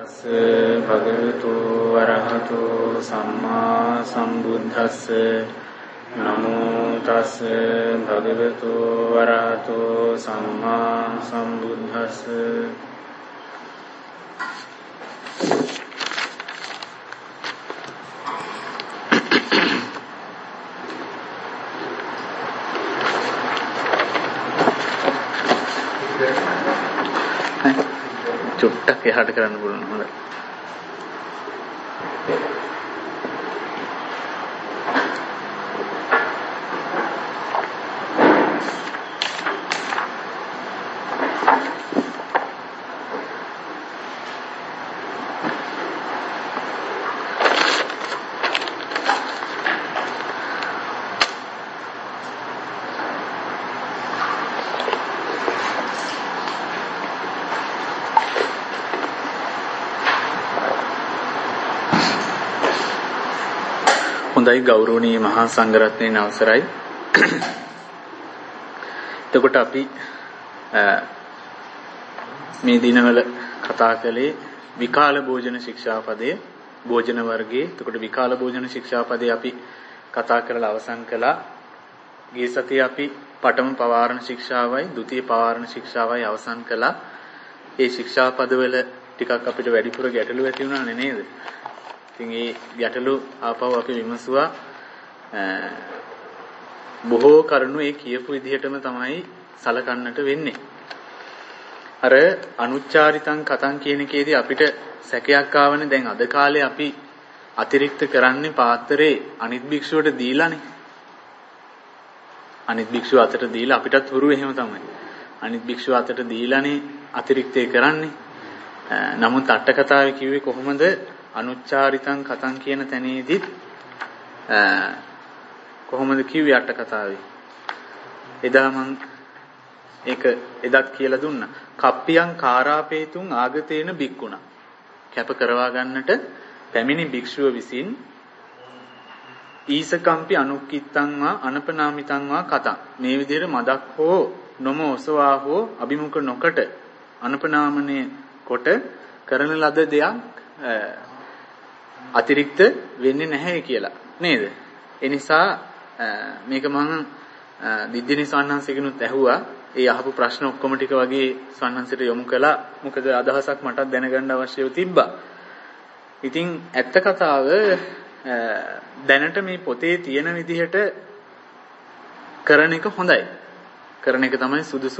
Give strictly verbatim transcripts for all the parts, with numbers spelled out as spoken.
තස්ස භගවතු වරහතෝ සම්මා සම්බුද්දස්ස නමෝ තස්ස භගවතු වරහතෝ සම්මා සම්බුද්දස්ස. චුට්ටක් එහාට කරන්න පුළුවන් හොඳයි. හොඳයි ගෞරවනීය මහා සංඝරත්නයේ අවසරයි. එතකොට අපි මේ දිනවල කතා කළේ විකාල භෝජන ශික්ෂාපදයේ භෝජන වර්ගයේ. එතකොට විකාල භෝජන ශික්ෂාපදයේ අපි කතා කරලා අවසන් කළා. ගිය සතියේ අපි පඨම පවාරණ ශික්ෂාවයි ද්විතීය පවාරණ ශික්ෂාවයි අවසන් කළා. මේ ශික්ෂාපදවල ටිකක් අපිට වැඩිපුර ගැටලු ඇති වුණානේ නේද? ඉතින් මේ ගැටලු ආපහු අපි විමසුවා. බොහෝ කරුණු ඒ කියපු විදිහටම තමයි සලකන්නට වෙන්නේ. අර අනුච්චාරිතං කතං කියන එකේදී අපිට සැකයක් ආවනේ. දැන් අද කාලේ අපි අතිරික්ත කරන්නේ පාත්‍රේ අනිත් භික්ෂුවට දීලානේ. අනිත් භික්ෂුව අතට දීලා අපිටත් හුරු එහෙම තමයි. අනිත් භික්ෂුව අතට දීලානේ අතිරික්තේ කරන්නේ. නමුත් අට කතාවේ කිව්වේ කොහොමද? අනුච්චාරිතං කතං කියන තැනේදී කොහොමද කිව්වේ අට කතාවේ? එදා මම ඒක එදත් කියලා දුන්නා. කප්පියං කාරාපේතුං ආගතේන බික්කුණා. කැප කරවා ගන්නට පැමිණි භික්ෂුව විසින් ඊසකම්පි අනුක්කිත්තං වා අනපනාමිතං වා කතං. මේ විදිහට මදක් හෝ නොම ඔසවා හෝ අභිමුඛ නොකට අනපනාමනය කොට කරන ලද දෙයක් අතිරික්ත වෙන්නේ නැහැ කියලා නේද? ඒ නිසා මේක මම දිද්දිනි සවන්නංශගෙනුත් ඇහුවා. ඒ අහපු ප්‍රශ්න ඔක්කොම ටික වගේ සවන්නංශයට යොමු කළා. මොකද අදහසක් මටත් දැනගන්න අවශ්‍යව තිබ්බා. ඉතින් ඇත්ත කතාව දැනට මේ පොතේ තියෙන විදිහට කරන එක හොඳයි. කරන එක තමයි සුදුසු.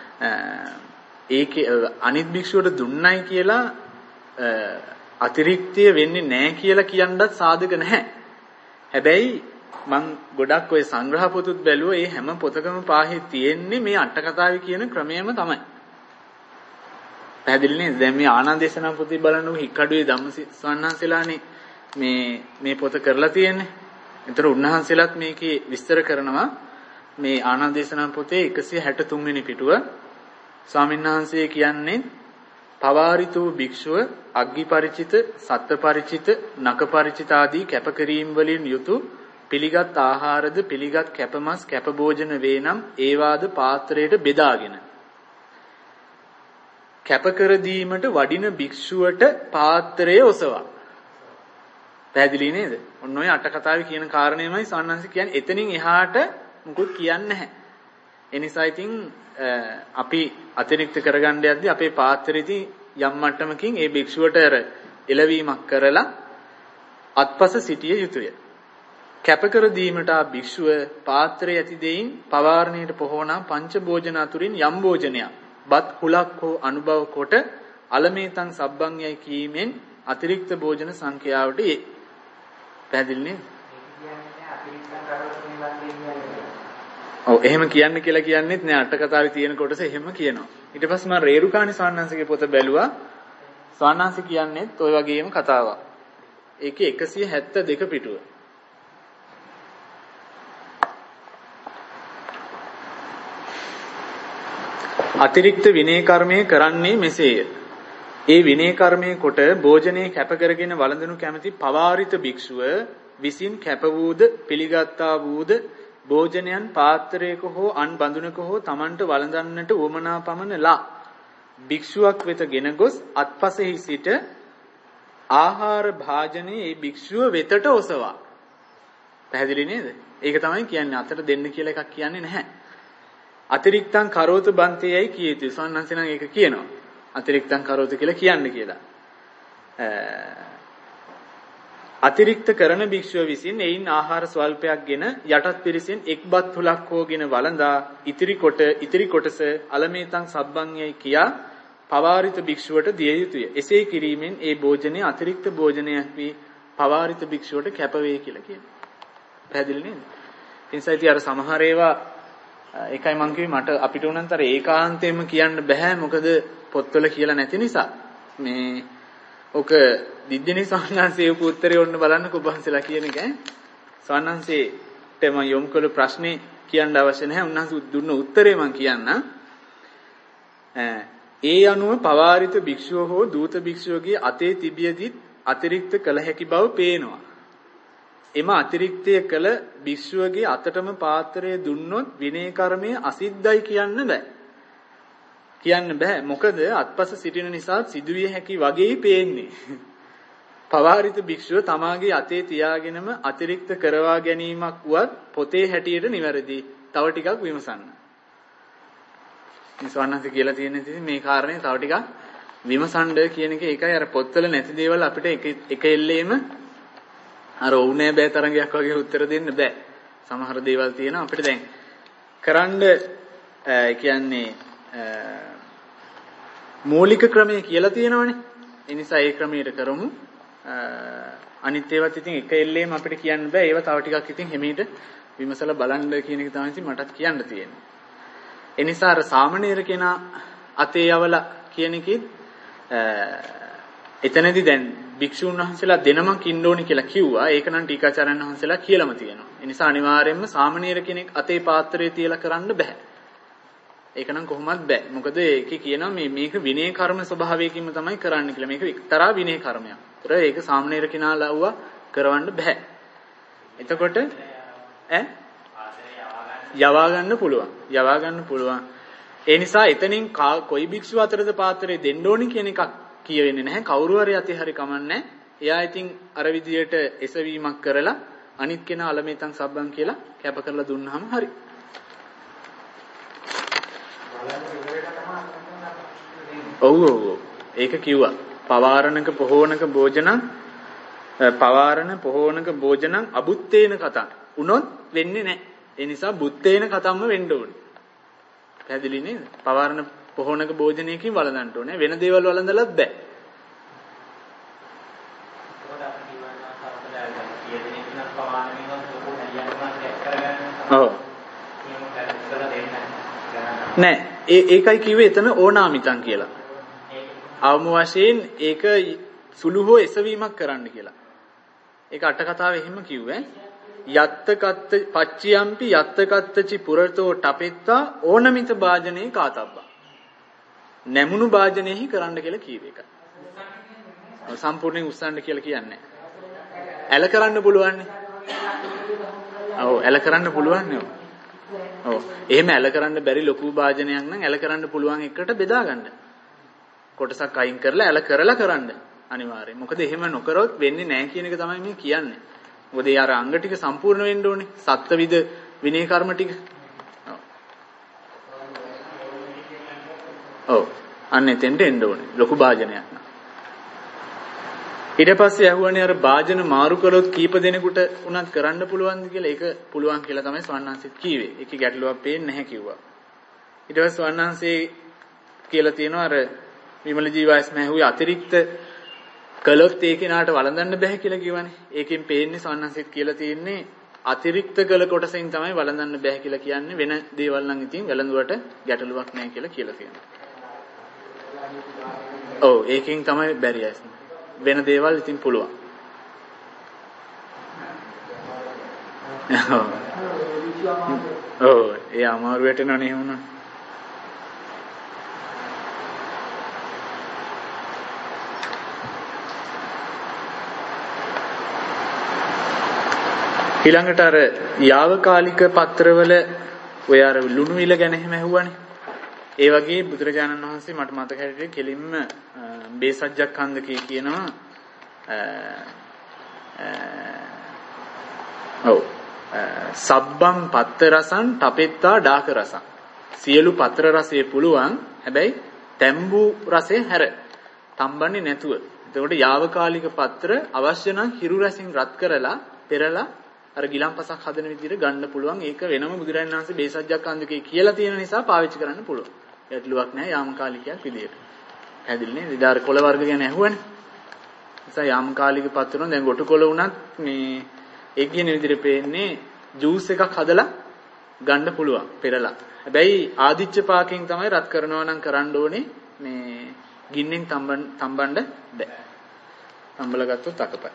ඒකේ අනිත් භික්ෂුවට දුන්නයි කියලා අතිරික්තය වෙන්නේ නැහැ කියලා කියන්නත් සාධක නැහැ. හැබැයි මම ගොඩක් ඔය සංග්‍රහ පොතුත් බැලුවා. ඒ හැම පොතකම පාහේ තියෙන්නේ මේ අට කතාවේ කියන ක්‍රමයම තමයි. පැහැදිලි නේද? දැන් මේ ආනන්දේශනා පොතේ බලනකොට හික්කඩුවේ ධම්මසවන්නහන්සලානේ මේ මේ පොත කරලා තියෙන්නේ. ඒතර උන්වහන්සේලාත් මේකේ විස්තර කරනවා. මේ ආනන්දේශනා පොතේ එකසිය හැට තුන් වෙනි පිටුව ස්වාමීන් වහන්සේ කියන්නේ පවාරිතෝ භික්ෂුව අග්ගි පරිචිත, සත්ත්ව පරිචිත, නක පරිචිත ආදී කැපකිරීම වලින් යුතු පිළිගත් ආහාරද පිළිගත් කැපමස් කැප භෝජන වේනම් ඒවාද පාත්‍රයට බෙදාගෙන කැප කර දීමට වඩින භික්ෂුවට පාත්‍රය ඔසවා. පැහැදිලි නේද? ඔන්න ඔය අට කතාවේ කියන කාරණේමයි සාන්නංශ කියන්නේ. එතනින් එහාට මුකුත් කියන්නේ නැහැ. ඒ නිසා ඉතින් අපි අතිරික්ත කරගන්න යද්දී අපේ පාත්‍රෙදී යම් මට්ටමකින් ඒ භික්ෂුවට අර එළවීමක් කරලා අත්පස සිටිය යුතුය. කැප කර දීමට ආ භික්ෂුව පාත්‍රයේ ඇති දෙයින් පවාරණයට පොහොනා පංච භෝජන අතුරින් යම් භෝජනයක් බත් හුලක් හෝ අනුභව කොට අලමේතං සබ්බං යයි කීමෙන් අතිරික්ත භෝජන සංඛ්‍යාවට ඒ. පැහැදිලි නේද? ඔව් එහෙම කියන්න කියලා කියන්නේත් නෑ. අට කතාවේ තියෙන කොටස එහෙම කියනවා. ඊට පස්සේ මම රේරුකාණි සාන්නංශගේ පොත බැලුවා. සාන්නංශ කියන්නේත් ওই වගේම කතාවක්. ඒකේ එකසිය හැත්තෑ දෙක පිටුව. අතිරික්ත විනය කර්මය කරන්නේ මෙසේය. ඒ විනය කර්මයේ කොට භෝජනයේ කැප කරගෙන වළඳනු කැමැති පවාරිත භික්ෂුව විසින් කැප වූද පිළිගත්තා වූද භෝජනයන් පාත්‍රයක හෝ අන් බඳුනක හෝ Tamanට වළඳන්නට උවමනා පමණලා භික්ෂුවක් වෙත ගෙන ගොස් අත්පසෙහි සිට ආහාර භාජනේ ඒ භික්ෂුව වෙතට ඔසවා. පැහැදිලි නේද? ඒක තමයි කියන්නේ අතට දෙන්න කියලා එකක් කියන්නේ නැහැ. අතිරික්තං කරෝතු බන්තේයයි කියේතු. සවන්නන්සේ නම් ඒක කියනවා. අතිරික්තං කරෝතු කියලා කියන්න කියලා. අතිරික්ත කරන භික්ෂුව විසින් එයින් ආහාර ස්වල්පයක්ගෙන යටත් පිරිසෙන් එක්බත් තුලක් හෝගෙන වළඳා ඉතිරි කොට ඉතිරි කොටස අලමේතං සබ්බංයයි කියා පවාරිත භික්ෂුවට දිය යුතුය. එසේ කිරීමෙන් ඒ භෝජනයේ අතිරික්ත භෝජනයක් වී පවාරිත භික්ෂුවට කැප වේ කියලා කියනවා. පැහැදිලි නේද? ඉන්සයි තිය අර සමහර ඒවා ඒකයි මං කිව්වේ මට අපිට උනන්තර ඒකාන්තයෙන්ම කියන්න බෑ මොකද පොත්වල කියලා නැති නිසා. මේ ඔක දිද්දිනි සවන්නන්සේ උප උත්තරේ ඔන්න බලන්නකෝ ඔබන්සලා කියන එක ඈ. සවන්නන්සේට මම යොමු කළ ප්‍රශ්නේ කියන්න අවශ්‍ය නැහැ. උන්වහන්සේ දුන්න උත්තරේ මම කියන්න. ඒ අනුව පවාරිත භික්ෂුව හෝ දූත භික්ෂුවගේ අතේ තිබියදී අතිරික්ත කළ හැකි බව පේනවා. එම අතිරික්තය කළ භික්ෂුවගේ අතටම පාත්‍රය දුන්නොත් විනය කර්මයේ අසිද්ධයි කියන්න බෑ. කියන්න බෑ. මොකද අත්පස සිටින නිසා සිදුවිය හැකි වගේයි පේන්නේ. පවාරිත භික්ෂුව තමාගේ අතේ තියාගෙනම අතිරික්ත කරවා ගැනීමක් වුවත් පොතේ හැටියට නිවැරදි. තව ටිකක් විමසන්න. නිසවන්නන්ත කියලා තියෙන ඉතින් මේ කාරණේ තව ටිකක් විමසන්න කියන එක ඒකයි අර පොත්වල නැති දේවල් අපිට එක එක එල්ලේම අර ඕනේ බෑ තරංගයක් වගේ උත්තර දෙන්න බෑ. සමහර දේවල් තියෙනවා අපිට දැන් කරන්න ඒ කියන්නේ මූලික ක්‍රමය කියලා තියෙනවනේ. ඒ නිසා ඒ ක්‍රමයට කරමු. අනිත් ඒවාත් ඉතින් එක එල්ලේම අපිට කියන්න බෑ. ඒවා තව ටිකක් ඉතින් හිමීට විමසලා බලන්න කියන එක තමයි ඉතින් මටත් කියන්න තියෙන්නේ. ඒ නිසා අර සාමණේර කෙනා අතේ යවලා කියන එකෙත් එතනදී දැන් භික්ෂුන් වහන්සේලා දෙනමක් ඉන්න ඕනි කියලා කිව්වා. ඒක නම් ටීකාචාර්යන් වහන්සේලා කියලාම තියෙනවා. ඒ නිසා අනිවාර්යයෙන්ම සාමණේර කෙනෙක් අතේ පාත්‍රය තියලා කරන්න බෑ. ඒක නම් කොහොමවත් බෑ. මොකද ඒකේ කියනවා මේ මේක විනය කර්ම ස්වභාවයකින්ම තමයි කරන්න කියලා. මේක එක්තරා විනය කර්මයක්. ඒතර ඒක සාමණේර කෙනා ලව්වා කරවන්න බෑ. එතකොට ඈ යවා ගන්න පුළුවන්. යවා ගන්න පුළුවන්. ඒ නිසා එතනින් කොයි භික්ෂුව අතරද පාත්‍රය දෙන්න ඕනි කියන එකක් කියවෙන්නේ නැහැ. කවුරු හරි අතේ හරි කමන්නේ. එයා ඉතින් අර විදියට එසවීමක් කරලා අනිත් කෙනා අලමේතන් සබ්බන් කියලා කැප කරලා දුන්නාම හරි. ඔව් ඔව් ඒක කිව්වා. පවාරණක පොහෝනක භෝජනං පවාරණ පොහෝනක භෝජනං අබුත්තේන කතං උනොත් වෙන්නේ නැහැ. ඒ නිසා බුත්තේන කතම්ම වෙන්න ඕනේ. පැහැදිලි නේද? පවාරණ පොහොනක භෝජනයකින් වළඳන්න ඕනේ. වෙන දේවල් වළඳලත් බෑ. ඔව්. නෑ ඒ ඒකයි කිව්වේ එතන ඕනාමිතං කියලා. අවම වශයෙන් ඒක සුළු හෝ එසවීමක් කරන්න කියලා. ඒක අට කතාවේ එහෙම කිව්වේ. යත්තකත්ත පච්චියම්පි යත්තකත්තචි පුරතෝ ටපෙත්තා ඕනමිත භාජනේ කාතබ්බා. නැමුණු භාජනේහි කරන්න කියලා කීව එක. සම්පූර්ණයෙන් උස්සන්න කියලා කියන්නේ. ඇල කරන්න පුළුවන් නේ. ඔව් ඇල කරන්න පුළුවන් නේ. ඔව් එහෙම ඇල කරන්න බැරි ලොකු භාජනයක් නම් ඇල කරන්න පුළුවන් එකට බෙදා ගන්න. කොටසක් අයින් කරලා ඇල කරලා කරන්න අනිවාර්යයෙන්. මොකද එහෙම නොකරොත් වෙන්නේ නැහැ කියන එක තමයි මේ කියන්නේ. මොකද ඒ අර අංග ටික සම්පූර්ණ වෙන්න ඕනේ. සත්ත්වවිද විනය කර්ම ටික. ඔව්. අන්න එතෙන්ට එන්න ඕනේ. ලොකු භාජනයක් නා. ඊට පස්සේ ඇහුවනේ අර භාජන මාරු කළොත් කීප දෙනෙකුට උනත් කරන්න පුළුවන්ද කියලා. ඒක පුළුවන් කියලා තමයි ස්වර්ණාංශෙත් කීවේ. ඒකේ ගැටලුවක් පේන්නේ නැහැ කිව්වා. ඊට පස්සේ ස්වර්ණාංශේ කියලා තියෙනවා අර විමල ජීවාස්ම ඇහුවේ අතිරික්ත කළොත් ඒ කෙනාට වළඳන්න බෑ කියලා කියවනේ. ඒකෙන් පේන්නේ සවන්නන්සෙත් කියලා තියෙන්නේ අතිරික්ත කළ කොටසෙන් තමයි වළඳන්න බෑ කියලා කියන්නේ. වෙන දේවල් නම් ඉතින් වැළඳුවට ගැටලුවක් නැහැ කියලා කියලා තියෙනවා. ඔව් ඒකෙන් තමයි බැරි ඇස්. වෙන දේවල් ඉතින් පුළුවන්. ඔව් ඒ අමාරු වැටෙනවනේ එහෙම වුණා. ඊළඟට අර යාවකාලික පත්‍රවල ඔය අර ලුණු විල ගැන එහෙම ඇහුවානේ. ඒ වගේ බුදුරජාණන් වහන්සේ මට මතක හැටියට කෙලින්ම බේසජ්ජක්ඛන්දකේ කියනවා ඔව් සබ්බම් පත්ත රසං තපෙත්තා ඩාක රසං සියලු පත්‍ර රසයේ පුළුවන් හැබැයි තැඹු රසයේ හැර තම්බන්නේ නැතුව. එතකොට යාවකාලික පත්‍ර අවශ්‍ය නම් හිරු රසින් රත් කරලා පෙරලා අර ගිලම්පසක් හදන විදිහට ගන්න පුළුවන්. ඒක වෙනම බුදුරජාණන් වහන්සේ බේසජ්ජක් අන්දකේ කියලා තියෙන නිසා පාවිච්චි කරන්න පුළුවන්. ගැටලුවක් නැහැ යාමකාලිකයක් විදිහට. පැහැදිලි නේද? ඉදාර කොළ වර්ග ගැන ඇහුවනේ. නිසා යාමකාලික පත්‍රන දැන් ගොටු කොළ වුණත් මේ ඒ කියන විදිහට පේන්නේ ජූස් එකක් හදලා ගන්න පුළුවන් පෙරලා. හැබැයි ආදිච්ච පාකෙන් තමයි රත් කරනවා නම් කරන්න ඕනේ මේ ගින්නෙන් තම්බන්න තම්බන්න බෑ. තම්බල ගත්තොත් අකපයි.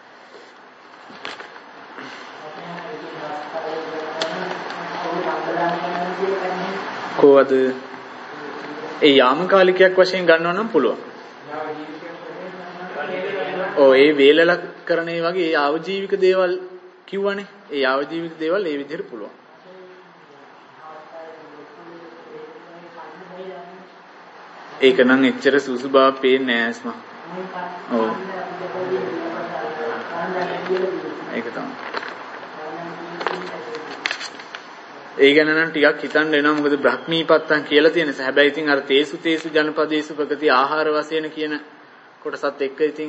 කොහොමද? ඒ යාමකාලිකයක් වශයෙන් ගන්නවා නම් පුළුවන්. ඔව් ඒ වේලල කරන ඒ වගේ ඒ ආවජීවික දේවල් කිව්වනේ. ඒ ආවජීවික දේවල් ඒ විදිහට පුළුවන්. ඒක නම් එච්චර සුසු බව පේන්නේ නැහැ ස්ම. ඔව්. ඒක තමයි. ඒ ගැන නම් ටිකක් හිතන්න වෙනවා මොකද බ්‍රහ්මීපත්තන් කියලා තියෙන නිසා. හැබැයි ඉතින් අර තේසු තේසු ජනපදේසු ප්‍රගති ආහාර වශයෙන් කියන කොටසත් එක්ක ඉතින්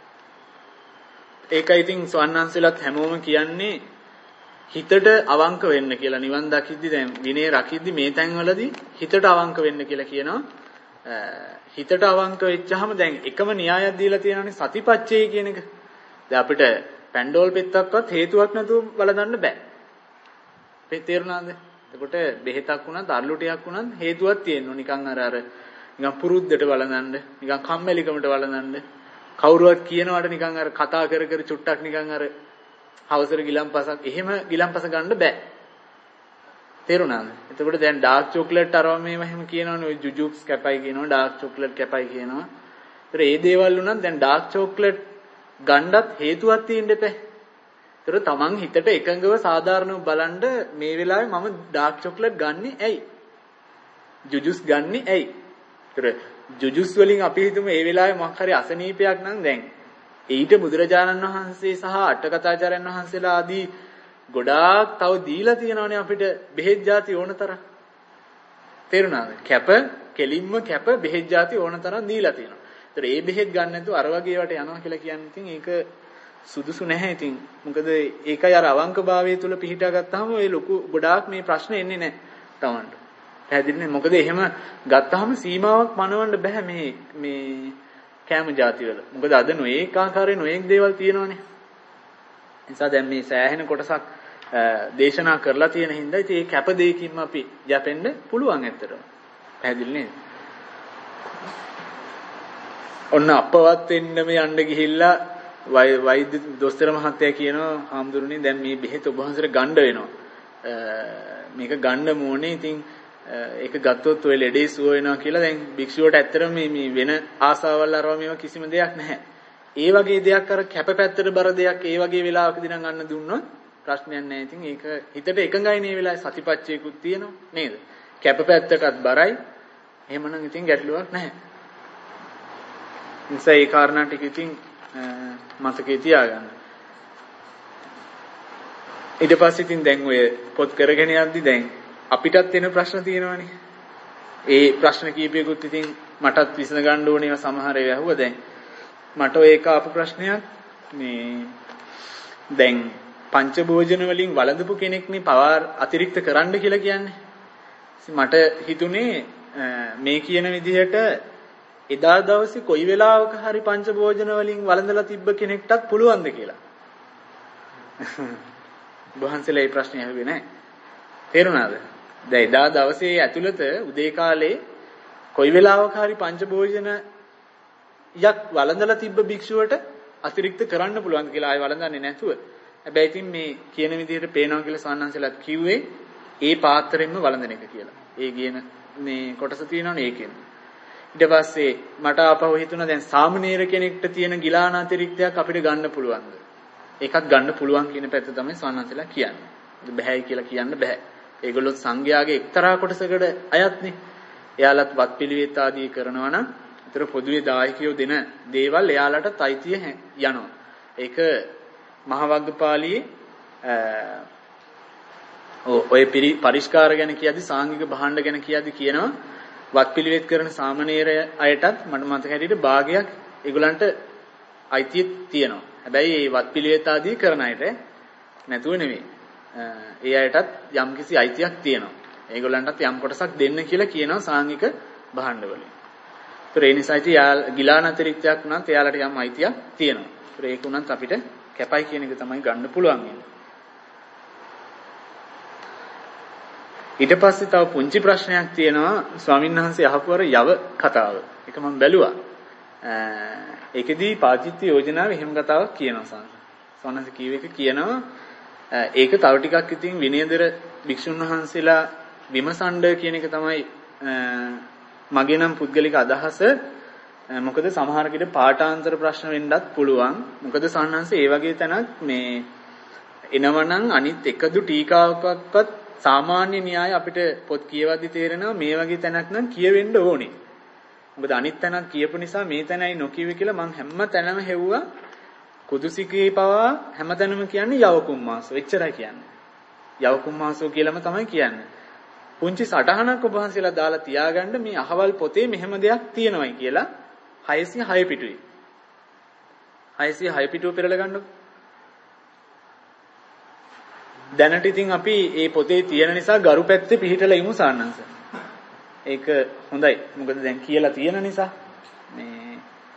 ඒකයි ඉතින් සවන්නන්සලත් හැමෝම කියන්නේ හිතට අවංක වෙන්න කියලා. නිවන් දකිද්දි දැන් විනය රකිද්දි මේ තැන්වලදී හිතට අවංක වෙන්න කියලා කියනවා. හිතට අවංක වෙච්චාම දැන් එකම න්‍යායක් දීලා තියෙනවානේ සතිපච්චේ කියන එක. දැන් අපිට පැන්ඩෝල් පෙත්තක්වත් හේතුවක් නැතුව බලන්න බෑ. තේරුණාද? එතකොට බෙහෙතක් වුණත් අරලු ටිකක් වුණත් හේතුවක් තියෙනවා. නිකන් අර අර නිකන් පුරුද්දට බලනන්න, නිකන් කම්මැලිකමට බලනන්න. කවුරුවත් කියනවාට නිකන් අර කතා කර කර චුට්ටක් නිකන් අර හවසර ගිලම්පසක් එහෙම ගිලම්පස ගන්න බෑ. තේරුණාද? එතකොට දැන් ඩාර්ක් චොක්ලට් අරව මේව එහෙම කියනවනේ ඔය ජුජුක්ස් කැපයි කියනවා, ඩාර්ක් චොක්ලට් කැපයි කියනවා. ඒතර ඒ දේවල් වුණත් දැන් ඩාර්ක් චොක්ලට් ගන්නත් හේතුවක් තියෙන්න එපා. ඒතර තමන් හිතට එකඟව සාධාරණව බලන්න මේ වෙලාවේ මම ඩාර්ක් චොක්ලට් ගන්නෙ ඇයි? ජුජුස් ගන්නෙ ඇයි? ඒතර ජුජුස් වලින් අපි හිතමු මේ වෙලාවේ මොකක් හරි අසනීපයක් නම් දැන් ඊට බුදුරජාණන් වහන්සේ සහ අටකථාචාර්යයන් වහන්සේලා ආදී ගොඩාක් තව දීලා තියෙනවනේ අපිට බෙහෙත් ಜಾති ඕන තරම්. තේරුණාද? කැප කෙලින්ම කැප බෙහෙත් ಜಾති ඕන තරම් දීලා තියෙනවා. ඒතර ඒ බෙහෙත් ගන්න නැතුව අර වගේ වට යනවා කියලා කියන්නේ ඉතින් ඒක සුදුසු නැහැ ඉතින්. මොකද ඒකයි අර අවංකභාවය තුල පිහිටා ගත්තාම ඔය ලොකු ගොඩාක් මේ ප්‍රශ්න එන්නේ නැහැ Tamanට. පැහැදිලිනේ? මොකද එහෙම ගත්තාම සීමාවක් පනවන්න බෑ මේ මේ කැම ಜಾති වල. මොකද අද නොඒක ආකාරයේ නොඑක් දේවල් තියෙනවනේ. නිසා දැන් මේ සෑහෙන කොටසක් දේශනා කරලා තියෙන හින්දා ඉතින් ඒ කැප දෙයකින්ම අපි යැපෙන්න පුළුවන් ඇත්තටම. පැහැදිලි නේද? ඔන්න අපවත් වෙන්නම යන්න ගිහිල්ලා වෛද්‍ය දොස්තර මහත්තයා කියනවා හාමුදුරනේ දැන් මේ බෙහෙත ඔබ වහන්සේට ගන්න වෙනවා. මේක ගන්න ඕනේ. ඉතින් ඒක ගත්තොත් ඔය ලෙඩේ සුව වෙනවා කියලා දැන් භික්ෂුවට ඇත්තටම මේ මේ වෙන ආසාවල් අරව මේවා කිසිම දෙයක් නැහැ. ඒ වගේ දෙයක් අර කැපපැත්තට බර දෙයක් ඒ වගේ වෙලාවකදී නම් අන්න දුන්නොත් ප්‍රශ්නයක් නැහැ. ඉතින් ඒක හිතට එකඟයි මේ වෙලාවේ සතිපච්චේකුත් තියෙනවා නේද? කැපපැත්තටත් බරයි. එහෙමනම් ඉතින් ගැටලුවක් නැහැ. නිසා ඒ කාරණා ටික ඉතින් මතකේ තියාගන්න. ඊට පස්සේ ඉතින් දැන් ඔය පොත් කරගෙන යද්දි දැන් අපිටත් එන ප්‍රශ්න තියෙනවානේ. ඒ ප්‍රශ්න කීපයකුත් ඉතින් මටත් විසඳ ගන්න ඕනේ ඒවා සමහර ඒවා ඇහුවා දැන්. මට ඒක ආපු ප්‍රශ්නයක් මේ දැන් පංච භෝජන වලින් වළඳපු කෙනෙක්නේ පවාර අතිරික්ත කරන්න කියලා කියන්නේ. මට හිතුනේ මේ කියන විදිහට එදා දවසේ කොයි වෙලාවක හරි පංච භෝජන වලින් වළඳලා තිබ්බ කෙනෙක්ටත් පුළුවන්ද කියලා. වහන්සේලා මේ ප්‍රශ්නේ අහුවේ නැහැ. තේරුණාද? දැන් එදා දවසේ ඇතුළත උදේ කාලේ කොයි වෙලාවක හරි පංච භෝජන යක් වළඳලා තිබ්බ භික්ෂුවට අතිරික්ත කරන්න පුළුවන් කියලා ආයෙ වළඳන්නේ නැතුව. හැබැයි ඉතින් මේ කියන විදිහට පේනවා කියලා සාන්නංශලත් කිව්වේ ඒ පාත්‍රයෙන්ම වළඳන එක කියලා. ඒ කියන මේ කොටස තියෙනවනේ ඒකෙන්. ඊට පස්සේ මට ආපහු හිතුණා දැන් සාමණේර කෙනෙක්ට තියෙන ගිලාන අතිරික්තයක් අපිට ගන්න පුළුවන්ද? ඒකත් ගන්න පුළුවන් කියන පැත්ත තමයි සාන්නංශලා කියන්නේ. බැහැයි කියලා කියන්න බෑ. ඒගොල්ලෝ සංඝයාගේ එක්තරා කොටසකට අයත්නේ. එයාලත් වත් පිළිවෙත් ආදී කරනවා නම් ඒතර පොදුවේ දායකයෝ දෙන දේවල් එයාලට අයිතිය යනවා. ඒක මහවග්ගපාළියේ ඔය පරිස්කාර ගැන කියද්දි සාංගික භාණ්ඩ ගැන කියද්දි කියනවා වත්පිළිවෙත් කරන සාමණේර අයටත් මට මතක හැටියට භාගයක් ඒගොල්ලන්ට අයිතිය තියෙනවා. හැබැයි මේ වත්පිළිවෙත් ආදී කරන අයට නැතුව නෙවෙයි. ඒ අයටත් යම්කිසි අයිතියක් තියෙනවා. ඒගොල්ලන්ටත් යම් කොටසක් දෙන්න කියලා කියනවා සාංගික භාණ්ඩවලින්. ඒතර ඒ නිසා ඉතින් ගිලාන අතිරික්තයක් වුණත් එයාලට යම් අයිතියක් තියෙනවා. ඒතර ඒක උනත් අපිට කැපයි කියන එක තමයි ගන්න පුළුවන් වෙන්නේ. ඊට පස්සේ තව පුංචි ප්‍රශ්නයක් තියෙනවා ස්වාමීන් වහන්සේ අහපු අර යව කතාව. ඒක මම බැලුවා. ඒකෙදී පාචිත්‍ය යෝජනාවේ එහෙම කතාවක් කියනවා සාංශ. සෝනස කීව එක කියනවා ඒක තව ටිකක් ඉතින් විනයදර භික්ෂුන් වහන්සේලා විමසණ්ඩ කියන එක තමයි මගේ නම් පුද්ගලික අදහස. මොකද සමහර කෙනෙක් පාඨාන්තර ප්‍රශ්න වෙන්නත් පුළුවන්. මොකද සාංශ ඒ වගේ තැනක් මේ එනවනම් අනිත් එකදු ටීකාවකවත් සාමාන්‍ය න්‍යාය අපිට පොත් කියවද්දි තේරෙනවා මේ වගේ තැනක් නම් කියවෙන්න ඕනේ. මොකද අනිත් තැනක් කියපු නිසා මේ තැනයි නොකියුවේ කියලා මං හැම තැනම හෙව්වා. කුදුසිකේ පවා හැම තැනම කියන්නේ යව කුම්මාසෝ. එච්චරයි කියන්නේ. යව කුම්මාසෝ කියලාම තමයි කියන්නේ. පුංචි සටහනක් ඔබ වහන්සේලා දාලා තියාගන්න මේ අහවල් පොතේ මෙහෙම දෙයක් තියෙනවයි කියලා හයසිය හය පිටුවේ. හයසිය හය පිටුව පෙරලා ගන්නකො. දැනට ඉතින් අපි මේ පොතේ තියෙන නිසා ගරු පැත්තේ පිහිටලා ඉමු සාන්නංශ. ඒක හොඳයි. මොකද දැන් කියලා තියෙන නිසා මේ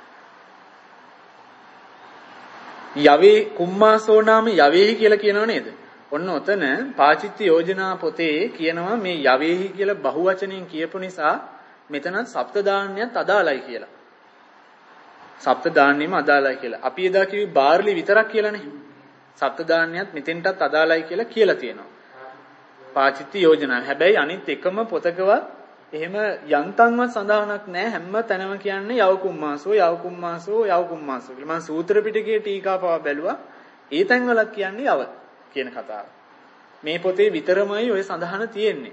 යවේ කුම්මාසෝ නාම යවේහි කියලා කියනව නේද? ඔන්න ඔතන පාචිත්‍ය යෝජනා පොතේ කියනවා මේ යවේහි කියලා බහුවචනයෙන් කියපු නිසා මෙතනත් සප්ත දාන්නයත් අදාළයි කියලා. සප්ත දාන්නෙම අදාළයි කියලා. අපි එදා කිව්වේ බාර්ලි විතරක් කියලානේ. සප්ත දාන්නයත් මෙතෙන්ටත් අදාළයි කියලා කියලා තියෙනවා. පාචිත්‍ය යෝජනා. හැබැයි අනිත් එකම පොතකවත් එහෙම යන්තම්වත් සඳහනක් නැහැ. හැම තැනම කියන්නේ යව කුම්මාසෝ යව කුම්මාසෝ යව කුම්මාසෝ කියලා. මම සූත්‍ර පිටකයේ ටීකා පවා බැලුවා. ඒ තැන්වලත් කියන්නේ යව කියන කතාව. මේ පොතේ විතරමයි ඔය සඳහන තියෙන්නේ.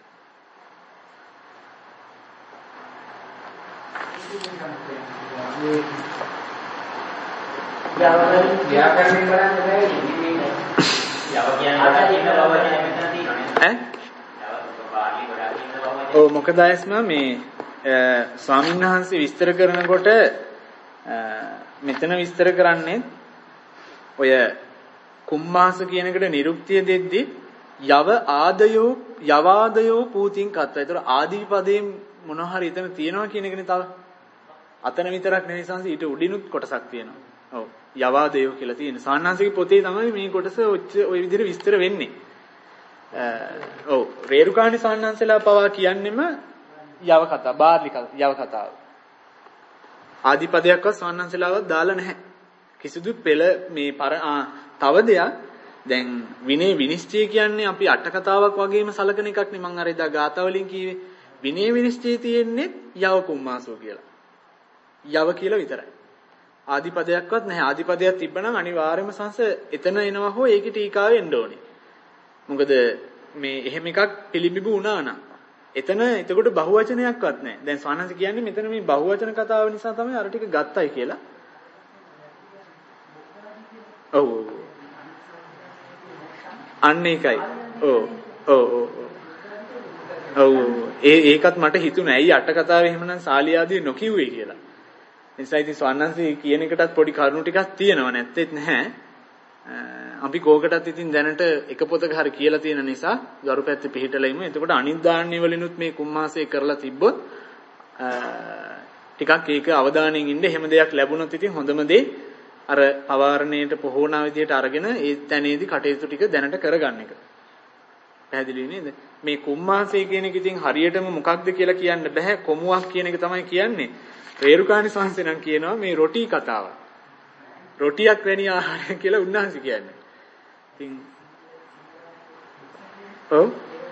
ව්‍යාකරණය කරන්න බෑ ඉන්නේ යව කියන්නේ තියෙන බව මෙතන තියෙනවනේ ඈ යව පාළි ගොඩක් ඉන්න බව ඔව් මොකද අයස්ම මේ ස්වාමීන් වහන්සේ විස්තර කරනකොට මෙතන විස්තර කරන්නේ ඔය කුම්මාස කියන එකට නිරුක්තිය දෙද්දි යව ආදයෝ යවාදයෝ පූතින් කත්ත. ඒතර ආදී පදයෙන් මොනවා හරි එතන තියෙනවා කියන එකනේ තව. අතන විතරක් නෙවෙයි සංසි ඊට උඩිනුත් කොටසක් තියෙනවා. ඔව් යවාදයෝ කියලා තියෙන. සාන්නාංශික පොතේ තමයි මේ කොටස ඔය විදිහට විස්තර වෙන්නේ. ඔව් රේරුකාණි සාන්නාංශලා පවා කියන්නෙම යව කතා, බාර්ලි යව කතාව. ආදිපදයක්වත් සාන්නාංශලාවත් දාලා නැහැ. කිසිදු පෙළ මේ පර තව දෙයක් දැන් විනය විනිශ්චය කියන්නේ අපි අට කතාවක් වගේම සලකන එකක් නේ. මම අර එදා ගාථා වලින් කිව්වේ විනය විනිශ්චය තියෙන්නේ යව කුම්මාසෝ කියලා. යව කියලා විතරයි. ආදිපදයක්වත් නැහැ. ආදිපදයක් තිබ්බනම් අනිවාර්යයෙන්ම සංස එතන එනවා හෝ ඒකේ ටීකාව එන්න ඕනේ. මොකද මේ එහෙම එකක් පිළිඹු වුණා නම් එතන එතකොට බහුවචනයක්වත් නැහැ. දැන් සානන්ද කියන්නේ මෙතන මේ බහුවචන කතාව නිසා තමයි අර ටික ගත්තයි කියලා. ඔව් අන්න ඒකයි. ඔව් ඔව් ඔව් ඔව් ඒ ඒකත් මට හිතුණා. ඇයි අට කතාවේ එහෙමනම් සාලියාදී නොකියුවේ කියලා. නිසා ඉතින් ස්වර්ණන්සේ කියන එකටත් පොඩි කරුණු ටිකක් තියෙනවා නැත්තේත් නැහැ. අපි කෝකටත් ඉතින් දැනට එක පොතක හරි කියලා තියෙන නිසා ගරු පැත්තේ පිළිහිටලා ඉමු. එතකොට අනිත් දාන්නේ වලිනුත් මේ කුම්මාසය කරලා තිබ්බොත් ටිකක් ඒක අවධානයෙන් ඉන්න. එහෙම දෙයක් ලැබුණොත් ඉතින් හොඳම දේ අර පවාරණයට පොහොනා විදියට අරගෙන ඒ තැනේදී කටයුතු ටික දැනට කරගන්න එක. පැහැදිලි නේද? මේ කුම්මාසය කියන එක ඉතින් හරියටම මොකක්ද කියලා කියන්න බෑ. කොමුවක් කියන එක තමයි කියන්නේ. රේරුකාණි සංසය නම් කියනවා මේ රොටි කතාව. රොටියක් වැනි ආහාරය කියලා උන්වහන්සේ කියන්නේ. ඉතින් ඔව්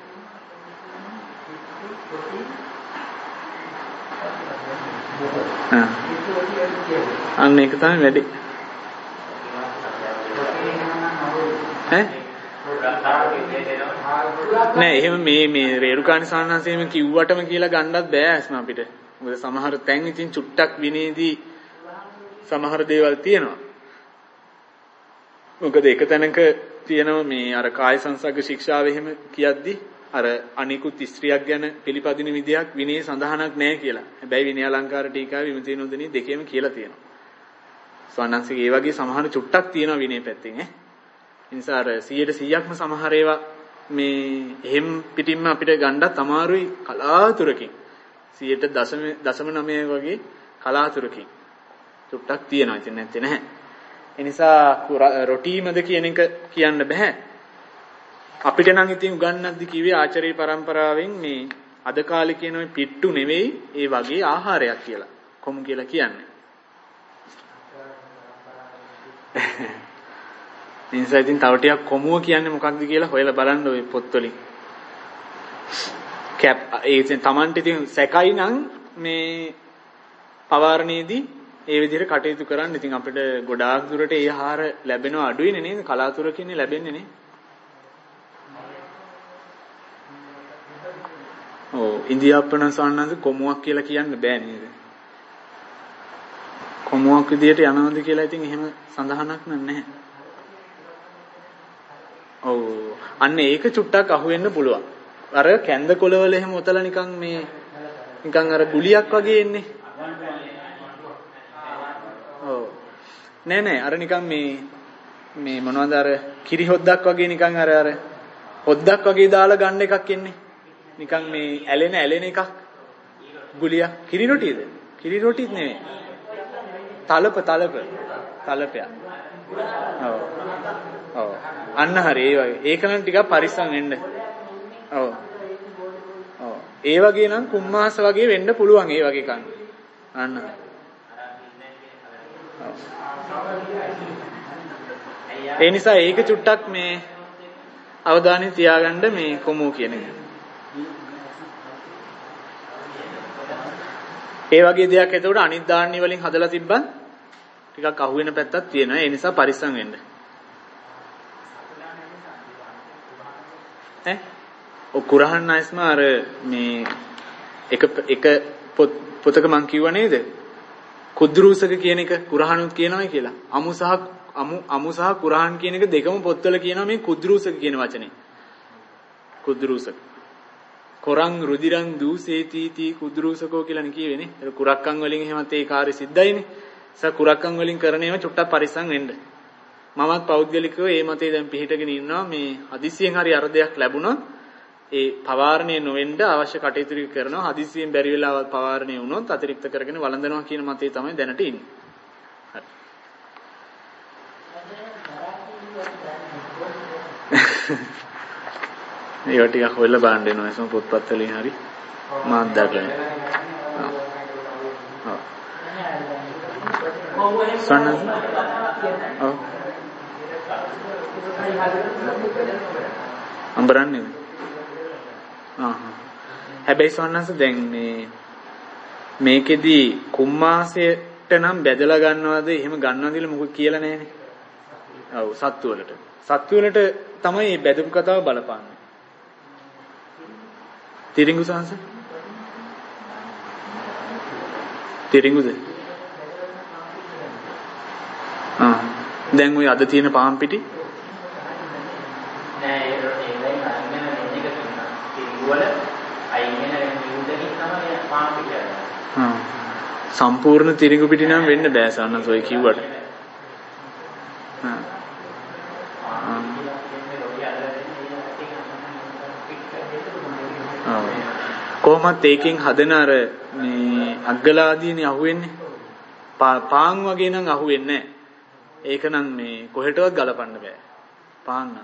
ආ අන්න ඒක තමයි වැඩි. ඈ නෑ එහෙම මේ මේ රේරුකාණි සංසයම කිව්වටම කියලා ගන්නත් බෑ අස්ම අපිට. මොකද සමහර තැන් ඉතින් චුට්ටක් විනේදී සමහර දේවල් තියෙනවා. මොකද එක තැනක තියෙනවා මේ අර කාය සංසග්ග ශික්ෂාව එහෙම කියද්දි අර අනිකුත් ස්ත්‍රියක් ගැන පිළිපදින විදියක් විනයේ සඳහනක් නැහැ කියලා. හැබැයි විනය අලංකාර ටීකාවේ විමුක්ති නෝදනී දෙකේම කියලා තියෙනවා. ස්වර්ණංශික ඒ වගේ සමහර චුට්ටක් තියෙනවා විනය පැත්තෙන් ඈ. ඒ නිසා අර සීයට සීයක්ම සමහර ඒවා මේ එහෙම් පිටින්ම අපිට ගන්නත් අමාරුයි කලාතුරකින්. සීයට දශම නවය වගේ කලාතුරකින් චුට්ටක් තියෙනවා. ඉතින් නැත්තේ නැහැ. ඒ නිසා රොටීමද කියන එක කියන්න බෑ. අපිට නම් ඉතින් උගන්වද්දි කිව්වේ ආචාර්ය පරම්පරාවෙන් මේ අද කාලේ කියන ওই පිට්ටු නෙවෙයි ඒ වගේ ආහාරයක් කියලා. කොමු කියලා කියන්නේ. නිසා ඉතින් තව ටිකක් කොමුව කියන්නේ මොකක්ද කියලා හොයලා බලන්න ওই පොත්වලින්. කැප් ඒ ඉතින් Tamante ඉතින් සැකයි නම් මේ පවාරණයේදී ඒ විදිහට කටයුතු කරන්න. ඉතින් අපිට ගොඩාක් දුරට ඒ ආහාර ලැබෙනව අඩුයිනේ නේද? කලාතුරකින් ලැබෙන්නේ නේ. ඔව් ඉන්දියාප්පන සවන්නන්ද කොමුවක් කියලා කියන්න බෑ නේද? කොමුවක් විදියට යනවද කියලා ඉතින් එහෙම සඳහනක් නැහැ. ඔව් අන්න ඒක චුට්ටක් අහුවෙන්න පුළුවන්. අර කැන්ද කොළවල එහෙම ඔතලා නිකන් මේ නිකන් අර ගුලියක් වගේ එන්නේ. ඔව් නෑ නෑ අර නිකන් මේ මේ මොනවද අර කිරි හොද්දක් වගේ නිකන් අර අර හොද්දක් වගේ දාලා ගන්න එකක් එන්නේ. නිකන් මේ ඇලෙන ඇලෙන එකක් ගුලියක්. කිරි රොටියද? කිරි රොටිත් නෙවෙයි. තලප තලප තලපයක්. ඔව්. ඔව්. අන්න හරි ඒ වගේ. ඒක නම් ටිකක් පරිස්සම් වෙන්න. ඔව්. ඔව්. ඒ වගේ නම් කුම්මාස වගේ වෙන්න පුළුවන් ඒ වගේ කන්න. අන්න. ඔව්. ඒ නිසා ඒක චුට්ටක් මේ අවධානය තියාගන්න මේ කොමු කියන එක. ඒ වගේ දෙයක් එතකොට අනිත් ධාන්‍ය වලින් හදලා තිබ්බත් ටිකක් අහු වෙන පැත්තක් තියෙනවා. ඒ නිසා පරිස්සම් වෙන්න. ඈ ඔ කුරහන් නයිස්ම අර මේ එක එක පොතක මං කිව්වා නේද? කුද්රූසක කියන එක කුරහනුත් කියනවා කියලා. අමු සහ අමු අමු සහ කුරහන් කියන එක දෙකම පොත්වල කියනවා මේ කුද්රූසක කියන වචනේ. කුද්රූසක කොරං රුධිරං දූසේති තී කුද්රූසකෝ කියලා නේ කියවෙන්නේ. ඒක කුරක්කන් වලින් එහෙමත් ඒ කාර්ය සිද්ධයිනේ. ඒ කුරක්කන් වලින් කරන ඒවා චුට්ටක් පරිස්සම් වෙන්න. මමත් පෞද්ගලිකව මේ මතේ දැන් පිළිහිටගෙන ඉන්නවා. මේ හදිසියෙන් හරි අර්ධයක් ලැබුණොත් ඒ පවාරණය නොවෙන්න අවශ්‍ය කටයුතු කරනවා. හදිසියෙන් බැරි වෙලාවත් පවාරණය වුණොත් අතිරික්ත කරගෙන වළඳනවා කියන මතේ තමයි දැනට ඉන්නේ. හරි. ඒවා ටිකක් හොයලා බලන්න වෙනවා. ඒසම පොත්පත් වලින් හරි මාත් දැක්කනේ. ඔව්. ඔව්. සන්නස්. ඔව්. අඹරන්නේ. ආහ්. හැබැයි සන්නස් දැන් මේ මේකෙදි කුම්මාසයට නම් බෙදලා ගන්නවද එහෙම ගන්නවද කියලා මොකද කියලා නැහැනේ. ඔව් සත්තු වලට. සත්තු වලට තමයි මේ බෙදපු කතාව බලපාන්නේ. තිරිඟු සංස තිරිඟුද? ආ දැන් ওই අද තියෙන පාන් පිටි නෑ ඒක ඒකයි අයින් වෙන එක තියෙනවා. තිරිඟු වල අයින් වෙන නියුතකින් තමයි පාන් පිටි යන්නේ. ආ සම්පූර්ණ තිරිඟු පිටි නම් වෙන්න බෑ සන්නස් ඔය කිව්වට. ආ කොහොමත් ඒකෙන් හදන අර මේ අග්ගලාදීනේ අහුවෙන්නේ පාන් වගේ නම් අහුවෙන්නේ නැහැ. ඒක නම් මේ කොහෙටවත් ගලපන්න බෑ පාන් නම්.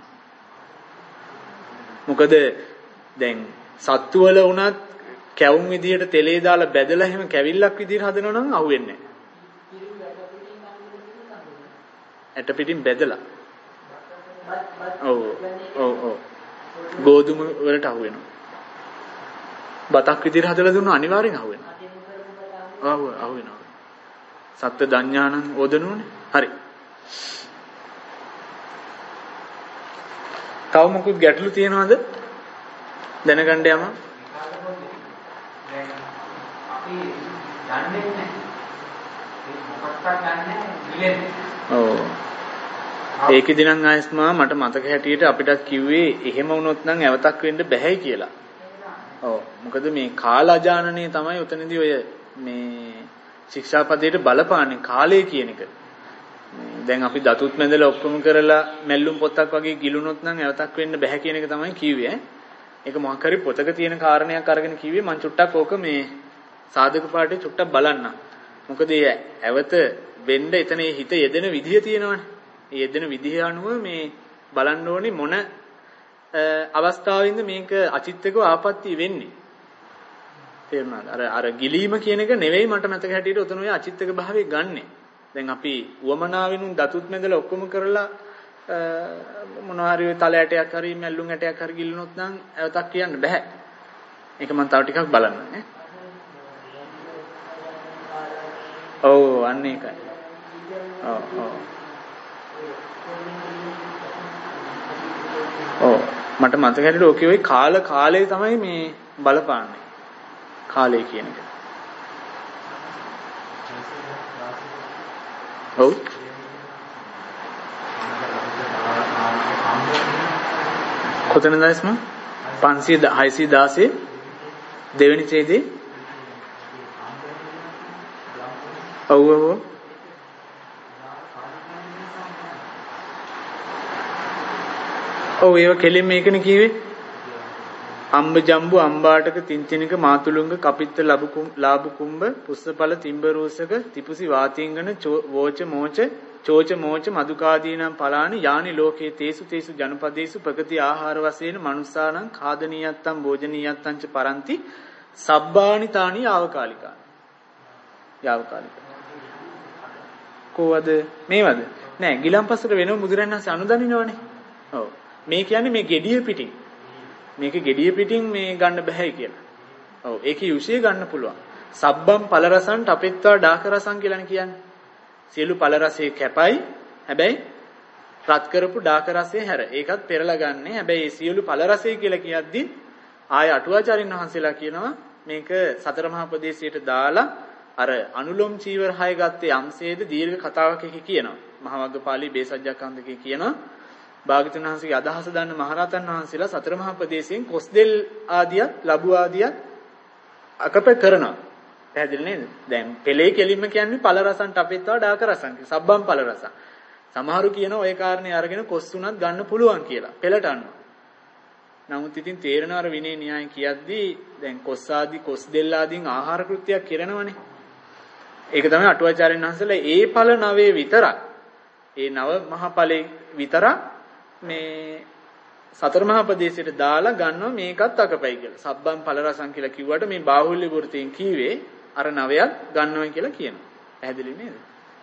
මොකද දැන් සත්තු වල වුණත් කැවුම් විදියට තෙලේ දාලා බැදලා එහෙම කැවිල්ලක් විදියට හදනවා නම් අහුවෙන්නේ නැහැ. ඇට පිටින් බැදලා. ඔව් ඔව් ඔව්. ගෝධුම වලට අහුවෙනවා. බතක් විදිහට හදලා දුන්නා අනිවාර්යෙන් අහුවෙනවා. ආව අහුවෙනවා. සත්ත්ව දඥානං ඕදනුනේ. හරි. තව මොකුත් ගැටලු තියෙනවද? දැනගන්න යම. අපි ගන්නෙ නැහැ. මොකක්වත් ගන්නෑ නිලෙන්නේ. ඔව්. ඒකෙදි නම් ආයස්මා මට මතක හැටියට අපිටත් කිව්වේ එහෙම වුණොත් නම් ඇවතක් වෙන්න බැහැයි කියලා. ඔව්. මොකද මේ කාලාජානනේ තමයි උතනදී ඔය මේ ශික්ෂාපදයට බලපාන්නේ කාලය කියන එක. දැන් අපි දතුත් මැදලා ඔක්කොම කරලා මැල්ලුම් පොත්තක් වගේ ගිලුනොත් නම් ඇවතක් වෙන්න බැහැ කියන එක තමයි කිව්වේ. ඒක මොකක් හරි පොතක තියෙන කාරණයක් අරගෙන කිව්වේ මම චුට්ටක් ඕක මේ සාධක පාඩේ චුට්ටක් බලන්න. මොකද ඒ ඇවත වෙන්න එතන හිත යෙදෙන විදිය තියෙනවනේ. ඒ යෙදෙන විදිය අනුව මේ බලන්න ඕනේ මොන අවස්ථාවෙන්ද මේක අචිත්තකව ආපත්‍ය වෙන්නේ. තේරුණාද? අර අර ගිලීම කියන එක නෙවෙයි මට මතක හැටියට උතන ඔය අචිත්තක භාවය ගන්නෙ. දැන් අපි උවමනාවිනුන් දතුත් මැදලා ඔක්කොම කරලා මොනවා හරි තල ඇටයක් හරි මැල්ලුම් ඇටයක් හරි ගිල්ලුනොත් නම් ඇවතක් කියන්න බෑ. ඒක මම තව ටිකක් බලන්න නේ. ඔව් අන්න ඒකයි. ඔව් ඔව්. ඔව් මට මතක හැටියට ඔකේ ওই කාල කාලේ තමයි මේ බලපාන්නේ. කාලය කියන එක. ඔව්. කොතනද දැස්ම? පන්සිය හයසිය දාසය දෙවෙනි ඡේදයේ. ඔව් ඔව්. ඔව් ඒව කෙලින් මේකනේ කිව්වේ. අම්බ ජම්බු අම්බාටක තින්තිනික මාතුලුංග කපිත්ත ලබු ලාභ කුම්භ පුස්සපල තිම්බරෝසක තිපුසි වාතිංගන වෝච මෝච චෝච මෝච මදුකාදීනම් පලානි යානි ලෝකේ තේසු තේසු ජනපදේසු ප්‍රගති ආහාර වශයෙන් මනුස්සානම් කාදනීයත්තම් භෝජනීයත්තං ච පරಂತಿ සබ්බානි තානි යාවකාලිකා යාවකාලික කොවද මේවද නෑ ගිලම්පසට වෙනම බුදුරණන්සේ අනුදනිනවනේ. ඔව් මේ කියන්නේ මේ gediya පිටින් මේක gediya පිටින් මේ ගන්න බෑ කියලා. ඔව් ඒකේ යුෂය ගන්න පුළුවන්. සබ්බම් පල රසං තපෙත්වා ඩාක රසං කියලානේ කියන්නේ. සියලු පල රසයේ කැපයි. හැබැයි රත් කරපු ඩාක රසයේ හැර. ඒකත් පෙරලා ගන්න. හැබැයි මේ සියලු පල රසය කියලා කියද්දි ආය අටුවාචාරින් වහන්සේලා කියනවා මේක සතර මහා ප්‍රදේශයට දාලා අර අනුලොම් චීවර හය ගත්තේ යම්සේද දීර්ඝ කතාවක් එක කියනවා. මහා වග්ගපාලි බේසජ්ජක්ඛන්දකේ කියනවා. භාග්‍යවතුන් වහන්සේගේ අදහස දන්න මහරහතන් වහන්සේලා සතර මහා ප්‍රදේශයෙන් කොස්දෙල් ආදියත් ලැබු ආදියත් අකප කරනවා. පැහැදිලි නේද? දැන් පෙළේ කෙලින්ම කියන්නේ පල රසන් තපෙත්වා ඩාක රසන්. සබ්බම් පල රසන්. සමහරු කියනවා ওই කාරණේ අරගෙන කොස් උනත් ගන්න පුළුවන් කියලා. පෙළට අන්න. නමුත් ඉතින් තේරෙනවර විනය න්‍යාය කියද්දී දැන් කොස් ආදි කොස්දෙල් ආදීන් ආහාර කෘත්‍යයක් කරනවනේ. ඒක තමයි අටුවාචාර්යන් වහන්සේලා ඒ ඵල නවයේ විතරක් ඒ නව මහා ඵලේ විතරක් මේ සතර මහා ප්‍රදේශයට දාලා ගන්නවා මේකත් අකපයි කියලා. සබ්බම් ඵල රසං කියලා කිව්වට මේ බාහුල්‍ය වෘතයෙන් කීවේ අර නවයක් ගන්නවා කියලා කියනවා. පැහැදිලි නේද?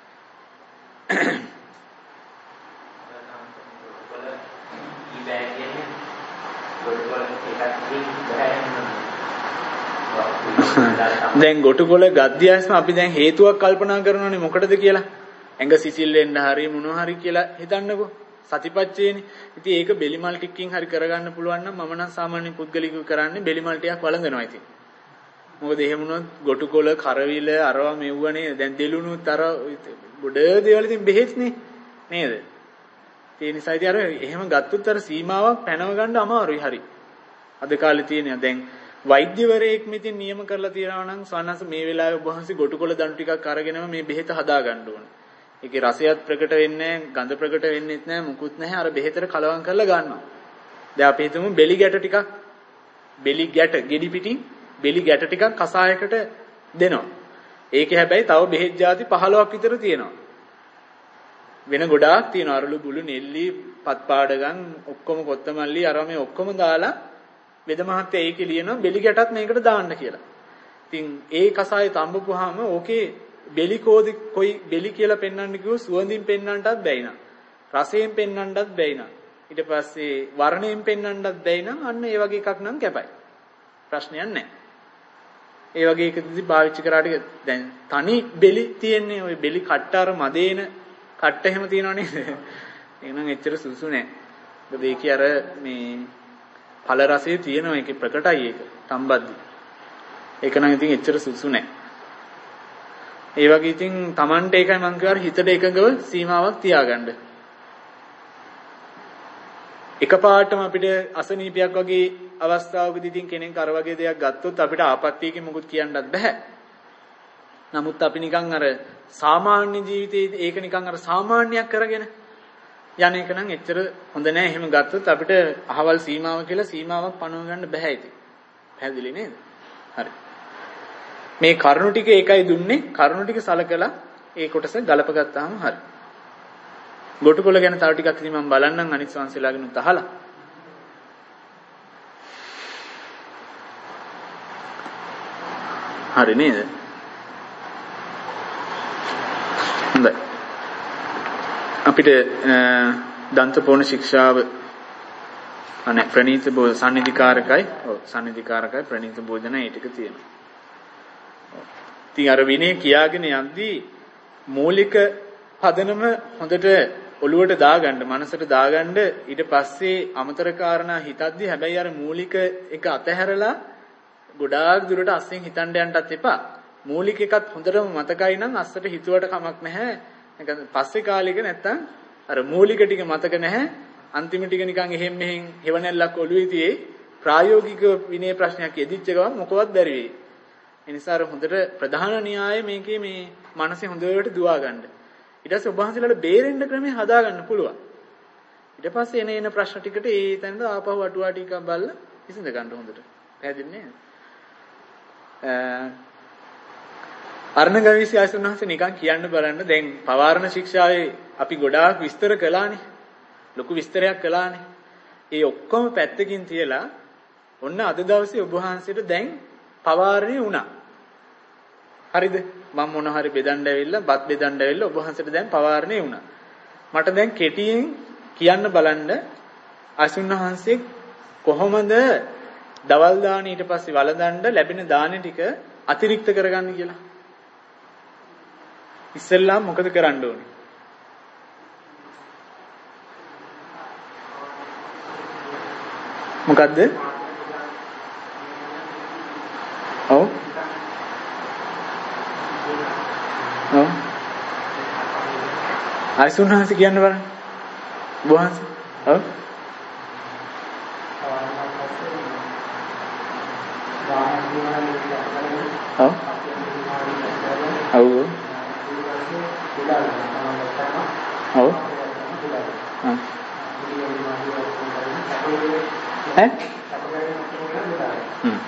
දැන් ගොටුකොළ ගද්දියස්ම අපි දැන් හේතුවක් කල්පනා කරනවානේ මොකටද කියලා. ඇඟ සිසිල් වෙන්න හරි මොනවා හරි කියලා හිතන්නකෝ. සතිපච්චේනේ. ඉතින් ඒක බෙලිමල් ටිකකින් හරි කරගන්න පුළුවන් නම් මම නම් සාමාන්‍ය පුද්ගලිකව කරන්නේ බෙලිමල් ටිකක් වළඳනවා ඉතින්. මොකද එහෙම වුණොත් ගොටුකොළ කරවිල අරවා මෙව්වනේ දැන් දෙලුණුත් අර ගොඩ දේවල් ඉතින් බෙහෙත්නේ නේද? ඒ නිසා ඉතින් අර එහෙම ගත්තොත් අර සීමාවක් පැනව ගන්න අමාරුයි හරි. අද කාලේ තියෙනවා දැන් වෛද්‍යවරයෙක් මෙතින් නියම කරලා තියනවා නම් සවනස මේ වෙලාවේ ඔබ වහන්සේ ගොටුකොළ දණු ටිකක් අරගෙනම මේ බෙහෙත හදා ගන්න ඕනේ. ඒකේ රසයත් ප්‍රකට වෙන්නේ නැහැ, ගඳ ප්‍රකට වෙන්නේත් නැහැ, මුකුත් නැහැ. අර බෙහෙතට කලවම් කරලා ගන්නවා. දැන් අපි හිතමු බෙලි ගැට ටිකක් බෙලි ගැට ගෙඩි පිටින් බෙලි ගැට ටිකක් කසායකට දෙනවා. ඒකේ හැබැයි තව බෙහෙත් ಜಾති පහළොවක් විතර තියෙනවා. වෙන ගොඩාක් තියෙනවා. අරලු බුළු නෙල්ලි පත් පාඩගම් ඔක්කොම කොත්තමල්ලි අර මේ ඔක්කොම දාලා වෙද මහත්තයා ඒකේ ලියනවා බෙලි ගැටත් මේකට දාන්න කියලා. ඉතින් ඒ කසාය තඹපුවාම ඕකේ බෙලි කෝදි කොයි බෙලි කියලා පෙන්වන්න කිව්ව සුවඳින් පෙන්වන්නටත් බැයි නා. රසයෙන් පෙන්වන්නටත් බැයි නා. ඊට පස්සේ වර්ණයෙන් පෙන්වන්නටත් බැයි නා. අන්න ඒ වගේ එකක් නම් කැපයි. ප්‍රශ්නයක් නැහැ. ඒ වගේ එකදී පාවිච්චි කරාට දැන් තනි බෙලි තියෙන්නේ ওই බෙලි කට්ට අර මදේන කට්ට එහෙම තියෙනව නේද? එහෙනම් එච්චර සුසු නැහැ. මොකද ඒකේ අර මේ ඵල රසය තියෙනවා ඒකේ ප්‍රකටයි ඒක. සම්බද්ධි. ඒක නම් ඉතින් එච්චර සුසු නැහැ. ඒ වගේ ඉතින් Tamante එකයි මං කියවර හිතට එකඟව සීමාවක් තියාගන්න. එකපාරටම අපිට අසනීපයක් වගේ අවස්ථාවකදී ඉතින් කෙනෙක් අර වගේ දෙයක් ගත්තොත් අපිට ආපත්‍යයකින් මුකුත් කියන්නත් බෑ. නමුත් අපි නිකන් අර සාමාන්‍ය ජීවිතේ ඒක නිකන් අර සාමාන්‍යයක් කරගෙන යන එක නම් එච්චර හොඳ නෑ. එහෙම ගත්තොත් අපිට අහවල් සීමාව කියලා සීමාවක් පනව ගන්න බෑ ඉතින්. පැහැදිලි නේද? හරි. මේ කරුණු ටික ඒකයි දුන්නේ. කරුණු ටික සලකලා ඒ කොටස ගලපගත්තාම හරි. ගොටුකොළ ගැන තව ටිකක් ඉතින් මම බලන්නම් අනිත් සංසලාගෙන උත් අහලා. හරි නේද? හොඳයි. අපිට දන්තපෝණ ශික්ෂාව අනේ ප්‍රණීත බෝධ සම්නිධිකාරකයි. ඔව් සම්නිධිකාරකයි ප්‍රණීත භෝජන ඒ ටික තියෙනවා. ඉතින් අර විනය කියාගෙන යද්දී මූලික පදනම හොඳට ඔළුවට දාගන්න, මනසට දාගන්න. ඊට පස්සේ අමතර කාරණා හිතද්දී හැබැයි අර මූලික එක අතහැරලා ගොඩාක් දුරට අස්සෙන් හිතන්න යන්නත් එපා. මූලික එකත් හොඳටම මතකයි නම් අස්සට හිතුවට කමක් නැහැ. නිකන් පස්සේ කාලෙක නැත්තම් අර මූලික ටික මතක නැහැ. අන්තිම ටික නිකන් එහෙම් මෙහෙන් හෙවණැල්ලක් ඔළුවේ තියේ ප්‍රායෝගික විනය ප්‍රශ්නයක් එදිච්ච ගමන් මොකවත් බැරි වෙයි. ඒ නිසා අර හොඳට ප්‍රධාන න්‍යාය මේකේ මේ මනසේ හොඳට දුවා ගන්න. ඊට පස්සේ ඔබ වහන්සේලාට බේරෙන්න ක්‍රමේ හදා ගන්න පුළුවන්. ඊට පස්සේ එන එන ප්‍රශ්න ටිකට ඒ තැනට ආපහු අටුවා ටිකක් බලලා විසඳ ගන්න හොඳට. පැහැදිලි නේද? අර්ණගවීසි ආයසුන්හන්සේ නිකන් කියන්න බලන්න. දැන් පවාරණ ශික්ෂාවේ අපි ගොඩාක් විස්තර කළානේ. ලොකු විස්තරයක් කළානේ. ඒ ඔක්කොම පැත්තකින් තියලා ඔන්න අද දවසේ ඔබ වහන්සේට දැන් පවාරණේ වුණා. හරිද? මම මොන හරි බෙදන්න ඇවිල්ලා, බත් බෙදන්න ඇවිල්ලා ඔබ වහන්සේට දැන් පවාරණේ වුණා. මට දැන් කෙටියෙන් කියන්න බලන්න ආයසුන්හන්සේ කොහොමද දවල් දාන ඊට පස්සේ වළඳන්න ලැබෙන දාන ටික අතිරික්ත කරගන්න කියලා. ඉස්සෙල්ලාම මොකද කරන්න ඕනේ? මොකද්ද? ඔව්. ඔව්. ආයසුන්හන්සේ කියන්න බලන්න. වහන්සේ. ඔව්. ඔව්. ඔව්. ඔව්. ඈ? හ්ම්.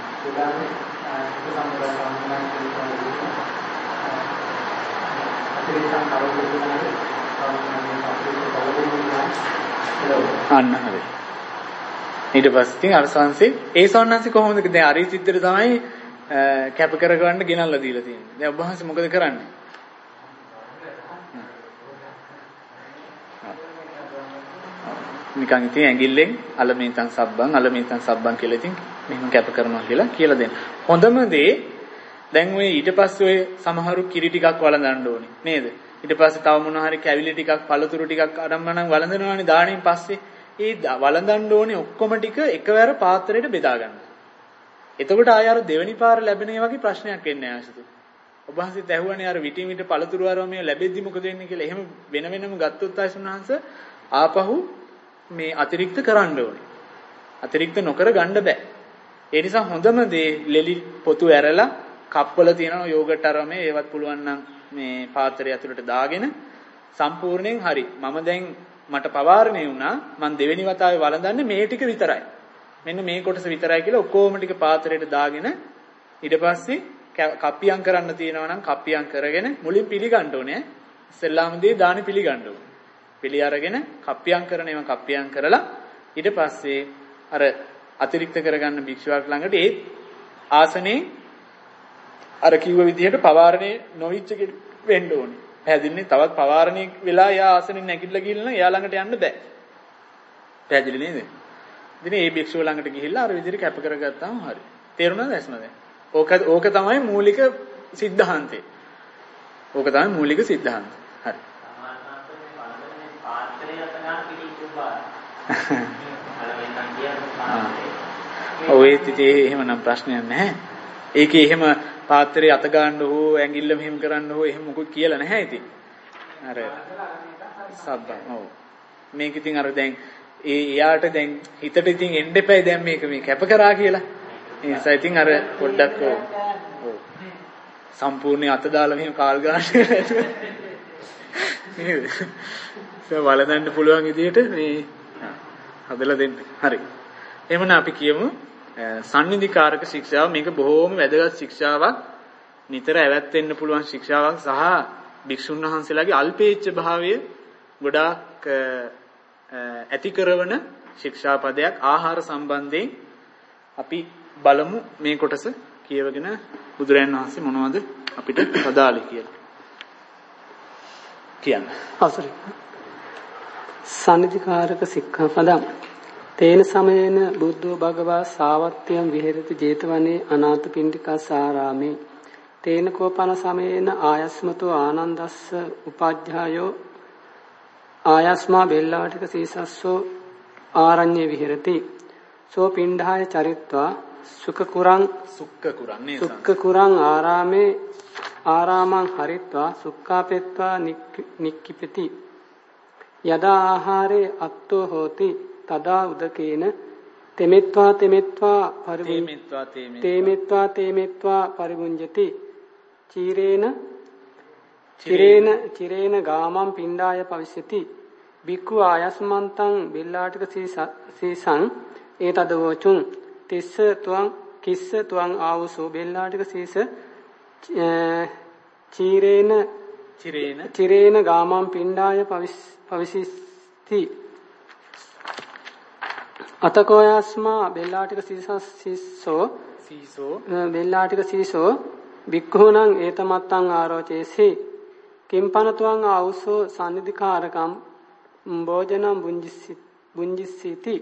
අන්න හරි. ඊට පස්සේ අර සංසි ඒ සෝන්නාන්සි කොහොමද දැන් අර චිත්‍රය තමයි කැප කරගන්න ගෙනල්ලා දීලා තියෙන්නේ. දැන් ඔබ වහන්සේ මොකද කරන්නේ? නිකන් ඉතින් ඇඟිල්ලෙන් අලමීතන් සබ්බන් අලමීතන් සබ්බන් කියලා ඉතින් මෙහෙම කැප කරනවා කියලා කියලා දෙන්න. හොඳම දේ දැන් ඔය ඊට පස්සේ ඔය සමහරු කිරි ටිකක් වළඳන්න ඕනේ නේද? ඊට පස්සේ තව මොනවා හරි කැවිලි ටිකක් පළතුරු ටිකක් අරම්මනම් වළඳනවානේ දාණයෙන් පස්සේ. ඒ වළඳන්න ඕනේ ඔක්කොම ටික එකවර පාත්‍රයට බෙදා ගන්න. එතකොට ආය අර දෙවෙනි පාර ලැබෙන වගේ ප්‍රශ්නයක් එන්නේ නැහැ ආශිත. ඔබ හන්සිත ඇහුවනේ අර විටින් විට පළතුරු ආරම මේ ලැබෙද්දි මොකද වෙන්නේ කියලා. එහෙම වෙන වෙනම ගත්තොත් ආශිතුන්හන්ස ආපහු මේ අතිරික්ත කරන්න ඕනේ. අතිරික්ත නොකර ගන්න බෑ. ඒ නිසා හොඳම දේ ලෙලි පොතු ඇරලා කප්වල තියෙනවා යෝගට් අරමේ ඒවත් පුළුවන් නම් මේ පාත්‍රය ඇතුළට දාගෙන සම්පූර්ණයෙන් හරි. මම දැන් මට පවාරණේ වුණා. මම දෙවෙනි වතාවේ වළඳන්නේ මේ ටික විතරයි. මෙන්න මේ කොටස විතරයි කියලා ඔක්කොම ටික පාත්‍රයට දාගෙන ඊට පස්සේ කප්පියම් කරන්න තියෙනවා නම් කප්පියම් කරගෙන මුලින් පිළිගන්න ඕනේ. ඉස්සෙල්ලාම දේ දානි පිළිගන්න ඕනේ. පිළි අරගෙන කප්පියම් කරන ඒවා කප්පියම් කරලා ඊට පස්සේ අර අතිරික්ත කරගන්න භික්ෂුවක් ළඟට ඒ ආසනේ අර කිව්ව විදිහට පවාරණේ නොවිච්ච වෙන්න ඕනේ. පැහැදිලිනේ? තවත් පවාරණේ වෙලා එයා ආසනෙන් නැගිටලා ගිහිල්ලා එයා ළඟට යන්න බෑ. පැහැදිලි නේද? ඉතින් මේ භික්ෂුව ළඟට ගිහිල්ලා අර විදිහට කැප කරගත්තාම හරි. තේරුණාද ඇස්මද? ඕක ඕක තමයි මූලික સિદ્ધාන්තය. ඕක තමයි මූලික સિદ્ધාන්තය. හරි. ඔය ඉතින් එහෙමනම් ප්‍රශ්නයක් නැහැ. ඒකේ එහෙම පාත්‍රයේ අත ගන්න හෝ ඇඟිල්ල මෙහෙම කරන්න හෝ එහෙම මොකුත් කියලා නැහැ ඉතින්. අර සබ්බා. ඔව්. මේක ඉතින් අර දැන් ඒ එයාට දැන් හිතට ඉතින් එන්න එපයි දැන් මේක මේ කැප කරා කියලා. ඒ නිසා ඉතින් අර පොඩ්ඩක් ඔව්. ඔව්. සම්පූර්ණ අත දාලා මෙහෙම කාල් ගන්න නේද? ඒක වලඳන්න පුළුවන් විදිහට මේ හදලා දෙන්න. හරි. එහෙමනම් අපි කියමු සම්නිධිකාරක ශික්ෂාව මේක බොහෝම වැදගත් ශික්ෂාවක්. නිතර ඇවැත් වෙන්න පුළුවන් ශික්ෂාවක් සහ භික්ෂුන් වහන්සේලාගේ අල්පේච්ඡ භාවය ගොඩාක් ඇති කරන ශික්ෂා පදයක්. ආහාර සම්බන්ධයෙන් අපි බලමු මේ කොටස කියවගෙන බුදුරයන් වහන්සේ මොනවද අපිට පදාලේ කියලා. කියන්න. අවසරයි. සම්නිධිකාරක සික්ඛාපදම් තේන සමයේන බුද්ධෝ භගවා සාවත්ත්‍යම් විහෙරති 제තවනේ අනාථපිණ්ඩිකස්සාරාමේ තේන කෝපන සමයේන ආයස්මතෝ ආනන්දස්ස උපාධ්‍යායෝ ආයස්මා බෙල්ලාටික සීසස්සෝ ආරඤ්ඤේ විහෙරති සෝ පිණ්ඩාය චරිත්වා සුඛ කුරං සුක්ඛ කුරං නේ සුක්ඛ කුරං ආරාමේ ආරාමං හරිත්වා සුක්ඛාපෙත්වා නික්කිපති යදා ආහාරේ අත්තෝ හෝති තදා උදකේන තෙමෙත්වා තෙමෙත්වා පරිමුඤ්ඤත්වා තේමෙත්වා තේමෙත්වා පරිමුඤ්ඤති චීරේන චිරේන චිරේන ගාමං පිණ්ඩාය පවිස්සති බික්ඛු ආයස්මන්තං බෙල්ලාටික සීසං ඒතදවචුං තිස්ස තුවං කිස්ස තුවං ආවසෝ බෙල්ලාටික සීස චීරේන චිරේන චිරේන ගාමං පිණ්ඩාය පවිසිති අතකෝයස්මා බෙල්ලාටික සීසෝ සීසෝ බෙල්ලාටික සීසෝ බික්ඛූණං ඒතමත්තං ආරෝචේසි කිම්පනතුං ආවසෝ සම්නිධිකාරකම් භෝජනම් බුංජිස්සි බුංජිස්සීති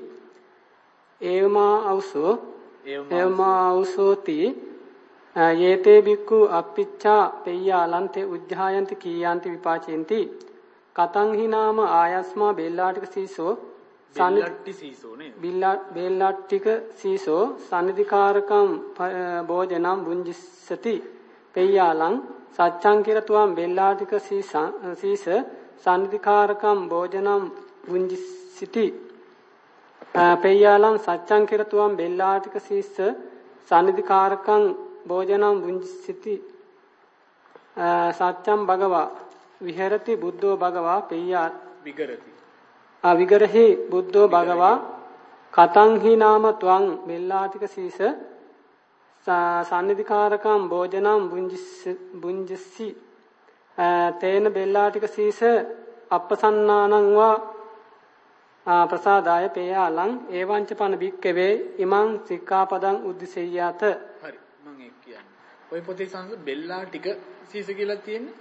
ඒවමා අවසෝ ඒවමා අවසෝති යේතේ බික්ඛු අප්පිච්ඡා පෙය්‍යාලන්තේ උජ්ජායන්ති කීයන්ති විපාචෙන්ති කතං හිනාම ආයස්මා බෙල්ලාටික සීසෝ බෙල්ලට්ටි සීසෝ නේ බිල්ලා බෙල්ලට්ටික සීසෝ සම්නිධිකාරකම් භෝජනම් බුංජිස්සති පෙය්‍යාලං සච්ඡං කිරතුම් බෙල්ලාටික සීස සම්නිධිකාරකම් භෝජනම් බුංජිස්සති පෙය්‍යාලං සච්ඡං කිරතුම් බෙල්ලාටික සීස සම්නිධිකාරකම් භෝජනම් බුංජිස්සති සච්ඡං භගවා විහෙරති බුද්ධෝ භගවා පෙය්‍යා විගරති අවිගරහි බුද්ධෝ භගවා කතං හි නාම ත්වං බෙල්ලාටික සීස සම්නිධිකාරකම් භෝජනම් බුංජස්සි තේන බෙල්ලාටික සීස අප්පසන්නානං වා ප්‍රසාදාය පේයාලං ඒවංච පන බික්කවේ ඉමං සික්ඛාපදං උද්දිසෙය්‍යාත. හරි මම ඒක කියන්නේ. ඔය පොතේ සංස බෙල්ලාටික සීස කියලා තියෙන්නේ.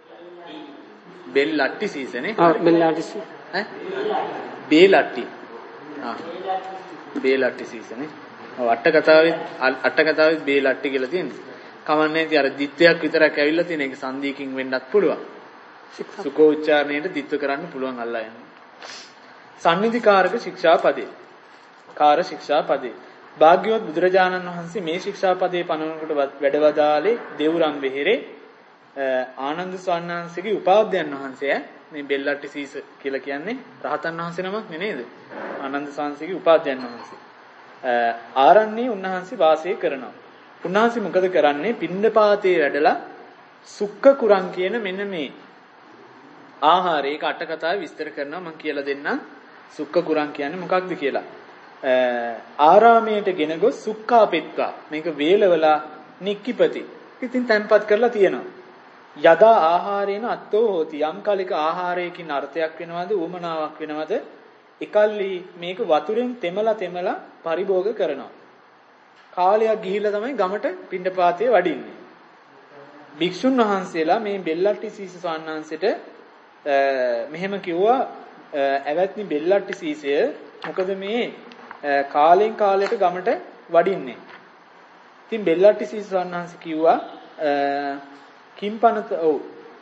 බෙල්ලට්ටි සීසනේ. ආ බෙල්ලාටි සීස. ඈ බේලට්ටි. ආ බේලට්ටි සීසනේ. ඔව් අට කතාවේ අට කතාවේ බේලට්ටි කියලා තියෙන්නේ. කවන්නේ ඉතින් අර දිත්වයක් විතරක් ඇවිල්ලා තියෙන එක සංදීකින් වෙන්නත් පුළුවන්. සුකෝ උච්චාරණයට දිත්ව කරන්න පුළුවන් අල්ලා යන්න. සම්නිධිකාරක ශික්ෂා පදේ. කාර ශික්ෂා පදේ. භාග්‍යවත් බුදුරජාණන් වහන්සේ මේ ශික්ෂා පදේ පනවනකොට වැඩවදාලේ දේවුරම් වෙහෙරේ ආනන්ද ස්වාමීන් වහන්සේගේ උපාධ්‍යයන් වහන්සේ මේ බෙල්ලට්ටි සීස කියලා කියන්නේ රහතන් වහන්සේ නමක් නේද? ආනන්ද ස්වාමීන්ගේ උපාධ්‍යයන් වහන්සේ. ආරණ්‍යයේ උන්වහන්සේ වාසය කරනවා. උන්වහන්සේ මොකද කරන්නේ? පිණ්ඩපාතේ වැඩලා සුක්ඛ කුරං කියන මෙන්න මේ ආහාරය ඒක අට කතාවේ විස්තර කරනවා මම කියලා දෙන්නම්. සුක්ඛ කුරං කියන්නේ මොකක්ද කියලා. ආරාමයට ගෙන ගොස් සුක්ඛාපෙත්වා මේක වේලවලා නික්කිපති. ඉතින් තැන්පත් කරලා තියෙනවා. යදා ආහාරේන අත්තෝ හෝති යම් කාලික ආහාරයකින් අර්ථයක් වෙනවද උමනාවක් වෙනවද එකල්ලි මේක වතුරෙන් තෙමලා තෙමලා පරිභෝග කරනවා. කාලයක් ගිහිල්ලා තමයි ගමට පිණ්ඩපාතේ වඩින්නේ. භික්ෂුන් වහන්සේලා මේ බෙල්ලට්ටි සීස සාන්නාංශයට මෙහෙම කිව්වා ඇවැත්නි බෙල්ලට්ටි සීසය මොකද මේ කාලෙන් කාලයට ගමට වඩින්නේ. ඉතින් බෙල්ලට්ටි සීස සාන්නාංශ කිව්වා කිම්පනත ඔව්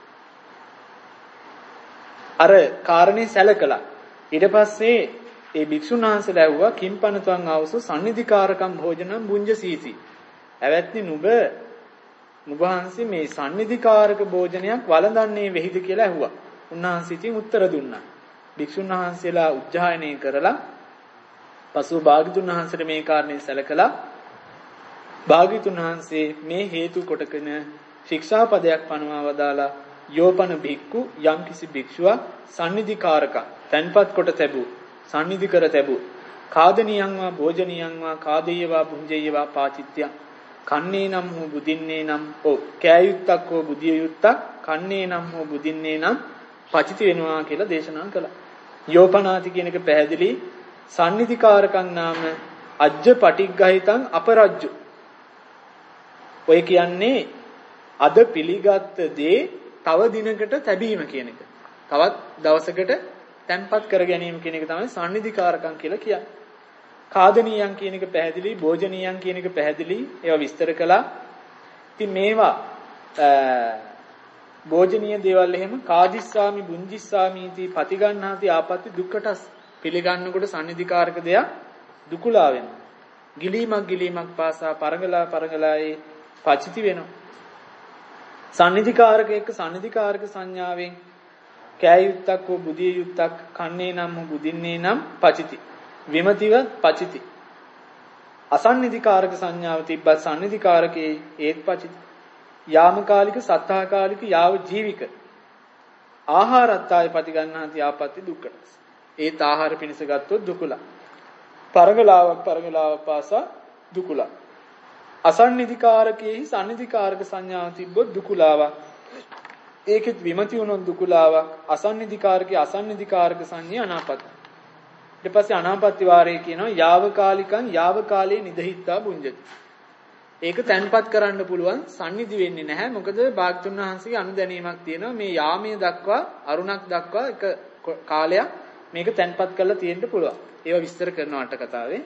අර කාරණේ සැලකලා ඊට පස්සේ ඒ භික්ෂුන් වහන්සේලා ඇහුවා කිම්පනතං ආවසෝ සම්නිධිකාරකම් භෝජනම් බුංජ සීසි. ඇවැත්නි නුඹ මුභාන්සි මේ සම්නිධිකාරක භෝජනයක් වළඳන්නේ වෙහිද කියලා ඇහුවා. උන්වහන්සේ ඉතින් උත්තර දුන්නා. භික්ෂුන් වහන්සේලා උජ්ජායනය කරලා පසුව භාග්‍යතුන් වහන්සේට මේ කාරණේ සැලකලා භාග්‍යතුන් වහන්සේ මේ හේතු කොටගෙන ශික්ෂාපදයක් පනවා වදාලා යෝපන භික්ඛු යම් කිසි භික්ෂුවක් සම්නිධිකාරක තන්පත් කොට තැබූ සම්නිධි කර තැබූ කාදනියං වා භෝජනියං වා කාදේයවා භුංජේයවා පාචිත්‍ය කන්නේ නම් හෝ බුදින්නේ නම් ඕ කෑයුත්තක් හෝ බුදිය යුත්තක් කන්නේ නම් හෝ බුදින්නේ නම් පචිති වෙනවා කියලා දේශනා කළා. යෝපනාති කියන එක පැහැදිලි. සම්නිධිකාරකං නාම අජ්ජ පටිග්ගහිතං අපරජ්ජු. ඔය කියන්නේ අද පිළිගත් දේ තව දිනකට තැබීම කියන එක. තවත් දවසකට තැන්පත් කර ගැනීම කියන එක තමයි සම්නිධිකාරකම් කියලා කියන්නේ. කාදනීයන් කියන එක පැහැදිලි, භෝජනීයන් කියන එක පැහැදිලි. ඒවා විස්තර කළා. ඉතින් මේවා භෝජනීය දේවල් එහෙම කාදිස්සාමි බුංජිස්සාමි इति පතිගන්නාති ආපත්‍ති දුක්කටස් පිළිගන්නකොට සම්නිධිකාරක දෙයක් දුකුලා වෙනවා. ගිලීමක් ගිලීමක් පාසා පරගලා පරගලායේ පචිති වෙනවා. සම්නිධිකාරක එක්ක සම්නිධිකාරක සංඥාවෙන් කෑයුත්තක් හෝ බුදිය යුත්තක් කන්නේ නම් හෝ බුදින්නේ නම් පචිති. විමතිව පචිති. අසන්නිධිකාරක සංඥාව තිබ්බත් සම්නිධිකාරකේ ඒත් පචිති. යාමකාලික සත්තාකාලික යාව ජීවික ආහාරත්තාය පටිගන්නාති ආපත්‍ති දුක්ඛට. ඒත් ආහාර පිණිස ගත්තොත් දුකුලා. පරගලාවක් පරගලාවක් පාසා දුකුලා. අසන්නිධිකාරකේහි සන්නිධිකාරක සංඥාව තිබ්බොත් දුකුලාවක්. ඒකෙත් විමති වුණොත් දුකුලාවක්. අසන්නිධිකාරකේ අසන්නිධිකාරක සංඥා අනාපත්‍ති. ඊට පස්සේ අනාපත්‍ති වාරයේ කියනවා යාවකාලිකං යාවකාලේ නිදහිත්තා බුඤ්ජති. ඒක තැන්පත් කරන්න පුළුවන් සම්නිධි වෙන්නේ නැහැ. මොකද භාග්‍යතුන් වහන්සේගේ අනුදැනීමක් තියෙනවා මේ යාමයේ දක්වා අරුණක් දක්වා එක කාලයක් මේක තැන්පත් කරලා තියෙන්න පුළුවන්. ඒවා විස්තර කරනවා අට කතාවේ.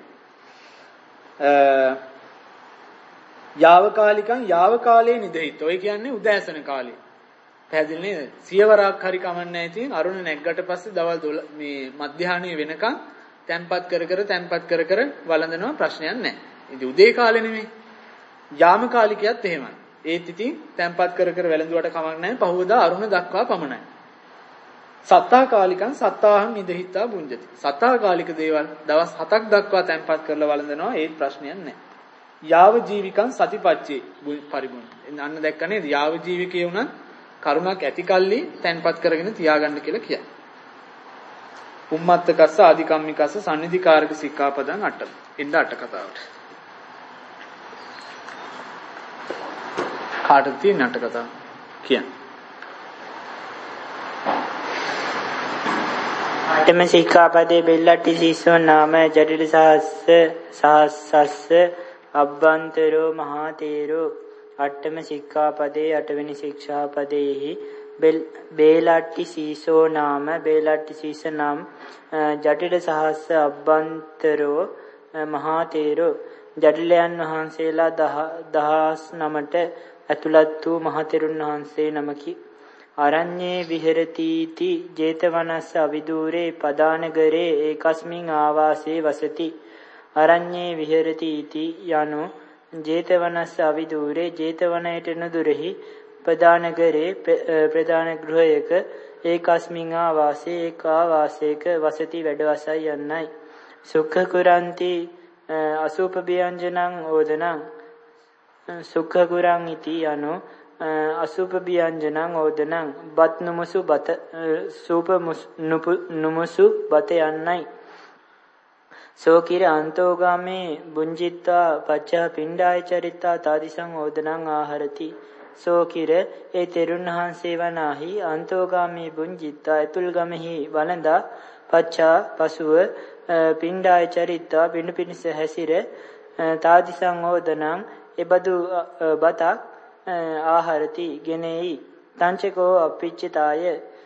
යාවකාලිකං යාවකාලේ නිදහිත. ඔය කියන්නේ උදෑසන කාලේ. පැහැදිලි නේද? සියවරක් හරි කමන්නේ ඉතින් අරුණ නැග්ගට පස්සේ දවල් මේ මධ්‍යහානයේ වෙනකන් තැන්පත් කර කර තැන්පත් කර කර වළඳනවා ප්‍රශ්නයක් නැහැ. ඉතින් උදේ කාලේ නෙමෙයි. යාම කාලිකයත් එහෙමයි. ඒත් ඉතින් තැන්පත් කර කර වැළඳුවට කමක් නැහැ. පහවදා අරුණ දක්වා පමණයි. සත්තා කාලිකං සත්තාහං නිදහිතා බුඤ්ජති. සත්තා කාලික දේවල් දවස් හතක් දක්වා තැන්පත් කරලා වළඳනවා. ඒත් ප්‍රශ්නයක් නැහැ. යාව ජීවිකං සතිපච්චේ පරිබුණ. අන්න දැක්ක නේද? යාව ජීවිකේ උනත් කරුණක් ඇති කල්ලි තැන්පත් කරගෙන තියාගන්න කියලා කියයි. උම්මත්තකස්ස ආදිකම්මිකස්ස සම්නිධිකාරක සික්ඛාපදං අට. ඉන්න අට කතාවට. කාටද තියෙන අට කතාව කියන්න. අටම සික්ඛාපදේ බෙල්ලට්ටි සීසෝ නාම ජටිල සහස්ස සහස්සස්ස අබ්බන්තරෝ මහා තේරෝ. අටම සික්ඛාපදේ අටවෙනි ශික්ෂාපදේහි බේලට්ටි සීසෝ නාම බේලට්ටි සීස නම් ජටිල සහස්ස අබ්බන්තරෝ මහා තේරෝ. ජටිලයන් වහන්සේලා දහස් නමට ඇතුළත් වූ මහතෙරුන් වහන්සේ නමකි. අරඤ්ඤේ විහෙරතිති 제තවනස්ස අවිදූරේ පදානගරේ ඒකස්මින් ආවාසේ වසති. අරඤ්ඤේ විහෙරතිති යනු 제තවනස්ස අවිදූරේ 제තවනයට නුදුරෙහි ප්‍රදානගරේ ප්‍රදාන ගෘහයක ඒකස්මින් ආවාසේ ඒකාවාසේක වසති වැඩවසයි යන්නයි. සුඛ කුරන්ති අසූප ව්‍යංජනං ඕදනං සුඛ කුරං ඉති යනු අසූප ව්‍යංජනං ඕදනං බත් නුමුසු බත සූප නුමුසු බත යන්නයි. සෝකිර අන්තෝගාමේ බුංජිත්වා පච්චා පිණ්ඩාය චරිත්තා තාදිසං ඕදනං ආහරති. සෝකිර ඒ තෙරුන් වහන්සේ වනාහි අන්තෝගාමේ බුංජිත්වා ඇතුල් ගමෙහි වළඳා පච්චා පසුව පිණ්ඩාය චරිත්වා පිණු පිණිස හැසිර තාදිසං ඕදනං එබදු බතක් ආහාරති ගෙනෙයි. තංචකෝ අපිච්චිතාය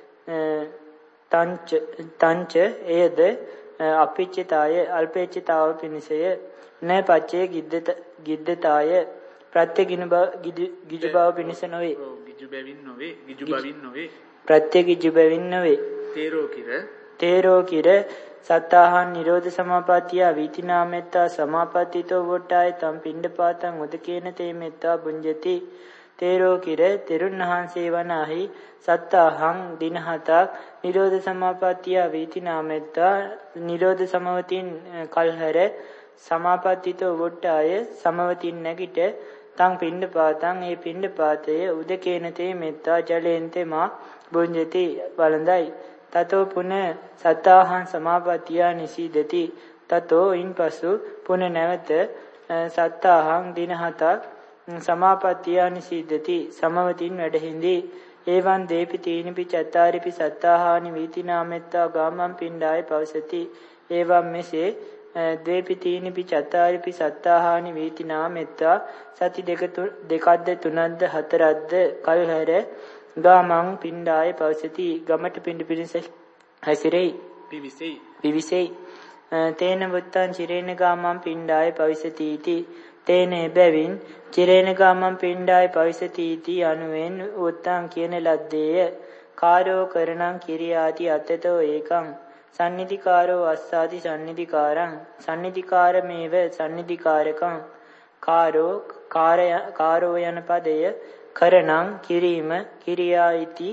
තංච තංච එයද අපිච්චිතාය අල්පේච්චිතාව පිණිසය. න පච්චේ ගිද්දත ගිද්දතාය ප්‍රත්‍ය ගිනු ගිජු බව පිණිස නොවේ. ගිජු බැවින් නොවේ. ගිජු බැවින් නොවේ. ප්‍රත්‍ය ගිජු බැවින් නොවේ. තේරෝ කිර තේරෝ කිර සත්තාහං නිරෝධ සමාපත්තිය වීතිනා මෙත්තා සමාපත්තිතෝ වොට්ටාය තම් පිණ්ඩපාතං උදකේන තේ මෙත්තා බුඤ්ජති. තේරෝ කිර තෙරුන් වහන්සේ වනාහි සත්තාහං දින හතක් නිරෝධ සමාපත්තිය වීති නාමෙත්තා නිරෝධ සමවතින් කල්හැර සමාපත්තිතෝ වොට්ටාය සමවතින් නැගිට තං පිණ්ඩපාතං ඒ පිණ්ඩපාතය උදකේන තේ මෙත්තා ජලයෙන් තෙමා බුඤ්ජති වළඳයි තතෝ පුන සත්තාහං සමාපත්තිය නිසීදති තතෝ ඉන්පසු පුන නැවත සත්තාහං දින හතක් සමාපත්තිය නිසීදති සමවතින් වැඩහිඳී එවං දේපි තීනිපි චත්තාරිපි සත්තාහානි වීති නාමෙත්තා ගාමං පිණ්ඩාය පවසති එවං මෙසේ දේපි තීනිපි චත්තාරිපි සත්තාහානි වීති නාමෙත්තා සති දෙක දෙකක්ද තුනක්ද හතරක්ද කල්හැර ගාමං පිණ්ඩාය පවසති ගමට පිණ්ඩ පිණිස හැසිරෙයි පිවිසෙයි පිවිසෙයි තේන වුත්තං චිරේන ගාමං පිණ්ඩාය පවසති इति තේන බැවින් චිරේන ගාමං පිණ්ඩාය පවසති इति අනුවෙන් උත්තං කියන ලද්දේය කාරෝ කරණං කිරියාති අතතෝ ඒකං සම්නිධිකාරෝ අස්සාති සම්නිධිකාරං සම්නිධිකාරමේව සම්නිධිකාරකං කාරෝ කාරය කාරෝ යන පදය කරණං කිරීම කිරියා इति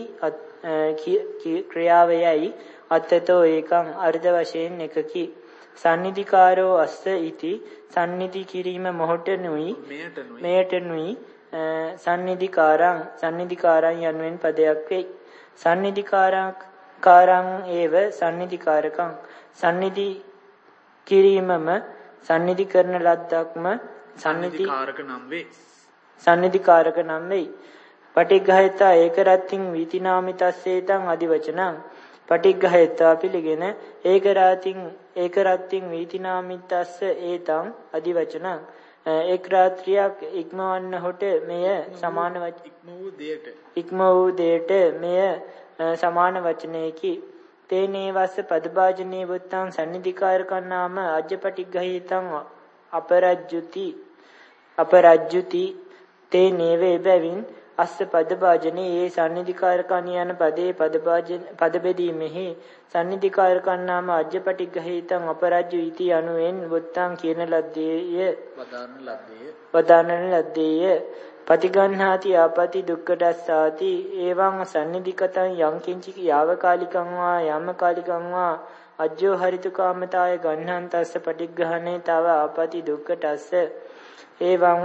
ක්‍රියාවයයි අතතෝ ඒකං අර්ධ වශයෙන් එකකි සම්නිධිකාරෝ අස්ස इति සම්නිධි කිරීම මොහොතනුයි මෙයටනුයි සම්නිධිකාරං සම්නිධිකාරං යනුවෙන් පදයක් වෙයි සම්නිධිකාරං කාරං ඒව සම්නිධිකාරකං සම්නිධි කිරීමම සම්නිධි කරන ලද්දක්ම සම්නිධිකාරක නම් වේ සම්නිධිකාරක නම් වෙයි පටිඝයතා ඒක රත්තින් වීතිනාමිතස්සේතං අදිවචනං පටිඝයතා පිළිගෙන ඒක රාතින් ඒක රත්තින් වීතිනාමිතස්ස ඒතං අදිවචනං එක් රාත්‍රියක් ඉක්මවන්න හොට මෙය සමාන ඉක්ම වූ දෙයට ඉක්ම වූ දෙයට මෙය සමාන වචනයකි තේනේ වස්ස පදභාජනේ වුත්තං සම්නිධිකාරකං නාම අජ්ජපටිඝයිතං අපරජ්ජුති අපරජ්ජුති තේනේ වේ බැවින් අස්ස පදභාජනේ ඒ සම්නිධිකාරකං යන පදේ පදභාජන පද බෙදීමෙහි සම්නිධිකාරකං නාම අජ්ජපටිඝයිතං අපරජ්ජු इति අනුවෙන් වුත්තං කියන ලද්දේය වදාන ලද්දේය වදාන ලද්දේය පටිගන්හාති ආපති දුක්ඛදස්සාති එවං සම්නිධිකතං යං කිංචි යාවකාලිකං වා යම්කාලිකං වා අජ්ජෝ හරිතු කාමතාය ගන්හන්තස්ස පටිග්ගහනේ තව ආපති දුක්ඛදස්ස එවං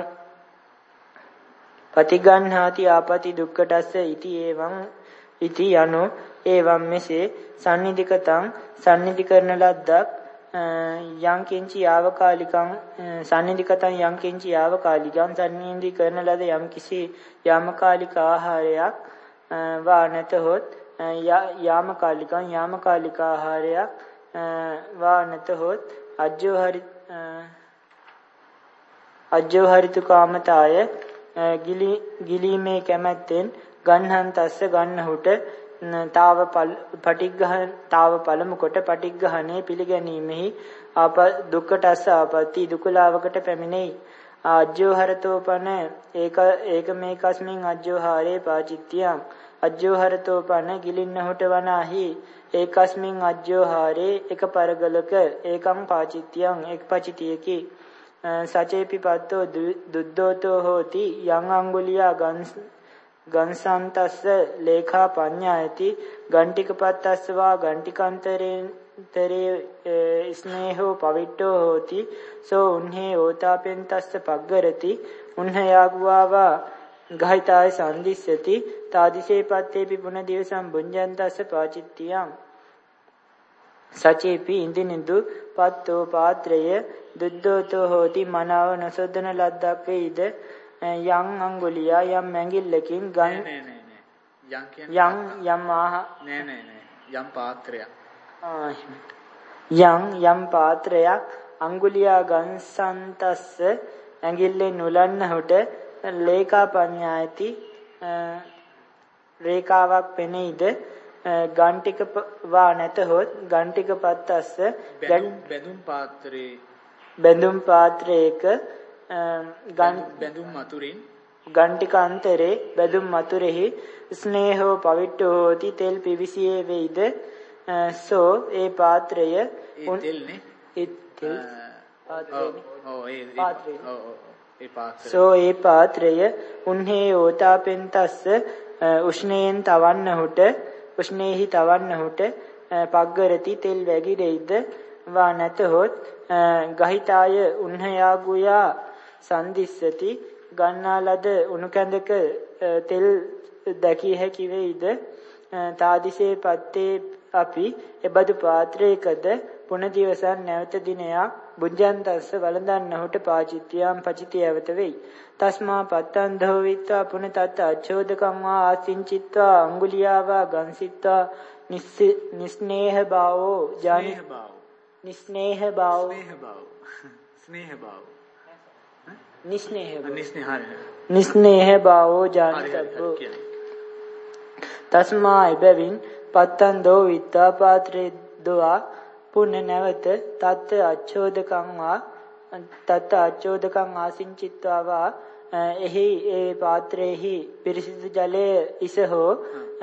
පටිගන්හාති ආපති දුක්ඛදස්ස इति එවං इति යනෝ එවං මෙසේ සම්නිධිකතං සම්නිධි කරන ලද්දක් යං කිංචි යාවකාලිකං සම්නිධිකතං යං කිංචි යාවකාලිකං සම්නිධි කරන ලද යම් කිසි යාමකාලික ආහාරයක් වා නැතහොත් යාමකාලිකං යාමකාලික ආහාරයක් වා නැතහොත් අජ්ජෝ හරි අජ්ජෝ හරිතු කාමතාය ගිලි ගිලීමේ කැමැත්තෙන් ගන්හන්තස්ස ගන්නහුට තාව පටිග්ගහ තාව පළමු කොට පටිග්ගහනේ පිළිගැනීමෙහි ආප දුක්ඛටස්ස ආපatti දුකලාවකට පැමිණෙයි අජ්ජෝහරතෝපන ඒක ඒක මේකස්මින් අජ්ජෝහාරේ පාචිත්‍යං අජ්ජෝහරතෝපන ගිලින්නහුට වනාහි ඒකස්මින් අජ්ජෝහාරේ එක පරගලක ඒකම් පාචිත්‍යං එක් පචිතියකි සචේපි පත්තෝ දුද්දෝතෝ හෝති යං අංගුලියා ගන්ස් ගන්සන්තස්ස ලේඛා පඤ්ඤායති ගණ්ටිකපත්තස්ස වා ගණ්ටිකාන්තරේ තරේ ස්නේහෝ පවිට්ඨෝ හෝති සෝ උන්හේ ඕතාපෙන්තස්ස පග්ගරති උන්හයාග්වාවා ගහිතාය සම්දිස්සති තාදිසේ පත්තේපි පුන දිවසම් බුඤ්ජන්තස්ස පාචිත්තියං සචේපි ඉන්දිනිදු පත්තෝ පාත්‍රය දුද්දෝතෝ හෝති මනාව නොසොදන ලද්දක් වේද යම් අඟුලියා යම් ඇඟිල්ලකින් ගන් නෑ නෑ නෑ යම් කියන්නේ යම් යම් ආහ නෑ නෑ නෑ යම් පාත්‍රයක් යම් යම් පාත්‍රයක් අඟුලියා ගන්සන්තස්ස ඇඟිල්ලෙන් උලන්න හොට ලේඛා පඤ්ඤායති රේඛාවක් පෙනෙයිද ගණ්ටික වා නැතහොත් ගණ්ටික පත්තස්ස බැඳුම් පාත්‍රේ බැඳුම් පාත්‍රයක බැඳුම් මතුරින් ගණ්ටික අන්තරේ බැඳුම් මතුරෙහි ස්නේහෝ පවිට්ඨෝ හෝති තෙල් පිවිසියේ වේද සෝ ඒ පාත්‍රය ඒ තෙල්නේ ඒ තෙල් පාත්‍රේ ඔව් ඒ පාත්‍රේ ඔව් ඒ පාත්‍රය සෝ ඒ පාත්‍රය උන්හේ ඕතාපෙන් තස්ස උෂ්ණයෙන් තවන්නහුට උෂ්ණේහි තවන්නහුට පග්ගරති තෙල් වැగిරෙයිද වා නැතහොත් ගහිතාය උන්හයාගුයා සන්දිස්සති ගන්නා ලද උණු කැඳක තෙල් දැකිය හැකි වෙයිද තාදිසේ පත්තේ අපි එබඳු පාත්‍රයකද පුන දිවසන් නැවත දිනයක් බුද්ධන්තස්ස වළඳන්නහුට පාචිත්‍යම් පචිතියවත වෙයි තස්මා පත්තං දෝවිත්වා පුන තත් අචෝදකං වා ආසින්චිත්වා අඟුලියාවා ගංසිත්වා නිස්නේහ භාවෝ ජානි නිස්නේහ භාවෝ ස්නේහ භාව ස්නේහ භාව නිස්නේහ නිස්නේහ නිස්නේහ භාවෝ ජානිතබ්බෝ තස්මා එබැවින් පත්තං දෝවිත්වා පාත්‍රේ දොවා පුන නැවත තත් අච්ඡෝදකං වා තත් අච්ඡෝදකං ආසින්චිත්වා වා එහි ඒ පාත්‍රයේහි පිරිසිදු ජලය ඉස හෝ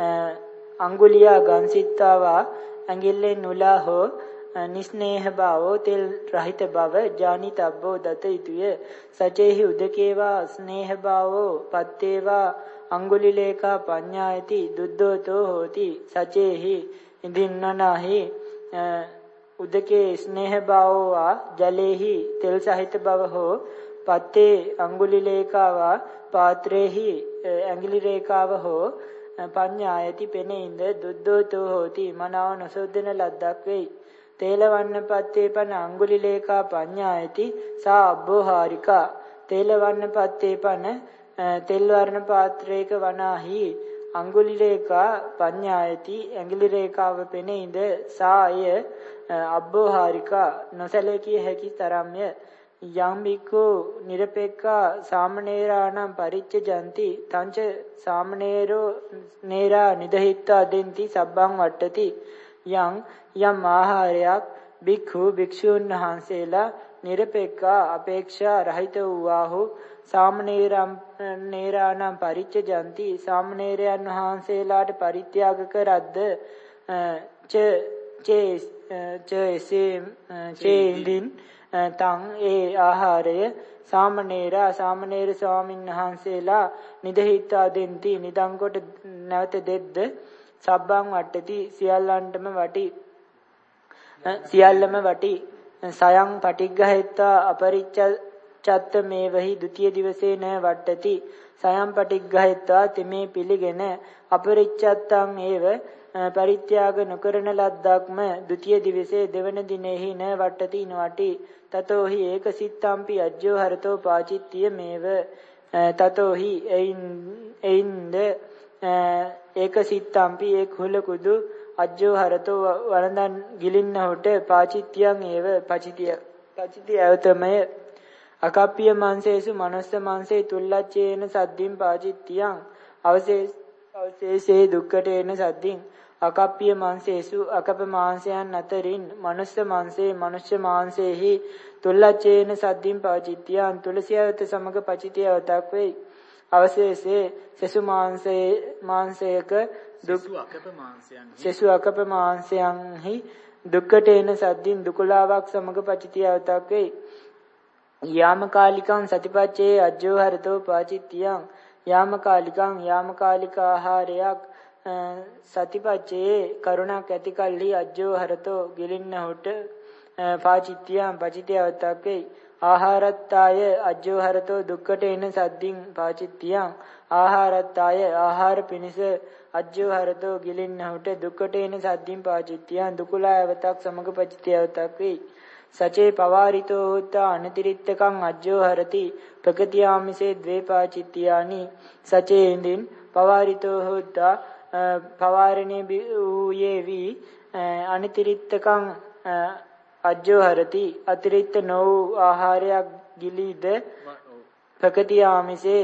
අඟුලියා ගංසිත්වා වා ඇඟිල්ලෙන් නුලා හෝ නිස්නේහ භාවෝ තෙල් රහිත බව ජානිතබ්බෝ දත යුතුය සචේහි උදකේවා ස්නේහ භාවෝ පත්තේවා අඟුලිලේකා පඤ්ඤායති දුද්දෝතෝ හෝති සචේහි ඉදින්නනාහි උදකේ ස්නේහ භාවෝ ජලේහි තෙල් සහිත බව හෝ පත්තේ අඟුලිලේකාවා පාත්‍රේහි ඇඟිලි රේඛාව හෝ පඤ්ඤායති පෙනෙයින්ද දුද්දෝතෝ හෝති මනාව නොසොද්දන ලද්දක් වෙයි තේලවන්න පත්තේ පන අඟුලිලේකා පඤ්ඤායති සා අබ්බෝහාරිකා තේලවන්න පත්තේ පන තෙල් වර්ණ පාත්‍රයක වනාහි අඟුලිලේකා පඤ්ඤායති ඇඟිලි රේඛාව පෙනෙයිද සාය අබ්බෝහාරිකා නොසලකිය හැකි තරම්ය යම් බික්කෝ නිරපෙක්ඛා සාමණේරාණං පරිච්ඡජಂತಿ තංච සාමණේරෝ නේරා නිදහිත්වා දෙන්ති සබ්බං වට්ටති යම් යම් ආහාරයක් බික්ඛු භික්ෂූන් වහන්සේලා නිරපෙක්ඛා අපේක්ෂා රහිත වූවාහු සාමණේරම් නේරාණං පරිච්ඡජಂತಿ සාමණේරයන් වහන්සේලාට පරිත්‍යාග කරද්ද ච චේ චේසී චේඳින් තං ඒ ආහාරය සාමණේරා සාමණේර ස්වාමීන් වහන්සේලා නිදහිතා දෙන්ති නිදන් කොට නැවත දෙද්ද සබ්බං වට්ටති සියල්ලන්ටම වටි සියල්ලම වටි සයං පටිග්ගහෙත්තා අපරිච්ඡත්ත මේවහි ဒ ුතිය දිවසේ න වට්ටති සයං පටිග්ගහෙත්තා තෙමේ පිළිගෙන අපරිච්ඡත්තං ඒව පරිත්‍යාග නොකරන ලද්දක්ම ဒ ුතිය දිවසේ දෙවන දිනෙහි න වට්ටති නොවටි තතෝහි ඒක සිත්තම්පි අජ්ජෝ හරතෝ පාචිත්‍ය මේව තතෝහි එයින්ද ඒක සිත්තම්පි ඒ කුල කුදු අජ්ජෝ හරතෝ වරඳන් ගිලින්නහොට පාචිත්‍යං ඒව පචිතිය පචිතිය අවතමය අකප්පිය මාංශේසු මනස්ස මාංශේ තුල්ලච්චේන සද්දින් පාචිත්‍යං අවශේෂ අවශේෂේ දුක්ඛටේන සද්දින් අකප්පිය මාංශේසු අකප මාංශයන් අතරින් මනුස්ස මාංශේ මනුෂ්‍ය මාංශේහි තුල්ලච්චේන සද්දින් පාචිත්‍යං තුලසියවත සමග පචිතියවතක් වෙයි අවශේෂේ සසු මාංශේ මාංශයක සසු අකප මාංශයන් සසු අකප මාංශයන්හි දුක්ඛටේන සද්දින් දුකලාවක් සමග පචිතියවතක් වෙයි යාමකාලිකං සතිපච්චේ අජ්ජෝ හරතෝ පාචිත්‍යං යාමකාලිකං යාමකාලික ආහාරයක් සතිපච්චේ කරුණක් ඇති කල්හි අජ්ජෝ හරතෝ ගිලින්නහොට පාචිත්‍යං පචිතියවතක් වෙයි ආහාරත්තාය අජ්ජෝ හරතෝ දුක්ඛටේන සද්දින් පාචිත්‍යං ආහාරත්තාය ආහාර පිනිස අජ්ජෝ හරතෝ ගිලින්නහොට දුක්ඛටේන සද්දින් පාචිත්‍යං දුකලාවතක් සමග පචිතියවතක් වෙයි සචේ පවාරිතෝ හොත්තා අනතිරිත්තකං අජ්ජෝ හරති ප්‍රකතියාමිසේ ද්වේ පාචිත්‍යානි සචේ ඉඳින් පවාරිතෝ හොත්තා පවාරණේ වූයේවි අනතිරිත්තකං අජ්ජෝ හරති අතිරික්ත නො ආහාරයක් ගිලීද ප්‍රකතියාමිසේ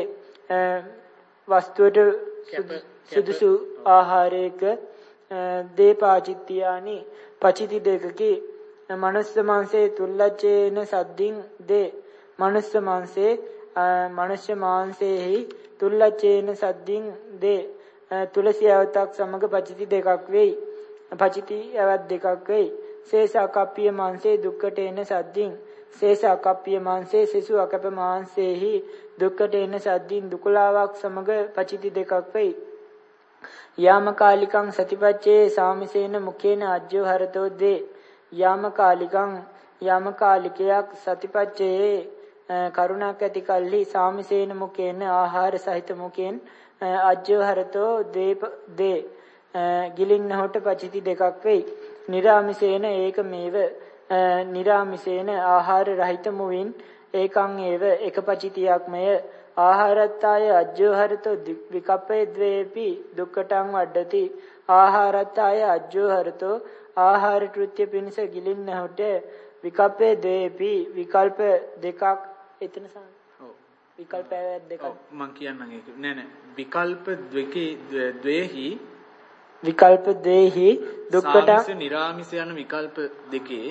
වස්තුවට සුදුසු ආහාරයක දේ පාචිත්‍යානි පචිති දෙකකි මනුස්ස මාංශේ තුල්ලච්චේන සද්දින් දේ මනුස්ස මාංශේ මනුෂ්‍ය මාංශේහි තුල්ලච්චේන සද්දින් දේ තුලසියවතක් සමග පචිති දෙකක් වෙයි පචිති යවත් දෙකක් වෙයි සේසකප්පිය මාංශේ දුක්ඛටේන සද්දින් ශේෂ අකප්පිය මාංශයේ සෙසු අකප මාංශයේහි දුක්කට එන සද්දින් දුකලාවක් සමග පචිති දෙකක් වෙයි. යාමකාලිකං සතිපච්චේ සාමිසේන මුඛේන අජ්ජෝ හරතෝ දේ. යාමකාලිකං යාමකාලිකයක් සතිපච්චේ කරුණාක් ඇති කල්හි සාමිසේන මුඛේන ආහාර සහිත මුඛෙන් අජ්ජෝ හරතෝ දේ ගිලින්නහොට පචිති දෙකක් වෙයි. නිරාමිසේන ඒක මේව නිරාමිසේන ආහාර රහිත මුවින් ඒකං ඒව එක පචිතියක්මය. ආහාරත්තාය අජ්ජෝ හරතෝ විකප්පේ ද්වේපි දුක්කටං වඩ්ඩති. ආහාරත්තාය අජ්ජෝ හරතෝ ආහාර කෘත්‍ය පිණිස ගිලින්නහොට විකප්පේ ද්වේපි විකල්ප දෙකක් එතන සම විකල්ප දෙකක් මම කියන්නම් ඒක නෑ නෑ විකල්ප දෙකේ ද්වේහි විකල්ප දෙහි දුක්කට සාමිස නිරාමිස යන විකල්ප දෙකේ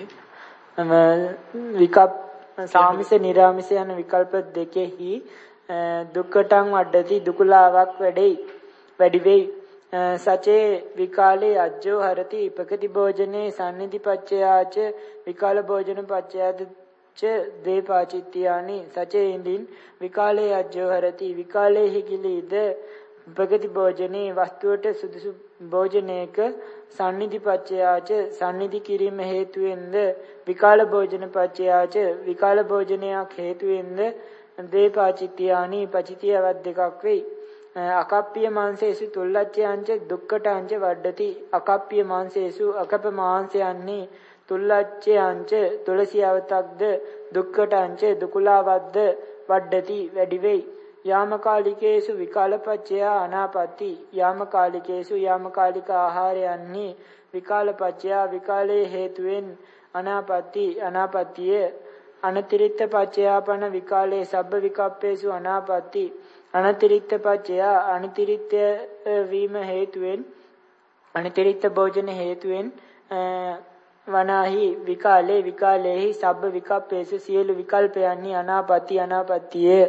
විකප් සාමිස නිරාමිස යන විකල්ප දෙකෙහි දුක්කටං වඩති දුකලාවක් වැඩෙයි වැඩි වෙයි. සචේ විකාලේ අජ්ජෝ හරති ඉපකති භෝජනේ සම්නිධි පච්චයාච විකාල භෝජන පච්චයාද ච දේපාචිත්‍යානි. සචේ ඉඳින් විකාලේ අජ්ජෝ හරති විකාලේ හිකිලීද ඉපකති භෝජනේ වස්තුවට සුදුසු භෝජනයක සම්නිධි පච්චයාච සම්නිධි කිරීම හේතුවෙන්ද විකාල භෝජන පච්චයාච විකාල භෝජනයක් හේතුවෙන්ද දේපාචිත්‍යානි පචිතියවත් දෙකක් වෙයි. අකප්පිය මාංශේසු තුල්ලච්ඡයන්ච දුක්කටංච වඩ්ඩති. අකප්පිය මාංශේසු අකප මාංශයන්හි තුල්ලච්ඡයන්ච තුලසියවතක්ද දුක්කටංච දුකුලාවද්ද වඩ්ඩති වැඩි වෙයි. යාමකාලිකේසු විකාලපච්චය අනාපatti. යාමකාලිකේසු යාමකාලික ආහාරයන්හි විකාලපච්චය විකාලේ හේතුවෙන් අනාපatti අනාපත්තිය. අනතිරික්ත පච්චයාපන විකාලේ සබ්බ විකප්පේසු අනාපatti. අනතිරික්ත පච්චය අනතිරික්ත වීම හේතුවෙන් අනතිරික්ත භෝජන හේතුවෙන් වනාහි විකාලේ විකාලේහි සබ්බ විකප්පේසු සියලු විකල්පයන්හි අනාපatti අනාපත්තියේ.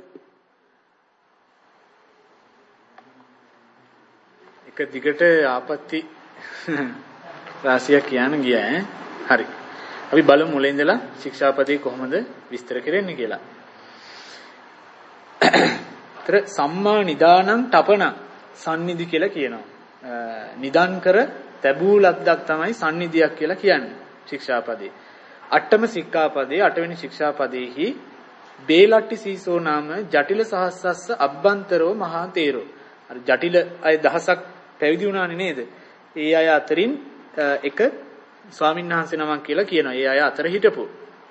එක දිගට ආපත්‍ති රාශියක් කියන්න ගියා ඈ. හරි. අපි බලමු මුලින් ඉඳලා ශික්ෂාපදේ කොහොමද විස්තර කරන්නේ කියලා. තර සම්මා නිදානං තපන සම්නිදි කියලා කියනවා. නිදාන් කර තැබූ ලද්දක් තමයි සම්නිදියක් කියලා කියන්නේ ශික්ෂාපදේ. අට්ඨම සික්ඛාපදේ අටවෙනි ශික්ෂාපදේහි බේලට්ටි සීසෝ නාම ජටිල සහස්සස්ස අබ්බන්තරෝ මහා තේරෝ. අර ජටිල අය දහසක් පැවිදි වුණානේ නේද? ඒ අය අතරින් එක ස්වාමීන් වහන්සේ නමක් කියලා කියනවා. ඒ අය අතර හිටපු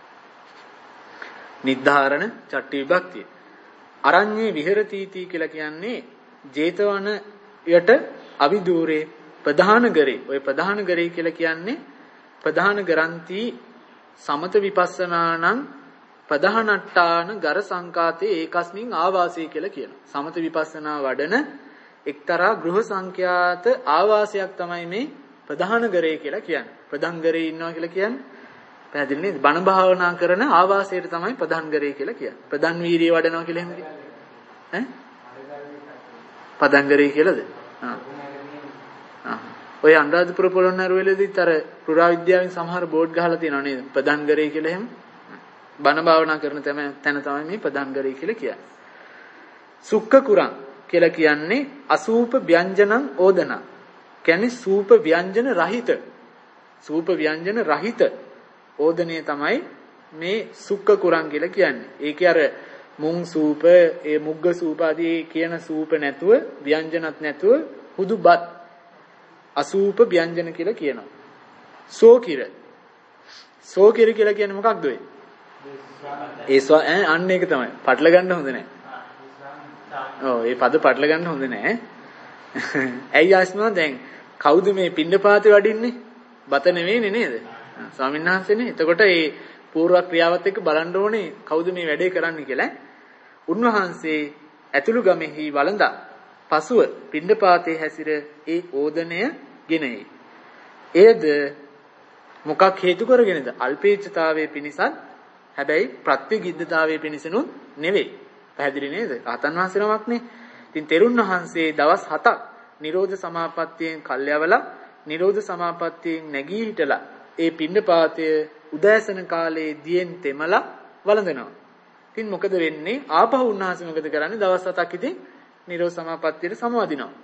නිද්ධාරණ චට්ටි විභක්තිය. අරඤ්ඤේ විහෙරතිති කියලා කියන්නේ 제තවනයට අවිදූරේ ප්‍රධාන ගරේ. ඔය ප්‍රධාන ගරේ කියලා කියන්නේ ප්‍රධාන ගරන්ති සමත විපස්සනානං ප්‍රධානට්ටාන ගර සංකාතේ ඒකස්මින් ආවාසය කියලා කියනවා. සමත විපස්සනා වඩන එක්තරා ගෘහ සංඛ්‍යාත ආවාසයක් තමයි මේ ප්‍රධාන ගරේ කියලා කියන්නේ. ප්‍රධාන ගරේ ඉන්නවා කියලා කියන්නේ පැහැදිලි නේද? බණ භාවනා කරන ආවාසයට තමයි ප්‍රධාන ගරේ කියලා කියන්නේ. ප්‍රධාන වීර්යය වඩනවා කියලා එහෙම කියන්නේ. ඈ? ප්‍රධාන ගරේ කියලාද? ආ. ආ. ඔය අනුරාධපුර පොළොන්නරුවේලදීත් අර පුරා විද්‍යාවෙන් සමහර බෝඩ් ගහලා තියෙනවා නේද? ප්‍රධාන ගරේ කියලා එහෙම. බණ භාවනා කරන තැන තමයි මේ ප්‍රධාන ගරේ කියලා කියන්නේ. සුක්ක කුරං කියලා කියන්නේ අසූප ව්‍යංජනං ඕදන. කියන්නේ සූප ව්‍යංජන රහිත. සූප ව්‍යංජන රහිත ඕදනය තමයි මේ සුක්ක කුරං කියලා කියන්නේ. ඒකේ අර මුං සූප, ඒ මුග්ග සූප ආදී කියන සූප නැතුව, ව්‍යංජනත් නැතුව හුදුබත් අසූප ව්‍යංජන කියලා කියනවා. සෝකිර. සෝකිර කියලා කියන්නේ මොකක්ද ඔය? ඒ ස්ව අන්න ඒක තමයි. පටල ගන්න හොඳ නැහැ. ඔව් ඒ පද පටල ගන්න හොඳ නැහැ. ඇයි ආස්මා දැන් කවුද මේ පින්නපාතේ වඩින්නේ? බත නෙවෙයිනේ නේද? ස්වාමීන් වහන්සේනේ. එතකොට මේ පූර්ව ක්‍රියාවත් එක්ක බලන්න ඕනේ කවුද මේ වැඩේ කරන්නේ කියලා. උන්වහන්සේ ඇතුළු ගමෙහි වළඳා පසුව පින්නපාතේ හැසිර ඒ ඕදනය ගෙනෙයි. එයද මොකක් හේතු කරගෙනද? අල්පේච්ඡතාවයේ පිණිසත් හැබැයි ප්‍රත්‍යගිද්දතාවයේ පිණිසනුත් නෙවෙයි. පැහැදිලි නේද? රහතන් වහන්සේ නමක්නේ. ඉතින් තෙරුන් වහන්සේ දවස් හතක් නිරෝධ සමාපත්තියෙන් කල්යවලා නිරෝධ සමාපත්තියෙන් නැගී හිටලා ඒ පින්නපාතය උදෑසන කාලයේ දියෙන් තෙමලා වළඳනවා. ඉතින් මොකද වෙන්නේ? ආපහු උන්වහන්සේ මොකද කරන්නේ? දවස් හතක් ඉතින් නිරෝධ සමාපත්තියට සමවදිනවා.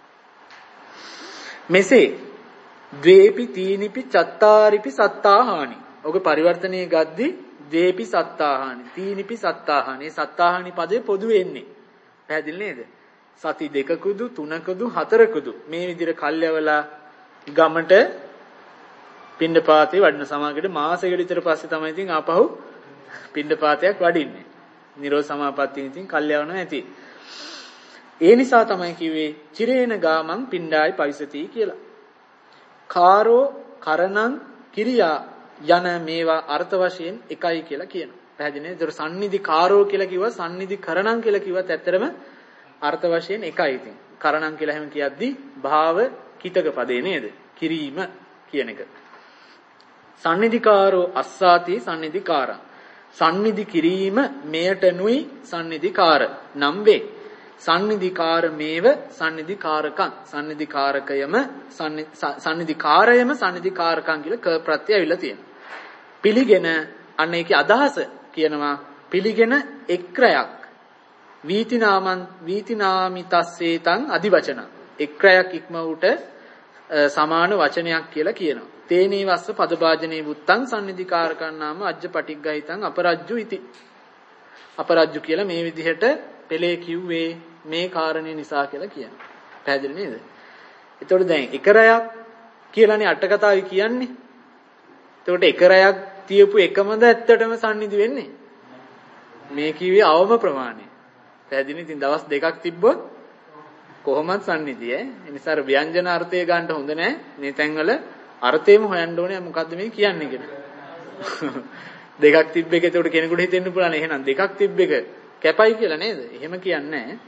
මෙසේ ද්වේපි තීනිපි චත්තාරිපි සත්තාහානි. ඔක පරිවර්තනයේ ගද්දි ද්වේපි සත්තාහානි, තීනිපි සත්තාහානි. සත්තාහානි පදේ පොදු වෙන්නේ. පැහැදිලි නේද? සති දෙකකුදු තුනකුදු හතරකුදු මේ විදිහට කල්යවලා ගමට පිණ්ඩපාතේ වඩින සමාගයට මාසයකට විතර පස්සේ තමයි ඉතින් ආපහු පිණ්ඩපාතයක් වඩින්නේ. නිරෝධ සමාපත්තිය ඉතින් කල්යවනවා ඇති. ඒ නිසා තමයි කිව්වේ චිරේන ගාමං පිණ්ඩායි පවිසති කියලා. කාරෝ කරණං කිරියා යන මේවා අර්ථ වශයෙන් එකයි කියලා කියනවා. පැහැදිලි නේද? ඒතර සම්නිධි කාරෝ කියලා කිව්වා සම්නිධි කරණං කියලා කිව්වත් ඇත්තරම අර්ථ වශයෙන් එකයි. ඉතින් කරණං කියලා හැම කියද්දි භාව කිතක පදේ නේද? කිරීම කියන එක. සම්නිධිකාරෝ අස්සාති සම්නිධිකාරං. සම්නිධි කිරීම මෙයට නුයි සම්නිධිකාර නම් වේ. සම්නිධිකාර මේව සම්නිධිකාරකං. සම්නිධිකාරකයම සම්නිධිකාරයම සම්නිධිකාරකං කියලා ක ප්‍රත්‍ය ඇවිල්ලා තියෙනවා. පිළිගෙන අන්න ඒකේ අදහස කියනවා පිළිගෙන එක්රයක් වීතිනාමන් වීතිනාමිතස්සේතං අදිවචන. එක්රයක් ඉක්ම උට සමාන වචනයක් කියලා කියනවා. තේනේ වස්ස පදභාජනේ බුත්තං සම්නිධිකාරකං නාම අජ්ජ පටිග්ගහිතං අපරජ්ජු ඉති. අපරජ්ජු කියලා මේ විදිහට පෙළේ කිව්වේ මේ කාරණේ නිසා කියලා කියනවා. පැහැදිලි නේද? එතකොට දැන් එක රැයක් කියලානේ අට කතාවේ කියන්නේ. එතකොට එක රැයක් තියපු එකමද ඇත්තටම සම්නිධි වෙන්නේ? මේ කිව්වේ අවම ප්‍රමාණය. පැහැදිලි. ඉතින් දවස් දෙකක් තිබ්බොත් කොහොමත් සම්නිධිය ඈ. ඒ නිසා අර ව්‍යංජන අර්ථය ගන්න හොඳ නැහැ. මේ තැන්වල අර්ථයම හොයන්න ඕනේ මොකද්ද මේ කියන්නේ කියලා. දෙකක් තිබ්බ එක එතකොට කෙනෙකුට හිතෙන්න පුළුවන් එහෙනම් දෙකක් තිබ්බ එක කැපයි කියලා නේද? එහෙම කියන්නේ නැහැ.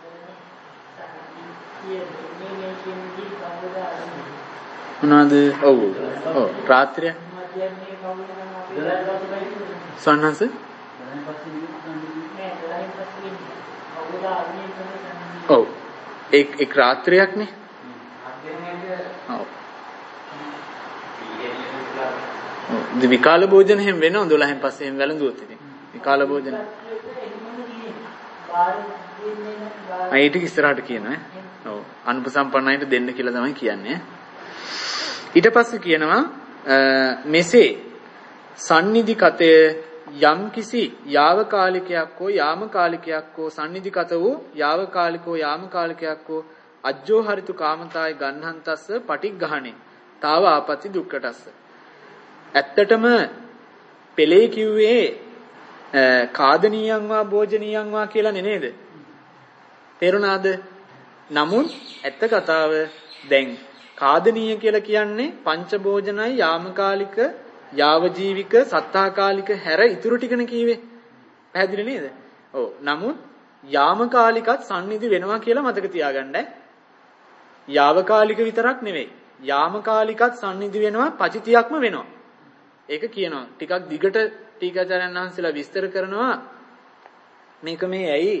මොනවාද? ඔව්. ඔව් රාත්‍රිය. සන්නස? ඔව්. එක් එක් රාත්‍රියක් නේ. ඔව්. ඔව් විකාල භෝජන හැම වෙනවා දොළහෙන් පස්සේ හැම වැළඳුවොත් ඉතින්. විකාල භෝජන. අය ඊට ඉස්සරහට කියනවා ඈ. ඔව් අනුපසම්පන්නයිට දෙන්න කියලා තමයි කියන්නේ. ඊට පස්සේ කියනවා මෙසේ සම්නිධි කතය යම්කිසි යාවකාලිකයක් හෝ යාමකාලිකයක් හෝ සම්නිධිගත වූ යාවකාලිකෝ යාමකාලිකයක් හෝ අජ්ජෝ හරිතු කාමතාය ගන්නහන්තස්ස පටිග්ගහනේ තාව ආපති දුක්ඛටස්ස. ඇත්තටම පෙළේ කිව්වේ කාදනීයං වා භෝජනීයං වා කියලා නේද? තේරුණාද? නමුත් ඇත්ත කතාව දැන් කාදනීය කියලා කියන්නේ පංච භෝජනයි යාමකාලික යාව ජීවික සත්තාකාලික හැර ඉතුරු ටිකන කීවේ. පැහැදිලි නේද? ඔව්. නමුත් යාමකාලිකත් සම්නිධි වෙනවා කියලා මතක තියාගන්න. යාවකාලික විතරක් නෙවෙයි. යාමකාලිකත් සම්නිධි වෙනවා පචිතියක්ම වෙනවා. ඒක කියනවා. ටිකක් දිගට ටීකාචාර්යයන් වහන්සේලා විස්තර කරනවා මේක මේ ඇයි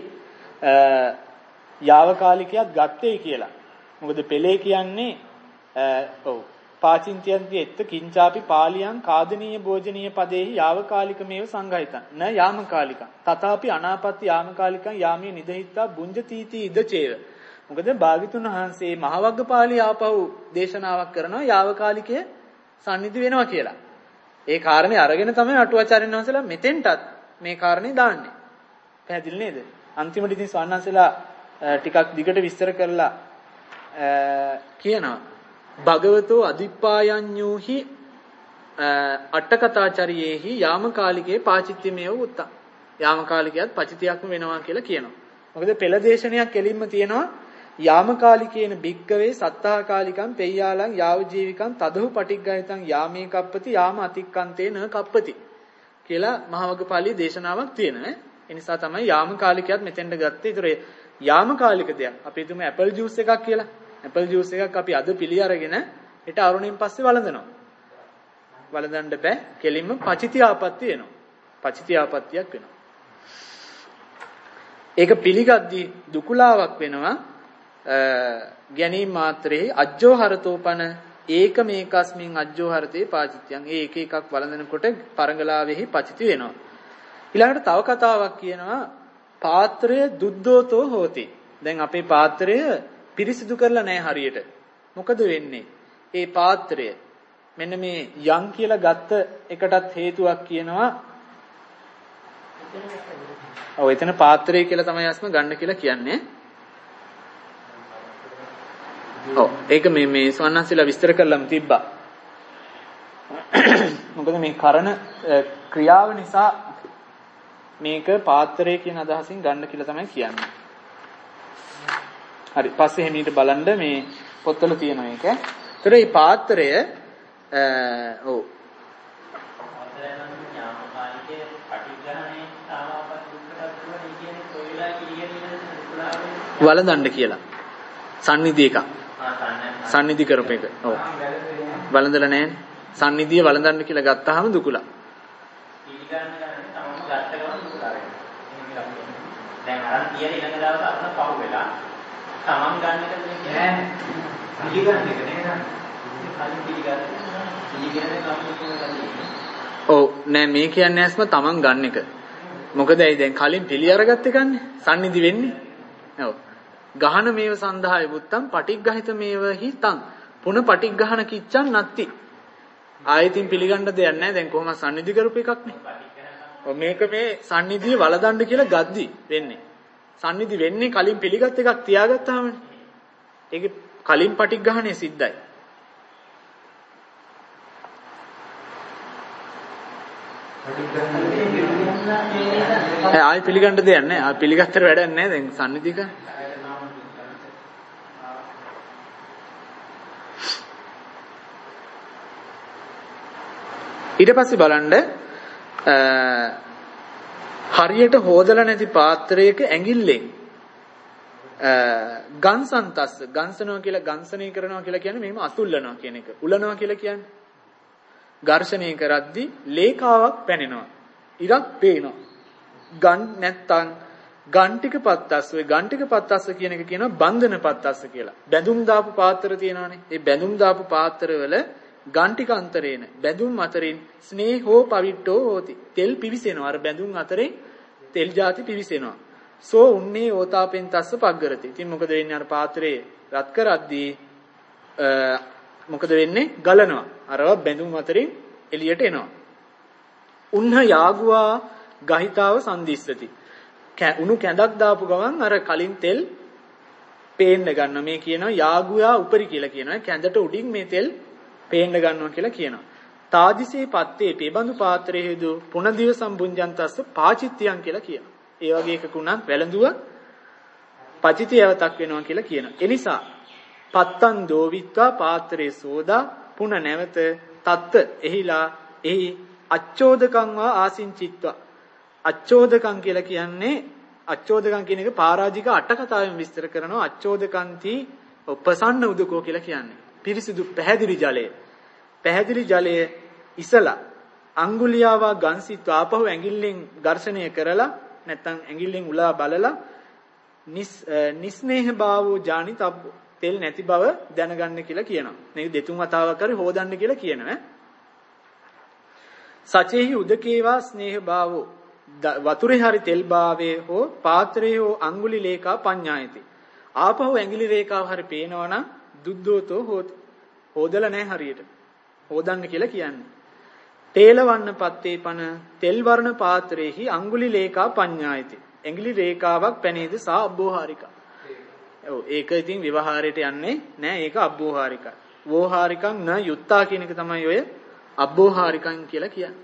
යාවකාලිකයක් ගත්තේ කියලා. මොකද පෙළේ කියන්නේ ඔව් පාචින්ත්‍යන්ති එත්ත කිංචාපි පාලියං කාදනීය භෝජනීය පදේහි යාවකාලිකමේව සංගහිතං න යාමකාලිකං තථාපි අනාපත්ති යාමකාලිකං යාමේ නිදහිත්තා බුඤ්ජතිති ඉදචේව. මොකද භාග්‍යතුන් වහන්සේ මහවග්ගපාළි ආපහු දේශනාවක් කරනවා යාවකාලිකයේ සම්නිධි වෙනවා කියලා. ඒ කාරණේ අරගෙන තමයි අටුවාචාර්යන් වහන්සේලා මෙතෙන්ටත් මේ කාරණේ දාන්නේ. පැහැදිලි නේද? අන්තිමට ඉතින් ස්වාමීන් ටිකක් දිගට විස්තර කරලා කියනවා භගවතෝ අදිප්පායඤ්ඤෝහි අට්ඨකථාචරියේහි යාමකාලිකේ පාචිත්‍යමේව උත්තං. යාමකාලිකයත් පචිතියක්ම වෙනවා කියලා කියනවා. මොකද පෙළ දේශනයක් කෙලින්ම තියෙනවා යාමකාලිකේන භික්කවේ සත්තාකාලිකං පෙය්‍යාලං යාව ජීවිකං තදහු පටිග්ගහිතං යාමේ කප්පති යාම අතික්කන්තේ න කප්පති කියලා මහවග්ගපාළි දේශනාවක් තියෙනවා. ඒ නිසා තමයි යාමකාලිකයත් මෙතෙන්ට ගත්තේ. ඒතර යාමකාලික දෙයක් අපි හිතමු ඇපල් ජූස් එකක් කියලා. ඇපල් ජූස් එකක් අපි අද පිළි අරගෙන ඊට අරුණින් පස්සේ වළඳනවා. වළඳන්න බෑ. කෙලින්ම පචිති ආපත්‍ය වෙනවා. පචිති ආපත්‍යක් වෙනවා. ඒක පිළිගද්දී දුකුලාවක් වෙනවා. ගැනීම මාත්‍රේ අජ්ජෝ හරතෝපන ඒක මේකස්මින් අජ්ජෝහරතේ පාචිත්‍යං. ඒ එක එකක් වළඳනකොට පරංගලාවෙහි පචිති වෙනවා. ඊළඟට තව කතාවක් කියනවා පාත්‍රය දුද්දෝතෝ හෝති. දැන් අපේ පාත්‍රය පිරිසිදු කරලා නැහැ හරියට. මොකද වෙන්නේ? ඒ පාත්‍රය මෙන්න මේ යම් කියලා ගත්ත එකටත් හේතුවක් කියනවා. ඔව් එතන පාත්‍රය කියලා තමයි අස්ම ගන්න කියලා කියන්නේ. ඔව් ඒක මේ මේ ස්වන්නන්සලා විස්තර කරලම තිබ්බා. මොකද මේ කරන ක්‍රියාව නිසා මේක පාත්‍රය කියන අදහසින් ගන්න කියලා තමයි කියන්නේ. හරි පස්සේ එහෙමීට බලන්න මේ පොත්වල තියෙන එක. ඒතර මේ පාත්‍රය ඔව් වළඳන්න කියලා. සම්නිධි එකක්. සම්නිධි කරපු එක. ඔව්. වළඳලා නැහැ. සම්නිධිය වළඳන්න කියලා ගත්තාම දුකුලා. පිළිගන්න ගන්න තමම ගත්ත ගමන් දුකුලා වෙනවා. දැන් අරන් කියන ඊළඟ දවස් අපන පහු වෙලා තමන් ගන්න එක කියන්නේ පිළිගන්න එක නේද? කලින් පිළිගන්න. පිළිගන්නේ නම් කියන්නේ. ඔව් නෑ මේ කියන්නේ ඇස්ම තමන් ගන්න එක. මොකද ඇයි දැන් කලින් පිළි අරගත්ත එකන්නේ සම්නිධි වෙන්නේ. ඔව්. ගහන මේව සන්දහාය බුත්තම් පටිග්ගහිත මේව හිතං පුන පටිග්ගහන කිච්චන් නැත්ති. ආයතින් පිළිගන්න දෙයක් නැහැ. දැන් කොහොමද සම්නිධි කරපු එකක් නේ. ඔව් මේක මේ සම්නිධිය වලදන්න කියලා ගද්දි වෙන්නේ. සම්නිධි වෙන්නේ කලින් පිළිගත් එකක් තියාගත්තාමනේ. ඒක කලින් පටිග්ගහනේ සිද්ධයි. ආයි පිළිගන්න දෙයක් නැහැ. ආ පිළිගත්තට වැඩක් නැහැ දැන් සම්නිධික. ඊට පස්සේ බලන්න හරියට හොදලා නැති පාත්‍රයක ඇඟිල්ලෙන් ගන්සන්තස්ස ගන්සනවා කියලා ගන්සණය කරනවා කියලා කියන්නේ මෙහෙම අතුල්ලනවා කියන එක. උලනවා කියලා කියන්නේ. ඝර්ෂණය කරද්දී ලේකාවක් පැනෙනවා. ඉරක් පේනවා. ගන් නැත්තම් ගන්ටික පත්තස්ස ඔය ගන්ටික පත්තස්ස කියන එක කියනවා බන්ධන පත්තස්ස කියලා. බැඳුම් දාපු පාත්‍ර තියෙනවානේ. ඒ බැඳුම් දාපු පාත්‍රවල ගන්ටික අන්තරේන බැඳුම් අතරින් ස්නේහෝ පවිට්ටෝ හෝති. තෙල් පිවිසෙනවා. අර බැඳුම් අතරේ තෙල් ಜಾති පිවිසෙනවා. සෝ උන්නේ ඕතාපෙන් තස්ස පග්ගරති. ඉතින් මොකද වෙන්නේ අර පාත්‍රයේ රත් කරද්දී මොකද වෙන්නේ? ගලනවා. අරව බැඳුම් අතරින් එළියට එනවා. උන්හ යාගුවා ගහිතාව සම්දිස්සති. උණු කැඳක් දාපු ගමන් අර කලින් තෙල් පේන්න ගන්නවා. මේ කියනවා යාගුවා උපරි කියලා කියනවා. කැඳට උඩින් මේ තෙල් පේන්න ගන්නවා කියලා කියනවා. තාදිසේ පත්තේ පෙබඳු පාත්‍රයේ හේතු පුනදිව සම්බුඤ්ජන්තස්ස පාචිත්‍යං කියලා කියනවා. ඒ වගේ එකකුණක් වැළඳුව පචිතියවතක් වෙනවා කියලා කියනවා. ඒ නිසා පත්තන් දෝවිත්වා පාත්‍රයේ සෝදා පුන නැවත තත්ත එහිලා එහි අච්චෝදකං වා ආසින්චිත්වා. අච්චෝදකං කියලා කියන්නේ අච්චෝදකං කියන එක පරාජික අට කතාවෙන් විස්තර කරනවා. අච්චෝදකන්ති උපසන්න උදකෝ කියලා කියන්නේ. පිරිසිදු පැහැදිලි ජලය. පැහැදිලි ජලය ඉසලා අඟුලියාවා ගන්සිත් ආපහු ඇඟිල්ලෙන් ඝර්ෂණය කරලා නැත්නම් ඇඟිල්ලෙන් උලා බලලා නිස්නේහ භාවෝ ජානිතබ්බ තෙල් නැති බව දැනගන්න කියලා කියනවා. මේක දෙතුන් වතාවක් හරි හොදන්න කියලා කියනවා. සචේහි උදකේවා ස්නේහ භාවෝ වතුරේ හරි තෙල් භාවයේ හෝ පාත්‍රයේ හෝ අඟුලි ලේකා පඤ්ඤායති. ආපහු ඇඟිලි රේඛාව හරි පේනවනම් දුද්දෝතෝ හෝති. හොදලා නැහැ හරියට. හොදන්න කියලා කියන්නේ. තේලවන්න පත්තේ පන තෙල් වර්ණ පාත්‍රයේහි අඟුලි ලේකා පඤ්ඤායති. ඇඟිලි රේඛාවක් පැනේද සා අබ්බෝහාරිකා. ඔව් ඒක ඉතින් විවහාරයට යන්නේ නෑ. ඒක අබ්බෝහාරිකා. වෝහාරිකං න යුත්තා කියන එක තමයි ඔය අබ්බෝහාරිකං කියලා කියන්නේ.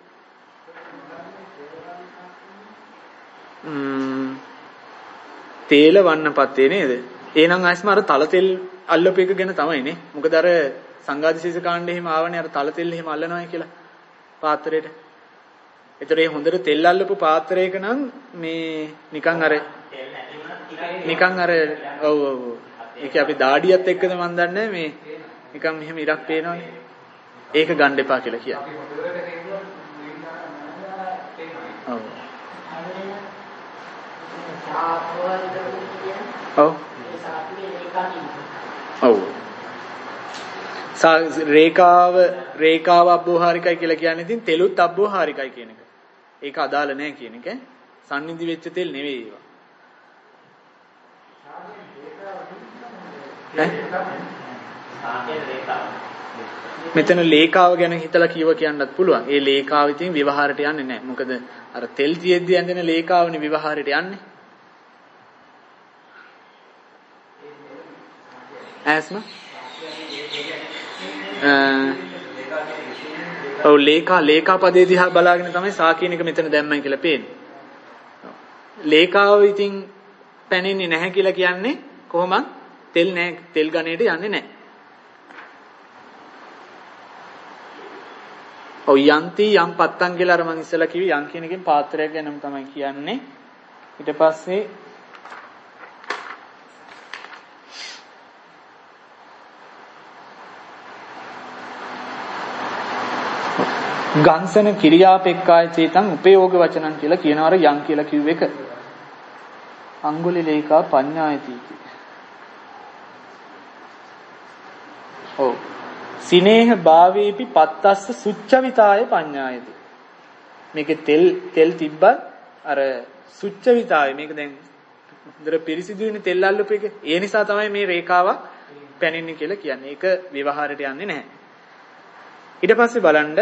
ම්ම් තේලවන්න පත්තේ නේද? එහෙනම් ආයිස්ම අර තල තෙල් අල්ලපු එක ගැන තමයිනේ. මොකද අර සංඝාදිශේෂ කාණ්ඩේ එහෙම ආවනේ අර තල තෙල් එහෙම අල්ලනවා කියලා පාත්‍රයට. ඒතර ඒ හොඳට තෙල් අල්ලපු පාත්‍රයක නම් මේ නිකන් අර නිකන් අර ඔව් ඔව් ඒක අපි දාඩියත් එක්කද මන් දන්නේ මේ නිකන් මෙහෙම ඉරක් පේනවනේ. ඒක ගන්න එපා කියලා කියන්නේ. ඔව්. ඔව්. ඔව්. රේඛාව රේඛාව අබ්බෝහාරිකයි කියලා කියන්නේ ඉතින් තෙලුත් අබ්බෝහාරිකයි කියන එක. ඒක අදාළ නැහැ කියන එක. සම්නිදි වෙච්ච තෙල් නෙවෙයි ඒවා. මෙතන ලේකාව ගැන හිතලා කියව කියන්නත් පුළුවන්. ඒ ලේකාව ඉතින් විවහාරයට යන්නේ නැහැ. මොකද අර තෙල් තියෙද්දි ඇඳෙන ලේකාවනේ විවහාරයට යන්නේ. ඇස්ම ඔව් ලේකා ලේකා පදේ දිහා බලාගෙන තමයි සා කියන එක මෙතන දැම්මයි කියලා පේන්නේ. ලේකාව ඉතින් පැනෙන්නේ නැහැ කියලා කියන්නේ කොහොමද? තෙල් නැහැ තෙල් ගණේට යන්නේ නැහැ. ඔව් යන්ති යම් පත්තන් කියලා අර මම ඉස්සෙල්ලා කිව්වේ යම් කියන එකෙන් පාත්‍රයක් ගැනම තමයි කියන්නේ. ඊට පස්සේ ගංසන කිරියාපෙක්කාය චේතං උපයෝග වචනං කියලා කියනවාර යම් කියලා කිව්ව එක. අංගුලි ලේකා පඤ්ඤායති. ඔව්. සිනේහ භාවේපි පත්තස්ස සුච්චවිතාය පඤ්ඤායති. මේකේ තෙල් තෙල් තිබ්බත් අර සුච්චවිතාය මේක දැන් හොඳට පිරිසිදුනේ තෙල් අල්ලපු එක. ඒ නිසා තමයි මේ රේඛාවක් පැනෙන්නේ කියලා කියන්නේ. ඒක විවහාරයට යන්නේ නැහැ. ඊට පස්සේ බලන්න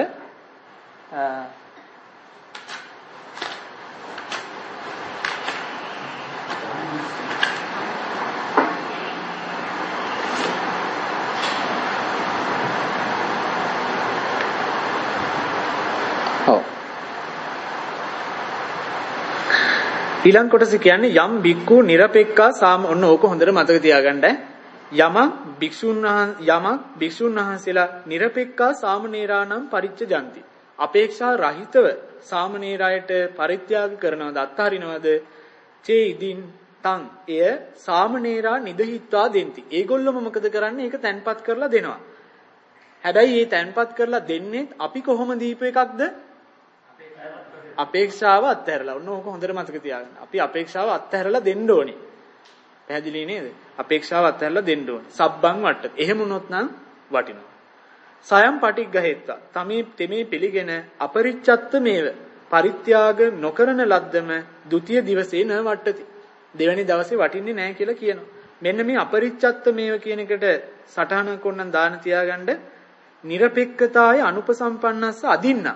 ඊළඟ කොටස කියන්නේ යම් බික්කු නිරපෙක්කා සාම ඔන්න ඕක හොඳට මතක තියාගන්න. යම භික්ෂුන් යම භික්ෂුන් වහන්සේලා නිරපෙක්කා සාමනීරානම් පරිච්ඡජಂತಿ. අපේක්ෂා රහිතව සාමනීරයට පරිත්‍යාග කරනවද අත්හරිනවද? චේ ඉදින් තං එය සාමනීරා නිදහිත්වා දෙන්ති. ඒගොල්ලොම මොකද කරන්නේ? ඒක තැන්පත් කරලා දෙනවා. හැබැයි මේ තැන්පත් කරලා දෙන්නේ අපි කොහොම දීප එකක්ද? අපේක්ෂාව අත්හැරලා. ඔන්න ඕක හොඳට මතක තියාගන්න. අපි අපේක්ෂාව අත්හැරලා දෙන්න ඕනේ. පැහැදිලි නේද? අපේක්ෂාව අත්හැරලා දෙන්න ඕනේ. සබ්බං වට්ට. එහෙම වුණොත් නම් වටිනවා. සයම් පටිග්ගහෙත්තා. තමේ තෙමේ පිළිගෙන අපරිච්ඡත්ත මේව. පරිත්‍යාග නොකරන ලද්දම ဒုတိ ය දිවසේ න වට්ටති. දෙවැනි දවසේ වටින්නේ නැහැ කියලා කියනවා. මෙන්න මේ අපරිච්ඡත්ත මේව කියන එකට සටහනක් ඕනනම් දාන තියාගන්න. නිරපෙක්කතාය අනුපසම්පන්නස්ස අදින්න.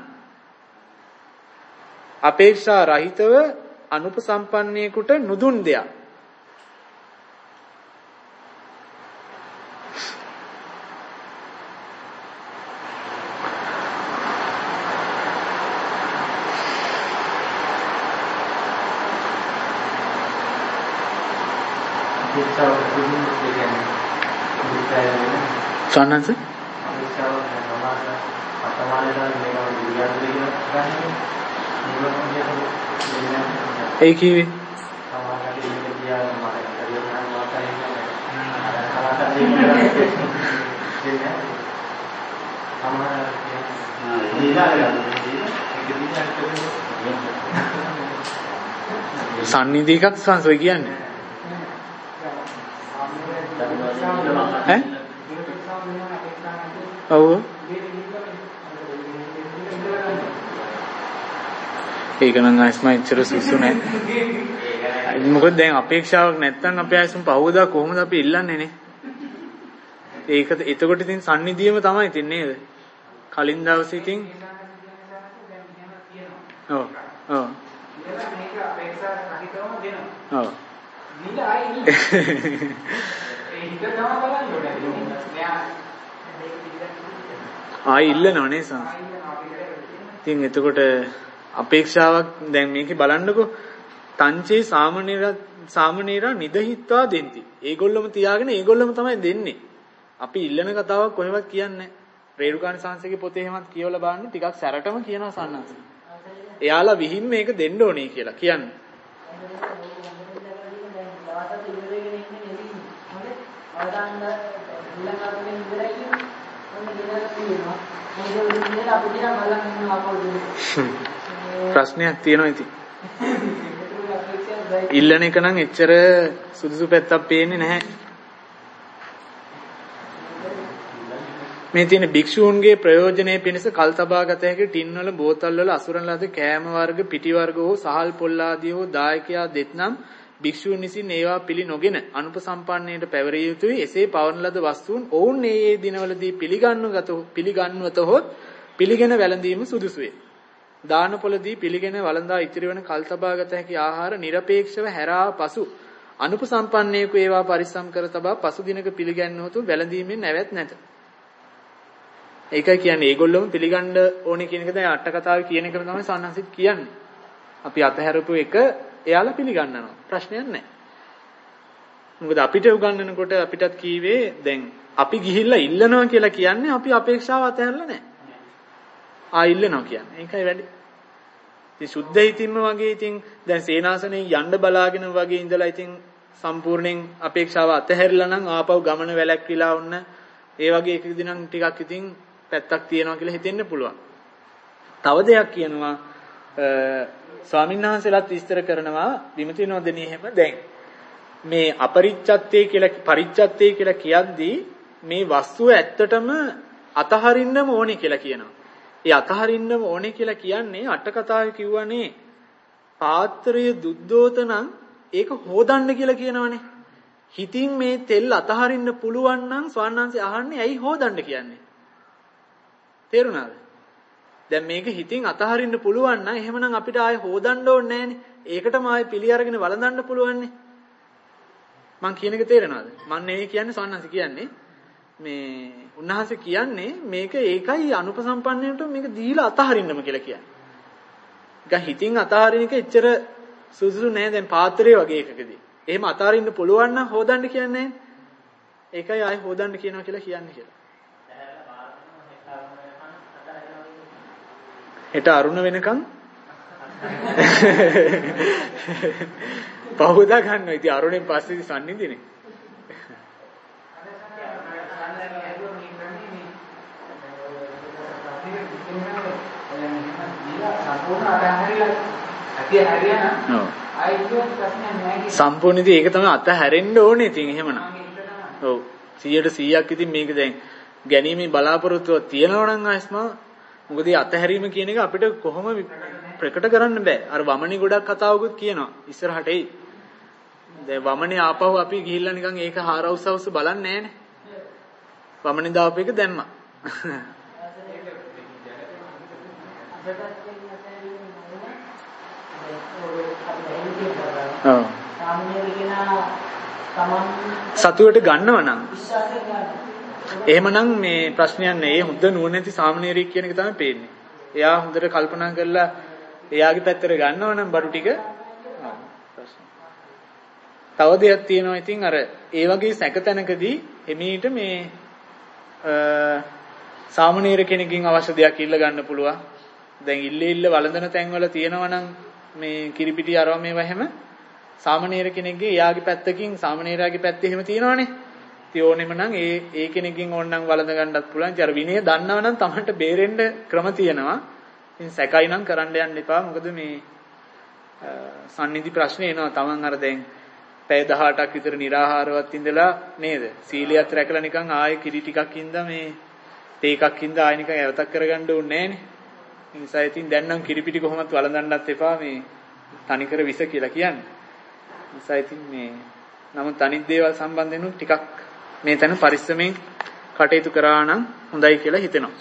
අපේක්ෂා රහිතව අනුපසම්පන්නයෙකුට නුදුන් දෙයක්. සන්නස ඒ කිව්වේ සම්නිධි එකක් සංසෝයි කියන්නේ ඈ ඔව් ඒක නම් අයිස්මයි ඉච්චර සුසු නැහැ. මොකද දැන් අපේක්ෂාවක් නැත්තම් අපේ අයිස්ම පහවදා කොහොමද අපි ඉල්ලන්නේ නේ? ඒක එතකොට ඉතින් සම්නිධියම තමයි ඉතින් නේද? කලින් දවසේ ඉතින් ඔව් ඔව් මේක අපේක්ෂා රහිතවම දෙනවා. ඔව්. නිල ආයි ඒ හිත තමයි බලන්නේ. මෙයා ආයි ඉල්ලනව නේ සම්. ඉතින් එතකොට අපේක්ෂාවක් දැන් මේකේ බලන්නකෝ තංචේ සාමනීර සාමනීර නිදහිත්වා දෙන්ති. ඒගොල්ලොම තියාගෙන ඒගොල්ලොම තමයි දෙන්නේ. අපි ඉල්ලන කතාවක් කොහෙවත් කියන්නේ නැහැ. රේරුකාණ සංසගේ පොතේ එහෙමත් කියවලා බලන්න ටිකක් සැරටම කියනවා සන්නස. එයාලා විහිං මේක දෙන්න ඕනේ කියලා කියන්නේ. ප්‍රශ්නයක් තියෙනවා ඉතින්. ඉල්ලන එක නම් එච්චර සුදුසු පැත්තක් පේන්නේ නැහැ. මේ තියෙන භික්ෂූන්ගේ ප්‍රයෝජනයේ පිණිස කල් තබා ගත හැකි ටින් වල බෝතල් වල අසුරන ලද කෑම වර්ග පිටි වර්ග හෝ සහල් පොල් ආදී හෝ දායකයා දෙත්නම් භික්ෂූන් විසින් ඒවා පිළි නොගෙන අනුපසම්පන්නයට පැවරිය යුතුයි. එසේ පවන ලද වස්තුන් ඔවුන් ඒ ඒ දිනවලදී පිළිගන්නුගත පිළිගන්වතොත් පිළිගෙන වැළඳීම සුදුසුය. දානපොළදී පිළිගෙන වළඳා ඉතිරි වන කල් තබා ගත හැකි ආහාර নিরপেক্ষව හැරා පසු අනුපසම්පන්නයෙකු ඒවා පරිස්සම් කර තබා පසු දිනක පිළිගන්නවතු වැළඳීමෙන් නැවැත් නැත. ඒකයි කියන්නේ ඒගොල්ලොම පිළිගන්න ඕනේ කියන එක දැන් අට කතාවේ කියන එකම තමයි සන්නසිට කියන්නේ. අපි අතහැරපු එක එයාලා පිළිගන්නවා. ප්‍රශ්නයක් නැහැ. මොකද අපිට උගන්වනකොට අපිටත් කීවේ දැන් අපි ගිහිල්ලා ඉල්ලනවා කියලා කියන්නේ අපි අපේක්ෂාව අතහැරලා නැහැ. ආ ඉල්ලනවා කියන්නේ. ඒකයි වැඩි. ඉතින් සුද්ධ හිතින්ම වගේ ඉතින් දැන් සේනාසනේ යන්න බලාගෙන වගේ ඉඳලා ඉතින් සම්පූර්ණයෙන් අපේක්ෂාව අතහැරලා නම් ආපහු ගමන වැළැක්විලා වුණ ඒ වගේ එකකදී නම් ටිකක් ඉතින් පැත්තක් තියෙනවා කියලා හිතෙන්න පුළුවන්. තව දෙයක් කියනවා ස්වාමීන් වහන්සේලාත් විස්තර කරනවා විමති නොදෙනී හැම දැන් මේ අපරිච්ඡත්තේ කියලා පරිච්ඡත්තේ කියලා කියද්දී මේ වස්තුව ඇත්තටම අතහරින්නම ඕනේ කියලා කියනවා. ඒ අතහරින්නම ඕනේ කියලා කියන්නේ අට කතාවේ කිව්වනේ පාත්‍රය දුද්දෝත නම් ඒක හොදන්න කියලා කියනවනේ. හිතින් මේ තෙල් අතහරින්න පුළුවන් නම් ස්වාමීන් අහන්නේ ඇයි හොදන්න කියන්නේ? තේරුණාද? දැන් මේක හිතින් අතහරින්න පුළුවන් නම් එහෙමනම් අපිට ආයෙ හොදන්න ඕනේ නැහනේ. ඒකටම ආයෙ පිළි අරගෙන වළඳන්න පුළුවන්නේ. මං කියන එක තේරෙනවද? මං නෙවෙයි කියන්නේ ස්වාමීන් කියන්නේ මේ උන්වහන්සේ කියන්නේ මේක ඒකයි අනුපසම්පන්නයට මේක දීලා අතහරින්නම කියලා කියන්නේ. නිකන් හිතින් අතහරින එක එච්චර සුදුසු නෑ දැන් පාත්‍රය වගේ එකකදී. එහෙම අතහරින්න පුළුවන් නම් හොදන්න කියන්නේ නෑනේ. ඒකයි ආයෙ හොදන්න කියනවා කියලා කියන්නේ කියලා. හෙට අරුණ වෙනකන් පහුදා ගන්නවා. ඉතින් අරුණෙන් පස්සේ සම්නිදිනේ. සම්පූර්ණ ඉතින් ඒක තමයි අතහැරෙන්න ඕනේ. ඉතින් එහෙමනම් ඔව් සීයට සීයක් ඉතින් මේක දැන් ගැනීමේ බලාපොරොත්තුවක් තියෙනවා නම් ආස්මා මොකද මේ අතහැරීම කියන එක අපිට කොහොම ප්‍රකට කරන්න බෑ. අර වමනේ ගොඩක් කතාවකුත් කියනවා ඉස්සරහට එයි. දැන් වමනේ ආපහු අපි ගිහිල්ලා නිකන් ඒක හාරවුස් හවුස් බලන්නේ නෑනේ. වමනේ දාපු එක දැම්මා. ඔව්. සතුවට ගන්නව නම් එහෙමනම් මේ ප්‍රශ්නයක් නෑ. ඒ හොඳ නුවණැති සාමණේරයෙක් කියන එක තමයි පේන්නේ. එයා හොඳට කල්පනා කරලා එයාගේ පැත්තට ගන්නව නම් බඩු ටික තව දෙයක් තියෙනවා. ඉතින් අර ඒ වගේ සැකතැනකදී එමීට මේ සාමණේර කෙනකින් අවශ්‍ය දෙයක් ඉල්ල ගන්න පුළුවන්. දැන් ඉල්ල ඉල්ල වළඳන තැන්වල තියෙනවා නම් මේ කිරිපිටි අරව මේවා හැම සාමණේර කෙනෙක්ගේ එයාගේ පැත්තකින් සාමණේරයාගේ පැත්තේ එහෙම තියෙනවනේ. ඉතින් ඕනෙම නම් ඒ ඒ කෙනෙක්ගෙන් ඕනනම් වළඳ ගන්නත් පුළුවන්. ඉතින් අර විනය දන්නව නම් Tamanට බේරෙන්න ක්‍රම තියෙනවා. ඉතින් සැකයි නම් කරන්න යන්න එපා. මොකද මේ සම්නිධි ප්‍රශ්නේ එනවා. Taman අර දැන් පැය දහඅටක් විතර निराහාරවත් ඉඳලා නේද? සීලියත් රැකලා නිකන් ආයේ කිරි ටිකක් ඉඳලා මේ තේ එකක් ඉඳලා ආයෙ නිකන් ඇවතක් කරගන්න ඕනේ නෑනේ. ඒ නිසා ඉතින් දැන් නම් කිරිපිටි කොහොමවත් වළඳන්නත් එපා. මේ තනිකර විස කියලා කියන්නේ. ඒ නිසා ඉතින් මේ නමුත් අනිත් දේවල් සම්බන්ධයෙන් ටිකක් මේ තැන පරිස්සමෙන් කටයුතු කරා නම් හොඳයි කියලා හිතෙනවා.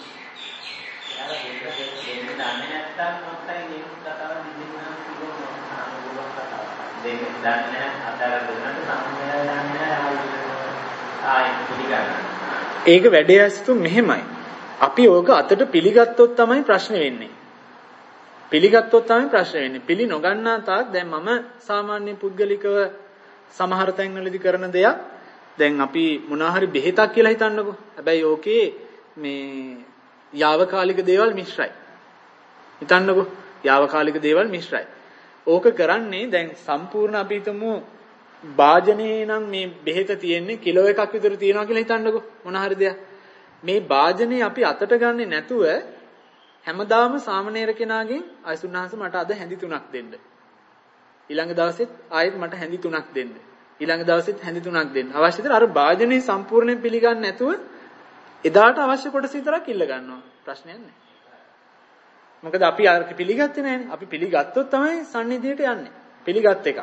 ඒක වැඩේ ඇස්තු මෙහෙමයි. අපි ඕක අතට පිළිගත්තොත් තමයි ප්‍රශ්න වෙන්නේ. පිළිගත්තොත් තමයි ප්‍රශ්න වෙන්නේ. පිළි නොගන්නා තාක් දැන් මම සාමාන්‍ය පුද්ගලිකව සමහර තැන්වලදී කරන දෙයක් දැන් අපි මොනවා හරි බෙහෙතක් කියලා හිතන්නකෝ. හැබැයි ඕකේ මේ යාවකාලික දේවල් මිශ්‍රයි. හිතන්නකෝ යාවකාලික දේවල් මිශ්‍රයි. ඕක කරන්නේ දැන් සම්පූර්ණ අපි හිතමු වාජනේ නම් මේ බෙහෙත තියෙන්නේ කිලෝ එකක් විතර තියෙනවා කියලා හිතන්නකෝ මොනවා හරි දෙයක්. මේ වාජනේ අපි අතට ගන්නෙ නැතුව හැමදාම සාමණේර කෙනාගෙන් අයසුන්හන්ස මට අද හැඳි තුනක් දෙන්න. ඊළඟ දවසෙත් ආයෙත් මට හැඳි තුනක් දෙන්න. ඊළඟ දවසෙත් හැඳි තුනක් දෙන්න. අවශ්‍ය විතර අර වාජනේ සම්පූර්ණයෙන් පිළිගන්නේ නැතුව එදාට අවශ්‍ය කොටස විතරක් ඉල්ල ගන්නවා. ප්‍රශ්නයක් නැහැ. මොකද අපි අර පිළිගත්තේ නැහැනේ. අපි පිළිගත්තොත් තමයි සම්නිධියට යන්නේ. පිළිගත් එක.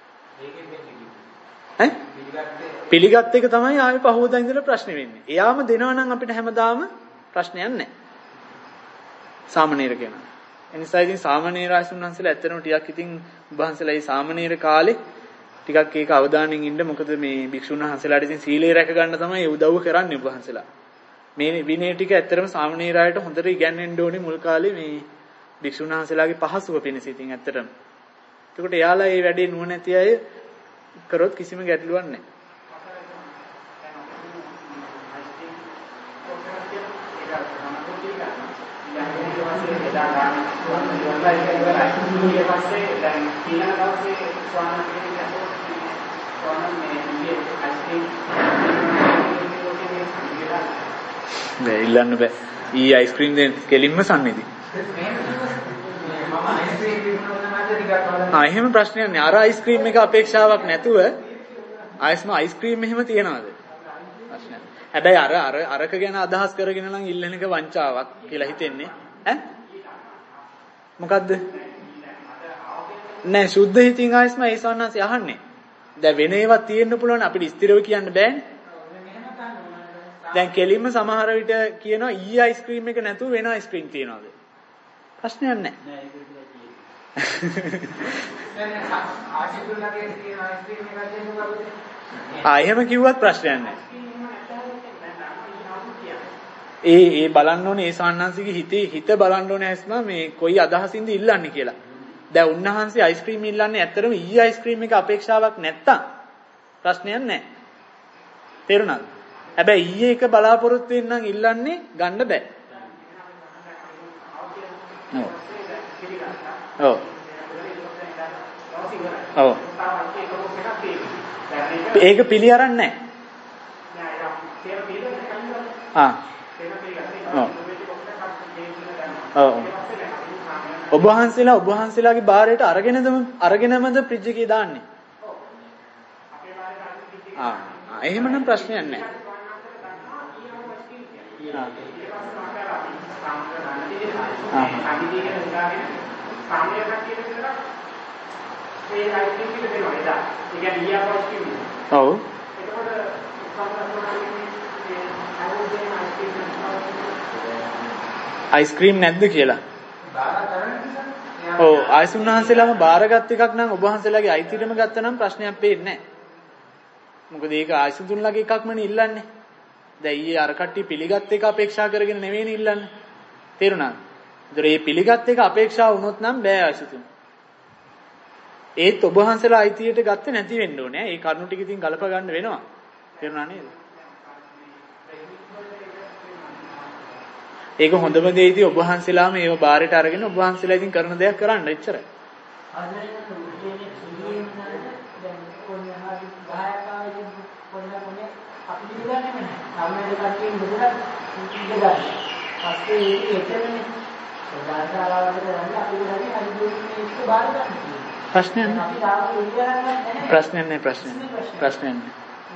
ඈ? පිළිගත් එක තමයි ආයේ පහවදා ඉඳලා ප්‍රශ්නේ වෙන්නේ. එයාම දෙනවා නම් අපිට හැමදාම ප්‍රශ්නයක් නැහැ. සාමනීර කියනවා. එනිසා ඉතින් සාමනීර ආසුන්වන්සලා ඇත්තටම ටිකක් ඉතින් උභාන්සලා මේ සාමනීර කාලේ ටිකක් ඒක අවධානයෙන් ඉන්න. මොකද මේ භික්ෂුන් වහන්සේලාට ඉතින් සීලය රැක ගන්න තමයි උදව් කරන්නේ උභාන්සලා. මේ විනය ටික ඇත්තටම සාමනීරායට හොඳට ඉගැන්වෙන්න ඕනේ මුල් කාලේ මේ භික්ෂුන් වහන්සේලාගේ පහසුව පිණිස ඉතින් ඇත්තටම. එතකොට එයාලා මේ වැඩේ නුවණ නැති අය කරොත් කිසිම ගැටලුවක් නැහැ. බෑ ඉල්ලන්න බෑ. ඊ අයිස්ක්‍රීම් දෙන්න කෙලින්ම සම්නිදි. ආ එහෙම ප්‍රශ්නයක් නෑ. අර අයිස්ක්‍රීම් එක අපේක්ෂාවක් නැතුව ආයිස්ම අයිස්ක්‍රීම් එහෙම තියනවාද? ප්‍රශ්නයක්. හැබැයි අර අර අරක ගැන අදහස් කරගෙන නම් ඉල්ලන එක වංචාවක් කියලා හිතෙන්නේ. ඈ? මොකද්ද? නෑ සුද්ධ හිතින් ආයිස්ම ඒ සවන්නාසේ අහන්නේ. දැන් වෙන ඒවා තියෙන්න පුළුවන් අපිට ස්ථිරව කියන්න බෑනේ. දැන් කෙලින්ම සමහර විට කියනවා ඊ අයිස්ක්‍රීම් එක නැතුව වෙන අයිස්ක්‍රීම් තියනවාද? ප්‍රශ්නයක් නැහැ. ආ එහෙම කිව්වත් ප්‍රශ්නයක් නැහැ. ඒ ඒ බලන්න ඕනේ ඒ සාන්නාංශිකේ හිතේ හිත බලන්න ඕනේ ඇස්ම මේ කොයි අදහසින්ද ඉල්ලන්නේ කියලා. දැන් උන්වහන්සේ අයිස්ක්‍රීම් ඉල්ලන්නේ ඇත්තටම ඊ අයිස්ක්‍රීම් එක අපේක්ෂාවක් නැත්තම් ප්‍රශ්නයක් නැහැ. තේරුණාද? හැබැයි ඊයේ එක බලාපොරොත්තු වෙන්න නම් ඉල්ලන්නේ ගන්න බෑ. ඔව්. ඔව්. ඒක පිළි අරන් නැහැ. ආ. ඔව්. ඔව්. ඔබ වහන්සේලා ඔබ වහන්සේලාගේ බාරයට අරගෙනද අරගෙනමද ෆ්‍රිජ් එකේ දාන්නේ? ආ. එහෙමනම් ප්‍රශ්නයක් නැහැ. ඔව්. අයිස්ක්‍රීම් නැද්ද කියලා? ඔව් ආයසුන් වහන්සේලාම බාරගත් එකක් නම් ඔබ වහන්සේලාගේ අයිතිරම ගත්තා නම් ප්‍රශ්නයක් වෙන්නේ නැහැ. මොකද ඒක ආයසුතුන්ලාගේ එකක්මනේ ඉල්ලන්නේ. දැන් ඊයේ අර කට්ටිය පිළිගත් එක අපේක්ෂා කරගෙන නෙවෙයිනේ ඉල්ලන්නේ. තේරුණාද? ඒතර මේ පිළිගත් එක අපේක්ෂා වුණොත් නම් බෑ ආයසුතුන්. ඒත් ඔබ වහන්සේලා අයිතියට ගත්තේ නැති වෙන්න ඕනේ. ඒ කරුණු ටික ඉතින් ගලප ගන්න වෙනවා. තේරුණා නේද? ඒක හොඳම දේ ඉතින් ඔබ වහන්සේලාම ඒව බාරයට අරගෙන ඔබ වහන්සේලා ඉතින් කරන දෙයක් කරන්න එච්චරයි. ප්‍රශ්නයක් නෑ ප්‍රශ්නයක් නෑ ප්‍රශ්නයක් නෑ.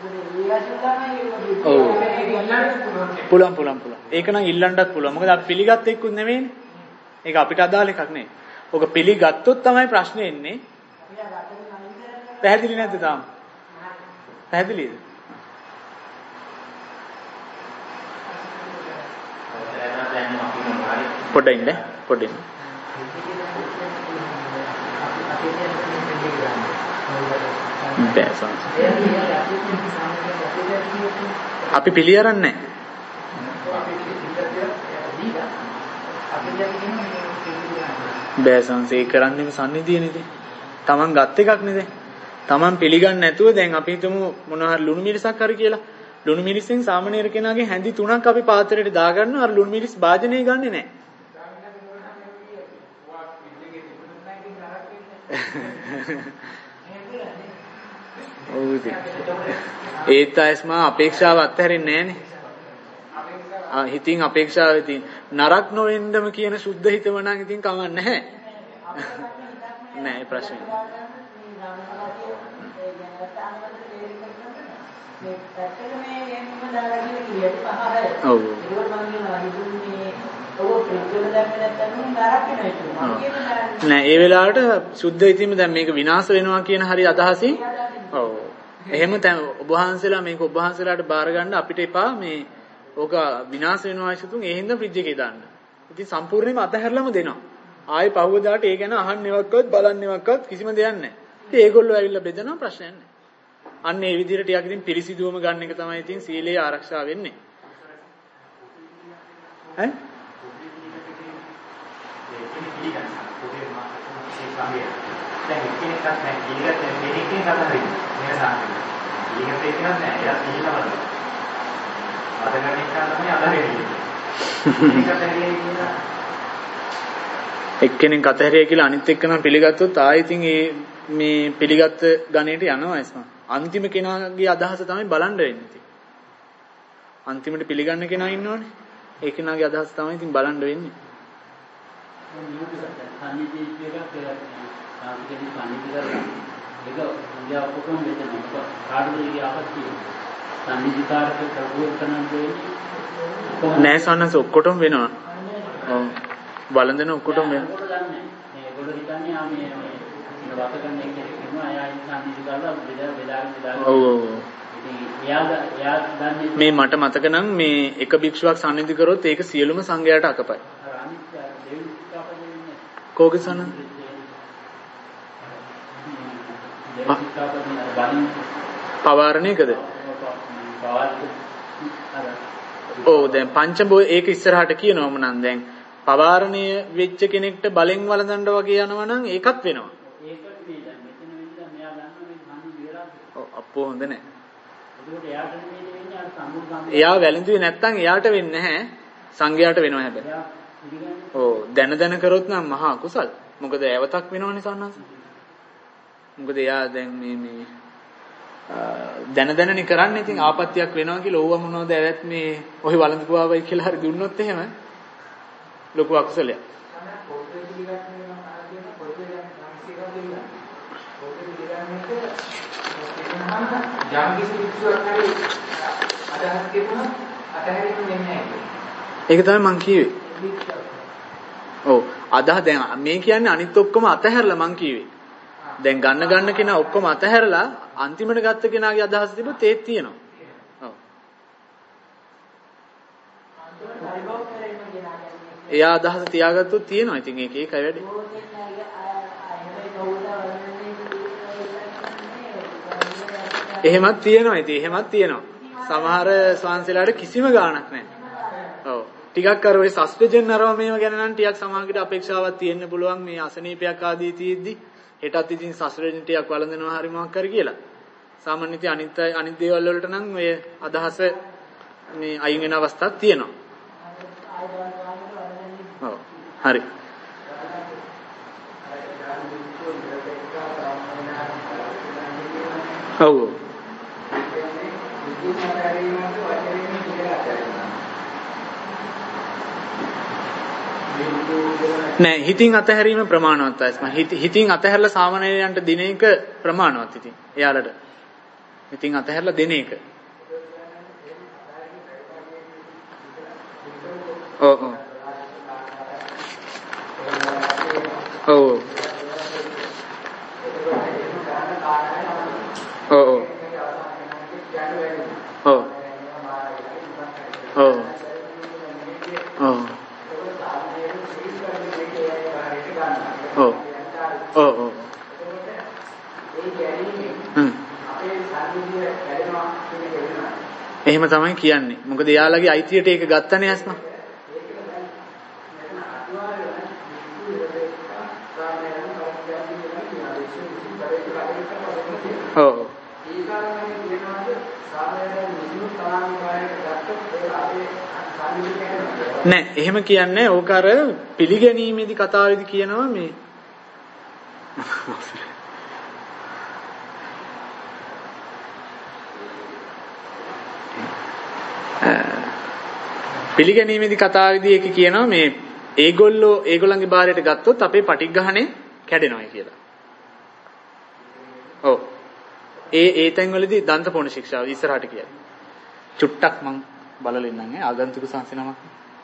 ඔව් පුළුවන් පුළුවන් පුළුවන්. ඒක නම් ඉල්ලන්නත් පුළුවන්. මොකද අපි පිළිගත් එක්කුත් නෙවෙයිනේ. ඒක අපිට අදාළ එකක් නෙවෙයි. ඔක පිළිගත්තොත් තමයි ප්‍රශ්නේ එන්නේ. පැහැදිලි නැද්ද තාම? පැහැදිලිද? පොඩ්ඩක් ඉන්න පොඩ්ඩක්. අපි පිළි අරන්නේ බෑ සංසේ කරන්නේම සම්නිධිය නේද? Taman ගත් එකක් නේද? Taman පිළිගන්නේ නැතුව දැන් අපි හිතමු මොනවා හරි ලුණු මිරිසක් හරි කියලා. ලුණු මිරිසෙන් සාමාන්‍යර කෙනාගේ හැඳි තුනක් අපි පාත්‍රයට දාගන්නවා. අර ලුණු මිරිස් භාජනය ගන්නෙ නැහැ. ඒත් ආයස්මා අපේක්ෂාව අත්හැරෙන්නේ නැහනේ. හිතින් අපේක්ෂාව ඉතින් නරක නොවෙන්නම කියන සුද්ධ හිතම නම් ඉතින් කමක් නැහැ. නෑ ප්‍රශ්නේ. මේ පැත්තක මේ එන්නම දාලා කියන කීයට පහයි. ඔව්. ඒක මම කියනවා හිතුන්නේ ඔව් ප්‍රතිවල දැම්මේ නැත්නම් නරක වෙනවා. නෑ ඒ වෙලාවට සුද්ධ ඉතින්ම දැන් මේක විනාශ වෙනවා කියන හරි අදහසින් ඔව්. එහෙම දැන් ඔබ වහන්සේලා මේක ඔබ වහන්සේලාට බාර ගන්න අපිට එපා මේ ඕක විනාශ වෙනවා ඉතින් ඒ හින්දා ෆ්‍රිජ් එකේ දාන්න. ඉතින් සම්පූර්ණයෙන්ම අතහැරලම දෙනවා. ආයේ පහුවදාට ඒ ගැන අහන්නේවක්වත් බලන්නේවක්වත් කිසිම දෙයක් නැහැ. ඉතින් ඒගොල්ලෝ ඇවිල්ලා බෙදනවා ප්‍රශ්නයක් නැහැ. අන්න ඒ විදිහට ටිකක් ඉතින් පිරිසිදුවම ගන්න එක තමයි ඉතින් සීලේ ආරක්ෂා වෙන්නේ. ඈ? දැන් එක්කෙනෙක් දැන් කීයක් දැන් දෙකකින් කතා කරන්නේ. මේක සාහනේ. ඊගොල්ලෝ කියනවා නෑ. එයා තීනවල. අද ගන්න එක තමයි අද වෙන්නේ. මේක තමයි කියනවා. එක්කෙනෙක් අතහැරිය කියලා අනිත් එක්කනම් පිළිගත්තොත් ආයෙ ඉතින් ඒ මේ පිළිගත්ත ගණේට යනවා එස්ම. අන්තිම කෙනාගේ අදහස තමයි බලන්න වෙන්නේ ඉතින්. අන්තිමට පිළිගන්න කෙනා ඉන්නවනේ. ඒ කෙනාගේ අදහස තමයි ඉතින් බලන්න වෙන්නේ. නෑ සන්නස ඔක්කොටම වෙනවා. ඔව්. බලඳන ඔක්කොටම වෙනවා. ඒගොල්ලෝ හිතන්නේ ආ මේ මේ වත කරන එක කියනවා අය සම්නිදි කරලා බෙදා බෙදා බෙදා. ඔව් ඔව්. ඉතින් එයා එයා දන්නේ මේ මට මතක නම් මේ එක භික්ෂුවක් සම්නිදි කරොත් ඒක සියලුම සංඝයාට අකපයි. කෝකේ සන? පවාරණයකද? ඔව් දැන් පංචබෝ ඒක ඉස්සරහට කියනවා මොනනම් දැන් පවාරණය වෙච්ච කෙනෙක්ට බලෙන් වළඳන්න වගේ යනවා නම් ඒකත් වෙනවා. ඒකත් මේ දැන් මෙතන වෙන්න මෙයා ගන්න මේ සම්නි විරාග. ඔව් අපෝ හොඳ නැහැ. ඒකට එයාට මේ වෙන්නේ අර සම්මුඛ එයා වැළඳුවේ නැත්තම් එයාට වෙන්නේ නැහැ. සංඝයාට වෙනවා හැබැයි. ඔව් දැන දැන කරොත් නම් මහා කුසල්. මොකද ඇවතක් වෙනවනේ සන්නස. මොකද එයා දැන් මේ මේ දැන දැනනේ කරන්නේ. ඉතින් ආපත්‍යක් වෙනවා කියලා ඕව මොනවද ඇවත් මේ ඔහි වළඳපුවාවයි කියලා හරි දුන්නොත් එහෙම ලොකු අකුසලයක්. ඒක තමයි මං කිව්වේ. ඔව් අදහ දැන් මේ කියන්නේ අනිත් ඔක්කොම අතහැරලා මං කිව්වේ. දැන් ගන්න ගන්න කෙනා ඔක්කොම අතහැරලා අන්තිමට ගත්ත කෙනාගේ අදහස තිබුත් ඒත් තියෙනවා. ඔව්. එයා අදහස තියාගත්තොත් තියෙනවා. ඉතින් ඒක ඒකයි වැඩේ. එහෙමත් තියෙනවා. ඉතින් එහෙමත් තියෙනවා. සමහර ස්වාංශලාට කිසිම ගාණක් නැහැ. ඔව්. ටිකක් අර ඔය සස්පෙන්ෂන් අරව මේව ගැන නම් ටිකක් සමාජයට අපේක්ෂාවක් තියෙන්න පුළුවන් මේ අසනීපයක් ආදී තියෙද්දි හෙටත් ඉතින් සස්පෙන්ෂන් ටිකක් වළඳනවා හරි මොකක් කර කියලා. සාමාන්‍ය ඉතින් අනිත් අනිත් දේවල් වලට නම් ඔය අදහස මේ අයින් වෙන අවස්ථාවක් තියෙනවා. ඔව්. හරි. ඔව්. නෑ හිතින් අතහැරීම ප්‍රමාණවත්යි. හිතින් අතහැරලා සාමාන්‍යයන්ට දින එක ප්‍රමාණවත් ඉතින්. එයාලට. හිතින් අතහැරලා දින එක. ඔව් ඔව්. ඔව්. ඔව් ඔව්. ඔව්. ඔව්. ඔව්. ඔව්. ඔව් ඔව්. එහෙම තමයි කියන්නේ. මොකද එයාලගේ අයිතියට ඒක ගත්තනේ අස්ම. ඔව්. නෑ එහෙම කියන්නේ ඕක අර පිළිගැනීමේදී කතාවේදී කියනවා මේ පිළිගැනීමේදී කතාවේදී ඒක කියනවා මේ ඒගොල්ලෝ ඒගොල්ලන්ගේ බාරයට ගත්තොත් අපේ පටිඝහනේ කැඩෙනවා කියලා. ඔව්. ඒ ඒ තැන්වලදී දන්ත පොණ ශික්ෂාව ඉස්සරහට කියයි. චුට්ටක් මං බලලා ඉන්නම් ඈ ආගන්තුක සංසිනමක්.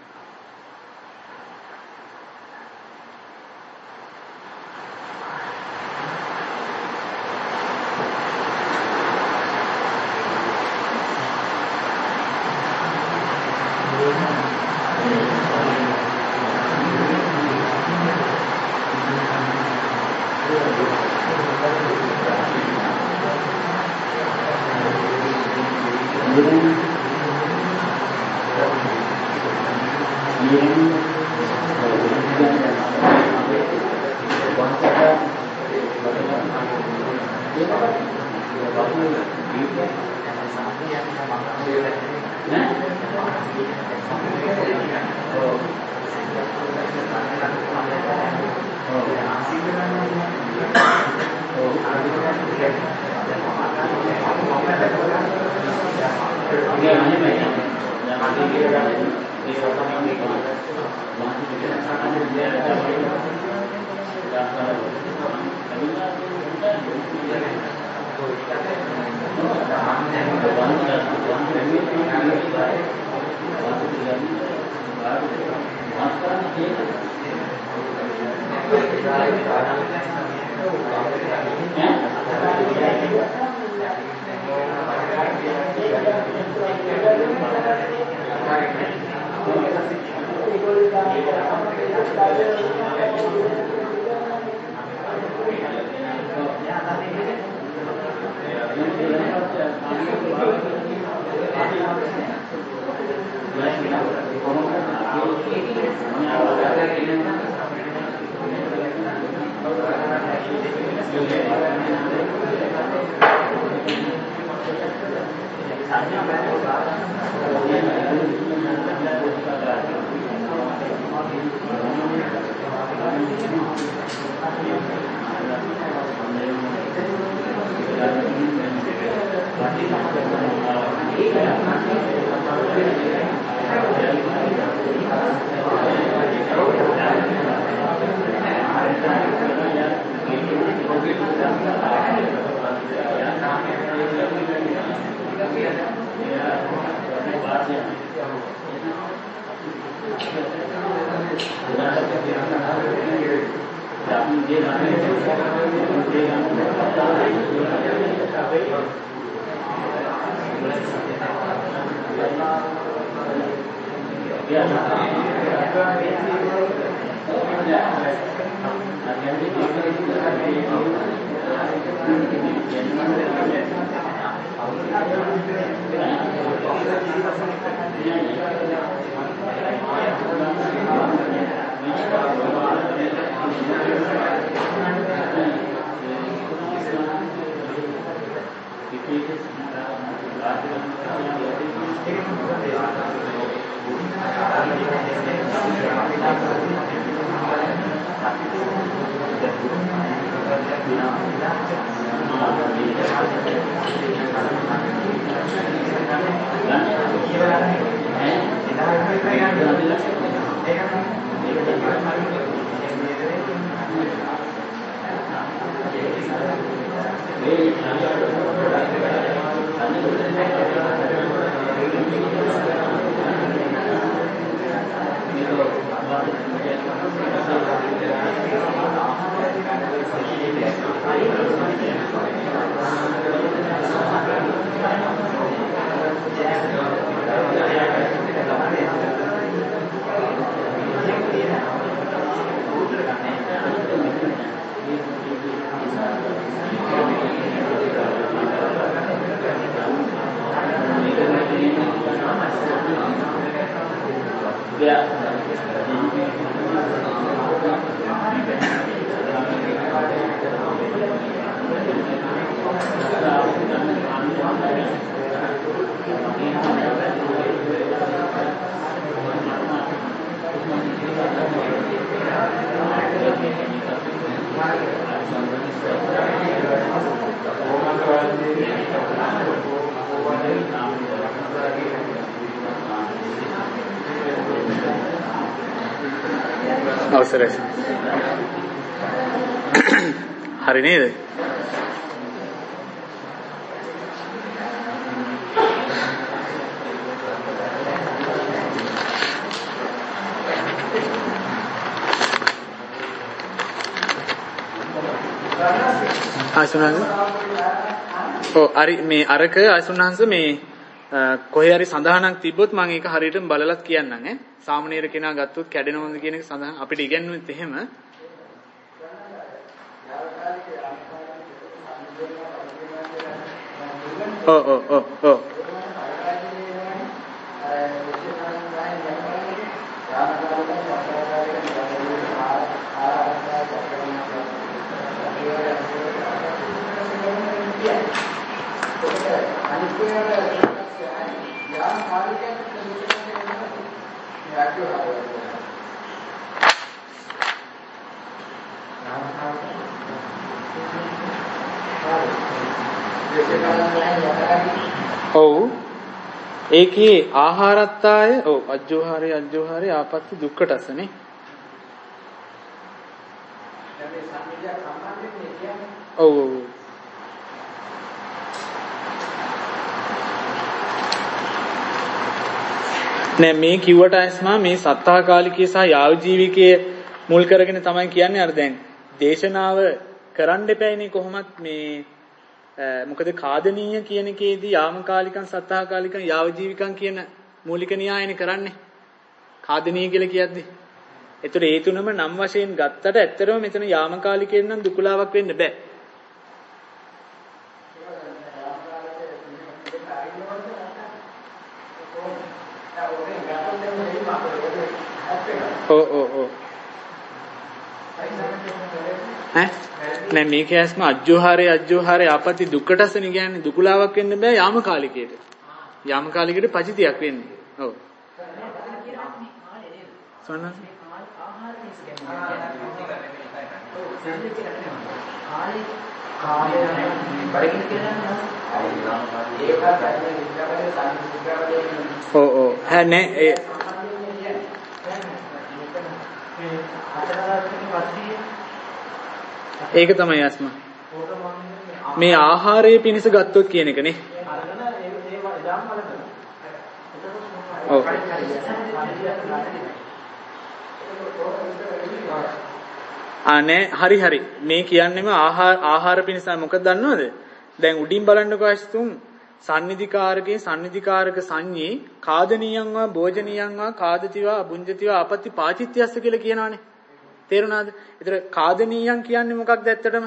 අවසරයි. හරි නේද? ආසුනංශ ඔව් හරි මේ අරක ආසුනංශ මේ කොහේ හරි සඳහනක් තිබ්බොත් මම ඒක හරියටම බලලත් කියන්නම් ඈ සාමනීර කෙනා ගත්තොත් කැඩෙනවද කියන එක සඳහන් අපිට ඉගෙනුවෙත් එහෙම ඔව් ඔව් ඔව් ඔව් ඔව් ඒකේ ආහාරත්තාය ඔව් අජ්ජෝහාරේ අජ්ජෝහාරේ ආපත්ති දුක්ඛටසනේ ඔව් ඔව් නෑ මේ කිව්වට අයිස්මා මේ සත්තාකාලිකයේ සහ යාව ජීවිකයේ මුල් කරගෙන තමයි කියන්නේ අර දැන් දේශනාව කරන්න එපෑනේ කොහොමත් මේ මොකද කාදනීය කියන එකේදී යාමකාලිකං සත්තාකාලිකං යාව ජීවිකං කියන මූලික න්‍යායනේ කරන්නේ කාදනීය කියලා කියද්දි. ඒතර ඒ තුනම නම් වශයෙන් ගත්තට ඇත්තටම මෙතන යාමකාලිකෙන් නම් දුකලාවක් වෙන්න බෑ. ඔව් ඔව් ඔව් ඈ නෑ මේක ඇස්ම අජ්ජෝහාරේ අජ්ජෝහාරේ ආපති දුක්කටසනේ කියන්නේ දුකලාවක් වෙන්න බෑ යාමකාලිකයට. යාමකාලිකයට පචිතියක් වෙන්නේ. ඔව්. සොන්නස් ඔව් ඔව් හැ නෑ ඒ ඒක තමයි අස්ම මේ ආහාරයේ පිණිස ගත්තොත් කියන එකනේ ඔව් අනේ හරි හරි මේ කියන්නේම ආහාර ආහාර පිණිස මොකද දන්නවද දැන් උඩින් බලන්නකෝ අස්තුම් සම්නිධිකාරකේ සම්නිධිකාරක සංඤේ කාදනීයංවා භෝජනීයංවා කාදතිවා බුඤ්ජතිවා අපත්ති පාචිත්‍යස්ස කියලා කියනවානේ තේරුණාද? ඒතර කාදනීයං කියන්නේ මොකක්ද ඇත්තටම?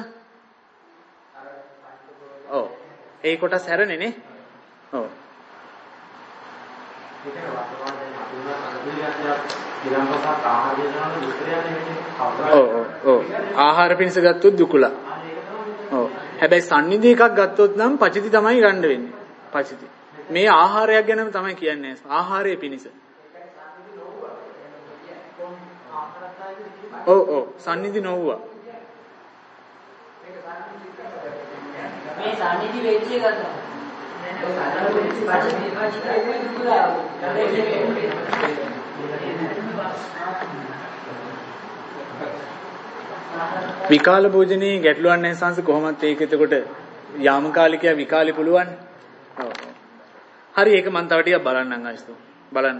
ඔව්. ඒ කොටස් හැරෙන්නේ නේ. ඔව්. ඔව් ඔව්. ආහාර පිණිස ගත්තොත් දුකලා. ඔව්. හැබැයි සම්නිධි එකක් ගත්තොත් නම් පචිති තමයි ගන්න වෙන්නේ. පචිති. මේ ආහාරයක් ගැනම තමයි කියන්නේ. ආහාරයේ පිණිස. ඔව් ඔව් සම්නිධි නොවුවා මේ සම්නිධි වෙච්ච එක තමයි විකාල භෝජනයේ ගැටලුවක් නැහැ සංස කොහොමද ඒක එතකොට යාමකාලිකයා විකාලේ පුළුවන් ඔව් හරි ඒක මම තව ටිකක් බලන්නම් අයිස්තු බලන්න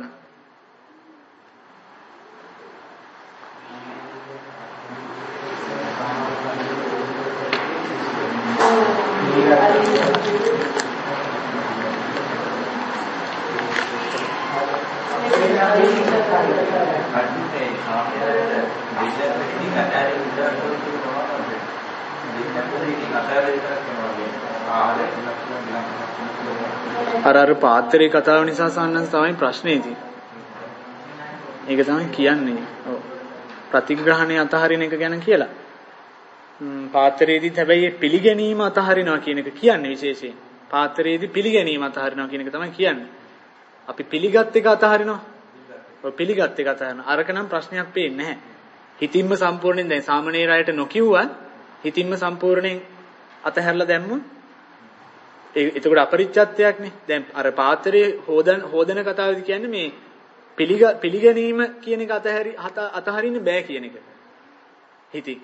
අර අර පාත්‍රයේ කතාව නිසා සම්න්නස් තමයි ප්‍රශ්නේ තියෙන්නේ. ඒක තමයි කියන්නේ. ඔව්. ප්‍රතිග්‍රහණය අතහරින එක ගැන කියලා. ම් පාත්‍රයේදීත් හැබැයි පිළිගැනීම අතහරිනවා කියන එක කියන්නේ විශේෂයෙන්. පාත්‍රයේදී පිළිගැනීම අතහරිනවා කියන එක තමයි කියන්නේ. අපි පිළිගත් එක අතහරිනවා. ඔය පිළිගත් එක අතහරිනවා. අරක නම් ප්‍රශ්නයක් පේන්නේ නැහැ. හිතින්ම සම්පූර්ණයෙන් දැන් සාමනීර අයට නොකියුවා හිතින්ම සම්පූර්ණයෙන් අතහැරලා දැම්මොත් ඒ එතකොට අපරිච්ඡත්‍යයක් නේ. දැන් අර පාත්‍රයේ හොදන හොදන කතාවේදී කියන්නේ මේ පිළිග පිළිගැනීම කියන එක අතහැරි අතහරින්න බෑ කියන එක. හිතින්.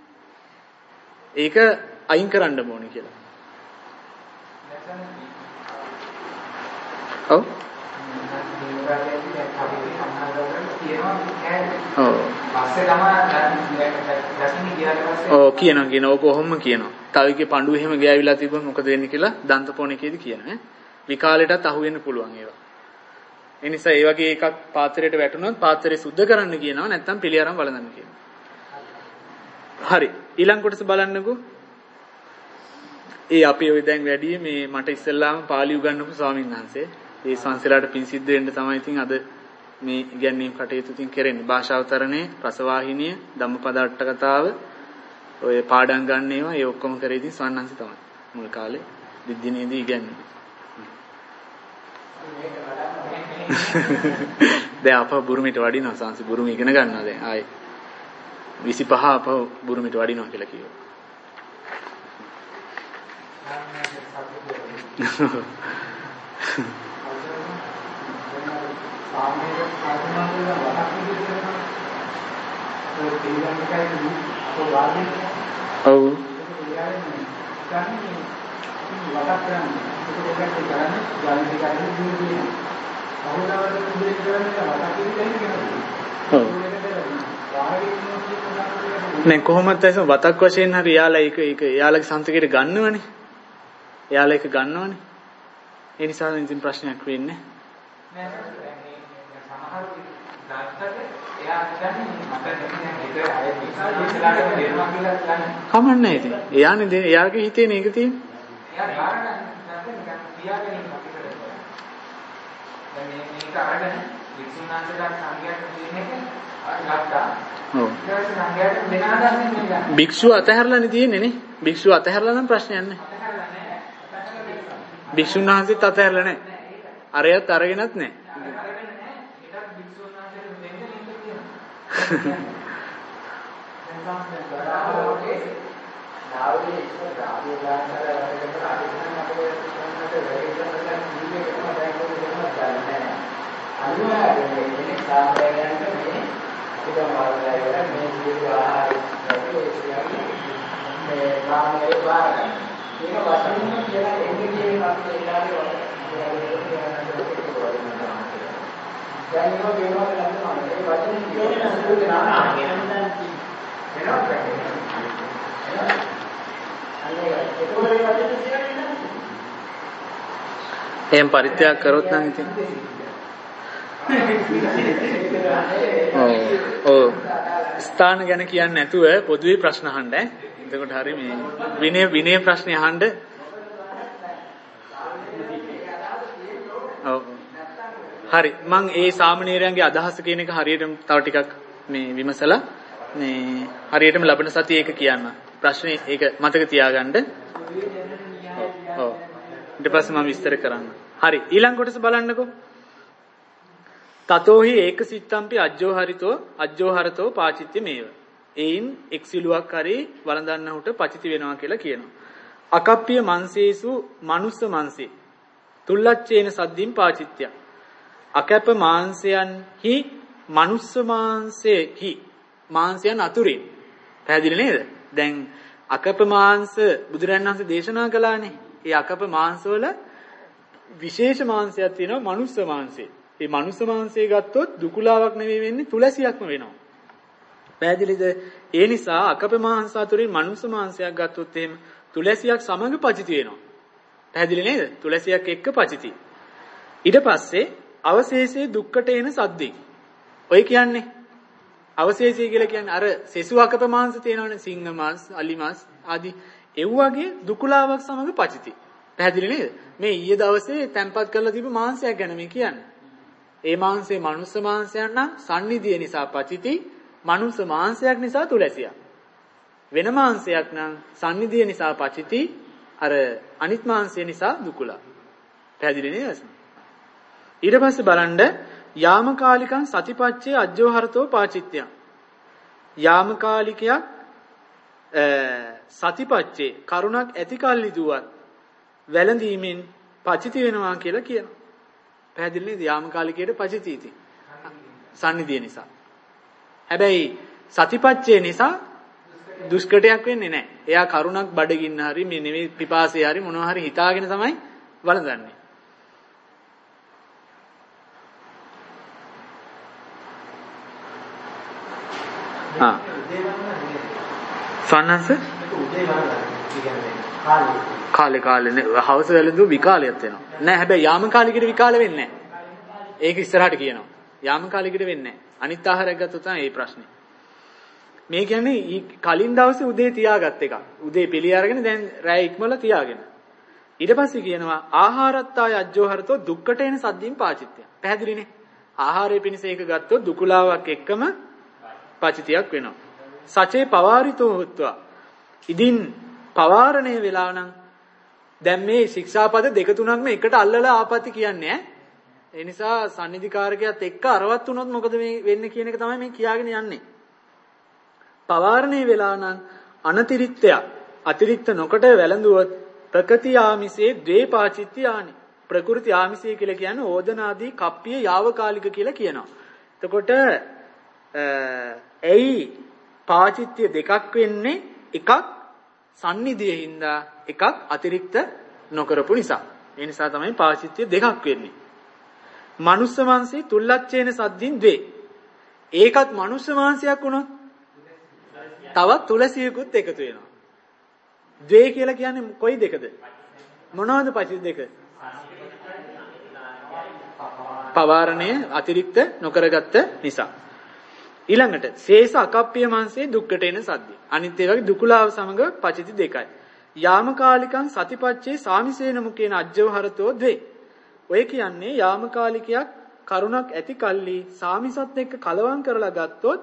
ඒක අයින් කරන්න ඕනේ කියලා. ඔව්. ඔව්. පස්සේ තමයි දැසින් ගියාට පස්සේ ඔව් කියනවා කියනවා ඔක කොහොම කියනවා. තව එකේ පඬුව එහෙම ගෑවිලා තිබුණොත් මොකද වෙන්නේ කියලා දන්තපෝණ එකේදී කියනවා ඈ. විකාලෙටත් අහු වෙන්න පුළුවන් ඒවා. ඒ නිසා ඒ වගේ එකක් පාත්‍රයට වැටුණොත් පාත්‍රය සුද්ධ කරන්න කියනවා නැත්නම් පිළිඅරන් වළඳන්න කියනවා. හරි ඊළඟ කොටස බලන්නකෝ. ඒ අපි ඔය දැන් වැඩි මේ මට ඉස්සෙල්ලාම පාලි උගන්වපු ස්වාමීන් වහන්සේ. ඒ සංසලාට පින් සිද්ධ වෙන්න තමයි ඉතින් අද මේ ඉගැන්වීම් කටයුතු ඉතින් කරන්නේ. භාෂාවතරණේ, රසවාහිනිය, ධම්මපද අට කතාව, ඔය පාඩම් ගන්න ඒවා ඒ ඔක්කොම කරේ ඉතින් ස්වාමීන් වහන්සේ තමයි. මුල් කාලේ විද්‍යානයේදී ඉගැන්වුවේ. දැන් අප බුරුමිට වඩිනවා සංසි බුරුම ඉගෙන ගන්නවා දැන් ආයේ විසිපහ අප බුරුමිට වඩිනවා කියලා කිව්වා. ඔව් නේ කොහොමද ඇස වතක් වශයෙන් හරි යාලා ඒක ඒක යාලගේ සම්තකයට ගන්නවනේ. යාලා ඒක ගන්නවනේ. ඒ නිසා ඉතින් ප්‍රශ්නයක් වෙන්නේ නෑ සමහර දායකයන්ට එයා කියන්නේ මට දෙන්නේ ඒක අය විශ්වාසලාට දෙනවා කියලා කියන්නේ. කමන්නේ ඉතින්. එයානේ දෙන්නේ එයාගේ හිතේනේ ඒක තියෙන්නේ. එයා ගාන ගන්න තියාගෙන ඉන්න අපිට. දැන් මේ මේක අරගෙන වික්ෂුණාන්සලා සංඝයාට දෙන එක අරගත්තා. ඔව්. ඊට පස්සේ සංඝයාට දෙන ආදානෙ නෙමෙයි. භික්ෂුව අතහැරලානේ තියෙන්නේ නේ. භික්ෂුව අතහැරලා නම් ප්‍රශ්නයක් නැහැ. භික්ෂුන් වහන්සේත් අතහැරලා නැහැ. අරයත් අරගෙනත් නැහැ. එහෙන් පරිත්‍යාග කරොත් නම් ඉතින් ඔව් ඔව් ස්ථාන ගැන කියන්නේ නැතුව පොදුවේ ප්‍රශ්න අහන්න ඈ. එතකොට හරි මේ විනය විනය ප්‍රශ්න අහන්න. ඔව් හරි මම ඒ සාමණේරයන්ගේ අදහස කියන එක හරියටම තව ටිකක් මේ විමසලා මේ හරියටම ලබන සතියේ ඒක කියන්න. ප්‍රශ්නේ ඒක මතක තියාගන්න. ඔව් ඊට පස්සේ මම විස්තර කරන්න. හරි ඊළඟ කොටස බලන්නකෝ. තතෝහි ඒක සිත්තම්පි අජ්ජෝහරිතෝ අජ්ජෝහරතෝ පාචිත්‍ය මේව. එයින් එක් සිලුවක් හරි වළඳන්නහුට පචිති වෙනවා කියලා කියනවා. අකප්පිය මන්සේසු මනුස්ස මන්සේ තුල්ලච්චේන සද්දින් පාචිත්‍ය. අකැප මාංශයන්හි මනුස්ස මාංශෙහි මාංශයන් අතුරින්. පැහැදිලි නේද? දැන් අකප මාංශ බුදුරජාණන් වහන්සේ දේශනා කළානේ. ඒ අකප මාංශ වල විශේෂ මාංශයක් තියෙනවා මනුස්ස මාංශය. ඒ මනුස්ස මාංශය ගත්තොත් දුකුලාවක් නෙවෙයි වෙන්නේ තුලසියක්ම වෙනවා. පැහැදිලිද? ඒ නිසා අකප මාංශ අතුරින් මනුස්ස මාංශයක් ගත්තොත් එහෙම තුලසියක් සමග පචිති වෙනවා. පැහැදිලි නේද? තුලසියක් එක්ක පචිති. ඊට පස්සේ අවශේෂයේ දුක්කට එන සද්දේ. ඔය කියන්නේ අවශේෂය කියලා කියන්නේ අර සෙසු අකප මාංශ තියෙනවනේ සිංහ මාංශ, අලි මාංශ ආදී ඒ වගේ දුකුලාවක් සමග පචිති. පැහැදිලි නේද? මේ ඊයේ දවසේ තැම්පත් කරලා තිබු මාංශයක් ගැන මේ කියන්නේ. ඒ මාංශේ මනුස්ස මාංශයක් නම් සන්නිධිය නිසා පචිති, මනුස්ස මාංශයක් නිසා තුලසියක්. වෙන මාංශයක් නම් සන්නිධිය නිසා පචිති, අර අනිත් මාංශය නිසා දුකුලා. පැහැදිලි නේද? ඊට පස්සේ බලන්න යාමකාලිකං සතිපච්චේ අජ්ජෝහරතෝ පාචිත්‍යං. යාමකාලිකයක් සතිපච්චේ කරුණක් ඇති කල්ලි දුවත් වැළඳීමෙන් පචිති වෙනවා කියලා කියනවා. පැහැදිලි නේද? යාමකාලිකයට පචිතීති. සන්නිධිය නිසා. හැබැයි සතිපච්චේ නිසා දුෂ්කටයක් වෙන්නේ නැහැ. එයා කරුණක් බඩගින්න හරි මේ නෙවෙයි පිපාසය හරි මොනවා හරි හිතාගෙන තමයි වළඳන්නේ. සන්නස උදේ වරදා කියන්නේ කාලේ කාලේ කාලේ හවස වැළඳු විකාලයක් වෙනවා. නෑ හැබැයි යාම කාලිකේට විකාල වෙන්නේ නෑ. ඒක ඉස්සරහට කියනවා. යාම කාලිකේට වෙන්නේ නෑ. අනිත් ආහාරයක් ගත්තොත් තමයි මේ ප්‍රශ්නේ. මේ කියන්නේ කලින් දවසේ උදේ තියාගත් එක. උදේ පිළි අරගෙන දැන් රැය ඉක්මවලා තියාගෙන. ඊට පස්සේ කියනවා ආහාරත්තාය අජ්ජෝහරතෝ දුක්කට එන සද්දින් පාචිත්‍ය. පැහැදිලිනේ. ආහාරයේ පිණිස ඒක ගත්තොත් දුකුලාවක් එක්කම පාචිතියක් වෙනවා. සචේ පවාරිතෝ හොත්වා. ඉදින් පවාරණය වෙලා නම් දැන් මේ ශික්ෂාපද දෙක තුනක්ම එකට අල්ලලා ආපති කියන්නේ ඈ. ඒ නිසා සම්නිධිකාරකයාත් එක්ක අරවත් වුණොත් මොකද මේ වෙන්නේ කියන එක තමයි මේ කියාගෙන යන්නේ. පවාරණය වෙලා නම් අනතිරික්තය අතිරික්ත නොකට වැළඳුවොත් ප්‍රකෘති ආමිසේ ද්වේ පාචිත්‍ය ආනි. ප්‍රකෘති ආමිසේ කියලා කියන්නේ ඕදනාදී කප්පිය යාවකාලික කියලා කියනවා. එතකොට එයි පාචිත්‍ය දෙකක් වෙන්නේ එකක් සම්නිධියේ හින්දා එකක් අතිරික්ත නොකරපු නිසා. ඒ නිසා තමයි පාචිත්‍ය දෙකක් වෙන්නේ. මනුස්ස මාංශී තුල්ලච්චේන සද්දින් ද්වේ. ඒකත් මනුස්ස මාංශයක් වුණොත් තවත් තුලසියකුත් එකතු වෙනවා. ද්වේ කියලා කියන්නේ කොයි දෙකද? මොනවද පචිත දෙක? පවාරණය අතිරික්ත නොකරගත්ත නිසා. ඊළඟට ශේෂ අකප්පිය මාංශේ දුක්කට එන සද්දි. අනිත් ඒ වගේ දුකුලාව සමග පචිති දෙකයි. යාමකාලිකං සතිපච්චේ සාමිසේන මුකේන අජ්ජවහරතෝ ද්වේ. ඔය කියන්නේ යාමකාලිකයක් කරුණක් ඇති කල්ලි සාමිසත් එක්ක කලවම් කරලා ගත්තොත්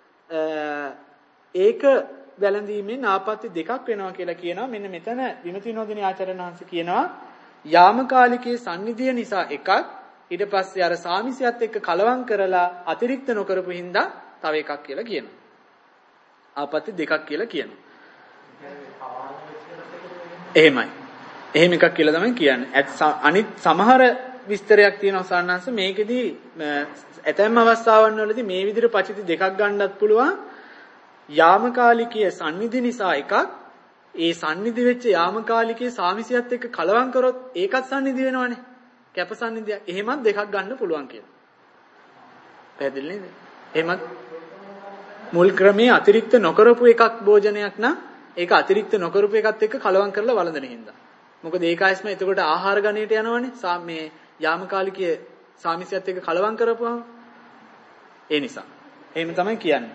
ඒක වැළඳීමෙන් ආපත්‍ය දෙකක් වෙනවා කියලා කියනවා. මෙන්න මෙතන විමති විනෝදිනී ආචාර්යන් වහන්සේ කියනවා යාමකාලිකයේ සම්නිධිය නිසා එකක් ඊට පස්සේ අර සාමිසියත් එක්ක කලවම් කරලා අතිරික්ත නොකරපු හින්දා තව එකක් කියලා කියනවා. ආපත්‍ය දෙකක් කියලා කියනවා. එහෙමයි. එහෙම එකක් කියලා තමයි කියන්නේ. අනිත් සමහර විස්තරයක් තියෙනවා සාන්නංශ මේකෙදී ඇතැම් අවස්ථාවන් වලදී මේ විදිහට පචිති දෙකක් ගන්නත් පුළුවන්. යාමකාලිකයේ සම්නිධි නිසා එකක් ඒ සම්නිධි වෙච්ච යාමකාලිකයේ සාමිසියත් එක්ක කලවම් කරොත් ඒකත් සම්නිධි වෙනවනේ. කැප සම්නිධිය. එහෙමත් දෙකක් ගන්න පුළුවන් කියලා. පැහැදිලි නේද? එහෙමත් මුල් ක්‍රමයේ අතිරික්ත නොකරපු එකක් භෝජනයක් නම් ඒක අතිරික්ත නොකරපු එකත් එක්ක කලවම් කරලා වළඳන හින්දා. මොකද ඒකයිස්ම එතකොට ආහාර ගණයට යනවනේ. සා මේ යාමකාලිකයේ සාමිසියත් එක්ක කලවම් කරපුවාම ඒ නිසා. එහෙම තමයි කියන්නේ.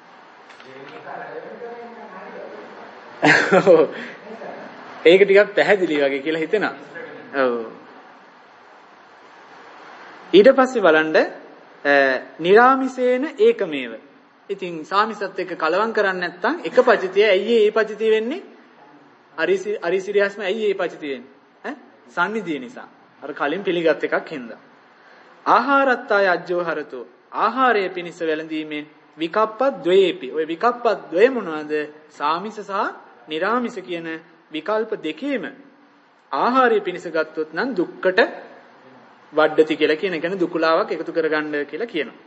ඒක ටිකක් පැහැදිලි වගේ කියලා හිතෙනවා. ඔව්. ඊට පස්සේ බලන්න නිරාමිසේන ඒකමේව. ඉතින් සාමිසත් එක්ක කලවම් කරන්නේ නැත්නම් එක පචිතිය ඇයි ඒ පචිතිය වෙන්නේ? අරිසි අරිසිරියස්ම ඇයි ඒ පචිතිය වෙන්නේ? ඈ සම්නිධිය නිසා. අර කලින් පිළිගත් එකක් හින්දා. ආහාරත්තාය අජ්ජෝහරතෝ ආහාරයේ පිනිස වැළඳීමෙන් විකප්පත් ද්වේපි. ඔය විකප්පත් ද්වේ මොනවාද? සාමිස සහ නිරාමිස කියන විකල්ප දෙකේම ආහාරයේ පිනිස ගත්තොත් නම් දුක්කට වඩ්ඩති කියලා කියන කියන්නේ දුකුලාවක් එකතු කරගන්න කියලා කියනවා.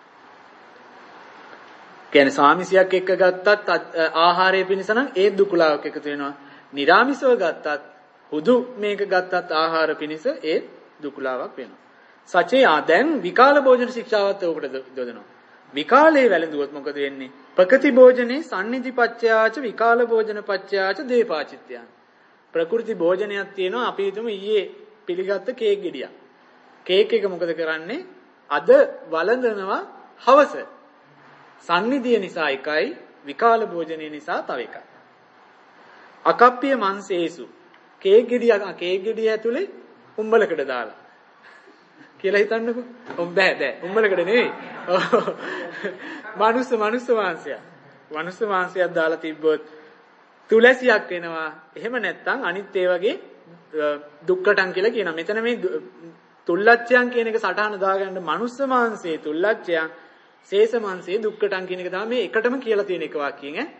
කියන්නේ සාමිසියක් එක්ක ගත්තත් ආහාරයේ පිනිස නම් ඒ දුකුලාවක් එකතු වෙනවා. නිරාමිසව ගත්තත් හුදු මේක ගත්තත් ආහාර පිනිස ඒ දුකුලාවක් වෙනවා. සචේ ආ දැන් විකාල භෝජන ශික්ෂාවත් උකට දොදනවා. විකාලේ වැළඳුවොත් මොකද වෙන්නේ? ප්‍රකෘති භෝජනේ සම්නිධි පච්චයාච විකාල භෝජන පච්චයාච දේපාචිත්‍යයන්. ප්‍රකෘති භෝජනයක් තියෙනවා අපි හිතමු ඊයේ පිළිගත්ත කේක් ගෙඩියක්. කේක් එක මොකද කරන්නේ? අද වළඳනවා හවස. සම්නිධිය නිසා එකයි විකාල භෝජනේ නිසා තව එකයි. අකප්පිය මංසේසු කේක් ගෙඩිය කේක් ගෙඩිය ඇතුලේ උම්බලකට දාලා කියලා හිතන්නකෝ. ඔම් බෑ බෑ. උම්බලකට නෙවෙයි. මනුස්ස මනුස්ස මාංශය. මනුස්ස මාංශයක් දාලා තිබ්බොත් තුලසියක් වෙනවා. එහෙම නැත්නම් අනිත් ඒ වගේ දුක්කටන් කියලා කියනවා. මෙතන මේ තුල්ලච්ඡයන් කියන එක සටහන දාගන්න මනුස්ස මාංශයේ තුල්ලච්ඡයන් ශේෂ මාංශයේ දුක්කටන් කියන එක තමයි මේ එකටම කියලා තියෙන එක වාක්‍යයෙන් ඈ.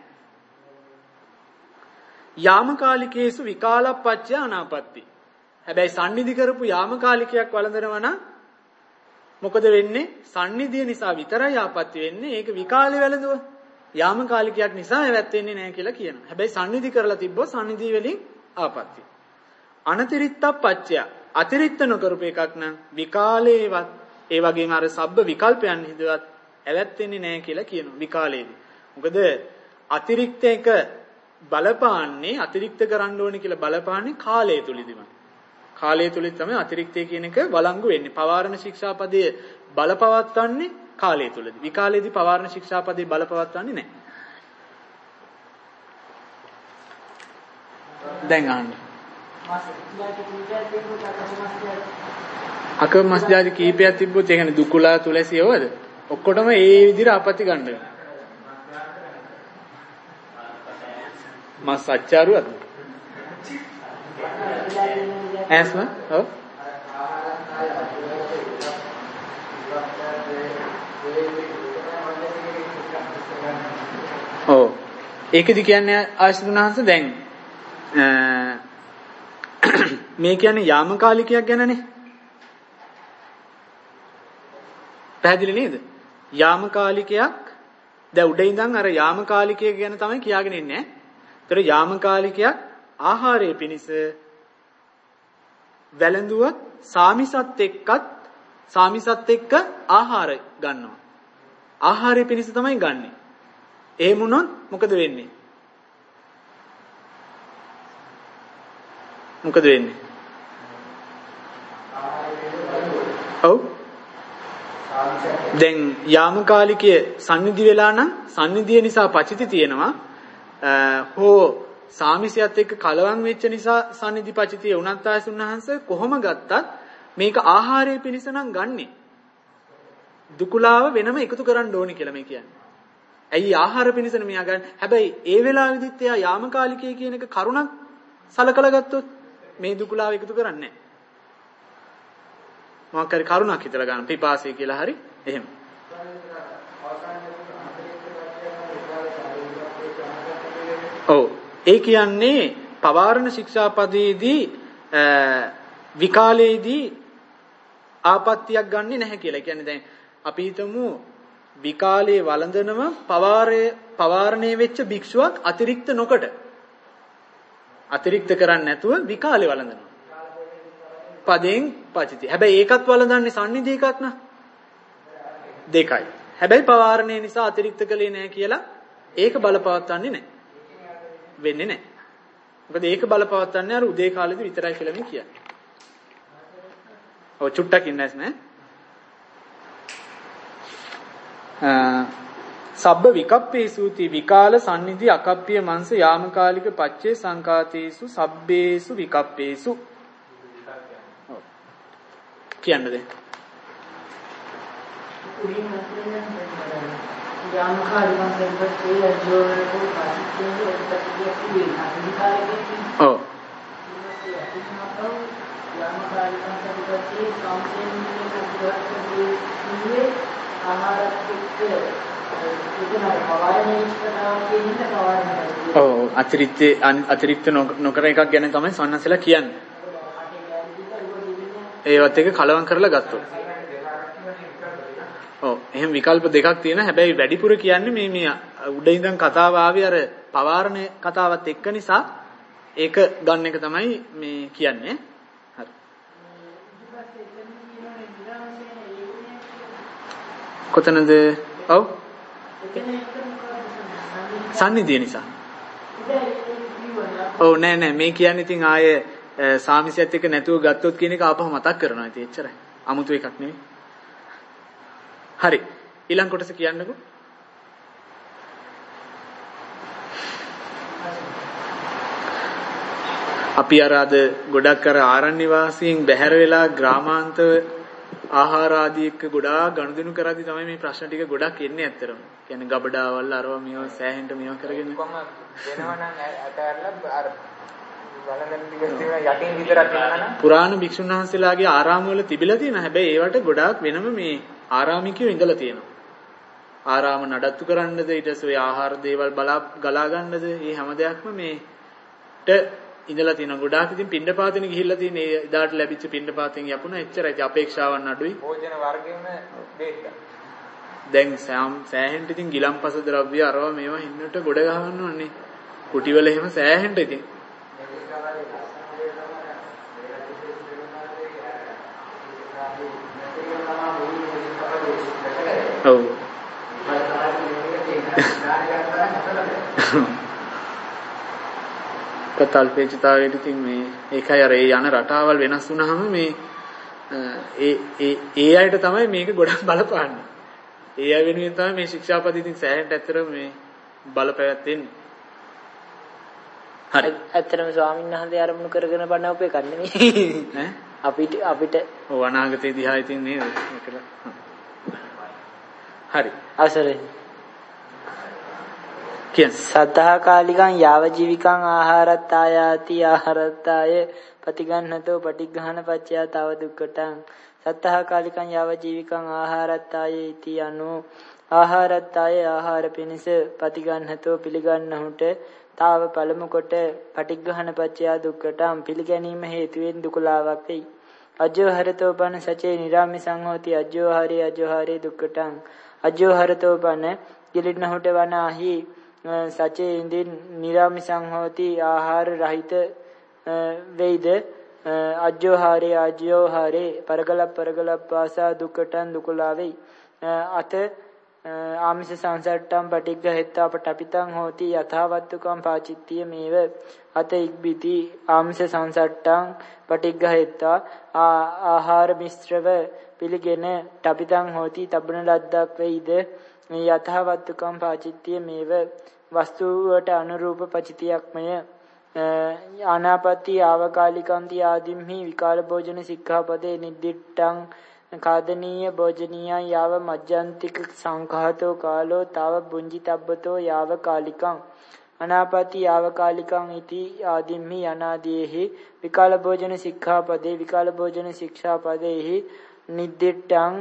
යාමකාලිකේසු විකාලප්පච්චය අනාපත්ති. හැබැයි සම්නිධි කරපු යාමකාලිකයක් වළඳනවා නම් මොකද වෙන්නේ? සම්නිධිය නිසා විතරයි ආපත්‍ය වෙන්නේ. ඒක විකාලේ වැළඳුව. යාමකාලිකයක් නිසා ඇවත් වෙන්නේ නැහැ කියලා කියනවා. හැබැයි සම්නිධි කරලා තිබ්බොත් සම්නිධි වලින් ආපත්‍ය. අනතිරික්තප්පච්චය අතිරික්ත නොකරපු එකක් නම් විකාලේවත් ඒ වගේම අර සබ්බ විකල්පයන් හිදවත් ඇවත් වෙන්නේ නැහැ කියලා කියනවා විකාලේදී. මොකද අතිරික්ත එක බලපාන්නේ අතිරික්ත කරන්න ඕනේ කියලා බලපාන්නේ කාලය තුලදීම. කාලය තුලදී තමයි අතිරික්තය කියන එක වළංගු වෙන්නේ. පවාරණ ශික්ෂාපදයේ බලපවත්වන්නේ කාලය තුලදී. විකාලයේදී පවාරණ ශික්ෂාපදයේ බලපවත්වන්නේ නැහැ. දැන් අහන්න. අක මස්ජාති කීපයක් තිබ්බොත් ඒ කියන්නේ දුකුලා තුලසියවද? ඔක්කොටම ඒ විදිහට අපත්‍ය ගන්න වෙනවා. මස් අච්චාරුවද? ඇස්ම? ඔව්. ඔව්. ඒකෙදි කියන්නේ ආශිර්වාදනහස දැන් මේ කියන්නේ යාමකාලිකයක් ගැනනේ. පැහැදිලි නේද? යාමකාලිකයක් දැන් උඩ ඉඳන් අර යාමකාලිකය ගැන තමයි කියාගෙන ඉන්නේ. ඒතර යාමකාලිකයක් ආහාරයේ පිණිස වැළඳුවත් සාමිසත් එක්කත් සාමිසත් එක්ක ආහාර ගන්නවා. ආහාරයේ පිණිස තමයි ගන්නෙ. එහෙම වුණොත් මොකද වෙන්නේ? මොකද වෙන්නේ? ඔව්. දැන් යාමකාලිකයේ සම්නිධි වෙලා නම් සම්නිධිය නිසා පචිති තියෙනවා. හෝ සාමිසියත් එක්ක කලවම් වෙච්ච නිසා සම්නිධි පචිතිය උනත් ආයසුන්හන්ස කොහොම ගත්තත් මේක ආහාරයේ පිණිස නම් ගන්නෙ. දුකුලාව වෙනම එකතු කරන්න ඕනි කියලා මේ කියන්නේ. ඇයි ආහාර පිණිසනේ මෙයා ගන්න. හැබැයි ඒ වෙලාවෙදිත් එයා යාමකාලිකයේ කියන එක කරුණක් සලකලා ගත්තොත් මේ දුකුලාව එකතු කරන්නේ නැහැ. මොකක් හරි කරුණක් හිතලා ගන්න පිපාසය කියලා හරි එහෙම. ඔව් ඒ කියන්නේ පවාරණ ශික්ෂාපදයේදී විකාලයේදී ආපත්‍යක් ගන්නෙ නැහැ කියලා. ඒ කියන්නේ දැන් අපි හිතමු විකාලයේ වළඳනම පවාරයේ පවාරණේ වෙච්ච භික්ෂුවක් අතිරික්ත නොකට අතිරික්ත කරන්නේ නැතුව විකාලේ වළඳනවා. පදයෙන් පචිති. හැබැයි ඒකත් වළඳන්නේ සම්නිධි එකක් නා. දෙකයි. හැබැයි පවාරණේ නිසා අතිරික්ත කළේ නැහැ කියලා ඒක බලපවත්වන්නේ නැහැ. වෙන්නේ නැහැ. මොකද ඒක බලපවත්වන්නේ අර උදේ කාලේදී විතරයි කියලා මේ කියන්නේ. ඔව් චුට්ටක් ඉන්නස් නේ. සබ්බ විකප්පේසුති විකාල සම්නිධි අකප්පිය මංස යාමකාලික පච්චේ සංකාතේසු සබ්බේසු විකප්පේසු. ඔව් කියන්නද? යාමකාලික පච්චේ යජෝරකෝ පච්චේ එක්කතිය විකාලිකේ. ඔව් යාමකාලික පච්චේ සංසේනිකේ ආහාරත් එක්ක ඔව් අතිරික්ත අතිරික්ත නොකර එකක් ගැන තමයි සන්නසලා කියන්නේ. ඒවත් එක කලවම් කරලා ගත්තොත්. ඔව් එහෙම විකල්ප දෙකක් තියෙනවා. හැබැයි වැඩිපුර කියන්නේ මේ මේ උඩ ඉඳන් කතාව ආවේ අර පවාරණ කතාවත් එක්ක නිසා ඒක ගන්න එක තමයි මේ කියන්නේ. හරි. කොතනද? ඔව් සම්නිධිය නිසා. ඔව් නෑ නෑ මේ කියන්නේ ඉතින් ආයේ සාමිසියත් එක්ක නැතුව ගත්තොත් කියන එක ආපහු මතක් කරනවා. ඉතින් එච්චරයි. 아무තු එකක් නෙමෙයි. හරි. ඊළඟ කොටස කියන්නකෝ. අපි අර අද ගොඩක් අර ආරණ්‍ය වාසීන් බැහැර වෙලා ග්‍රාමාන්තර ආහාර ආදී එක්ක ගොඩාක් ගනුදෙනු කරද්දී තමයි මේ ප්‍රශ්න ටික ගොඩක් එන්නේ ඇත්තටම. කියන්නේ ගබඩාවල් අරවා මේවා සෑහෙන්න මේවා කරගෙන කොහොම වෙනවනම් අතහැරලා අර බලන ටික තියෙන යටින් විතරක් වෙනවනම් පුරාණ භික්ෂුන් වහන්සේලාගේ ආරාම වල තිබිලා තියෙන හැබැයි ඒවට ගොඩාක් වෙනම මේ ආරාමිකයෝ ඉඳලා තියෙනවා. ආරාම නඩත්තු කරන්නද ඊට පස්සේ ආහාර දේවල් බලා ගලා ගන්නද මේ හැම දෙයක්ම මේට ඉඳලා තියෙනවා. ගොඩාක් ඉතින් පින්ඩපාතෙන් ගිහිල්ලා තියෙන ඒ ඉදාට ලැබිච්ච පින්ඩපාතෙන් යපුණා එච්චරයි. ඉතින් අපේක්ෂාවන් අඩුයි. භෝජන වර්ගෙම දෙන්න. දැන් සෑහෙන්න ඉතින් ගිලම්පස ද්‍රව්‍ය අරවා මේවා හින්නට ගොඩ ගහවන්නවන්නේ. කුටිවල එහෙම සෑහෙන්න ඉතින්. ඔව්. අකත් අල්පේචිතාවේදී ඉතින් මේ ඒකයි අර ඒ යන රටාවල් වෙනස් වුනහම මේ ඒ ඒ ඒ අයට තමයි මේක ගොඩක් බලපාන්නේ. ඒ අය වෙනුවෙන් තමයි මේ ශික්ෂාපද ඉතින් සෑහෙන්න ඇත්තටම මේ බලපෑවෙන්නේ. හරි. ඇත්තටම ස්වාමීන් වහන්සේ ආරම්භ කරගෙන බණවපේ කන්නේ නේ. ඈ අපිට අපිට ඔව් අනාගතේ දිහා ඉතින් නේද මේකල. හරි. අවසරයි. කියන්න. සතහ කාලිකං යාව ජීවිකං ආහාරත් ආයාති ආහාරත්ය පටිගන්නතෝ පටිඝාන පච්චය තව දුක්ඛටං සතහ කාලිකං යාව ජීවිකං ආහාරත් ආයේති අනු ආහාරත්ය ආහාර පිණිස පටිගන්නතෝ පිළිගන්නහුට තාව පළමු කොට පටිඝාන පච්චය දුක්ඛටං පිළිගැනීම හේතුවෙන් දුකලාවක් වෙයි. අජ්ජෝ හරතෝ පන සචේ නිරාමිසං හෝති අජ්ජෝ හරේ අජ්ජෝ හරේ දුක්ඛටං අජ්ජෝ හරතෝ පන ගිලින්නහුට වනාහි සචේ ඉන්දින් නිරාමිසං හෝති ආහාර රහිත වේද අජ්ජෝ හරේ අජ්ජෝ හරේ පරගල පරගල පාසා දුක්ඛටං දුකලා වෙයි. අත ආමිෂ සංසට්ටම් පටිග්ග හෙත්තා පටපිතං හෝති යථාවත්තුකම් පාචිත්තිය මේව අත ඉක්බිති ආමිෂ සංසට්ටම් පටිග්ග හෙත්තා ආහාර මිශ්‍රව පිළිගෙන ටපිතං හෝති තබන ලද්දක් වෙයිද යථාවත්තුකම් පාචිත්තිය මේව වස්තුවට අනුරූප පචිතියක්මය. ආනාපත්ති ආවකාලිකන්ති ආදිම්හි විකාල භෝජන සික්ඛාපදේ නිද්දිට්ටං කාදනීය භෝජනීයං යාව මජ්ජන්තික සංඛාතෝ කාලෝ තව බුංජිතබ්බතෝ යාව කාලිකං අනාපති යාව කාලිකං ඉති ආදිම්හි අනාදීහි විකාල භෝජන සික්ඛාපදේ විකාල භෝජන ශික්ෂාපදේහි නිද්දිට්ඨං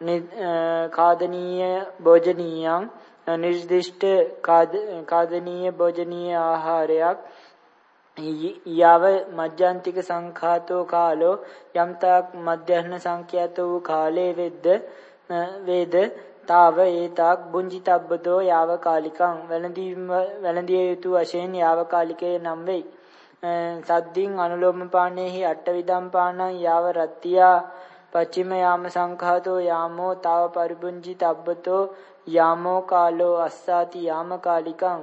කාදනීය භෝජනීයං නිර්දිෂ්ඨ කාදනීය භෝජනීය ආහාරයක් යාව මජ්ජන්තික සංඛාතෝ කාලෝ යම්තාක් මධ්‍යහ්න සංඛ්‍යාත වූ කාලේ වෙද්ද වේද තාව ඒතාක් බුංජිතබ්බතෝ යාව කාලිකං වැළඳීම වැළඳිය යුතු වශයෙන් යාව කාලිකේ නම් වෙයි. සද්දින් අනුලෝම පාණේහි අට්ඨවිදම් පාණං යාව රත්තියා පච්චිම යාම සංඛාතෝ යාමෝ තාව පරිබුංජිතබ්බතෝ යාමෝ කාලෝ අස්සාති යාම කාලිකං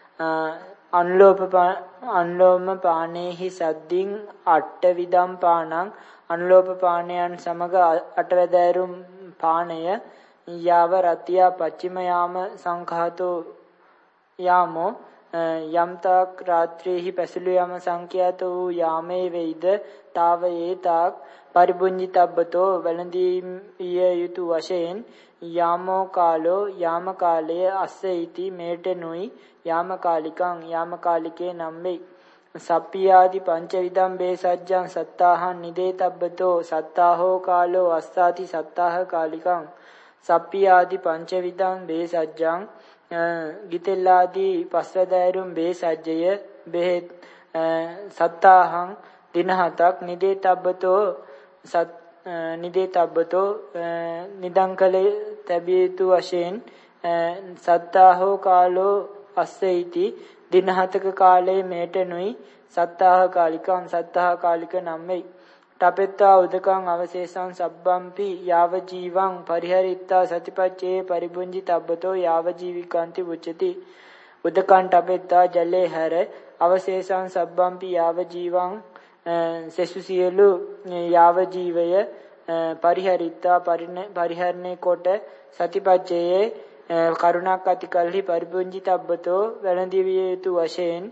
අනුලෝප අනුලෝම පාණේහි සද්දින් අට්ඨවිදම් පාණං අනුලෝප පාණයන් සමග අටවැදෑරුම් පාණය යාව රතියා පච්චිම යාම සංඛාතෝ යාමෝ යම්තාක් රාත්‍රියේහි පැසළු යම සංඛ්‍යාත වූ යාමේ වෙයිද තාව ඒතාක් පරිබුංජිතබ්බතෝ වැළඳිය යුතු වශයෙන් යාමෝ කාලෝ යාම කාලය අස්ස ඉති මේට නුයි යාම කාලිකං යාම කාලිකේ නම් වෙයි. සප්පියාදි පංචවිදම් බේසජ්ජං සත්තාහං නිදේතබ්බතෝ සත්තාහෝ කාලෝ අස්සාති සත්තාහ කාලිකං සප්පියාදි පංචවිදම් බේසජ්ජං ගිතෙල්ලාදී පස්වැදෑරුම් බේසජ්ජය බෙහෙත් සත්තාහං දින හතක් නිදේතබ්බතෝ සත් නිදේතබ්බතෝ නිදං කල තැබිය යුතු වශයෙන් සත්තාහෝ කාලෝ අස්සෙයිති දින හතක කාලයේ මේට නුයි සත්තාහ කාලිකං සත්තාහ කාලික නම් වෙයි. තපෙත්තා උදකං අවශේෂං සබ්බම්පි යාව ජීවං පරිහරිත්තා සතිපච්චේ පරිබුංජිතබ්බතෝ යාව ජීවිකාන්ති උච්චති. උදකං තපෙත්තා ජලේ හැර අවශේෂං සබ්බම්පි යාව ජීවං සෙසු සියලු යාව ජීවය පරිහරිත්තා පරිහරණය කොට සතිපච්චයේ කරුණාක් ඇති කල්හි පරිපුංජිතබ්බතෝ වැළඳිය යුතු වශයෙන්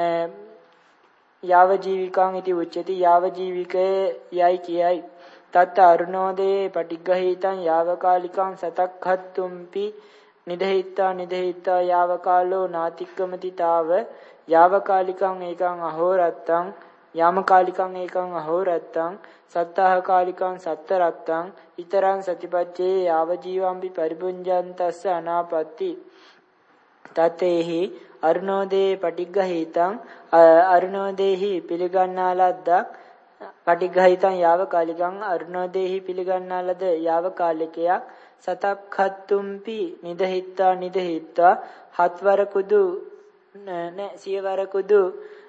යාව ජීවිකාං ඉති උච්චති යාව ජීවිකේ යයි කියයි. තත් අරුණෝදේ පටිග්ගහිතං යාවකාලිකං සතක්ඛත්තුම්පි නිදහිත්තා නිදහිත්තා යාවකාලෝ නාතික්කමති තාව යාවකාලිකං ඒකං අහෝරත්තං යාමකාලිකං ඒකං අහෝරත්තං සත්තාහ කාලිකං සත්තරත්තං ඊතරං සතිපච්චේ යාව ජීවම්පි පරිපුංජන්තස්ස අනාපත්ති. තතේහි අරුණෝදේ පටිග්ගහිතං අරුණෝදේහි පිළිගන්නා ලද්දක් පටිග්ගහිතං යාව කාලිකං අරුණෝදේහි පිළිගන්නා ලද යාව කාලිකයක් සතක්ඛත්තුම්පි නිදහිත්තා නිදහිත්තා හත්වර කුදු නැ සියවර කුදු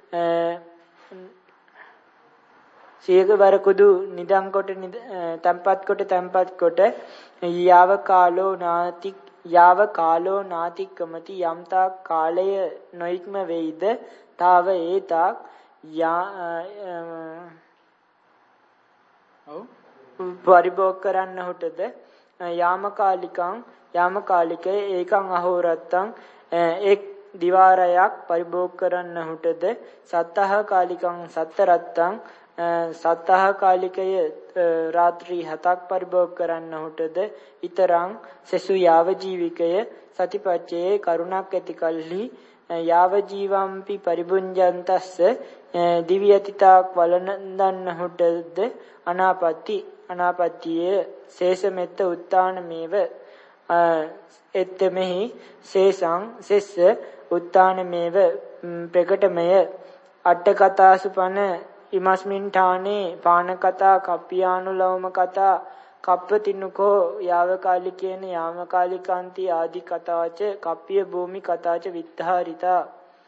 සියවර කුදු නිදන් කොට තම්පත් කොට තම්පත් කොට යාව කාලෝ නාති යාව කාලෝ නාතික්කමති යම්තා කාලය නොයික්ම වෙයිද තාව ඒතාක් පරිභෝග කරන්නහුටද යාමකාලිකං යාමකාලිකේ ඒකං අහෝරත්තං එක් දිවාරයක් පරිභෝග කරන්නහුටද සත්තහ කාලිකං සත්තරත්තං සත්තහ කාලිකය රාත්‍රී හතක් පරිභෝග කරන්නහුටද ඊතරං සසු යාව ජීවිකය සතිපච්චයේ කරුණක් ඇති කල්හි යාව ජීවම්පි පරිබුඤ්ජන්තස්ස දිව්‍යතිතාක් වළඳන්නහුටද අනාපත්ති අනාපත්තියේ ශේෂමෙත්ත උත්තානමේව එත්තෙමෙහි ශේෂං සෙස්ස උත්තානමේව ප්‍රකටමය අට්ඨකතාසුපන ඉමස්මින් ඨානේ පාන කතා කප්පියානුලෝම කතා කප්පතිනුකෝ යාවකාලිකේන යාමකාලිකාන්ති ආදි කතාච කප්පිය භූමි කතාච විත්තාරිතා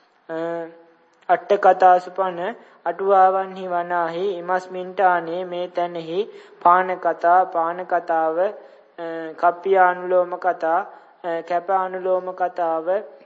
අට්ඨකතාසුපන අටුවාවන්හි වනාහි ඉමස්මින් ඨානේ මේ තැනෙහි පාන කතා පාන කතාව කප්පියානුලෝම කතා කැපානුලෝම කතාව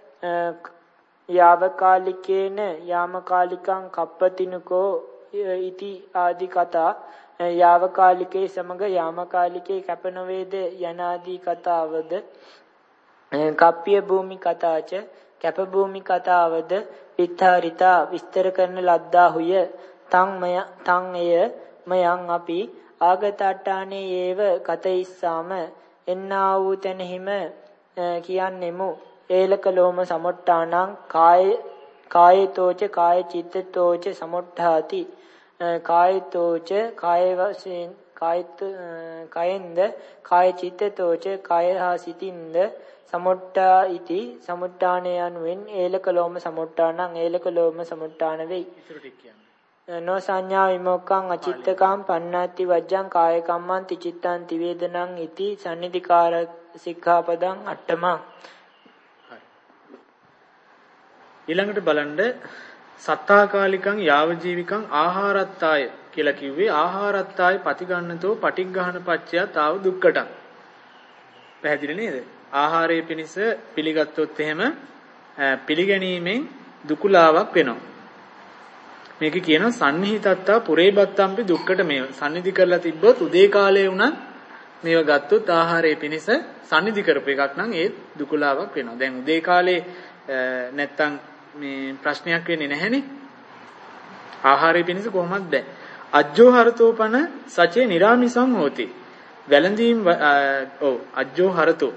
යාවකාලිකේන යාමකාලිකං කප්පතිනුකෝ ඉති ආදි කතා යාවකාලිකේ සමග යාමකාලිකේ කැප නොවේද යනාදී කතාවද කප්පිය භූමි කතාච කැප භූමි කතාවද විත්තාරිතා විස්තර කරන ලද්දාහුය තං මය තං එය මයං අපි ආගතට්ටානේ ඒව කතයිස්සාම එන්නා වූ තැනෙහිම කියන්නෙමු ඒලක ලෝම සමුට්ඨානං කාය කායතෝච කාය චිත්තතෝච සමුට්ඨාති කායතෝච කාය වශයෙන් කායත කයෙන්ද කාය චිත්තතෝච කාය හා සිතින්ද සමුට්ඨා ඉති සමුට්ඨාන යනුවෙන් ඒලක ලෝම සමුට්ඨානං ඒලක ලෝම සමුට්ඨාන වෙයි. නෝ සංඥා විමුක්ඛං අචිත්තකං පඤ්ඤාති වජ්ජං කාය කම්මං තිචිත්තං තිවේදනං ඉති සම්නිධිකාර සික්ඛාපදං අට්ඨමං. ඊළඟට බලන්න සත්තාකාලිකං යාව ජීවිකං ආහාරත්තාය කියලා කිව්වේ ආහාරත්තාය පටිගන්නතෝ පටිග්ගහන පච්චය තාව දුක්කටං. පැහැදිලි නේද? ආහාරයේ පිණිස පිළිගත්තොත් එහෙම පිළිගැනීමෙන් දුකුලාවක් වෙනවා. මේක කියනවා සම්නිහිතත්තා පුරේබත්තම්පි දුක්කට මේව. සම්නිධි කරලා තිබ්බොත් උදේ කාලේ වුණත් මේව ගත්තොත් ආහාරයේ පිණිස සම්නිධි කරපු එකක් නම් ඒ දුකුලාවක් වෙනවා. දැන් උදේ කාලේ නැත්තම් මේ ප්‍රශ්නයක් වෙන්නේ නැහැනේ. ආහාරයේ පිණිස කොහොමද බෑ. අජ්ජෝ හරතෝපන සචේ නිරාමිසං හෝති. වැළඳීම් ඔව් අජ්ජෝ හරතෝ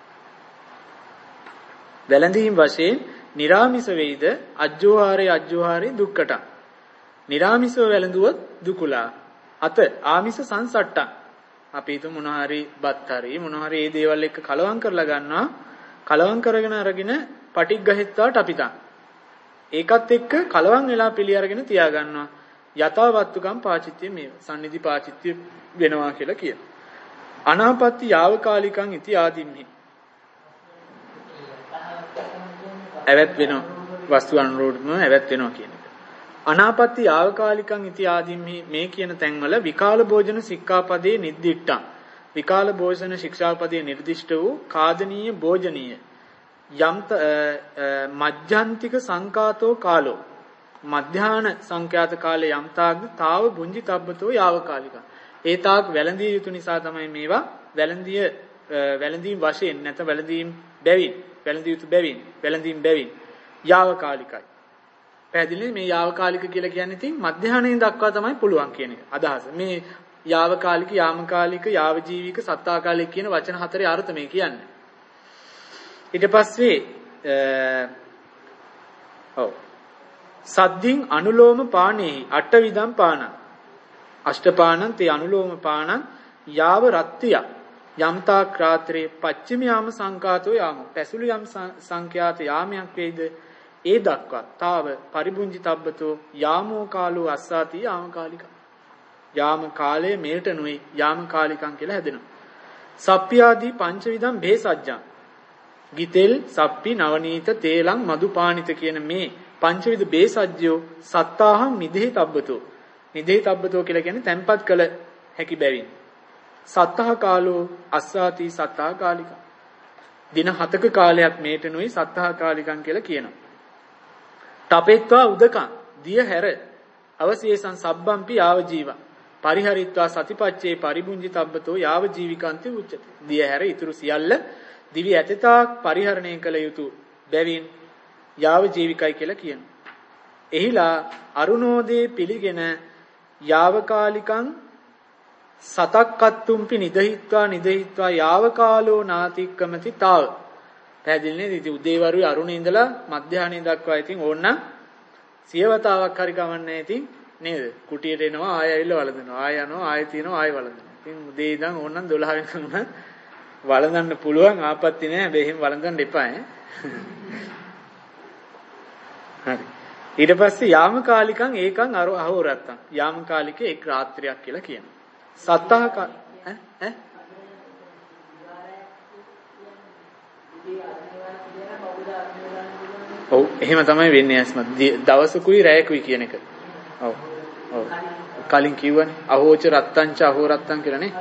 වැළඳීම් වශයෙන් නිරාමිස වෙයිද අජ්ජෝහාරේ අජ්ජෝහාරේ දුක්කට. නිරාමිසව වැළඳුවොත් දුකුලා. අත ආමිස සංසට්ටං. අපි හිතමු මොනවා හරි බත් හරි මොනවා හරි මේ දේවල් එක්ක කලවම් කරලා ගන්නවා. කලවම් කරගෙන අරගෙන පටිග්ගහෙත්වා ටපිතං. ඒකත් එක්ක කලවම් වෙලා පිළි අරගෙන තියා ගන්නවා. යථාවත්තුකම් පාචිත්‍ය මේව. සම්නිධි පාචිත්‍ය වෙනවා කියලා කියනවා. අනාපත්ති යාවකාලිකං ඉති ආදිම්හි. ඇවත් වෙනවා. වස්තු අනුරෝධම ඇවත් වෙනවා කියන එක. අනාපත්ති යාවකාලිකං ඉති ආදිම්හි මේ කියන තැන්වල විකාල භෝජන සික්ඛාපදේ නිද්දිට්ඨං. විකාල භෝජන ශික්ෂාපදේ නිර්දිෂ්ට වූ කාදනීය භෝජනීය යම් මජ්ජන්තික සංකාතෝ කාලෝ මධ්‍යාන සංඛ්‍යාත කාලේ යම් තාග්ද තාව බුංජි තබ්බතෝ යාවකාලික. ඒ තාක් වැළඳිය යුතු නිසා තමයි මේවා වැළඳිය වැළඳීම් වශයෙන් නැත වැළඳීම් බැවින් වැළඳිය යුතු බැවින් වැළඳීම් බැවින් යාවකාලිකයි. පැහැදිලි මේ යාවකාලික කියලා කියන්නේ ඉතින් මධ්‍යාහණයෙන් දක්වා තමයි පුළුවන් කියන එක. අදහස. මේ යාවකාලික යාමකාලික යාවජීවික සත්තාකාලික කියන වචන හතරේ අර්ථ මේ කියන්නේ. ඊට පස්සේ ඔව් සද්දින් අනුලෝම පාණේහි අටවිදම් පානං අෂ්ටපානං තේ අනුලෝම පානං යාව රත්ත්‍ය යම්තා ක්‍රාත්‍රේ පච්චිම යාම සංකාතෝ යාම පැසුළු යම් සංඛ්‍යාත යාමයක් වේද ඒ දක්වා තාව පරිබුංජි තබ්බතෝ යාමෝ කාලෝ අස්සාති යාම කාලික යාම කාලයේ මේට නුයි යාම කාලිකං කියලා හැදෙනවා. සප්පියාදී පංචවිධම් භේසජ්ජං ගිතෙල් සප්පි නවනීත තේලං මදුපානිත කියන මේ පංචවිධ බේසජ්ජෝ සත්තාහං නිදෙහි තබ්බතෝ නිදෙහි තබ්බතෝ කියලා කියන්නේ තැම්පත් කළ හැකි බැවින් සත්තහ කාලෝ අස්සාති සත්තහ කාලික දින හතක කාලයක් මේට නුයි සත්තහ කාලිකං කියලා කියනවා. තපෙත්වා උදකං දිය හැර අවශේෂං සබ්බම්පි යාව ජීව පරිහරිත්වා සතිපච්චේ පරිබුඤ්ජිතබ්බතෝ යාව ජීවිකාන්ති උච්චති. දිය හැර ඉතුරු සියල්ල දිවි ඇතතාක් පරිහරණය කළ යුතු බැවින් යාව ජීවිකයි කියලා කියනවා. එහිලා අරුණෝදේ පිළිගෙන යාවකාලිකං සතක්කත්තුම්පි නිදහිත්වා නිදහිත්වා යාවකාලෝ නාතික්කමති තාව. පැහැදිලිනේ? ඉතින් උදේවරුේ අරුණේ ඉඳලා මධ්‍යහ්නේ දක්වා ඉතින් ඕනනම් සියවතාවක් හරි ගමන්නේ ඉතින් නේද? කුටියට එනවා ආය ඇවිල්ලා වළඳනවා. ආය යනවා ආය තියනවා ආය වළඳනවා. ඉතින් උදේ ඉඳන් ඕනනම් දොළහ වෙනකම් වළඳන්න පුළුවන්. ආපත්‍ති නෑ. හැබැයි එහෙම වළඳන්න එපා ඈ. හරි. ඊට පස්සේ යාම කාලිකං ඒකං අහෝරත්තං. යාම කාලිකේ එක් රාත්‍රියක් කියලා කියනවා. සත්තහ ඈ ඈ ඔව් එහෙම තමයි වෙන්නේ ඇස්මත්. දවසකුයි රැයකුයි කියන එක. ඔව්. ඔව්. කලින් කිව්වනේ අහෝච රත්තංච අහෝරත්තං කියලා නේ.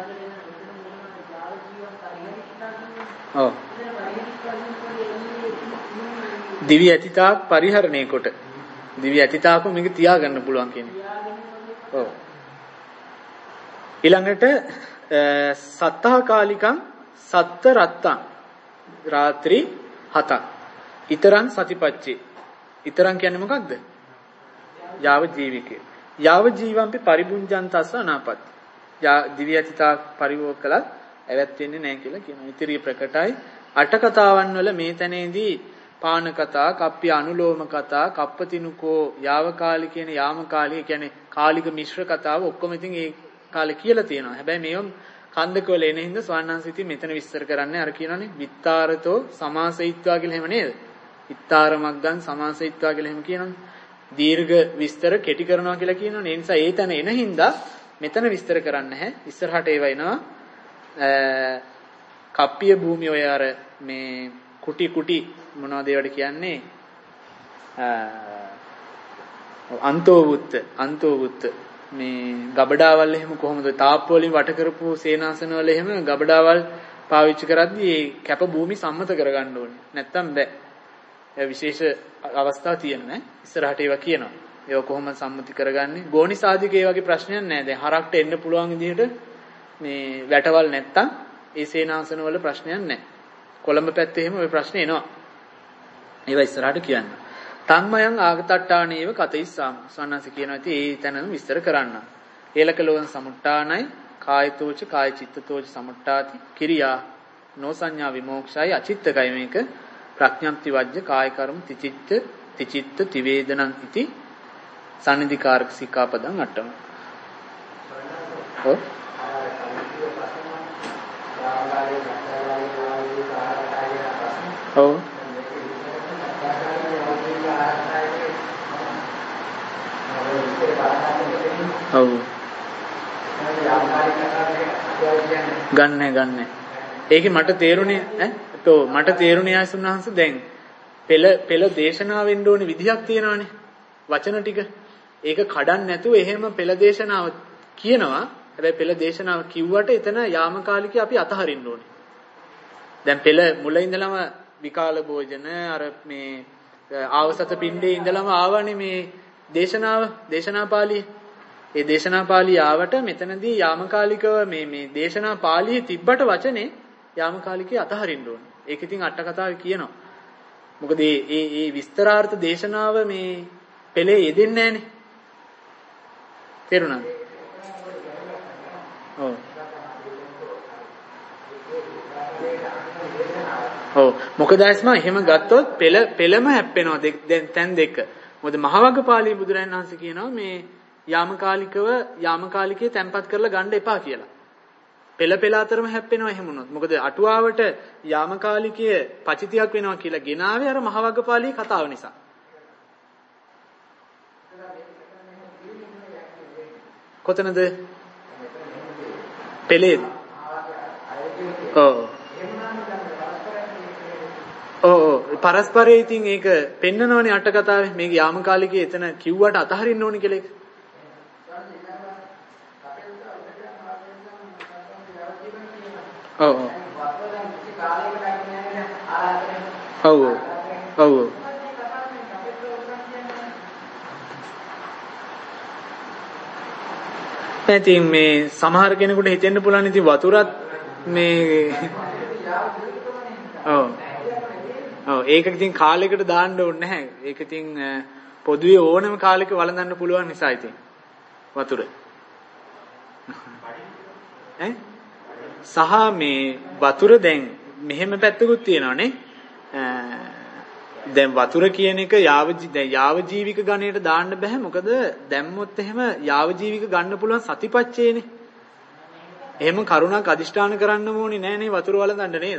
ඔව්. දිවි ඇතිතාක් පරිහරණය කොට දිවි ඇතිතාකම මේක තියාගන්න පුළුවන් කියන්නේ. ඔව්. ඊළඟට සත්තහ කාලිකං සත්ත රත්තං රාත්‍රී හතක්. ඊතරං සතිපච්චේ. ඊතරං කියන්නේ මොකක්ද? යාව ජීවිකේ. යාව ජීවම්පි පරිබුඤ්ජන්තස්ස අනාපත්ති. යා දිවි ඇතිතාක් පරිභෝග කළත් ඇවත් වෙන්නේ නැහැ කියලා කියනවා. ඉතිරිය ප්‍රකටයි. අට කතාවන් වල මේ තැනේදී පාන කතා, කප්පි අනුලෝම කතා, කප්පතිනුකෝ යාවකාලි කියන යාමකාලී කියන්නේ කාලික මිශ්‍ර කතාව ඔක්කොම ඉතින් ඒ කාලේ කියලා තියෙනවා. හැබැයි මේවම කන්දක වල එන හින්දා ස්වර්ණාංශිතී මෙතන විස්තර කරන්නේ අර කියනනේ විත්තාරතෝ සමාසයිත්වා කියලා එහෙම නේද? විත්තාරමක් ගන්න සමාසයිත්වා කියලා එහෙම කියනනේ. දීර්ඝ විස්තර කෙටි කරනවා කියලා කියනනේ. ඒ නිසා ඒ තැන එන හින්දා මෙතන විස්තර කරන්නේ නැහැ. ඉස්සරහට ඒව එනවා. කප්පිය භූමිය ඔය අර මේ කුටි කුටි මොනවද ඒවට කියන්නේ? අන්තෝවුත්ත අන්තෝවුත්ත මේ ගබඩාවල් එහෙම කොහොමද තාප්ප වලින් වට කරපු සේනාසන වල එහෙම ගබඩාවල් පාවිච්චි කරද්දී ඒ කැප භූමි සම්මත කරගන්න ඕනේ. නැත්තම් බෑ. ඒ විශේෂ අවස්ථා තියෙනවා. ඉස්සරහට ඒවා කියනවා. ඒවා කොහොමද සම්මති කරගන්නේ? ගෝනි සාධික ඒ වගේ ප්‍රශ්නයක් නැහැ. දැන් හරක්ට එන්න පුළුවන් විදිහට මේ වැටවල් නැත්තම් ඒ සේනාසන වල ප්‍රශ්නයක් නැහැ. කොළඹ පැත්තේ එහෙම ওই ප්‍රශ්නේ එනවා. ඒවා ඉස්සරහට කියන්න. තන්මයන් ආගතට්ටානේව කතයිස්සාම සන්නස කියනවා. ඉතින් ඒ තැනම විස්තර කරන්න. ඒලකලෝන් සමුට්ටානයි කායතෝච කාය චිත්තතෝච සමුට්ටාති කිරියා නොසඤ්ඤා විමෝක්ෂයි අචිත්තකයි මේක ප්‍රඥාප්ති වජ්ජ කාය කර්ම තිචිත්ත තිචිත්ත තිවේදනං ඉති සම්නිධිකාරක සික්ඛාපදං අට්ඨම. ඔව් ඔව් ඔව් ගන්න ගන්න. ඒකේ මට තේරුණේ ඈ તો මට තේරුණේ ආසුන්හන්ස දැන් පෙළ පෙළ දේශනා වෙන්න ඕනේ විදියක් තියෙනවානේ වචන ටික. ඒක කඩන්න නැතුව එහෙම පෙළ දේශනාව කියනවා. හැබැයි පෙළ දේශනාව කිව්වට එතන යාමකාලිකේ අපි අතහරින්න ඕනේ. දැන් පෙළ මුල ඉඳලම විකාල භෝජන අර මේ ආවසත පින්ඩේ ඉඳලම ආවනේ මේ දේශනාව දේශනා පාළිය. ඒ දේශනා පාළිය ආවට මෙතනදී යාමකාලිකව මේ මේ දේශනා පාළියේ තිබ්බට වචනේ යාමකාලිකේ අතහරින්න ඕනේ. ඒක ඉතින් අට කතාවේ කියනවා. මොකද මේ මේ මේ විස්තරාර්ථ දේශනාව මේ පෙළේ යෙදෙන්නේ නැහනේ. තේරුණාද? ඔව්. ඔව් මොකද ඇස්ම එහෙම ගත්තොත් පෙළ පෙළම හැප්පෙනවා දැන් තැන් දෙක. මොකද මහවග්ගපාලී බුදුරජාණන් වහන්සේ කියනවා මේ යාමකාලිකව යාමකාලිකේ තැම්පත් කරලා ගන්න එපා කියලා. පෙළ පෙළ අතරම හැප්පෙනවා එහෙම වුණොත්. මොකද අටුවාවට යාමකාලිකයේ පචිතියක් වෙනවා කියලා ගෙනාවේ අර මහවග්ගපාලී කතාව නිසා. කොතනද? පෙළේ. ඔව්. ඔව් පරස්පරයේ ඉතින් ඒක පෙන්නනවනේ අට කතාවේ. මේක යාමකාලිකයේ එතන කිව්වට අතහරින්න ඕනේ කියලා ඒක. ඔව් ඔව් ඔව් ඉතින් මේ සමහර කෙනෙකුට හිතෙන්න පුළුවන් ඉතින් වතුරත් මේ ඔව් ඔව් ඒක ඉතින් කාලයකට දාන්න ඕනේ නැහැ. ඒක ඉතින් පොදුවේ ඕනම කාලයක වළඳන්න පුළුවන් නිසා ඉතින් වතුර. ඈ සහ මේ වතුර දැන් මෙහෙම පැත්තකුත් තියෙනවානේ. දැන් වතුර කියන එක යාව දැන් යාව ජීවික ගණයට දාන්න බෑ. මොකද දැම්මොත් එහෙම යාව ජීවික ගන්න පුළුවන් සතිපච්චේනේ. එහෙම කරුණක් අදිෂ්ඨාන කරන්න ඕනේ නෑනේ වතුර වළඳන්න නේද?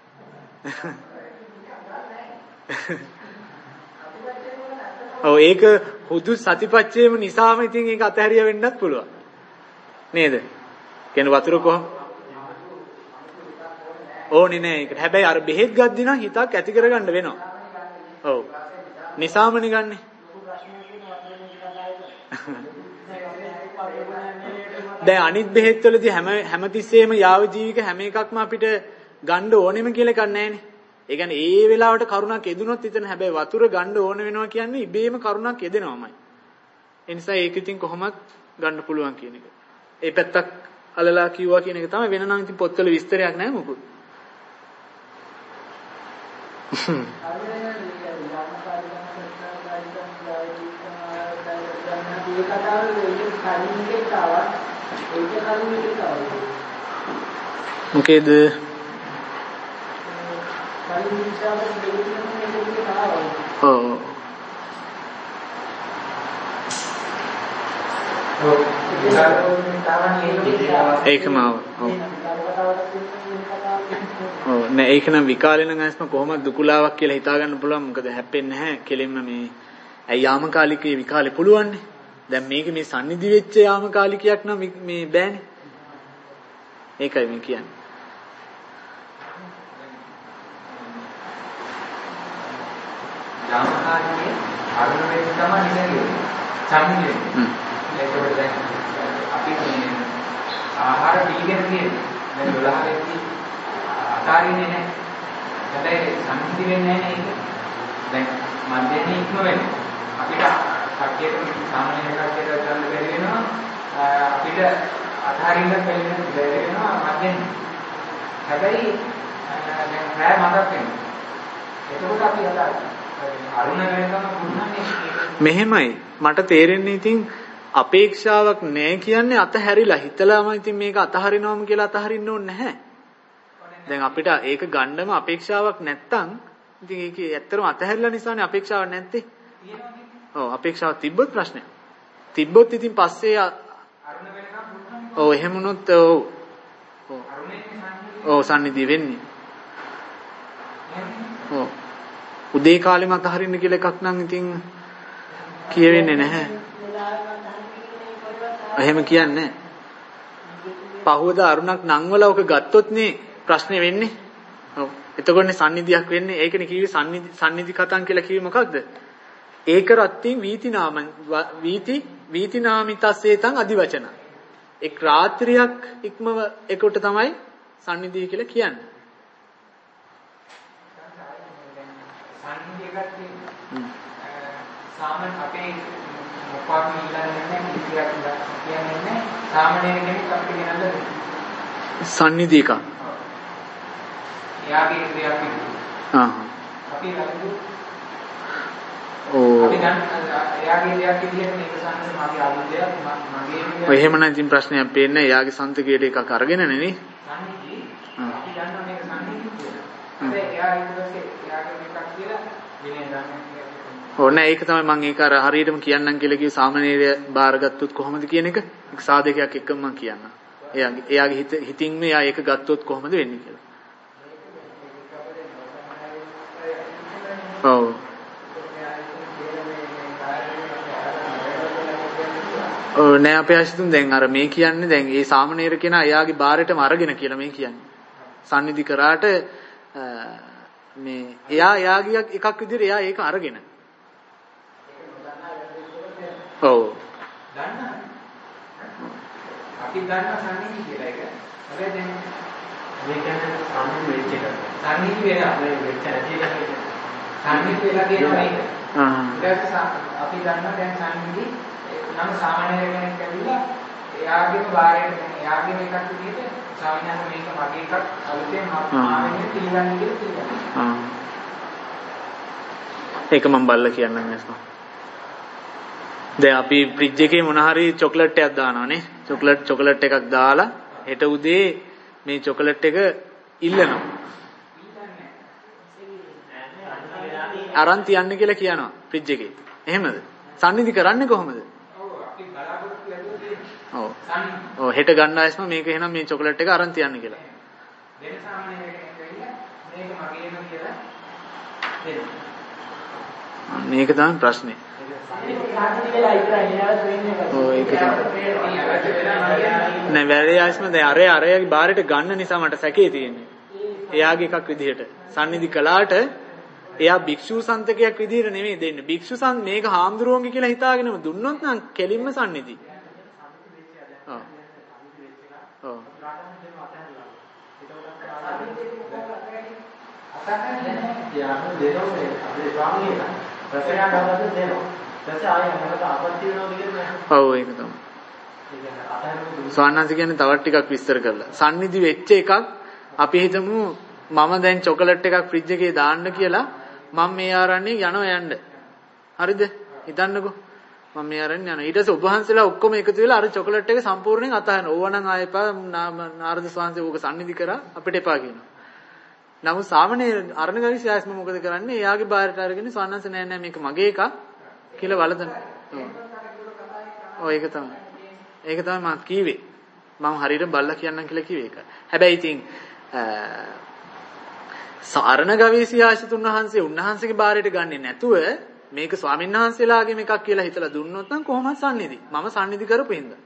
ඔව් ඒක හුදු සතිපච්චේම නිසාම ඉතින් ඒක අතහැරිය වෙන්නත් පුළුවන්. නේද? කියන්නේ වතුර කොහොම ඕනේ නෑ ඒකට. හැබැයි අර බෙහෙත් ගද්දි නම් හිතක් ඇති කරගන්න වෙනවා. ඔව්. නිසාමනේ ගන්නෙ. දැන් අනිත් බෙහෙත් වලදී හැම හැමතිස්සෙම යාව ජීවික හැම එකක්ම අපිට ගන්න ඕනෙම කියලා එකක් නැහැනේ. ඒ කියන්නේ ඒ වෙලාවට කරුණක් එදුනොත් එතන හැබැයි වතුර ගන්න ඕන වෙනවා කියන්නේ ඉබේම කරුණක් එදෙනවමයි. ඒ නිසා ඒක ඉතින් කොහොමත් ගන්න පුළුවන් කියන එක. ඒ පැත්තක් අලලා කිව්වා කියන එක තමයි වෙන නම් ඉතින් පොත්වල විස්තරයක් නැහැ මොකද. මොකේද ඔව් ඒකම ඔව් ඔව් නෑ ඒක නම් විකාලේ නම් අස්ම කොහොමද දුකුලාවක් කියලා හිතා ගන්න පුළුවන්. මොකද හැප්පෙන්නේ නැහැ කෙලින්ම මේ ඇයි යාමකාලිකයේ විකාලේ පුළුවන්නේ. දැන් මේක මේ සම්නිදි වෙච්ච යාමකාලිකයක් නම් මේ බෑනේ. ඒකයි මේ කියන්නේ. යාමකාලිකයේ අරුණ වෙච්ච තමයි නිදන්නේ. සම්නිදි. හ්ම්. ඒකවල දැන් අපි මේ ආහාර පිළිගෙන තියෙන්නේ. දැන් දොළහ වෙච්චි ආකාරයනේ නැහැ. හැබැයි සම්නිදි වෙන්නේ නැහැ නේද? දැන් මන්දේනේ ඉක්ම වෙන්නේ. අපිට කට්ටියට සාමාන්‍ය කට්ටියට ගන්න බැරි වෙනවා. අපිට අතහරින්න බැරි වෙනවා මන්දෙන්. හැබැයි දැන් රෑ මතක් වෙනවා. එතකොට අපි අදාළ අරුණ වෙනකම් පුරුණන්නේ මෙහෙමයි මට තේරෙන්නේ ඉතින් අපේක්ෂාවක් නැහැ කියන්නේ අතහැරිලා හිතලාම ඉතින් මේක අතහරිනවම කියලා අතහරින්න ඕනේ නැහැ. දැන් අපිට ඒක ගන්නම අපේක්ෂාවක් නැත්තම් ඉතින් ඒක ඇත්තටම අතහැරිලා නිසානේ අපේක්ෂාවක් නැත්තේ. ඔව් අපේක්ෂාවක් තිබ්බොත් ප්‍රශ්නයක්. තිබ්බොත් ඉතින් පස්සේ අරුණ වෙනකම් පුරුණන්නේ. ඔව් එහෙම වුණොත් ඔව්. ඔව්. ඔව් සම්නිධිය වෙන්නේ. ඔව්. උදේ කාලෙම අතහරින්න කියලා එකක් නම් ඉතින් කියවෙන්නේ නැහැ. එහෙම කියන්නේ නැහැ. පහවදා අරුණක් නංවල ඔක ගත්තොත් නේ ප්‍රශ්නේ වෙන්නේ. ඔව්. එතකොටනේ සම්නිධියක් වෙන්නේ. ඒකනේ කිව්වේ සම්නිධි සම්නිධි කතං කියලා කිව්වේ මොකක්ද? ඒක රත්තින් වීති නාම වීති වීති නාමිතස්සේතං අදිවචන. එක් රාත්‍රියක් ඉක්මව එකට තමයි සම්නිධිය කියලා කියන්නේ. සම්නිධිය ගත්තේ සාමාන්‍ය අපේ මොකක්ද ඉල්ලන්නේ නැහැ කිසියක් කියන්නේ නැහැ. සාමාන්‍ය කෙනෙක් අපිට ගෙනල්ලා සම්නිධිය එක. එයාගේ ක්‍රියාවක් ආ. අපි ලඟු ඕ අපි දැන් එයාගේ දෙයක් විදියට මේක සංස මාගේ ආයුධයක් මගේ ඔය එහෙම නම් ඉතින් ප්‍රශ්නයක් පේන්නේ එයාගේ සන්තකයට එකක් අරගෙනනේ නේ. සම්නිධි අපි දන්නවා මේක සම්නිධි කියලා. ඒ එයා ඊට පස්සේ එයාගේ එකක් කියලා විනය දන්නේ. ඕන ඒක තමයි මම ඒක අර හරියටම කියන්නම් කියලා කිව්ව සාමාන්‍යය බාරගත්තොත් කොහොමද කියන එක එක් සාධකයක් එක්කම මම කියන්නම්. එයාගේ එයාගේ හිත හිතින් මෙයා ඒක ගත්තොත් කොහොමද වෙන්නේ කියලා. ඔව්. ඔව් නෑ අපේ අසිතුන් දැන් අර මේ කියන්නේ දැන් ඒ සාමාන්‍යර කෙනා එයාගේ බාරයටම අරගෙන කියලා මේ කියන්නේ. සම්නිධි කරාට මේ එයා එයාගේ එකක් විදිහට එයා ඒක අරගෙන. ඔව්. දන්නා. අපි දන්නා සම්නිධි කියලා එක. හැබැයි දැන් මේක සම්නිධි වෙච්ච එක. සම්නිධි වෙලා මේ වෙච්ච නැති එක. සම්නිධි වෙලා කියනවා ඒක. ආ. ඊට අපි දන්නා දැන් සම්නිධි නම් සාමාන්‍ය කෙනෙක් ඇවිල්ලා එයාගේම බාරයට දැන් එයාගේම එකක් විදිහට ස්වාමීන් වහන්සේ මේක මගේ එකක් අලුතෙන් ආවෙන්නේ පිළිගන්නේ කියලා කියනවා. ආ. ඒක මම බල්ලා කියන්නම් නැස්ම. දැන් අපි ෆ්‍රිජ් එකේ මොන හරි චොක්ලට් එකක් දානවානේ. චොක්ලට් චොක්ලට් එකක් දාලා හෙට උදේ මේ චොක්ලට් එක ඉල්ලනවා. අරන් තියන්න කියලා කියනවා ෆ්‍රිජ් එකේ. එහෙමද? සම්නිධි කරන්නේ කොහොමද? ඔව් අපි බලාපොරොත්තු ලැබුවොත් ඔව්. ඔව් හෙට ගන්න ආයෙත් මේක එහෙනම් මේ චොක්ලට් එක අරන් තියන්න කියලා. වෙන සාමාන්‍ය කෙනෙක් වෙන්නේ මේක මගේම කියලා දෙන්න. මේක තමයි ප්‍රශ්නේ. ඔව් ඒක තමයි. නෑ වැරේ ආයෙත් දැන් අරේ අරේගේ බාරයට ගන්න නිසා මට සැකේ තියෙන්නේ. එයාගේ එකක් විදිහට. සම්නිධි කළාට එයා භික්ෂු සන්තකයක් විදිහට නෙමෙයි දෙන්නේ. භික්ෂු සන් මේක හාමුදුරුවන්ගේ කියලා හිතාගෙනම දුන්නොත් නම් කෙලින්ම සම්නිධි. ඔව්. ඔව්. ඔව් ඒක තමයි. ස්වාමීන් කියන්නේ තවත් ටිකක් විස්තර කරලා. සම්නිධි වෙච්ච එකක් අපි හිතමු මම දැන් චොකලට් එකක් ෆ්‍රිජ් එකේ දාන්න කියලා මම මේ ආරන්නේ යනවා යන්න. හරිද? හිතන්නකෝ. මම මේ ආරන්නේ යනවා. ඊට පස්සේ ඔබ වහන්සේලා ඔක්කොම එකතු වෙලා අර චොකලට් එක සම්පූර්ණයෙන් අතහරිනවා. ඕවා නම් ආයෙපා නාරද ස්වාමීන් ඕක සම්නිධි කරා අපිට එපා කියනවා. නමුත් සාමණේර අරණ ගවි ශාස්ත්‍රම මොකද කරන්නේ? එයාගේ බාරට අරගෙන ස්වාමීන් නෑ නෑ මේක මගේ එකක් කියලා වලදන. ඔව් ඒක තමයි. ඒක තමයි මම කිව්වේ. මම හරියට බල්ලා කියන්නම් කියලා කිව්වේ ඒක. හැබැයි ඉතින් සාරණ ගවේෂී ආශිතුන් වහන්සේ උන්වහන්සේගේ බාරයට ගන්නෙ නැතුව මේක ස්වාමීන් වහන්සේලාගේම එකක් කියලා හිතලා දුන්නොත් නම් කොහොමද සම්නිධි? මම සම්නිධි කරපු හින්දා.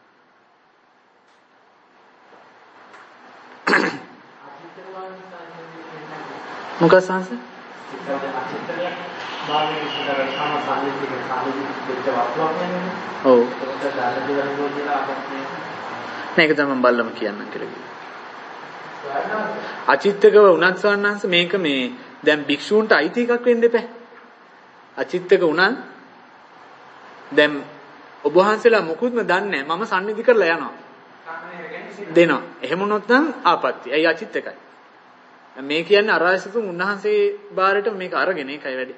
මොකක්ද සංස? ඔව්. මේක තමයි බල්ලම කියන්නම් කියලා කිව්වේ. අචිත්තකව උනත් සවන්නංශ මේක මේ දැන් භික්ෂූන්ට අයිති එකක් වෙන්න එපා. අචිත්තක උනන් දැන් ඔබ වහන්සේලා මුකුත්ම දන්නේ නැහැ. මම සම්නිධි කරලා යනවා. දෙනවා. එහෙම වුණොත් නම් ආපත්‍ය. ඇයි අචිත්තකයි. මේ කියන්නේ අරායසතුන් උන්වහන්සේ බාරයට මේක අරගෙන ඒකයි වැඩි.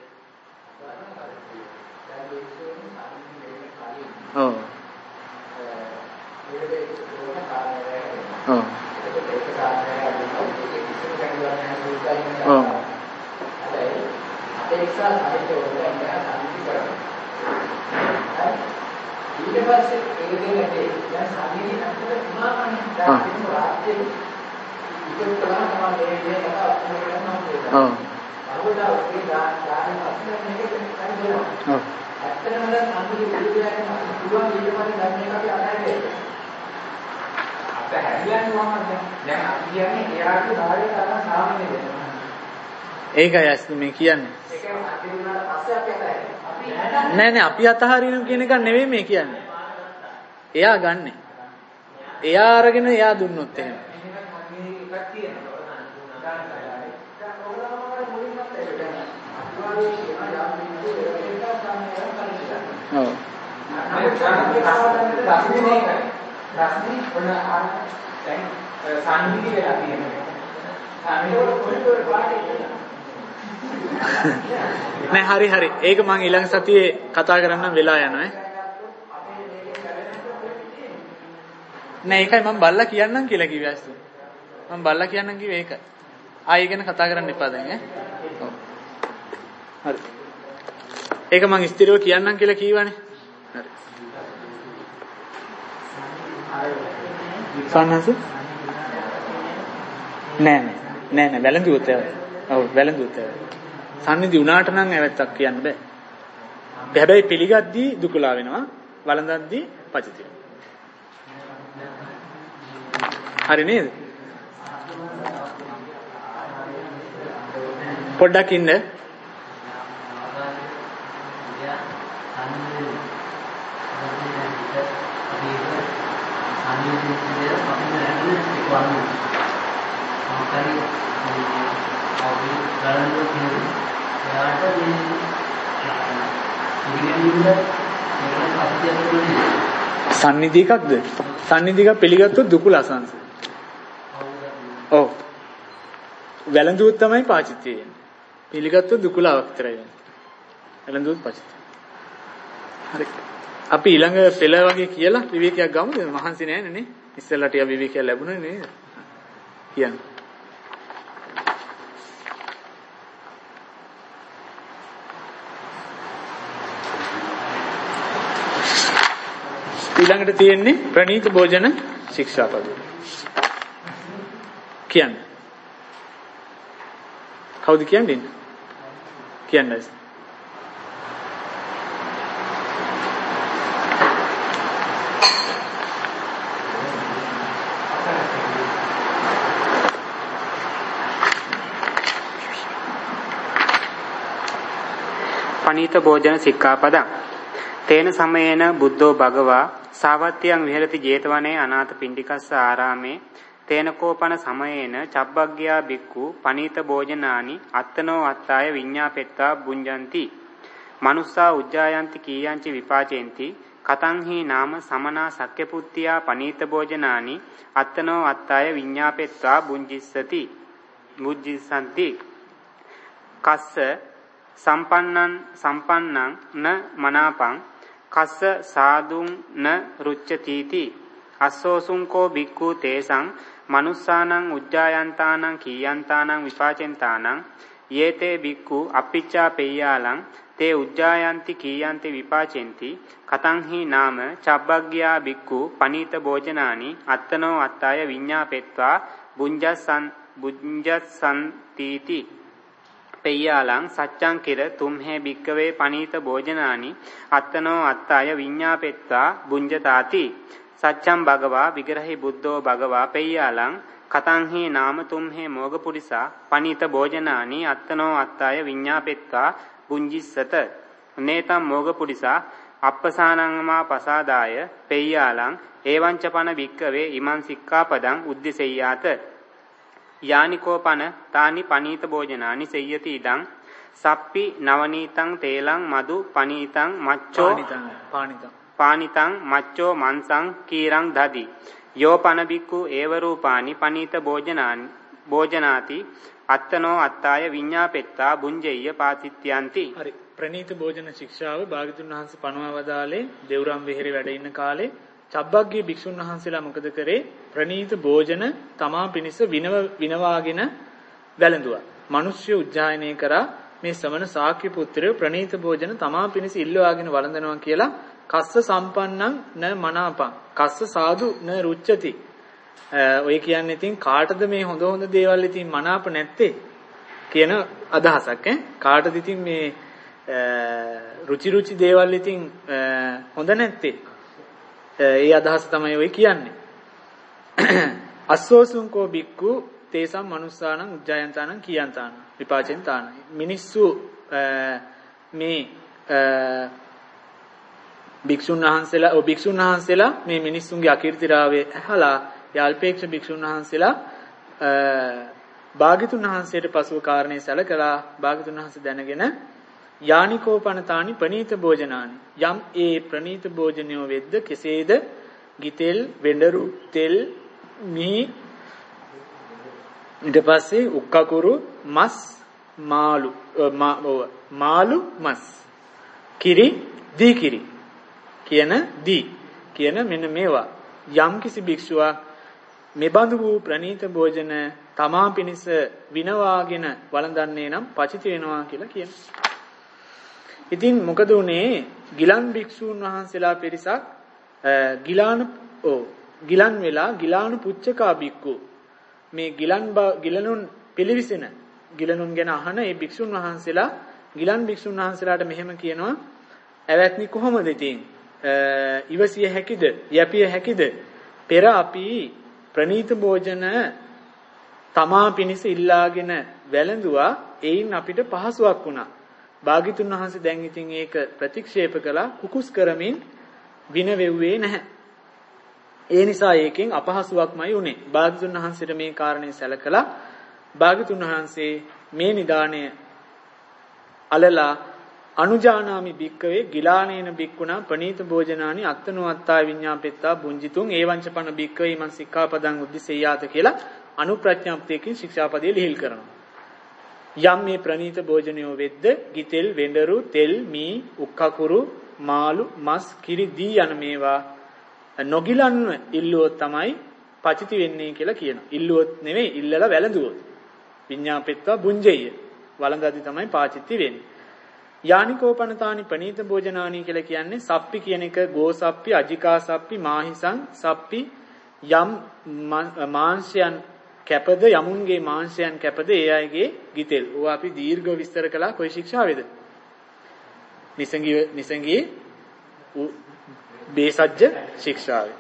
ඔව්. ඔව්. ඔව්. අපේක්ෂා සාහිත්‍ය වල ඉඳලා සම්පූර්ණ කරනවා. ඊට පස්සේ ඒක දෙන්නේ දැන් සාමිනී අපිට තුමාමනේ දැන් රාජ්‍යයේ ඉතින් තමයි තමයි මේ කතාව අපිට කරනවා. ඔව්. අරවලා ඔකේ දාන අපිට මේක කරනවා. ඔව්. ඇත්තටම දැන් සම්පූර්ණ පිළිගන්න පුළුවන් ඊටමනේ දැන් මේක අපි අහන්නේ. අපිට හැදියන්නේ මොකක්ද? දැන් අපි කියන්නේ එයාගේ භාවයේ තරම සාමාන්‍ය දෙයක්. ඒකයි ඇස් මේ කියන්නේ. නෑ නෑ අපි අතහරිනු කියන එක නෙවෙයි මේ කියන්නේ. එයා ගන්නෙ. එයා අරගෙන එයා දුන්නොත් එහෙම. ඔව්. රස්නේ ඔන්න ආ දැන් සම්නිධි වෙලා තියෙනවා. සම්නිධි පොඩි පාටි නෑ හරි හරි. ඒක මම ඊළඟ සතියේ කතා කරන්නම් වෙලා යනවා ඈ. නෑ ඒකයි මම බල්ලා කියන්නම් කියලා කිව්වේ ඇස්තු. මම බල්ලා කියන්නම් කිව්වේ ඒකයි. ආයෙ ගැන කතා කරන්න එපා දැන් ඈ. ඔව්. හරි. ඒක මම ස්ථිරව කියන්නම් කියලා කිව්වනේ. හරි. සන්නස නෑ නෑ නෑ නෑ වැළඳුවොත් ඒවා. ඔව් වැළඳුවොත් ඒවා. සම්නිධි උනාට නම් ඇවැත්තක් කියන්න බෑ. හැබැයි පිළිගද්දී දුකලා වෙනවා. වළඳද්දී පචිත වෙනවා. හරි නේද? පොඩ්ඩක් ඉන්න. සම්නිධි එකක්ද? සම්නිධි එක පිළිගත්තොත් දුකුල අසංස. ඔව්. වැළඳුවොත් තමයි පාචිත්‍ය වෙන්නේ. පිළිගත්තොත් දුකුල අවක්තරය වෙන්නේ. වැළඳුවොත් පාචිත්‍ය. හරි. අපි ඊළඟ පෙළ වගේ කියලා විවේකයක් ගමුද? මහන්සි නෑනේ නේ. ඉස්සෙල්ලා ටික විවේකයක් ලැබුණේ නේද? කියන්න. ඊළඟට තියෙන්නේ ප්‍රණීත භෝජන ශික්ෂාපද. කියන්න. කවුද කියන්නේ? කියන්නේ. පනීත භෝජන සික්ඛාපදං තේන සමයේන බුද්ධෝ භගවා සාවත්තියං විහෙරති ජේතවනේ අනාථ පිණ්ඩිකස්ස ආරාමේ තේන කෝපන සමයේන චබ්බග්ගයා බික්ඛු පනීත භෝජනානි අත්තනෝ අත්තාය විඤ්ඤාපෙත්තා බුඤ්ජಂತಿ මනුස්සා උජ්ජායන්ති කීයංච විපාචෙන්ති කතං හි නාම සමනා සක්්‍යපුත්තියා පනීත භෝජනානි අත්තනෝ අත්තාය විඤ්ඤාපෙත්තා බුඤ්ජිස්සති මුජ්ජිසanti කස්ස සම්පන්නං සම්පන්නං න මනාපං කස්ස සාදුං න රුච්චතිති අස්සෝසුං කෝ බික්ඛු තේසං මනුස්සානං උජ්ජායන්තානං කීයන්තානං විපාචෙන්තානං යේතේ බික්ඛු අප්පිච්ඡා පෙය්‍යාලං තේ උජ්ජායන්ති කීයන්ති විපාචෙන්ති කතං හි නාම චබ්බග්ගයා බික්ඛු පනීත භෝජනානි අත්තනෝ අත්තාය විඤ්ඤාපෙත්වා බුඤ්ජස්සං බුඤ්ජස්සන්තිති පෙය්‍යාලං සච්ඡං කිර තුම්හෙ බික්කවේ පනීත භෝජනානි අත්තනෝ අත්තාය විඤ්ඤාපෙත්තා බුඤ්ජතාති සච්ඡං භගවා විග්‍රහි බුද්ධෝ භගවා පෙය්‍යාලං කතං හි නාම තුම්හෙ මෝගපුරිසා පනීත භෝජනානි අත්තනෝ අත්තාය විඤ්ඤාපෙත්තා බුඤ්ජිස්සත නේතම් මෝගපුරිසා අප්පසානංමා පසාදාය පෙය්‍යාලං එවං චපන බික්කවේ ඉමං සික්ඛාපදං උද්දිසෙය්‍යාත යානිකෝපන තානි පනීත භෝජනානි සෙය්‍යති ඉදං සප්පි නවනීතං තේලං මදු පනීතං මච්චෝ පානිතං පානිතං මච්චෝ මන්සං කීරං දදි යෝපන බික්ඛු ඒව රූපානි පනීත භෝජනානි භෝජනාති අත්තනෝ අත්තාය විඤ්ඤාපෙත්තා බුඤ්ජෙය්‍ය පාතිත්‍යන්ති. හරි. ප්‍රණීත භෝජන ශික්ෂාව භාග්‍යතුන් වහන්සේ පනවා වදාලේ දේවරම් විහෙරේ වැඩ ඉන්න කාලේ චබ්බග්ගේ භික්ෂුන් වහන්සේලා මොකද කරේ? ප්‍රණීත භෝජන තමා පිණිස විනව විනවාගෙන වැළඳුවා. මිනිස්සු උජ්ජායනය කරා මේ ශ්‍රමණ ශාක්‍ය පුත්‍රය ප්‍රණීත භෝජන තමා පිණිස ඉල්ලවාගෙන වළඳනවා කියලා කස්ස සම්පන්නං න මනාපං කස්ස සාදු න රුච්චති. ඔය කියන්නේ ඉතින් කාටද මේ හොඳ හොඳ දේවල් ඉතින් මනාප නැත්තේ කියන අදහසක් ඈ. කාටද ඉතින් මේ රුචි රුචි දේවල් ඉතින් හොඳ නැත්තේ? ඒ අදහස තමයි ඔය කියන්නේ. අස්සෝසුංකෝ බික්කු තේසම් මනුස්සානං උජ්ජායන්තානං කීයන්තානං විපාචෙන්තානං. මිනිස්සු මේ භික්ෂුන් වහන්සේලා ඔය භික්ෂුන් වහන්සේලා මේ මිනිස්සුන්ගේ අකීර්තිරාවේ ඇහලා යාල්පේක්ෂ භික්ෂුන් වහන්සේලා භාග්‍යතුන් වහන්සේට පසුව කාරණේ සැලකලා භාග්‍යතුන් වහන්සේ දැනගෙන යානිකෝපනතානි ප්‍රණීත භෝජනානි යම් ඒ ප්‍රණීත භෝජනයෝ වෙද්ද කෙසේද ගිතෙල් වෙඬරු තෙල් මී ඊට පස්සේ උක්කකුරු මස් මාළු මාළු මස් කිරි දී කිරි කියන දී කියන මෙන්න මේවා යම් කිසි භික්ෂුවක් මෙබඳු වූ ප්‍රණීත භෝජන තමා පිණිස විනවාගෙන වළඳන්නේ නම් පචිත වෙනවා කියලා කියනවා. ඉතින් මොකද උනේ? ගිලන් භික්ෂූන් වහන්සේලා පිරිසක් ගිලාන ඕ ගිලන් වෙලා ගිලාන පුච්චකා භික්ඛු මේ ගිලන් ගිලනුන් පිළිවිසෙන ගිලනුන් ගැන අහන ඒ භික්ෂුන් වහන්සේලා ගිලන් භික්ෂුන් වහන්සේලාට මෙහෙම කියනවා, "ඇවැත්නි කොහොමද ඉතින් ඉවසිය හැකිද? යැපිය හැකිද? පෙර අපි ප්‍රණීත භෝජන තමා පිණිස ඉල්ලාගෙන වැළඳුවා. එයින් අපිට පහසුවක් වුණා. භාග්‍යතුන් වහන්සේ දැන් ඉතින් ඒක ප්‍රතික්ෂේප කළා. කුකුස් කරමින් වින වෙව්වේ නැහැ. ඒ නිසා ඒකෙන් අපහසුවක්මයි උනේ. භාග්‍යතුන් වහන්සේට මේ කාරණේ සැලකලා භාග්‍යතුන් වහන්සේ මේ නිදාණය අලලා අනුජානාමි භික්කවේ ගිලානේන භික්ඛුනා ප්‍රණීත භෝජනානි අත්තනෝ අත්තා විඤ්ඤාපෙත්තා බුංජිතුං ඒවංචපන භික්කවේ මං සික්ඛාපදං උද්දිසෙයාත කියලා අනුප්‍රඥාප්තියකින් ශික්ෂාපදයේ ලිහිල් කරනවා. යම් මේ ප්‍රණීත භෝජනයෝ වෙද්ද ගිතෙල් වෙඬරු තෙල් මී උක්කකුරු මාළු මස් කිරි දී යන මේවා නොගිලන්ව ඉල්ලුවොත් තමයි පචිති වෙන්නේ කියලා කියනවා. ඉල්ලුවොත් නෙවෙයි ඉල්ලලා වැළඳුවොත්. විඤ්ඤාපෙත්තා බුංජෙය. වළඳද්දි තමයි පාචිති වෙන්නේ. යානිකෝපනතානි ප්‍රණීත භෝජනානි කියලා කියන්නේ සප්පි කියන එක ගෝසප්පි අජිකා සප්පි මාහිසං සප්පි යම් මාංශයන් කැපද යමුන්ගේ මාංශයන් කැපද ඒ අයගේ ගිතෙල්. ඕවා අපි දීර්ඝව විස්තර කළා කොයි ශික්ෂාවේද? නිසංගී නිසංගී බේසජ්ජ ශික්ෂාවේ.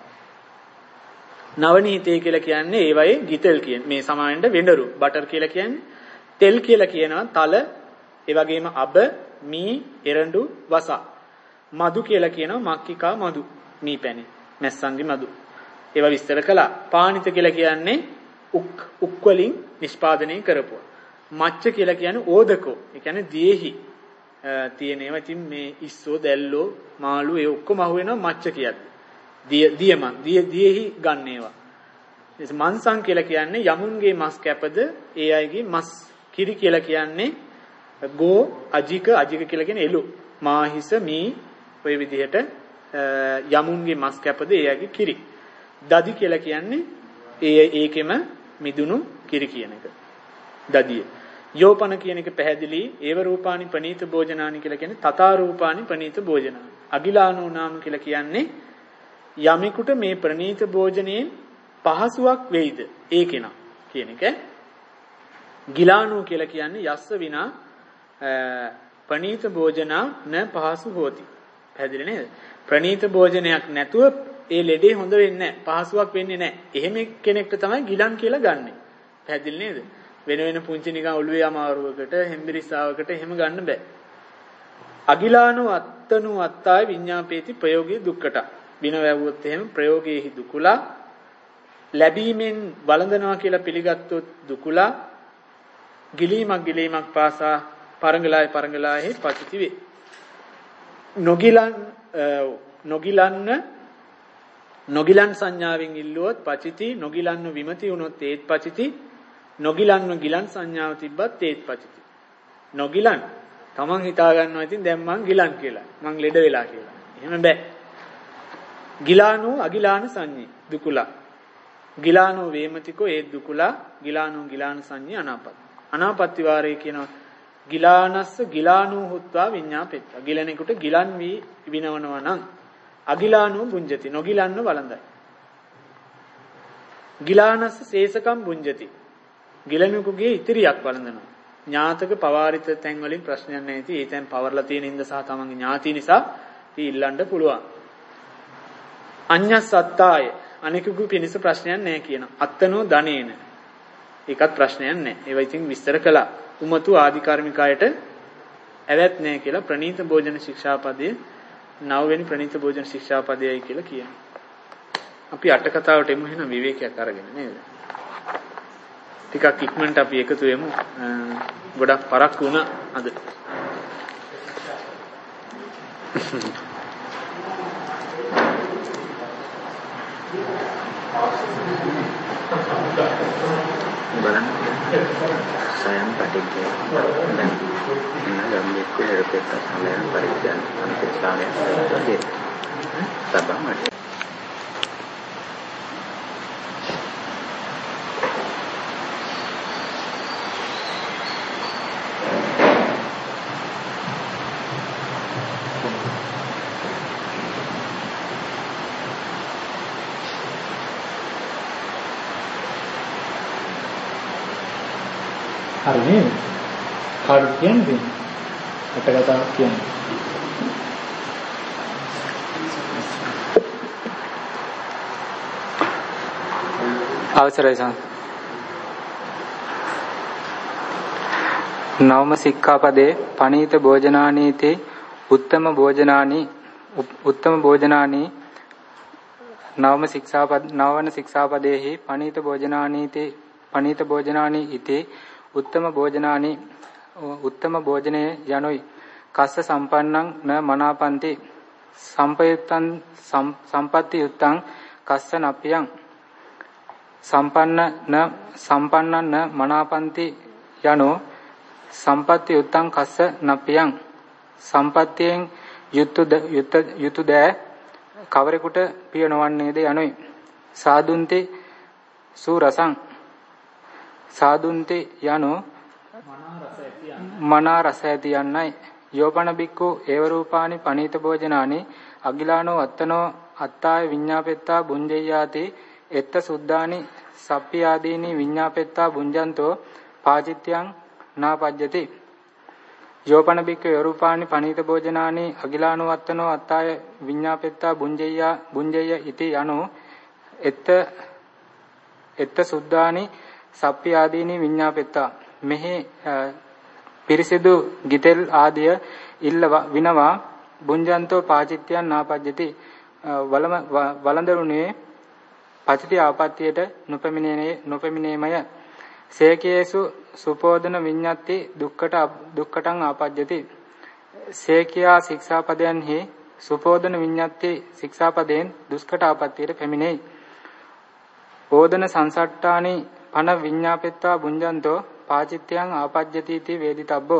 නවනීතේ කියලා කියන්නේ ඒ වගේ ගිතෙල් කියන්නේ මේ සමාවෙන්ට වෙඬරු බටර් කියලා කියන්නේ තෙල් කියලා කියනවා තල ඒ වගේම අබ මී එරඬු වස මදු කියලා කියනවා මක්කිකා මදු මී පැණි මැස්සන්ගේ මදු ඒවා විස්තර කළා. පානිත කියලා කියන්නේ උක් උක් වලින් නිෂ්පාදනය කරපුවා. මච්ච කියලා කියන්නේ ඕදකෝ. ඒ කියන්නේ දියේහි තියෙන ඒවා. ඉතින් මේ ඉස්සෝ දැල්ලෝ මාළු ඒ ඔක්කොම අහු වෙනවා මච්ච කියන්නේ. දිය දියමන් දිය දියේහි ගන්න ඒවා. මන්සං කියලා කියන්නේ යමුන්ගේ මස් කැපද ඒ අයගේ මස්. කිරි කියලා කියන්නේ ගෝ අජික අජික කියලා කියන්නේ එළු මාහිස මී ඔය විදිහට යමුන්ගේ මස් කැපද ඒ අයගේ කිරි. දදි කියලා කියන්නේ ඒ ඒකෙම මිදුණු කිරි කියන එක. දදිය. යෝපන කියන එක පැහැදිලි. ඒව රූපානි ප්‍රණීත භෝජනානි කියලා කියන්නේ තථා රූපානි ප්‍රණීත භෝජනානි. අගිලානෝ නාම කියලා කියන්නේ යමෙකුට මේ ප්‍රණීත භෝජනයෙන් පහසුවක් වෙයිද ඒ කෙනා කියන එක. ගිලානෝ කියලා කියන්නේ යස්ස විනා ප්‍රණීත භෝජනා න පහසු හෝති. පැහැදිලි නේද? ප්‍රණීත භෝජනයක් නැතුව ඒ ලෙඩේ හොඳ වෙන්නේ නැහැ. පහසුවක් වෙන්නේ නැහැ. එහෙම කෙනෙක්ට තමයි ගිලන් කියලා ගන්නෙ. පැහැදිලි නේද? වෙන වෙන පුංචි නිකන් ඔළුවේ අමාරුවකට, හෙම්බිරිස්සාවකට එහෙම ගන්න බෑ. අගිලානෝ අත්තනෝ අත්තාය විඤ්ඤාපේති ප්‍රයෝගී දුක්කට. බින වැවුවොත් එහෙම ප්‍රයෝගයේහි දුකුලා ලැබීමෙන් වළඳනවා කියලා පිළිගත්තොත් දුකුලා ගිලීමක් ගිලීමක් පාසා පරංගලාය පරංගලායේ පචිති වේ. නොගිලන් නොගිලන්න නොගිලන් සංඥාවෙන් ඉල්ලුවොත් පචිති නොගිලන්න විමති වුණොත් ඒත් පචිති නොගිලන්න ගිලන් සංඥාව තිබ්බත් ඒත් පචිති. නොගිලන් තමන් හිතා ගන්නවා ඉතින් දැන් මං ගිලන් කියලා. මං ලෙඩ වෙලා කියලා. එහෙම බෑ. ගිලානෝ අගිලාන සංඤී දුකුලා. ගිලානෝ වේමතිකෝ ඒ දුකුලා ගිලානෝ ගිලාන සංඤී අනාපත්. අනාපත්ති වාරේ කියනවා ගිලානස්ස ගිලානෝ හුත්වා විඤ්ඤාපෙත්තා. ගිලණෙකුට ගිලන් වී විනවනවා නම් අගිලානෝ බුඤ්ජති නොගිලන්න වළඳයි. ගිලානස්ස සේසකම් බුඤ්ජති. ගිලණෙකුගේ ඉතිරියක් වළඳනවා. ඥාතක පවාරිත තැන් වලින් ප්‍රශ්නයක් නැහැ. ඉතින් ඒ තැන් පවර්ලා තියෙන ඉඳ සහ තමන්ගේ ඥාති නිසා ඉතින් ඉල්ලන්න පුළුවන්. අඤ්ඤස්සත්තාය අනිකුගේ පිනිස ප්‍රශ්නයක් නැහැ කියන. අත්තනෝ ධනේන. ඒකත් ප්‍රශ්නයක් නැහැ. ඒවා ඉතින් විස්තර කළා. උමතු ආධිකාර්මිකයට ඇවැත් නැහැ කියලා ප්‍රණීත භෝජන ශික්ෂාපදයේ නව වෙනි ප්‍රණීත භෝජන ශික්ෂාපදයයි කියලා කියනවා. අපි අට කතාවට එමු එහෙනම් විවේකයක් අරගෙන නේද? ටිකක් ඉක්මනට අපි එකතු වෙමු. ගොඩක් පරක් වුණා අද. බලන්න සයන් පටිච්චේ දැන් ඉන්න ගම්මික හේරපෙත්ත සමයන් පරිච්ඡේදන අනුපස්ථානය කරද්දී සබමයි හරි නේද? කාටද කියන්නේ? අට කතාවක් කියන්නේ. අවසරයි සම්. නවම සික්ඛාපදේ පනීත භෝජනානීති උත්තම භෝජනානි උත්තම භෝජනානි නවම ශික්ෂාපද නවවන ශික්ෂාපදේහි පනීත භෝජනානීති පනීත භෝජනානි ඉති උත්තම භෝජනානි උත්තම භෝජනේ යනොයි කස්ස සම්පන්නං න මනාපන්ති සම්පයුත්තං සම්පatti යුත්තං කස්ස නප්පියං සම්පන්න න සම්පන්නං න මනාපන්ති යනෝ සම්පatti යුත්තං කස්ස නප්පියං සම්පත්තියෙන් යුතු යුතු දෑ කවරෙකුට පිය නොවන්නේද යනුයි. සාදුන්ති සූරසං සාදුන්ති යනෝ මනා රස ඇති යන්නයි. යෝපන බික්කු ඒව රූපානි පනීත භෝජනානි අගිලානෝ අත්තනෝ අත්තාය විඤ්ඤාපෙත්තා බුඤ්ජෙය්‍යාති එත්ත සුද්ධානි සප්පි ආදීනි විඤ්ඤාපෙත්තා බුඤ්ජන්තෝ පාචිත්‍යං නාපජ්ජති. යෝපන බික්කු ඒව රූපානි පනීත භෝජනානි අගිලානෝ අත්තනෝ අත්තාය විඤ්ඤාපෙත්තා බුඤ්ජෙය්‍යා බුඤ්ජෙය්‍ය ඉති යනෝ එත්ත එත්ත සුද්ධානි සප්පි ආදීනි විඤ්ඤාපෙත්තා. මෙහි පිරිසිදු ගිතෙල් ආදිය ඉල්ල විනවා බුඤ්ජන්තෝ පාචිත්‍යං නාපජ්ජති. වලම වළඳුනේ පචිති ආපත්‍යයට නොපෙමිනේ නොපෙමිනේමය. සේකේසු සුපෝදන විඤ්ඤාති දුක්කට දුක්කටං ආපජ්ජති. සේකියා ශික්ෂාපදයන්හි සුපෝදන විඤ්ඤාති ශික්ෂාපදයෙන් දුස්කට ආපත්‍යයට පැමිණේ. ඕදන සංසට්ඨානි පන විඤ්ඤාපෙත්වා බුඤ්ජන්තෝ පාචිත්‍යං ආපජ්ජති इति වේදිතබ්බෝ.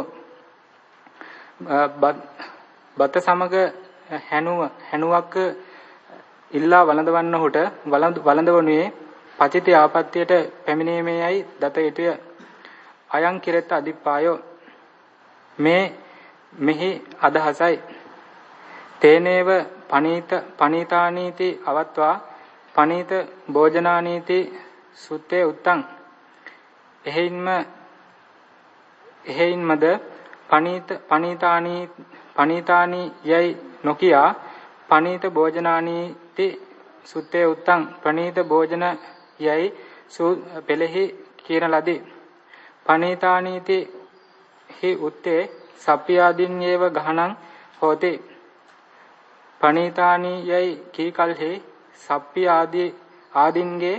බත සමග හැනුව හැනුවක් ඉල්ලා වළඳවන්නහුට වළඳවනුයේ පචිත ආපත්‍යයට පැමිණීමේයි දත යුතුය. අයං කිරෙත් අදිප්පායෝ මේ මෙහි අදහසයි. තේනේව පනීත පනීතානීති අවත්වා පනීත භෝජනානීති සුත්තේ උත්තං. එහෙයින්ම එහෙයින්මද පනීත පනීතානී පනීතානී යයි නොකියා පනීත භෝජනානීති සුත්තේ උත්තං ප්‍රනීත භෝජන යයි පෙළෙහි කියන ලදී. පනීතානීති හි උත්තේ සප්පියාදීන් යේව ගහනං හෝති. පනීතානී යයි කී කල්හි සප්පි ආදී ආදීන්ගේ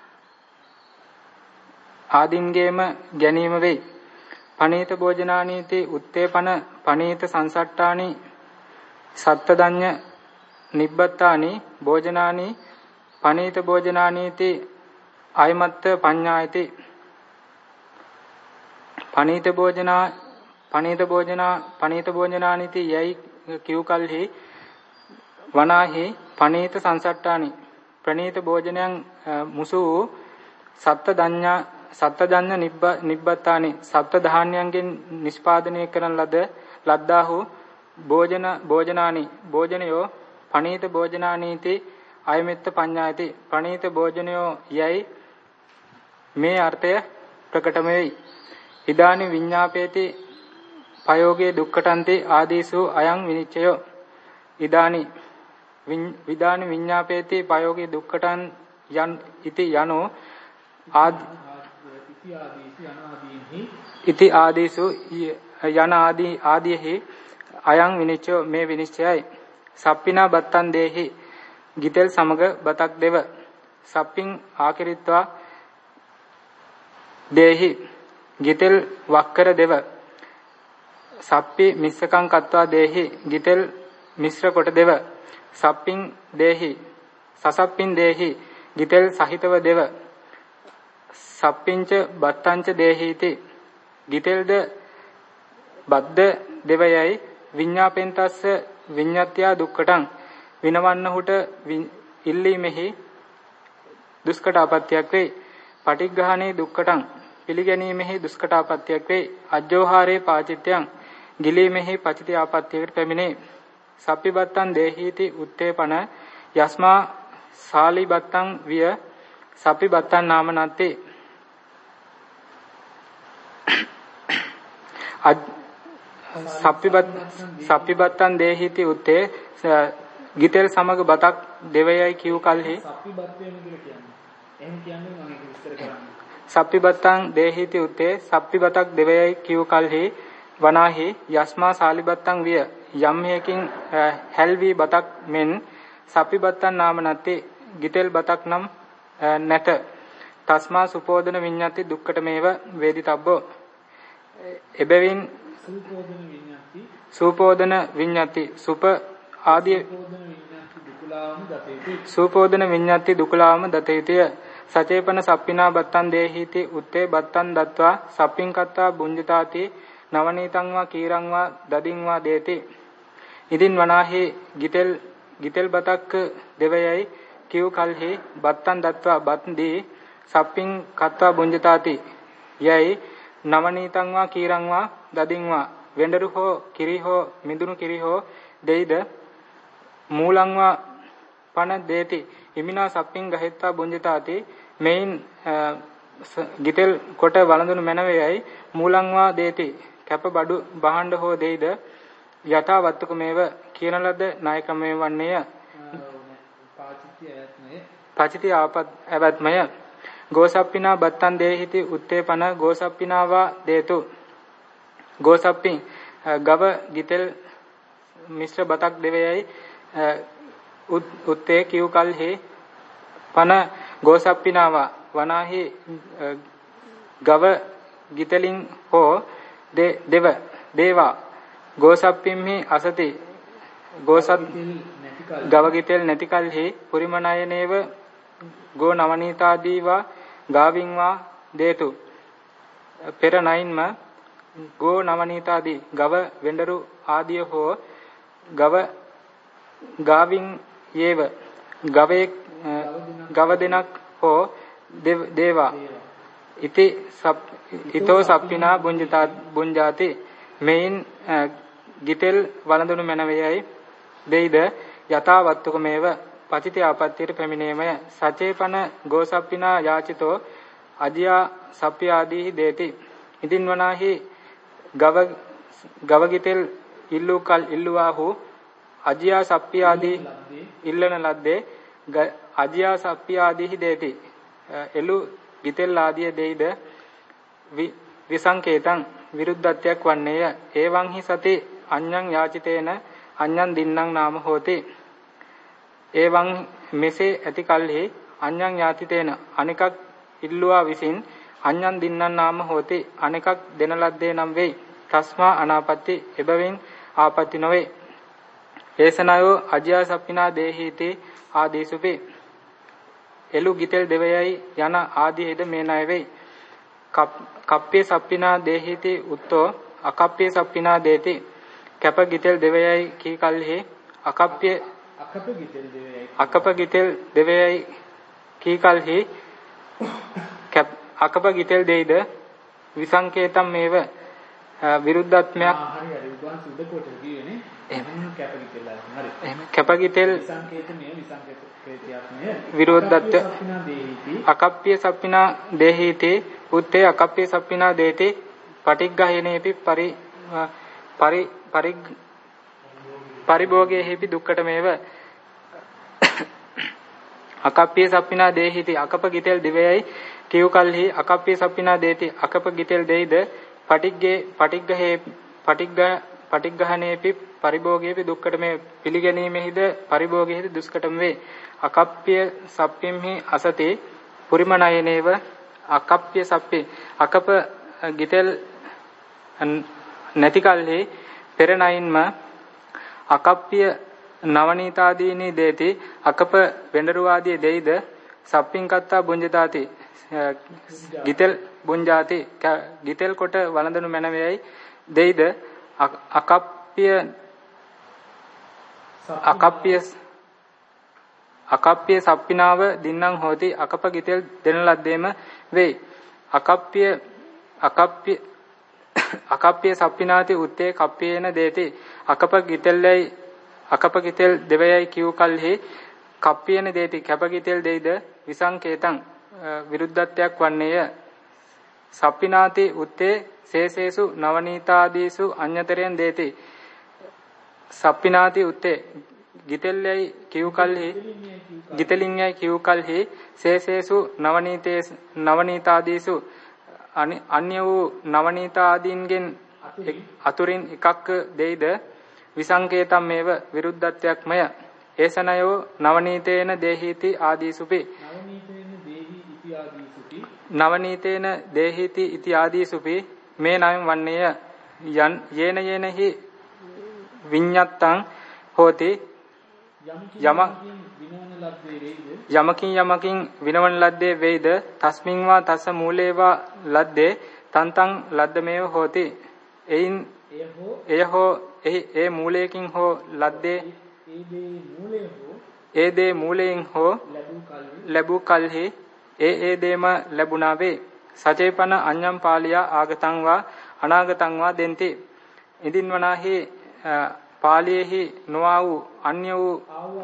ආදීන්ගේම ගැනීම වෙයි. පනීත භෝජනානීති උත්තේපන පනීත සංසට්ඨානි සත්තදඤ්ඤ නිබ්බත්තානි භෝජනානි පනීත භෝජනානීති අයමත්ත පඤ්ඤායති. පනීත භෝජනා පනීත භෝජනා පනීත භෝජනානීති යයි කිව් කල්හි වනාහි පනීත සංසට්ඨානි ප්‍රනීත භෝජනයන් මුසු වූ සත්තදඤ්ඤා සත්තදඤ්ඤ නිබ්බත්තානි සප්ත ධාන්‍යයන්ගෙන් නිෂ්පාදනය කරන ලද ලද්දාහු භෝජන භෝජනානි භෝජනයෝ පනීත භෝජනානීති අයමෙත්ත පඤ්ඤායති. පනීත භෝජනයෝ යයි මේ අර්ථය ප්‍රකටම වෙයි. ඉදානි විඤ්ඤාපේති පයෝගේ දුක්ඛටන්ති ආදීසු අයං විනිච්ඡයෝ. ඉදානි විදානි විඤ්ඤාපේති පයෝගේ දුක්ඛටන් යන් ඉති යනෝ ආදි ඉති ආදීසු යන ආදී ආදීහි අයං විනිච්ඡය මේ විනිශ්චයයි. සප්පිනා බත්තන් දේහි ගිතෙල් සමග බතක් දෙව. සප්පින් ආකිරිත්වා දේහි ගිතෙල් වක්කර දෙව. සප්පි මිස්සකං කତ୍වා දේහි ගිතෙල් මිශ්‍ර කොට දෙව. සප්පින් දේහි සසප්පින් දේහි ගිතෙල් සහිතව දෙව. සප්පින්ච බත්තංච දේහීති ගිතෙල්ද බද්ද දෙවයයි විඤ්ඤාපෙන්තස්ස විඤ්ඤාත්‍යා දුක්ඛටං විනවන්නහුට ඉල්ලීමෙහි දුෂ්කට ආපත්‍යක් වේ. පටිග්ගහනේ දුක්ඛටං පිළිගැනීමෙහි දුෂ්කට ආපත්‍යක් වේ. අජ්ජෝහාරේ පාචිත්‍යං ගිලීමෙහි පචිත ආපත්‍යයකට පැමිණේ. සප්පිබත්තං දේහීති උත්තේපන යස්මා සාලිබත්තං විය සප්පිබත්තං නාම නත්ති. සප්පිබත් සප්පිබත්තන් දේහිති උත්තේ ගිතෙල් සමග බතක් දෙවයයි කිව් කල්හි සප්පිබත්තේම කියලා කියන්නේ. එහෙම කියන්නේ මම ඒක විස්තර කරන්නේ. සප්පිබත්තන් දේහිති උත්තේ සප්පිබතක් දෙවයයි කිව් කල්හි වනාහි යස්මා සාලිබත්තං විය යම් හේකින් හැල්වි බතක් මෙන් සප්පිබත්තන් නාම නැති ගිතෙල් බතක් නම් නැත. තස්මා සුපෝදන විඤ්ඤාති දුක්ඛටමේව වේදිතබ්බෝ. එබැවින් සූපෝදන විඤ්ඤාති සූපෝදන විඤ්ඤාති සුප ආදී සූපෝදන විඤ්ඤාති දුකලාම දතේති සූපෝදන විඤ්ඤාති දුකලාම දතේතිය සචේපන සප්පිනා බත්තන් දේහිති උත්තේ බත්තන් දත්වා සප්පින් කත්තා බුඤ්ජතාති නවනීතං වා කීරං වා දදින් වා දේති ඉදින් වනාහි ගිතෙල් ගිතෙල් බතක් දෙවයයි කිව් කල්හි බත්තන් දත්වා බත් දී සප්පින් කත්වා බුඤ්ජතාති යයි නවනීතං වා කීරං වා දදින් වා වෙඬරු හෝ කිරි හෝ මිදුණු කිරි හෝ දෙයිද මූලං වා පන දේති ඉමිනා සප්පින් ගහෙත්තා බුඤ්ජතාති මෙයින් ගිතෙල් කොට වළඳුණු මැනවේයයි මූලං වා දේති කැප බඩු බහඬ හෝ දෙයිද යථාවත්තුක මේව කියන ලද නායකමේ වන්නේය පාචිති ආපත් අවත්මය ගෝසප්පිනා බත්තන් දේහිති උත්තේපන ගෝසප්පිනාවා දේතු ගෝසප්පින් ගව ගිතෙල් මිශ්‍ර බතක් දෙවේයයි උත්තේ කිව් කල්හි පන ගෝසප්පිනාවා වනාහි ගව ගිතලින් හෝ දෙව දේවා ගෝසප්පින්හි අසති ගෝසත් ගව ගිතෙල් නැති කල්හි පුරිමනයනේව ගෝ නවනීතාදීවා ගාවින්වා දේතු පෙර නයින්ම ගෝ නවනීතාදී ගව වෙඬරු ආදිය හෝ ගව ගාවින් යේව ගවේ ගව දෙනක් හෝ දේවා ඉති ඊතෝ සප්පිනා බුඤ්ජතා බුඤ්ජාති මෙයින් ගිතෙල් වළඳුණු මැනවේයයි දෙයිද යථාවත්තුකමේව පචිත ආපත්‍යයට පැමිණීමය සචේපන ගෝසප්පිනා යාචිතෝ අජියා සප්පි ආදීහි දේති ඉදින් වනාහි ගව ගව ගිතෙල් ඉල්ලු කල් ඉල්ලුවාහු අජියා සප්පි ආදී ඉල්ලන ලද්දේ අජියා සප්පි ආදීහි දේති එළු ගිතෙල් ආදිය දෙයිද විසංකේතං විරුද්ධත්වයක් වන්නේය එවං හි සති අඤ්ඤං යාචිතේන අඤ්ඤං දින්නම් නාම හෝති එවං මෙසේ ඇති කල්හි අඤ්ඤං යාචිතේන අනිකක් ඉල්ලුවා විසින් අඤ්ඤං දින්නම් නාම හෝති අනිකක් දෙන ලද්දේ නම් වෙයි තස්මා අනාපත්‍ති එබැවින් ආපත්‍ති නොවේ ඒසනයෝ අජ්‍යා සප්පිනා දේහීති ආදීසුපි එළු ගිතෙල් දෙවයයි යන ආදීහෙද මේ ණය වෙයි කප්පේ සප්පිනා දේහීති උත්තෝ අකප්පේ සප්පිනා දේති කැප ගිතෙල් දෙවයයි කී කල්හි අකප්පේ අකප ගිතෙල් දෙවයයි අකප ගිතෙල් දෙවයයි කී කල්හි අකප ගිතෙල් දෙයිද විසංකේතම් මේව විරුද්ධත්වයක් හරි හරි උදාන් සුද්ධ කොට කියනේ එහෙම කැප ගිතෙල් හරි එහෙම කැප ගිතෙල් විසංකේතමය විසංකේතයක්මය විරුද්ධත්ව අකප්පිය සප්පිනා දේහීති උත්තේ අකප්පිය සප්පිනා දේති පටිග්ගහේනේපි පරි පරි පරි පරිභෝගයේහි දුක්ඛටමේව අකප්පිය සප්පිනා දේහිති අකප ගිතෙල් දිවයයි කිව් කල්හි අකප්පිය සප්පිනා දේති අකප ගිතෙල් දෙයිද පටිග්ගේ පටිග්ගහේ පටිග්ග පටිග්ගහනේපි පරිභෝගයේපි දුක්ඛටමේ පිළිගැනීමෙහිද පරිභෝගයේහිද දුෂ්කටම වේ අකප්පිය සප්පින්හි අසති පුරිමනයනේව අකප්පිය සප්පි අකප ගිතෙල් නැති කල්හි පෙර නයින්ම අකප්පිය නවනීතාදීනි දේති අකප වෙඬරු ආදී දෙයිද සප්පින් කත්තා බුඤ්ජතාති ගිතෙල් බුඤ්ජාති ගිතෙල් කොට වළඳනු මැනවේයි දෙයිද අකප්පිය අකප්පිය අකප්පිය සප්පිනාව දින්නම් හෝති අකප ගිතෙල් දෙන ලද්දේම වෙයි අකප්පිය අකප්පිය අකප්පිය සප්පිනාති උත්තේ කප්පියේන දේති අකප ගිතෙල්යි අකප ගිතෙල් දෙවයයි කිව් කල්හි කප්පියේන දේති කැප ගිතෙල් දෙයිද විසංකේතං විරුද්ධත්වයක් වන්නේය සප්පිනාති උත්තේ සේසේසු නවනීතාදීසු අඤ්‍යතරෙන් දේති සප්පිනාති උත්තේ ගිතෙල්යයි කිව් කල්හි ගිතලින්යයි කිව් කල්හි සේසේසු නවනීතේ නවනීතාදීසු අන්‍ය වූ නවනීතාදීන්ගෙන් අතුරින් එකක් දෙයිද විසංකේතම් මේව විරුද්ධත්වයක්මය ඒසනයෝ නවනීතේන දේහීති ආදීසුපි නවනීතේන දේහීති ඉති ආදීසුපි මේ නම් වන්නේය යන් යේන යේනහි විඤ්ඤත්තං හෝති යමකින් යමකින් විනවන ලද්දේ වේද තස්මින් වා තස්ස මූලේවා ලද්දේ තන්තං ලද්දමේව හෝති එයින් එය හෝ ඒ මූලයකින් හෝ ලද්දේ ඒ දේ මූලයෙන් හෝ ලැබූ කල්හි ඒ ඒ දේම ලැබුණා වේ සචේපන අඤ්ඤම් පාලියා ආගතං වා අනාගතං වා දෙන්ති ඉදින්වනාහි පාලියේහි නොආ වූ අන්‍ය වූ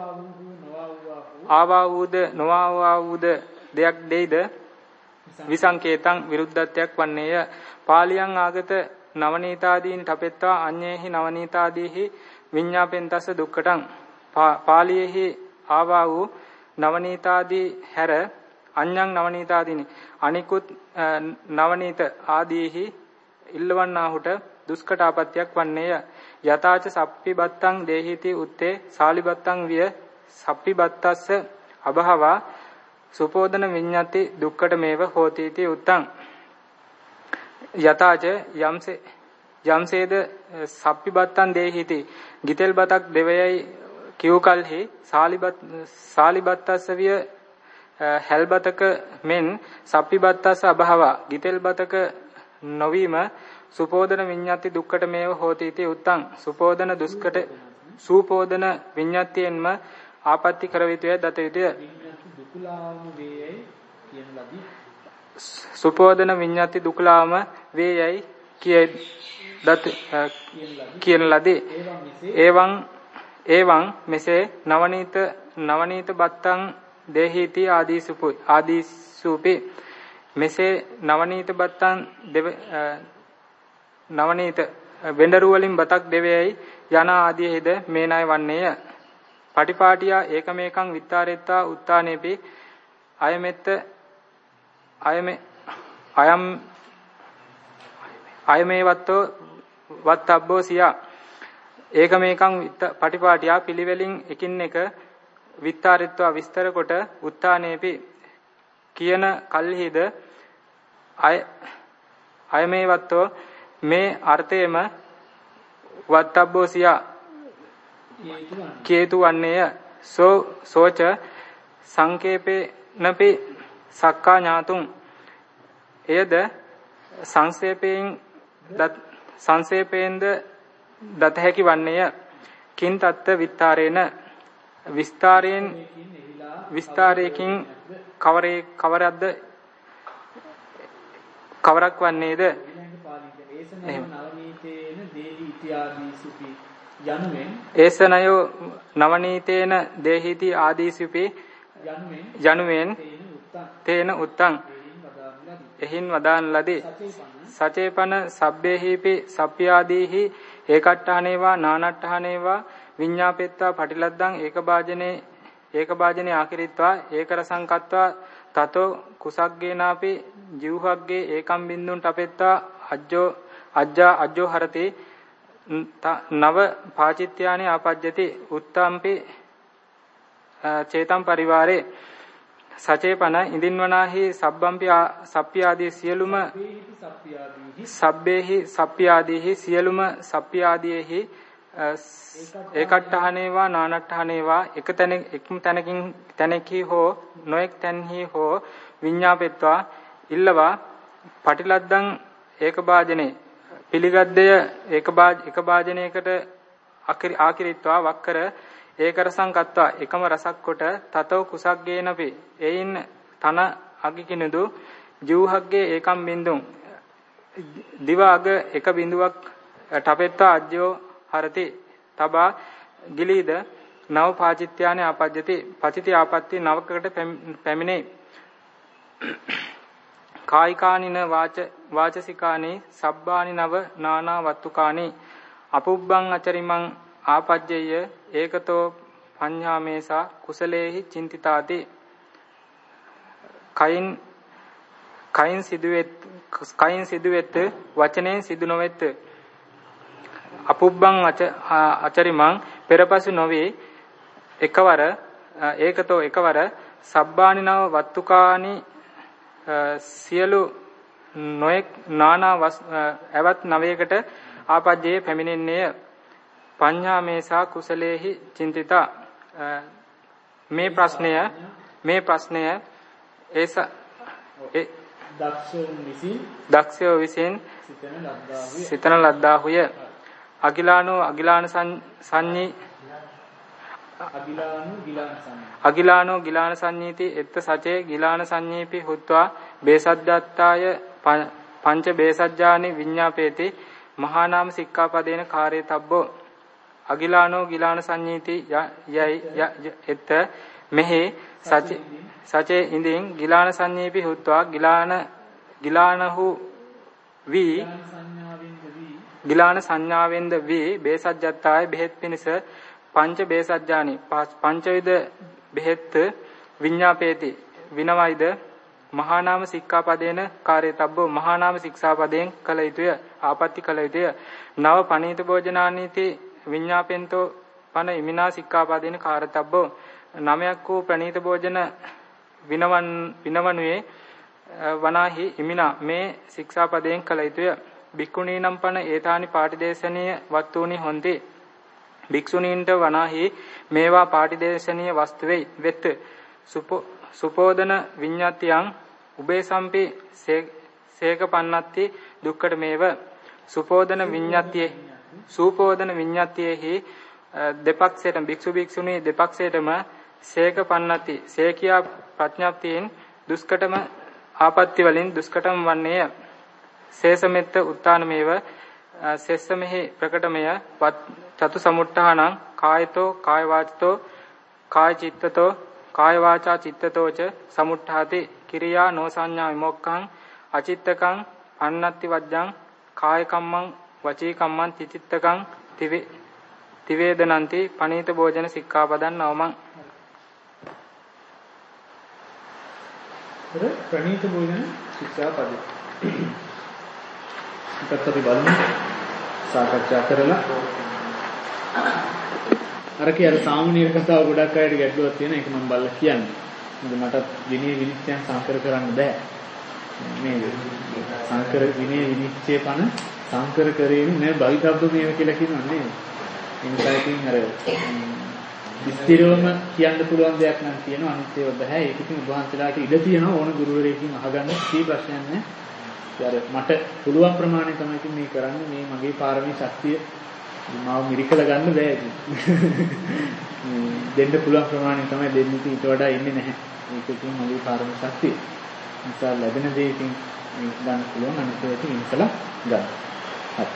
ආවා වූද නොආවා වූද දෙයක් දෙයිද විසංකේතං විරුද්ධත්වයක් වන්නේය පාලියං ආගත නවනීතාදීනි තපෙත්තා අඤ්ඤේහි නවනීතාදීහි විඤ්ඤාපෙන්තස්ස දුක්ඛටං පාලියේහි ආවා වූ නවනීතාදී හැර අඤ්ඤං නවනීතාදීනි අනිකුත් නවනීත ආදීහි ඉල්ලවන්නාහුට දුෂ්කට ආපත්‍යක් වන්නේය යතාච සප්පිබත්තං දේහිති උත්තේ සාලිබත්තං විය සප්පිබත්තස්ස අභවා සුපෝදන විඤ්ඤාති දුක්කට මේව හෝතිති උත්තං යතාච යම්සේ යම්සේද සප්පිබත්තං දේහිති ගිතෙල් බතක් දෙවයයි කිව් කල්හි සාලිබත් සාලිබත්තස්ස විය හැල්බතක මෙන් සප්පිබත්තස්ස අභවා ගිතෙල් බතක නොවීම සුපෝදන විඤ්ඤාති දුක්කට මේව හෝතිති උත්තං සුපෝදන දුස්කට සුපෝදන විඤ්ඤාතියෙන්ම ආපත්‍ති කරවිතය දත යුතුය සුපෝදන විඤ්ඤාති දුක්ලාම වේයයි කිය දත කියන ලදී එවං එවං මෙසේ නවනීත නවනීත බත්තං දේහිති ආදීසුපු ආදීසුපි මෙසේ නවනීත බත්තං දෙව නවනීත වෙඬරු වලින් බතක් දෙවේයි යන ආදීෙහිද මේ ණය වන්නේය පටිපාටියා ඒකමේකං විත්තාරෙත්තා උත්තානේපි අයමෙත්ත අයමේ අයම් අයමේවත්තෝ වත්තබ්බෝ සියා ඒකමේකං පටිපාටියා පිළිවෙලින් එකින් එක විත්තාරෙත්වා විස්තර කොට උත්තානේපි කියන කල්හිද අය අයමේවත්තෝ මේ අර්ථයම වත්තබ්බෝ සියා කේතු වන්නේය සෝ සෝච සංකේපේ නපි සක්කා ඥාතුන් එයද සංක්ෂේපයෙන් දත් සංක්ෂේපයෙන්ද දත හැකි වන්නේය කින් තත්ත විත්තාරේන විස්තරයෙන් විස්තරයකින් කවරේ කවරක්ද කවරක් වන්නේද ඒසනයෝ නවනීතේන දේහිති ආදීසුපි යනුවෙන් තේන උත්තං එහින් වදාන ලදී සචේපන සබ්බේහිපි සප්පියාදීහි ඒකට්ඨානේවා නානට්ඨානේවා විඤ්ඤාපෙත්තා පටිලද්දං ඒකභාජනේ ඒකභාජනේ ආකිරිත්වා ඒකරසංකත්වා තතෝ කුසග්ගේනාපි ජීවහග්ගේ ඒකම් බින්දුන් තපෙත්තා අජ්ජෝ අජ්ජා අජ්ජෝ හරති නව පාචිත්‍යානි ආපජ්ජති උත්තම්පි චේතම් පරිවාරේ සචේපන ඉදින්වනාහි සබ්බම්පි සප්පියාදී සියලුම සබ්බේහි සප්පියාදීහි සියලුම සප්පියාදීෙහි ඒකට්ඨානේවා නානට්ඨානේවා එක තැන එක්ම තැනකින් තැනකී හෝ නොඑක් තැන්හි හෝ විඤ්ඤාපෙත්වා ඉල්ලවා පටිලද්දං ඒකභාජනේ පිළිගද්දය ඒකභාජ එකභාජනයකට ආකිරිත්වා වක්කර ඒකරසං කත්වා එකම රසක් කොට තතෝ කුසග්ගේනපි එයින් තන අගිකිනුදු ජීවහග්ගේ ඒකම් බින්දුන් දිව අග එක බිඳුවක් තපෙත්තා අජ්ජෝ හරති තබා ගිලීද නව පාචිත්‍යානි ආපජ්ජති පචිති ආපත්‍ති නවකකට පැමිණේ කායිකානින වාච වාචසිකානි සබ්බානි නව නානා වත්තුකානි අපුබ්බං අචරිමං ආපජ්ජය ඒකතෝ පඤ්ඤාමේසා කුසලේහි චින්තිතාති කයින් කයින් සිදුවෙත් කයින් සිදුවෙත් වචනෙන් සිදු නොවෙත් අපුබ්බං අචරිමං පෙරපසු නොවේ එකවර ඒකතෝ එකවර සබ්බානි නව වත්තුකානි සියලු නොඑක් නානා ඇවත් නවයකට ආපජ්ජේ පැමිණෙන්නේය. පඤ්ඤාමේසා කුසලේහි චින්තිතා. මේ ප්‍රශ්නය මේ ප්‍රශ්නය ඒස ඒ දක්ෂයෝ විසින් දක්ෂයෝ විසින් සිතන ලද්දාහුය. අගිලානෝ අගිලාන සංඤී අගිලානෝ ගිලාන සංඤී අගිලානෝ ගිලාන සංඤීති එත්ත සචේ ගිලාන සංඤීපි හුත්වා බේසද්දත්තාය පංච බේසජ්ජානි විඤ්ඤාපේති මහා නාම සික්ඛාපදේන කාර්ය තබ්බෝ. අගිලානෝ ගිලාන සංඤීති යයි එත්ත මෙහි සචේ සචේ ඉඳින් ගිලාන සංඤීපි හුත්වා ගිලාන ගිලානහු වී ගිලාන සංඥාවෙන්ද වී බේසජ්ජත්තාය බෙහෙත් පිණිස පංච බේසජ්ජානි පංචවිද බෙහෙත් විඤ්ඤාපේති විනවයිද මහා නාම සික්ඛාපදේන කාර්යතබ්බෝ මහා නාම ශික්ෂාපදයෙන් කළ යුතුය. ආපත්‍ති කළ යුතුය. නව පනීත භෝජනානීති විඤ්ඤාපෙන්තෝ පන ඉමිනා සික්ඛාපදේන කාර්යතබ්බෝ. නමයක් වූ ප්‍රණීත භෝජන විනවන් විනවනුවේ වනාහි ඉමිනා මේ ශික්ෂාපදයෙන් කළ යුතුය. භික්ඛුණීනම් පන ඒතානි පාටිදේශනීය වස්තුනි හොಂತಿ. භික්ෂුණීන්ට වනාහි මේවා පාටිදේශනීය වස්තු වෙයි. වෙත් සුපෝදන විඤ්ඤාතියං උබේසම්පි සේක පන්නත්ති දුක්ඛට මේව. සුපෝදන විඤ්ඤාතියේ සුපෝදන විඤ්ඤාතියේහි දෙපක්ෂයට භික්ෂු භික්ෂුණී දෙපක්ෂයටම සේක පන්නත්ති සේකියා ප්‍රඥාප්තියෙන් දුෂ්කටම ආපත්‍ය වලින් දුෂ්කටම වන්නේය. සේසමෙත්ත උත්තානමේව සෙස්සමෙහි ප්‍රකටමය චතු සමුට්ඨානං කායතෝ කාය වාචතෝ කාය චිත්තතෝ කාය වාචා චිත්තතෝච සමුට්ඨාති කිරියා නොසඤ්ඤා විමුක්ඛං අචිත්තකං අන්නත්ති වජ්ජං කාය කම්මං වචී කම්මං තිචිත්තකං තිවේ තිවේදනන්ති පනීත භෝජන සික්ඛාපදං නවමං. ප්‍රණීත භෝජන ශික්ෂාපදේ එකත් අපි බලමු සාකච්ඡා කරලා අර කිය අර සාමාන්‍ය කතාව ගොඩක් අයට ගැටලුවක් තියෙන එක මම බලලා කියන්නේ. මොකද මට විනය විනිශ්චයන් සංකර කරන්න බෑ. මේ සංකර විනය විනිශ්චය පන සංකර කරේන්නේ නෑ බයිතබ්බ මේව කියලා කියනවා නේද? ඒ නිසා ඉතින් අර විස්තරවම කියන්න පුළුවන් දෙයක් නම් කියනවා අනිත් ඒවා බෑ. ඒක ඉතින් උභාන්තලාට ඉඩ තියෙනවා ඕන ගුරුවරයෙක්ගෙන් අහගන්න කී ප්‍රශ්නයක් නෑ. යාර මට පුළුවන් ප්‍රමාණය තමයි ඉතින් මේ කරන්නේ. මේ මගේ පාරමී ශක්තිය මාව මිරිකල ගන්න බෑ ඉතින්. දෙන්න පුළුවන් ප්‍රමාණය තමයි දෙන්නේ. ඊට වඩා ඉන්නේ නැහැ. මේක ඉතින් මගේ පාරමී ශක්තිය. නිසා ලැබෙන දේ ඉතින් මේ ගන්න පුළුවන් අනිත් ඒවා ඉතින් ඉස්සලා ගන්න. හරි.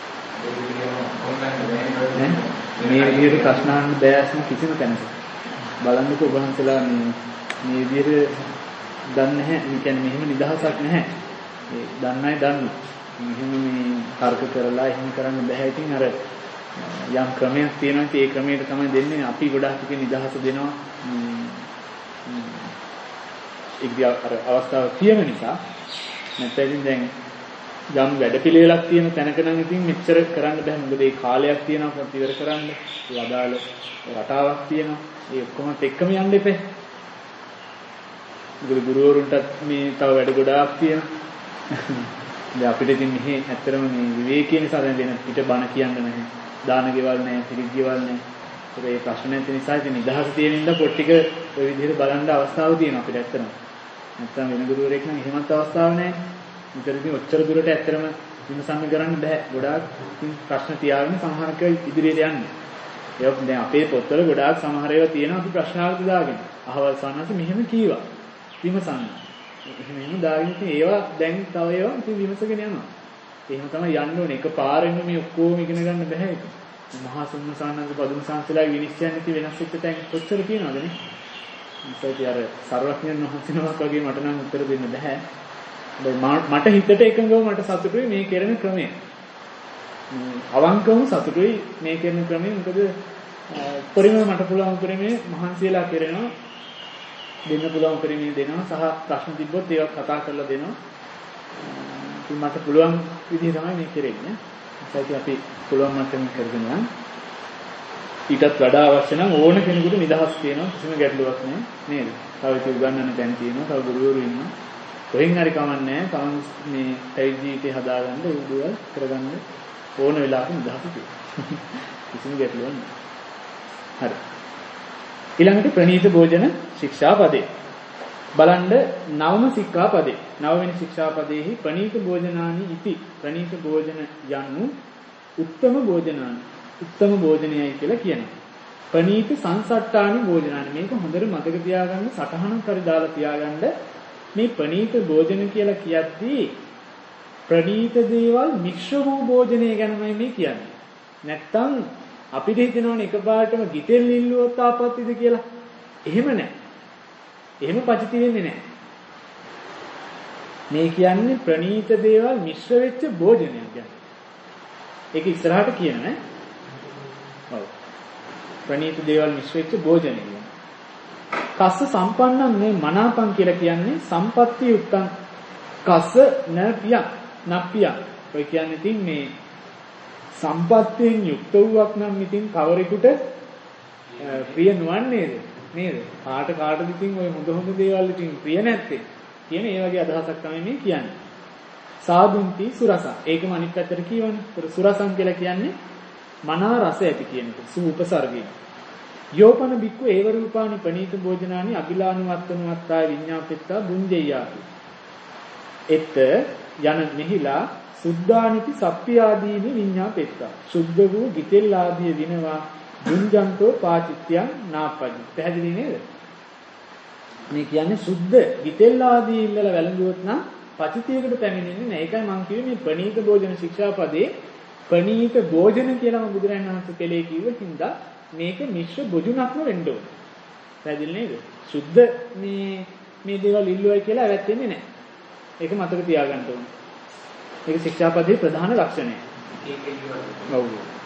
මේ විදිහට ප්‍රශ්න අහන්න බෑස්ම කිසිම තැනක. බලන්නකෝ ඔබ හන්සලා මේ මේ විදිහට දන්නේ නැහැ. ඒ කියන්නේ මෙහෙම නිදහසක් නැහැ. ඒ දන්නයි දන්නේ. මෙහෙම මේ තර්ක කරලා එහෙම කරන්න බෑ. ඉතින් අර යම් ක්‍රමයක් තියෙනවා. ඒ ක්‍රමයට තමයි දෙන්නේ. අපි ගොඩාක් ටික නිදහස දෙනවා. ඒක දිහා අර අවස්ථාව තියෙන නිසා නැත්නම් දැන් යම් වැඩපිළිවෙලක් තියෙන තැනක නම් ඉතින් මෙච්චර කරන්න බෑ. මොකද ඒ කාලයක් තියෙනවා පොත් ඉවර කරන්න. ඒ අදාළ රටාවක් තියෙනවා. ඒ ඔක්කොම එක්කම යන්න එපේ. මොකද ගුරුවරුන්ටත් මේ තව වැඩ ගොඩාක් තියෙනවා. දැන් අපිට ඉතින් මෙහි ඇත්තටම මේ විවේකී නිසා දැන් වෙන පිට බණ කියන්න නැහැ. දාන ගෙවල් නැහැ, පිළිග ගෙවල් නැහැ. ඒ ප්‍රශ්න නැති නිසා ඉතින් නිදහස තියෙන ඉඳ පොත් ටික ඔය විදිහට බලන්න අවස්ථාව තියෙනවා අපිට ඇත්තටම. නැත්තම් වෙන ගුරුවරයෙක් නම් එහෙමත් අවස්ථාවක් නැහැ. විතර ඉතින් ඔච්චර දුරට ඇත්තටම විමසන්න කරන්න බෑ. ගොඩාක් ඉතින් ප්‍රශ්න තියාගෙන සමහරක ඉදිරියට යන්නේ. ඒක දැන් අපේ පොත්වල ගොඩාක් සමහර ඒවා තියෙනවා අපි ප්‍රශ්නාවලි දාගෙන. අහවල් සානස මෙහෙම කීවා. විමසන්න. එහෙම එහෙම දාගෙන ඉතින් ඒවා දැන් තව ඒවා ඉතින් විමසගෙන යනවා. එහෙම තමයි යන්න ඕනේ. එකපාරෙම මේ ඔක්කොම ඉගෙන ගන්න බෑ ඒක. මහා සුන්න සානන්ද පදුම සංසලාගේ විනිශ්චයන් ඉති වෙනස් වෙච්ච තැන් කොච්චර තියෙනවද නේ? ඒකයි අර සර්වඥයන් වහන්සේනමක් වගේ මට නම් උත්තර දෙන්න බෑ. මට හිතට එකඟව මට සතුටුයි මේ කරන ක්‍රමය. අවංකවම සතුටුයි මේ කරන ක්‍රමය. මොකද පරිමව මට පුළුවන් ක්‍රමයේ මහන්සියලා කරනවා. දෙන්න පුළුවන් ක්‍රමයේ දෙනවා. සහ ප්‍රශ්න තිබ්බොත් ඒවා කතා කරලා දෙනවා. ඉතින් මට පුළුවන් විදිහ තමයි මේ කරන්නේ. ඒකයි අපි පුළුවන් මට්ටමින් කරගෙන යන්න. ඊටත් වඩා අවශ්‍ය නම් ඕන කෙනෙකුට නිදහස් තියෙනවා. කිසිම ගැටලුවක් නැහැ නේද? තව ඒක උගන්වන්න තැන් තියෙනවා. තව ගුරුවරු ඉන්නවා. කොහෙන් හරි කමන්නේ තමන් මේ පැවිදි ජීවිතේ හදාගන්න උදවල් කරගන්න ඕන වෙලාවක නිදහස තියෙනවා. කිසිම ගැටලුවක් නැහැ. හරි. ඊළඟට ප්‍රණීත භෝජන ශික්ෂාපදේ. බලන්න නවම සික්ඛාපදේ. නවවෙනි ශික්ෂාපදේහි ප්‍රණීත භෝජනානි ඉති. ප්‍රණීත භෝජන යනු උත්තම භෝජනානි. උත්තම භෝජනයයි කියලා කියනවා. ප්‍රණීත සංසට්ඨානි භෝජනානි. මේක හොඳට මතක තියාගන්න, සටහනක් හරි දාලා තියාගන්න. මේ ප්‍රණීත භෝජන කියලා කියද්දී ප්‍රණීත දේවල් මිශ්‍ර වූ භෝජනය ගැනමයි මේ කියන්නේ. නැත්තම් අපිට හිතෙනවනේ එකපාරටම ගිතෙල් ඉල්ලුවොත් ආපත්තිද කියලා. එහෙම නැහැ. එහෙම පචිති වෙන්නේ නැහැ. මේ කියන්නේ ප්‍රණීත දේවල් මිශ්‍ර වෙච්ච භෝජනයක් ගැන. ඒක ඉස්සරහට කියන නේ. ඔව්. ප්‍රණීත දේවල් මිශ්‍ර වෙච්ච භෝජනය කියන්නේ. කස්ස සම්පන්නම් මේ මනාපං කියලා කියන්නේ සම්පත්‍ති උත්තං කස්ස නපිය නපිය. ඔය කියන්නේ ඉතින් මේ සම්පත්තියෙන් යුක්ත වූවක් නම් ඉතින් කවරෙකුට ප්‍රිය නොවන්නේද නේද? කාට කාටද ඉතින් ඔය හොඳ හොඳ දේවල් ඉතින් ප්‍රිය නැත්තේ කියන ඒ වගේ අදහසක් තමයි මේ කියන්නේ. සාදුන්ති සුරස. ඒකම අනිත් පැත්තට කියවනේ. ඒතර සුරසම් කියලා කියන්නේ මනා රස ඇති කියන එක. සූපසර්ගය. යෝපන බික්කු ඒව රූපානි ප්‍රණීත භෝජනානි අභිලානුවත්තනුවත්තා විඤ්ඤාපෙත්තා බුඤ්ජෙය්‍යාති. එත් යන මෙහිලා සුද්ධානිති සප්පියාදීනි විඤ්ඤාපෙත්තා. සුද්ධ වූ ගිතෙල් ආදී විනවා බුඤ්ජන්තෝ පාචිත්‍යං නාපජි. පැහැදිලි නේද? මේ කියන්නේ සුද්ධ ගිතෙල් ආදී ඉල්ලලා වැළඳුවොත් නම් පචිතියකට පැමිණෙන්නේ නැහැ. ඒකයි මම කිව්වේ මේ ප්‍රණීත භෝජන ශික්ෂාපදේ ප්‍රණීත භෝජන කියලාම බුදුරජාණන් වහන්සේ කෙලේ කිව්ව හින්දා මේක මිශ්‍ර භෝජනක්ම වෙන්න ඕනේ. පැහැදිලි නේද? සුද්ධ මේ මේ දේවල් ඉල්ලුවයි කියලා ඇවැත්ෙන්නේ නැහැ. ඒක මතක තියාගන්න ඕනේ. ඒක ශික්ෂාපදේ ප්‍රධාන ලක්ෂණය. ඔව්.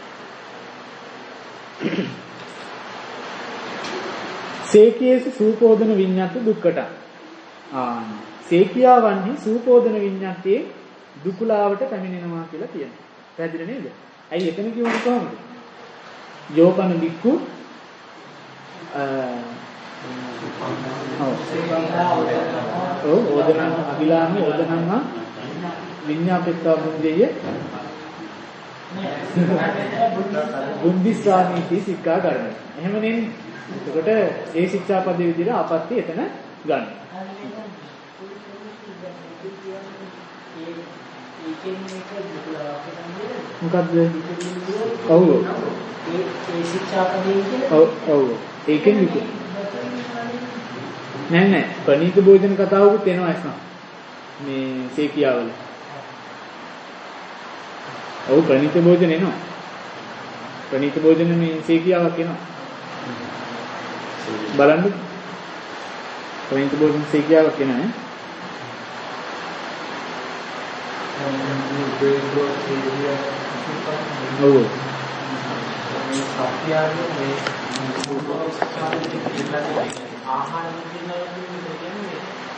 සේකියේසු සූපෝදන විඤ්ඤාති දුක්කට. ආ සේකියාවන්හි සූපෝදන විඤ්ඤාතියේ දුකලාවට පැමිණෙනවා කියලා කියනවා. පැහැදිලි නේද? ඇයි එතන කියවන්නේ කොහොමද? යෝපන බික්කු ඔව් ඕදනං අභිලාමි ඕදනං විඤ්ඤාපෙත්තා මුන්දේය බුද්ධිස්වාමීති සික්ඛා කරන. එහෙම නෙන්නේ. එතකොට ඒ ශික්ෂාපදයේ විදිහට ආපත්‍ය එතන ගන්න. මොකද්ද? ඔව්. ඒ ඒ ශික්ෂාපදයේ විදිහට ඔව් ඔව්. ඒකෙන් විදිහ. නෑ නෑ. ප්‍රණීත භෝජන කතාවකුත් එනවා එස්නා. මේ සේකියාවල. ඔව් ප්‍රණීත භෝජන එනවා. ප්‍රණීත භෝජන මේ සේකියාවක් එනවා. බලන්න. ප්‍රණීත භෝජන සේකියාවක් එනවා නේ. ඔව්. සත්‍යයේ මේ ආහාර කියන්නේ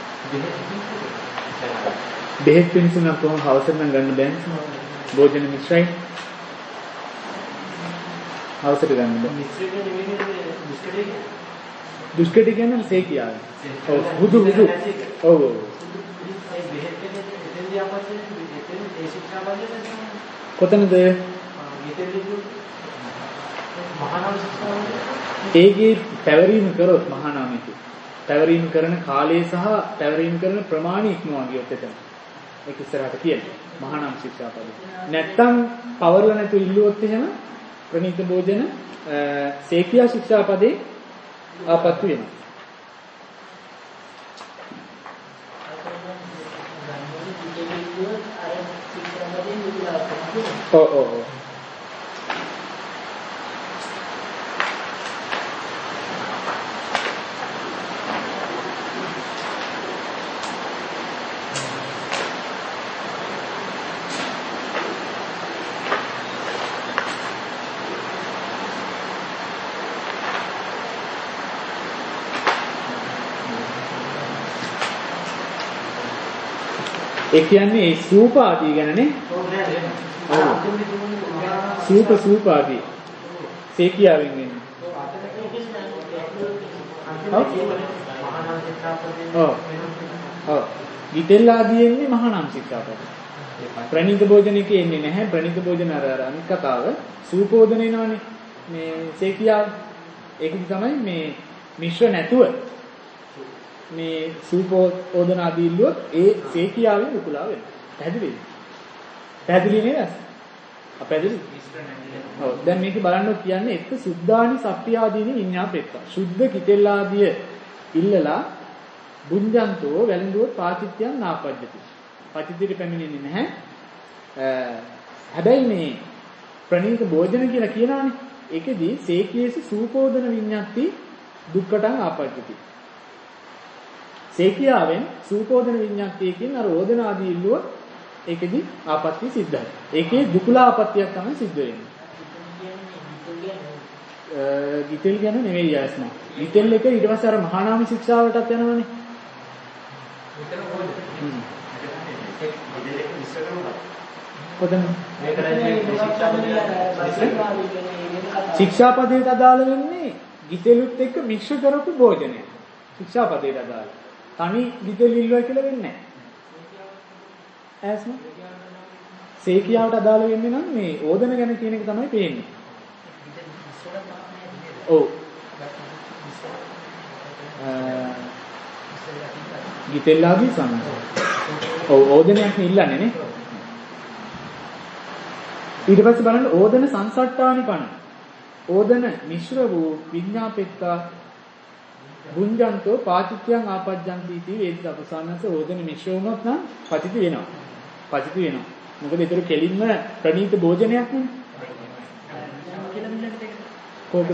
බෙහෙත් පිණිස නම් කොහොම හවසට නම් ගන්න බෑනේ. භෝජන මිශ්‍රයි. හවසට ගන්න බෑ. මිශ්‍රකේ නෙමෙයි දුෂ්කඩේ. දුෂ්කඩේ කියන්නේ සේකියාව. ඔව් හුදු හුදු. ඔව් ඔව්. ඒ බෙහෙත් එකේ එතෙන්දී අපස්සේ එතෙන් ඒ ශික්ෂාපදයේ කොතනද? මෙතෙන්දී මහානාම ශික්ෂාපදයේ ඒකේ පැවරීම කරොත් මහානාමික පැවරීම කරන කාලය සහ පැවරීම කරන ප්‍රමාණය ඉක්මවා ගියොත් එතන ඒක ඉස්සරහට කියන්නේ මහානාම ශික්ෂාපදේ. නැත්තම් පවර්ලා නැතු ඉල්ලුවොත් එහෙම ප්‍රණීත භෝජන සේකියා ශික්ෂාපදේ ආපත්‍ය වෙනවා. ඔව් ඔව් ඔව්. ඒ කියන්නේ ඒ සූප ආදී ගැනනේ. ඔව් නෑ නේද? සූප සූප ආදී. සේකියාවෙන් වෙන්නේ. ඔව්. ඔව්. ගිතෙල් ආදී එන්නේ මහානාම ශික්ෂාපද. ප්‍රණීත භෝජනයක එන්නේ නැහැ. ප්‍රණීත භෝජන අර අර අනිත් කතාව සූපෝදන එනවනේ. මේ සේකියාව. ඒකදි තමයි මේ මිශ්‍ර නැතුව මේ සූපෝදන ආදී ඉල්ලුවොත් ඒ සේකියාවෙන් උකුලා වෙනවා. පැහැදිලිද? පැහැදිලි නේද? අපැදිලි? ඔව්. දැන් මේක බලන්න කියන්නේ එක්ක සුද්ධානි සප්පියාදීනි විඤ්ඤාපෙත්ත. සුද්ධ කිතෙල් ආදිය ඉල්ලලා බුද්ධන්තෝ වැළඳුවොත් පාචිත්‍යං නාපජ්ජති. පටිච්චිට පැමිණෙන්නේ නැහැ. හැබැයි මේ ප්‍රණීත භෝජන කියලා කියනවානේ. ඒකෙදි සේකියේසු සූපෝදන විඤ්ඤාති දුක්කටං ආපජ්ජති. සේකියාවෙන් සූපෝදන විඤ්ඤාතියකින් අර ඕදන ආදී ඉල්ලුව ඒකෙදි ආපත්‍ය සිද්ධයි. ඒකේ දුකලා ආපත්‍යක් තමයි සිද්ධ වෙන්නේ. ගිතෙල් ගැන නෙවෙයි යස්නා. ගිතෙල් එක ඊට පස්සේ අර මහානාම ශික්ෂාවටත් යනවනේ. කොතන ශික්ෂාපදයට අදාළ වෙන්නේ ගිතෙලුත් එක්ක මිශ්‍ර කරපු භෝජනය. ශික්ෂාපදයට අදාළ. තනි ගිතෙල් ඉල්ලුවා කියලා වෙන්නේ නැහැ. ඇස්ම සේකියාවට අදාළ වෙන්නේ නම් මේ ඕදන ගැන කියන එක තමයි පේන්නේ. ඔව්. ගිතෙල් ආදී සමහර. ඔව් ඕදනයක් ඉල්ලන්නේ නේ. ඊට පස්සේ බලන්න ඕදන සංසට්ඨානි පණ. ඕදන මිශ්‍ර වූ විඤ්ඤාපෙත්තා බුඤ්ජන්තෝ පාචිත්‍යං ආපජ්ජන්ති इति වේද අපසන්නස ඕදන මිශ්‍ර වුණොත් නම් පචිත වෙනවා. පචිත වෙනවා. මොකද ඒතර කෙලින්ම ප්‍රණීත භෝජනයක් නේ. කොහොමද?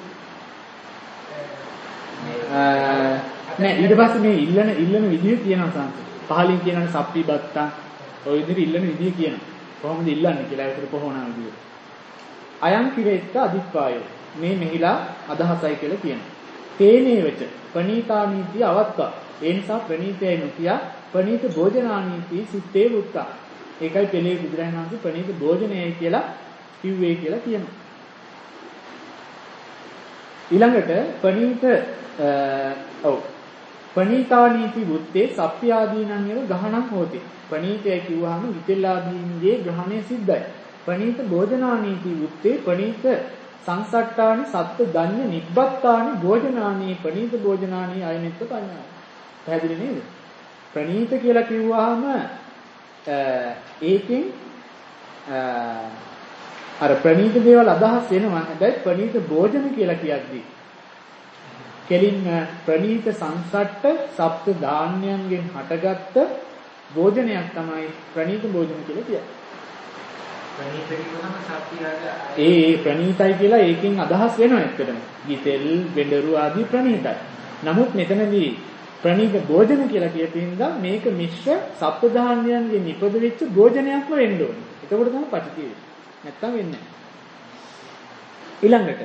නෑ ඊට පස්සේ මේ ඉල්ලන ඉල්ලන විදිය කියනවා සංස. පහලින් කියනවානේ සප්පි බත්තා. ඔය විදිහට ඉල්ලන විදිය කියනවා. කොහොමද ඉල්ලන්නේ කියලා ඒකට කොහොමනා විදිය. අයං කිරෙත්ත අදික්කායෝ. මේ මෙහිලා අදහසයි කියලා කියනවා. තේනේ වෙච ප්‍රණීතානීති අවත්තා. ඒ නිසා ප්‍රණීතයයි නොකිය ප්‍රණීත භෝජනානීති සිත්තේ වුත්තා. ඒකයි පෙළේ බුදුරජාණන් වහන්සේ ප්‍රණීත භෝජනයයි කියලා කිව්වේ කියලා කියනවා. ඊළඟට ප්‍රණීත ඔව් ප්‍රණීතානීති වුත්තේ සප්පියාදීනන් වල ගහණම් හොති. ප්‍රණීතය කිව්වහම විතෙල්ලාදීන්ගේ ග්‍රහණය සිද්ධයි. ප්‍රණීත භෝජනානීති වුත්තේ ප්‍රණීත සංසට්ඨානි සත්ත්‍ය ධඤ්ඤ නිබ්බත්තානි භෝජනානි ප්‍රණීත භෝජනානි අයනෙත්ත පඤ්ඤා. පැහැදිලි නේද? ප්‍රණීත කියලා කිව්වහම ඒකෙන් අර ප්‍රණීත දේවල් අදහස් වෙනවා. හැබැයි ප්‍රණීත භෝජන කියලා කියද්දී කෙලින්ම ප්‍රණීත සංසට්ඨ සප්ත ධාන්‍යයන්ගෙන් හටගත්ත භෝජනයක් තමයි ප්‍රණීත භෝජන කියලා කියන්නේ. ප්‍රණීත කියනම සත්‍යයද ඒ ප්‍රණීතයි කියලා ඒකෙන් අදහස් වෙනවා ඇත්තටම. ගිතෙල්, බෙඬරු ආදී ප්‍රණීතයි. නමුත් මෙතනදී ප්‍රණීත භෝජන කියලා කියපින්දා මේක මිශ්‍ර සප්ත ධාන්‍යයන්ගෙන් නිපද වෙච්ච භෝජනයක්ම වෙන්න ඕනේ. එතකොට තමයි පටිච්ච වෙන්නේ. නැත්තම් වෙන්නේ නැහැ. ඊළඟට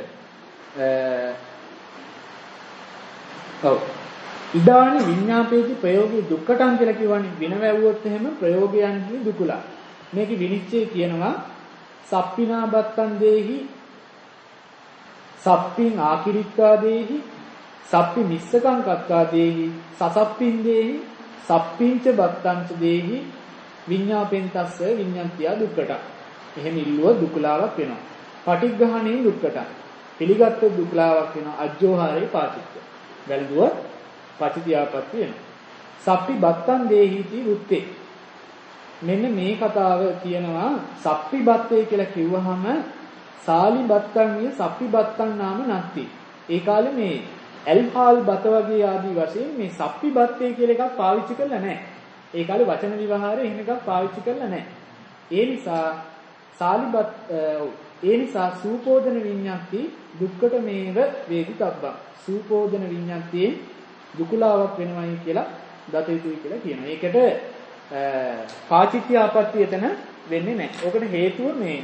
ඔව් ඉදානි විඤ්ඤාපේති ප්‍රයෝගී දුක්ඛටං කියලා කියවනේ වින වැවුවොත් එහෙම ප්‍රයෝගයන්හි දුකලා. මේකේ විනිශ්චය කියනවා සප්පිනා බත්තන් දේහි සප්පින් ආකිරික්කා දේහි සප්පි මිස්සකං කක්කා දේහි සසප්පින් දේහි සප්පින්ච බත්තංච දේහි විඤ්ඤාපෙන්තස්ස විඤ්ඤාන්තිය දුක්ඛටං. එහෙම ඉල්ලුව දුකලාවක් වෙනවා. පටිග්ගහණේ දුක්ඛටං. පිළිගත්ත දුකලාවක් වෙනවා. අජ්ජෝහාරේ පාචිත්‍ය. වැළඳුව පටිතියාපත්ති වෙනවා. සප්පි බත්තන් දේහිති උත්තේ. මෙන්න මේ කතාව කියනවා සප්පි බත්තේ කියලා කිව්වහම සාලි බත්තන් විය සප්පි බත්තන් නාම නැති. ඒ කාලේ මේ ඇල්හාල් බත වගේ ආදී වශයෙන් මේ සප්පි බත්තේ කියලා එකක් පාවිච්චි කරලා නැහැ. ඒ කාලේ වචන විවහාරේ එහෙම එකක් පාවිච්චි කරලා නැහැ. ඒ නිසා සාලි බත් ඒ නිසා සූපෝදන විඤ්ඤාති දුක්කට මේව වේදිතබ්බං. සූපෝදන විඤ්ඤාතියේ දුකලාවක් වෙනවයි කියලා දත යුතුයි කියලා කියනවා. ඒකට පාචිත්‍ය ආපත්‍ය එතන වෙන්නේ නැහැ. ඔකට හේතුව මේ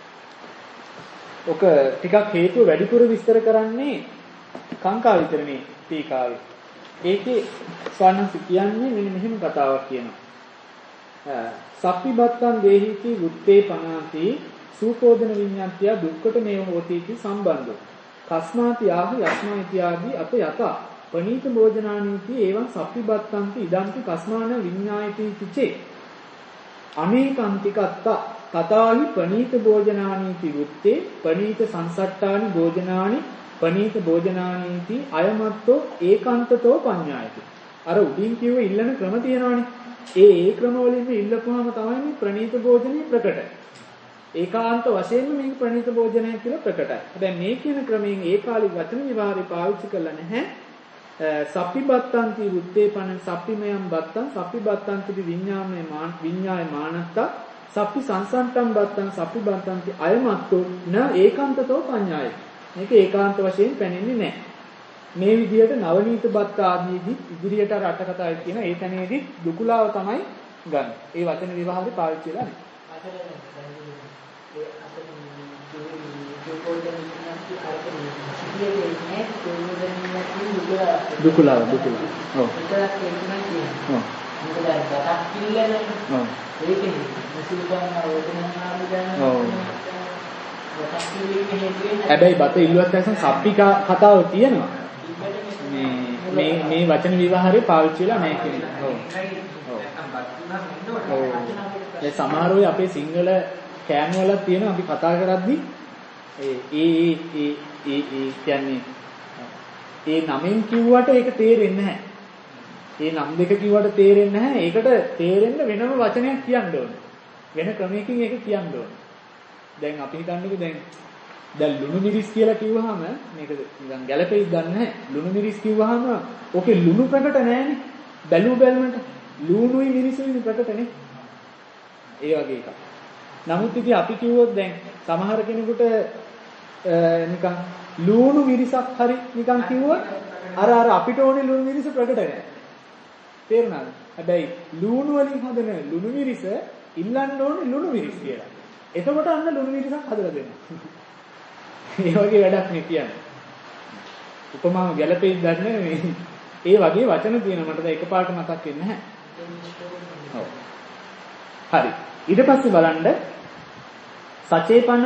ඔක ටිකක් හේතුව වැඩිපුර විස්තර කරන්නේ කාංකා විතරනේ තීකාවේ. ඒකේ ස්වර්ණසි කියන්නේ මෙන්න මෙහෙම කතාවක් කියනවා. සප්පිබත්තං දේහිති වුත්තේ පනාති සූපෝදන විඤ්ඤාත්‍ය දුක්කට මේව හෝතිති සම්බන්ධෝ. කස්මාති ආහි යස්මාති ආදී අත යත පනීත භෝජනානීති එවං සප්පිබත්තන්ති ඉදන්ති කස්මාන විඤ්ඤායති චේ. අනේකන්තිකත්ත තථාහි පනීත භෝජනානීති වුත්තේ පනීත සංසට්ඨානි භෝජනානි පනීත භෝජනානීති අයමත්තෝ ඒකාන්තතෝ පඤ්ඤායති. අර උඩින් කිව්ව ඉල්ලන ක්‍රම තියෙනවානේ. ඒ ඒ ක්‍රම වලින්ම ඉල්ලපුවාම තමයි මේ ප්‍රනීත භෝජනේ ප්‍රකට. ඒකාන්ත වශයෙන්ම මේක ප්‍රනීත භෝජනයක් කියලා ප්‍රකටයි. හැබැයි මේ කියන ක්‍රමයෙන් ඒකාලික වචන විවහාරේ පාවිච්චි කරලා නැහැ. සප්පිබත්තන්ති උත්තේපන සප්පිමයන් බත්තන් සප්පිබත්තන්ති විඤ්ඤාමේ මාන විඤ්ඤාය මානත්ත සප්පි සංසන්තම් බත්තන් සප්පිබත්තන්ති අයමත්තෝ න ඒකාන්තතෝ පඤ්ඤාය. මේක ඒකාන්ත වශයෙන් පැනෙන්නේ නැහැ. මේ විදිහට නවනීත බත්ත ආදීදී ඉදිරියට අර අට කතාවේ කියන ඒ තැනේදී දුකුලාව තමයි ගන්න. ඒ වචන විවහාරේ පාවිච්චි කරලා දුකුලාව දුකුලාව. ඔව්. ඒකක් කියන්නේ. ඔව්. මොකද අර බතක් කිල්ලනේ. ඔව්. ඒකනේ මුසිල්පන් වේදනාව ගන්න. ඔව්. බතක් කිල්ලේ හේතුවෙන් හැබැයි බත ඉල්ලුවත් නැත්නම් සප්පිකා කතාව තියෙනවා. මේ මේ මේ වචන විවහාරේ පාවිච්චි වෙලා නැහැ කියන්නේ. ඔව්. ඔව්. ඒ සමහර වෙලාව අපේ සිංහල කෑම වල තියෙනවා අපි කතා කරද්දී ඒ ඒ ඒ ඒ ඒ කියන්නේ ඒ නමෙන් කිව්වට ඒක තේරෙන්නේ නැහැ. ඒ නම් දෙක කිව්වට තේරෙන්නේ නැහැ. ඒකට තේරෙන්න වෙනම වචනයක් කියන්න ඕනේ. වෙන ක්‍රමයකින් ඒක කියන්න ඕනේ. දැන් අපි හිතන්නකෝ දැන් දැන් ලුණු මිරිස් කියලා කිව්වහම මේක නිකන් ගැළපෙයිද දන්නේ නැහැ. ලුණු මිරිස් කිව්වහම ඕකේ ලුණු ප්‍රකට නැහැනේ. බැලු බැලමට ලුණුයි මිරිසුයි ප්‍රකටනේ. ඒ වගේ එකක්. නමුත් ඉතින් අපි කිව්වොත් දැන් සමහර කෙනෙකුට නිකන් ලුණු මිරිසක් හරි නිකන් කිව්වොත් අර අර අපිට ඕනේ ලුණු මිරිස ප්‍රකට නැහැ. තේරුණාද? හැබැයි ලුණු වලින් හදන ලුණු මිරිස ඉල්ලන්න ඕනේ ලුණු මිරිස් කියලා. එතකොට අන්න ලුණු මිරිසක් හදලා දෙනවා. ඒ වගේ වැඩක් නේ කියන්නේ. උපමාව ගැළපෙයිද දන්නේ මේ. ඒ වගේ වචන තියෙනවා මට දැන් එකපාරට මතක් වෙන්නේ නැහැ. ඔව්. හරි. ඊට පස්සේ බලන්න සචේපන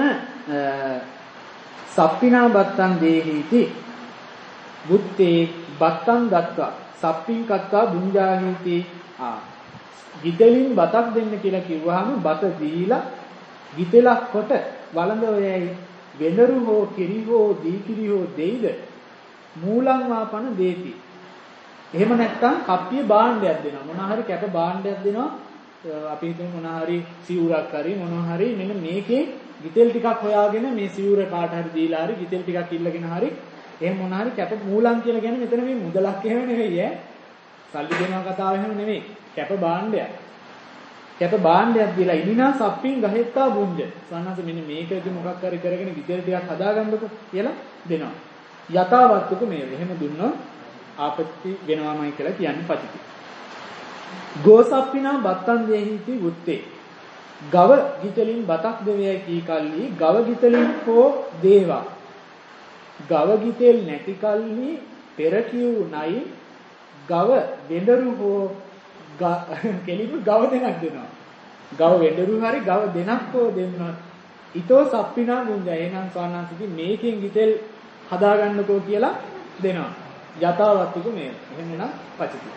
සප්පිනා බත්තන් දේහිති බුත්තේ බත්තන් දත්වා සප්පින් කත්වා බුඤ්ජාහිති ආ ගිතලින් බතක් දෙන්න කියලා කිව්වහම බත දීලා ගිතලක් කොට වළඳවයයි වෙනරු හෝ කිරි හෝ දී කිරි හෝ දෙයිද මූලං වාපන දේති. එහෙම නැත්නම් කප්පිය භාණ්ඩයක් දෙනවා. මොනවා හරි කැප භාණ්ඩයක් දෙනවා. අපි හිතමු මොනවා හරි සිවුරක් හරි මොනවා හරි මෙන්න මේකේ ගිතෙල් ටිකක් හොයාගෙන මේ සිවුර කාට හරි දීලා හරි ගිතෙල් ටිකක් ඉල්ලගෙන හරි එහෙම මොනවා හරි කැප මූලං කියලා කියන්නේ මෙතන මේ මුදලක් එහෙම නෙවෙයි ඈ. සල්ලි දෙනවා කතාව එහෙම නෙවෙයි. කැප භාණ්ඩයක්. කැප භාණ්ඩයක් දීලා ඉනිනා සප්පින් ගහෙත්තා බුඤ්ජ. සන්නස මෙන්න මේකදී මොකක් හරි කරගෙන ගිතෙල් ටිකක් හදාගන්නකො කියලා දෙනවා. යථාවත්තුක මේ එහෙම දුන්නොත් ආපත්‍ති වෙනවාමයි කියලා කියන්නේ පටිති. ගෝසප්පිනා බත්තන් දෙහිති වුත්තේ. ගව ගිතලින් බතක් දෙවයයි කී කල්ලි ගව ගිතලින් හෝ දේවා. ගව ගිතෙල් නැති කල්ලි පෙර කියු නයි ගව වෙඬරු හෝ කෙලිම ගව දෙනක් දෙනවා. ගව වෙඬරු හරි ගව දෙනක් හෝ දෙන්නා. ඊතෝ සප්පිනා ගුංජ එහෙනම් සානාසිකි මේකෙන් ගිතෙල් හදාගන්නකෝ කියලා දෙනවා. යථාවත්තුක මේ. එහෙම නම් පචිති.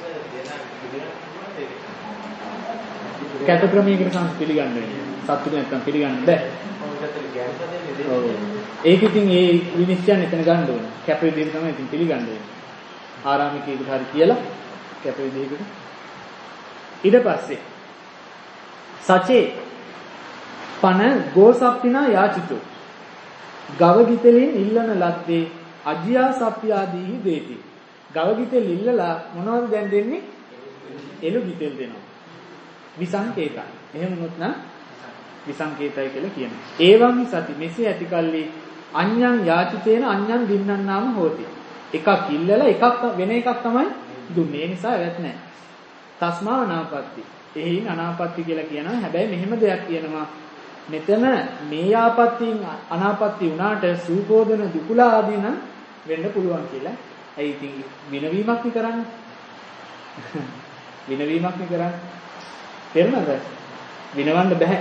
කැත ක්‍රමයකට සංස් පිළිගන්න වෙන්නේ. සත්තු නැත්තම් පිළිගන්න බෑ. ඔව්. ඒක ඉතින් ඒ විනිශ්චයන් එතන ගන්න ඕන. කැප විදිහට තමයි ඉතින් පිළිගන්න වෙන්නේ. ආරාමිකයෙකුට හරි කියලා කැප විදිහකට. ඊට පස්සේ සචේ පන ගෝසප්පිනා යාචිතෝ. ගව ගිතෙලින් ඉල්ලන ලද්දේ අජියා සප්පියාදීහි දේති. ගව ගිතෙල් ඉල්ලලා මොනවද දැන් දෙන්නේ? එළු ගිතෙල් දෙනවා. විසංකේතයි. එහෙම වුණොත් නම් විසංකේතයි කියලා කියනවා. ඒවම් සති මෙසේ ඇති කල්ලි අඤ්ඤං යාචිතේන අඤ්ඤං දින්නන් නාම හෝති. එකක් ඉල්ලලා එකක් වෙන එකක් තමයි දුන්නේ. ඒ නිසා වැත් නැහැ. තස්මා අනාපත්‍ති. එහින් අනාපත්‍ති කියලා කියනවා. හැබැයි මෙහෙම දෙයක් කියනවා. මෙතන මේ ආපත්‍යින් අනාපත්‍ති වුණාට සූපෝදන දුකුලා ආදී නම් වෙන්න පුළුවන් කියලා. ඒ ඉතින් විනවීමක් නේ කරන්නේ. විනවීමක් නේ කරන්නේ. තේරුණාද? විනවන්න බෑ.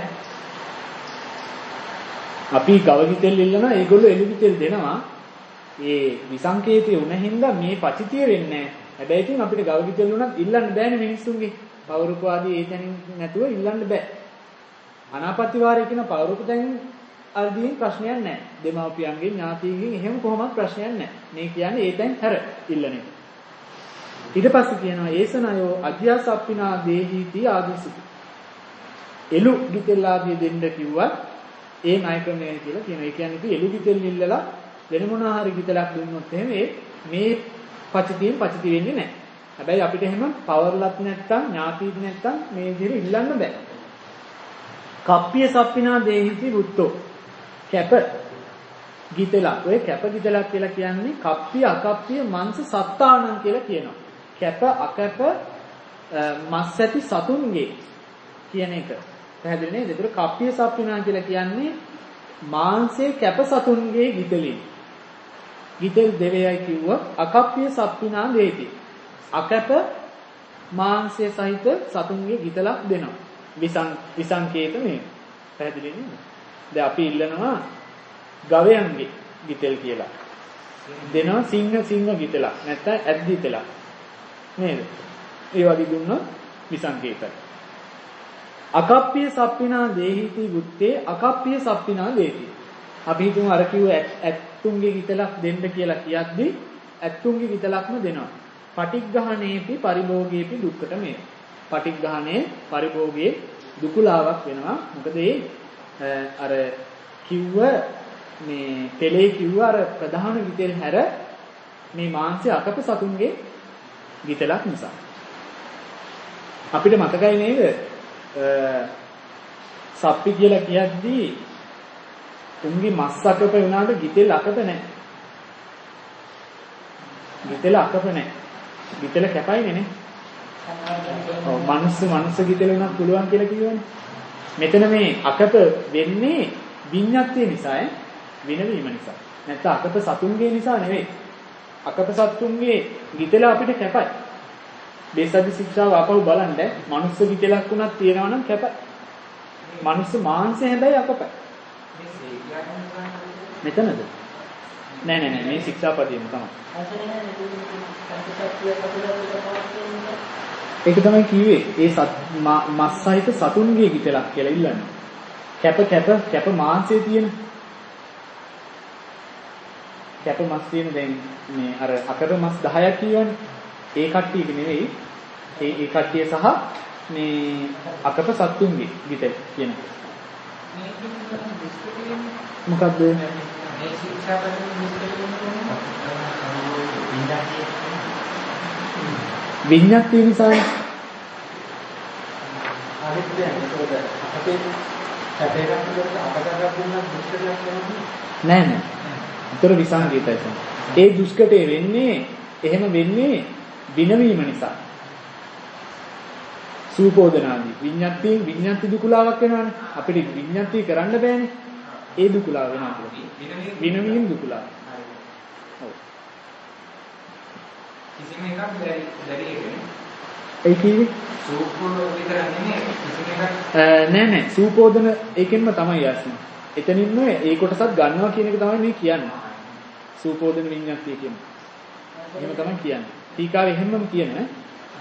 අපි ගවගිතෙල් ඉල්ලනවා ඒගොල්ලෝ එළුගිතෙල් දෙනවා. ඒ විසංකේතය වුණ හින්දා මේ පචිතිය වෙන්නේ නැහැ. හැබැයි ඉතින් අපිට ගවගිතෙල් උනත් ඉල්ලන්න බෑනේ මිනිස්සුන්ගේ. පවරුප ආදී ඒ තැනින් නැතුව ඉල්ලන්න බෑ. අනාපත්‍ය වාරය කියන පවරුප තැන් අල්දීන් ප්‍රශ්නයක් නැහැ. දෙමාපියන්ගෙන් ඥාතීන්ගෙන් එහෙම කොහොමවත් ප්‍රශ්නයක් නැහැ. මේ කියන්නේ ඒ තැන් හැර ඉල්ලන එක. ඊට පස්සේ කියනවා ඒසනයෝ අධ්‍යාසප්පිනා දේහීති ආදිසිත. එළු ගිතෙල් ආදී දෙන්න කිව්වා ඒ ණය ක්‍රමය කියලා කියනවා. ඒ කියන්නේ ඉතින් එළු ගිතෙල් ඉල්ලලා වෙන මොනවා හරි ගිතලක් දුන්නොත් එහෙම මේ පචිතියෙන් පචිති වෙන්නේ නැහැ. හැබැයි අපිට එහෙම පවර්ලත් නැත්තම් ඥාතිත් නැත්තම් මේ විදිහට ඉල්ලන්න බෑ. කප්පිය සප්පිනා දේහිති වුත්තෝ. කැප ගිතලක්. ඔය කැප ගිතලක් කියලා කියන්නේ කප්පිය අකප්පිය මංස සත්තානං කියලා කියනවා. කැප අකැප මස් ඇති සතුන්ගේ කියන එක. පැහැදිලි නේද? ඒතර කප්පිය සප්පිනා කියලා කියන්නේ මාංශයේ කැප සතුන්ගේ ගිතලින්. ගිතෙල් දෙවයයි කිව්වොත් අකප්පිය සප්පිනා දෙති. අකැප මාංශය සහිත සතුන්ගේ ගිතලක් දෙනවා. විසං විසංකේත මේ. පැහැදිලි නේද? දැන් අපි ඉල්ලනවා ගවයන්ගේ ගිතෙල් කියලා. දෙනවා සිංහ සිංහ ගිතලක්. නැත්නම් ඇත් ගිතලක්. නේද? ඒ වගේ දුන්නොත් විසංකේතයි. අකප්පිය සප්පිනා දේහිති වුත්තේ අකප්පිය සප්පිනා දේති. අපි හිතමු අර කිව්ව ඇත්තුන්ගේ ගිතලක් දෙන්න කියලා කියද්දි ඇත්තුන්ගේ ගිතලක්ම දෙනවා. පටිග්ගහණේපි පරිභෝගේපි දුක්කට මේ. පටිග්ගහණේ පරිභෝගයේ දුකලාවක් වෙනවා. මොකද ඒ අර කිව්ව මේ පෙළේ කිව්ව අර ප්‍රධාන ගිතෙල් හැර මේ මාංශය අකප සතුන්ගේ ගිතලක් නිසා. අපිට මතකයි නේද? සප්පි කියලා කියද්දී උන්ගේ මස් අකප වුණාට ගිතෙල් අකප නැහැ. ගිතෙල් අකප නැහැ. ගිතෙල් කැපයිනේ නේ. ඔව් මනුස්ස මනුස්ස ගිතෙල් උනත් පුළුවන් කියලා කියවනේ. මෙතන මේ අකප වෙන්නේ විඤ්ඤාත්ය නිසා ඈ විනවීම නිසා. නැත්නම් අකප සතුන්ගේ නිසා නෙවෙයි. අකප සතුන්ගේ ගිතෙල අපිට කැපයි. බේසදි ශික්ෂාව ආපහු බලන්න මනුස්ස ගිතෙලක් වුණත් තියෙනවා නම් කැපයි. මනුස්ස මාංශය හැබැයි අකපයි. මෙතනද? නෑ නෑ නෑ මේ ශික්ෂාපදියම තමයි. ඒක තමයි කිව්වේ ඒ මස් සහිත සතුන්ගේ ගිතලක් කියලා ඉල්ලන්නේ. කැප කැප කැප මාංශය තියෙන. කැප මස් තියෙන දැන් මේ අර අකර මස් දහයක් කියවනේ. ඒ කට්ටියක නෙවෙයි ඒ ඒ කට්ටිය සහ මේ අකප සත්තුන්ගේ ගිතෙල් කියන. මොකද්ද? මේ ශික්ෂාපදයෙන් විඤ්ඤාති නිසා අනිත්‍ය නේද? අපේ සැපේකට අපකට දුන්න දුෂ්කරයක් නෑ නෑ. උතර විසංගීතයි. ඒ දුෂ්කරේ වෙන්නේ එහෙම වෙන්නේ විනවීම නිසා. සූපෝදනාදී විඤ්ඤාති විඤ්ඤාති දුකලාවක් වෙනවානේ. අපිට විඤ්ඤාති කරන්න බෑනේ. ඒ දුකලාව වෙනවා කියලා. විනවීම දුකලාව. ඔව්. කිසිම එකක් බැරි බැරි එකනේ. ඒ කිව්වේ සූපෝදන විතර නෙමෙයි කිසිම එකක් නෑ නෑ සූපෝදන ඒකෙන්ම තමයි යන්නේ. එතනින්ම ඒ කොටසත් ගන්නවා කියන එක තමයි මේ කියන්නේ. සූපෝදන විඤ්ඤාති කියන්නේ. එහෙම තමයි කියන්නේ. ටීකාවේ එහෙමම කියන ඈ.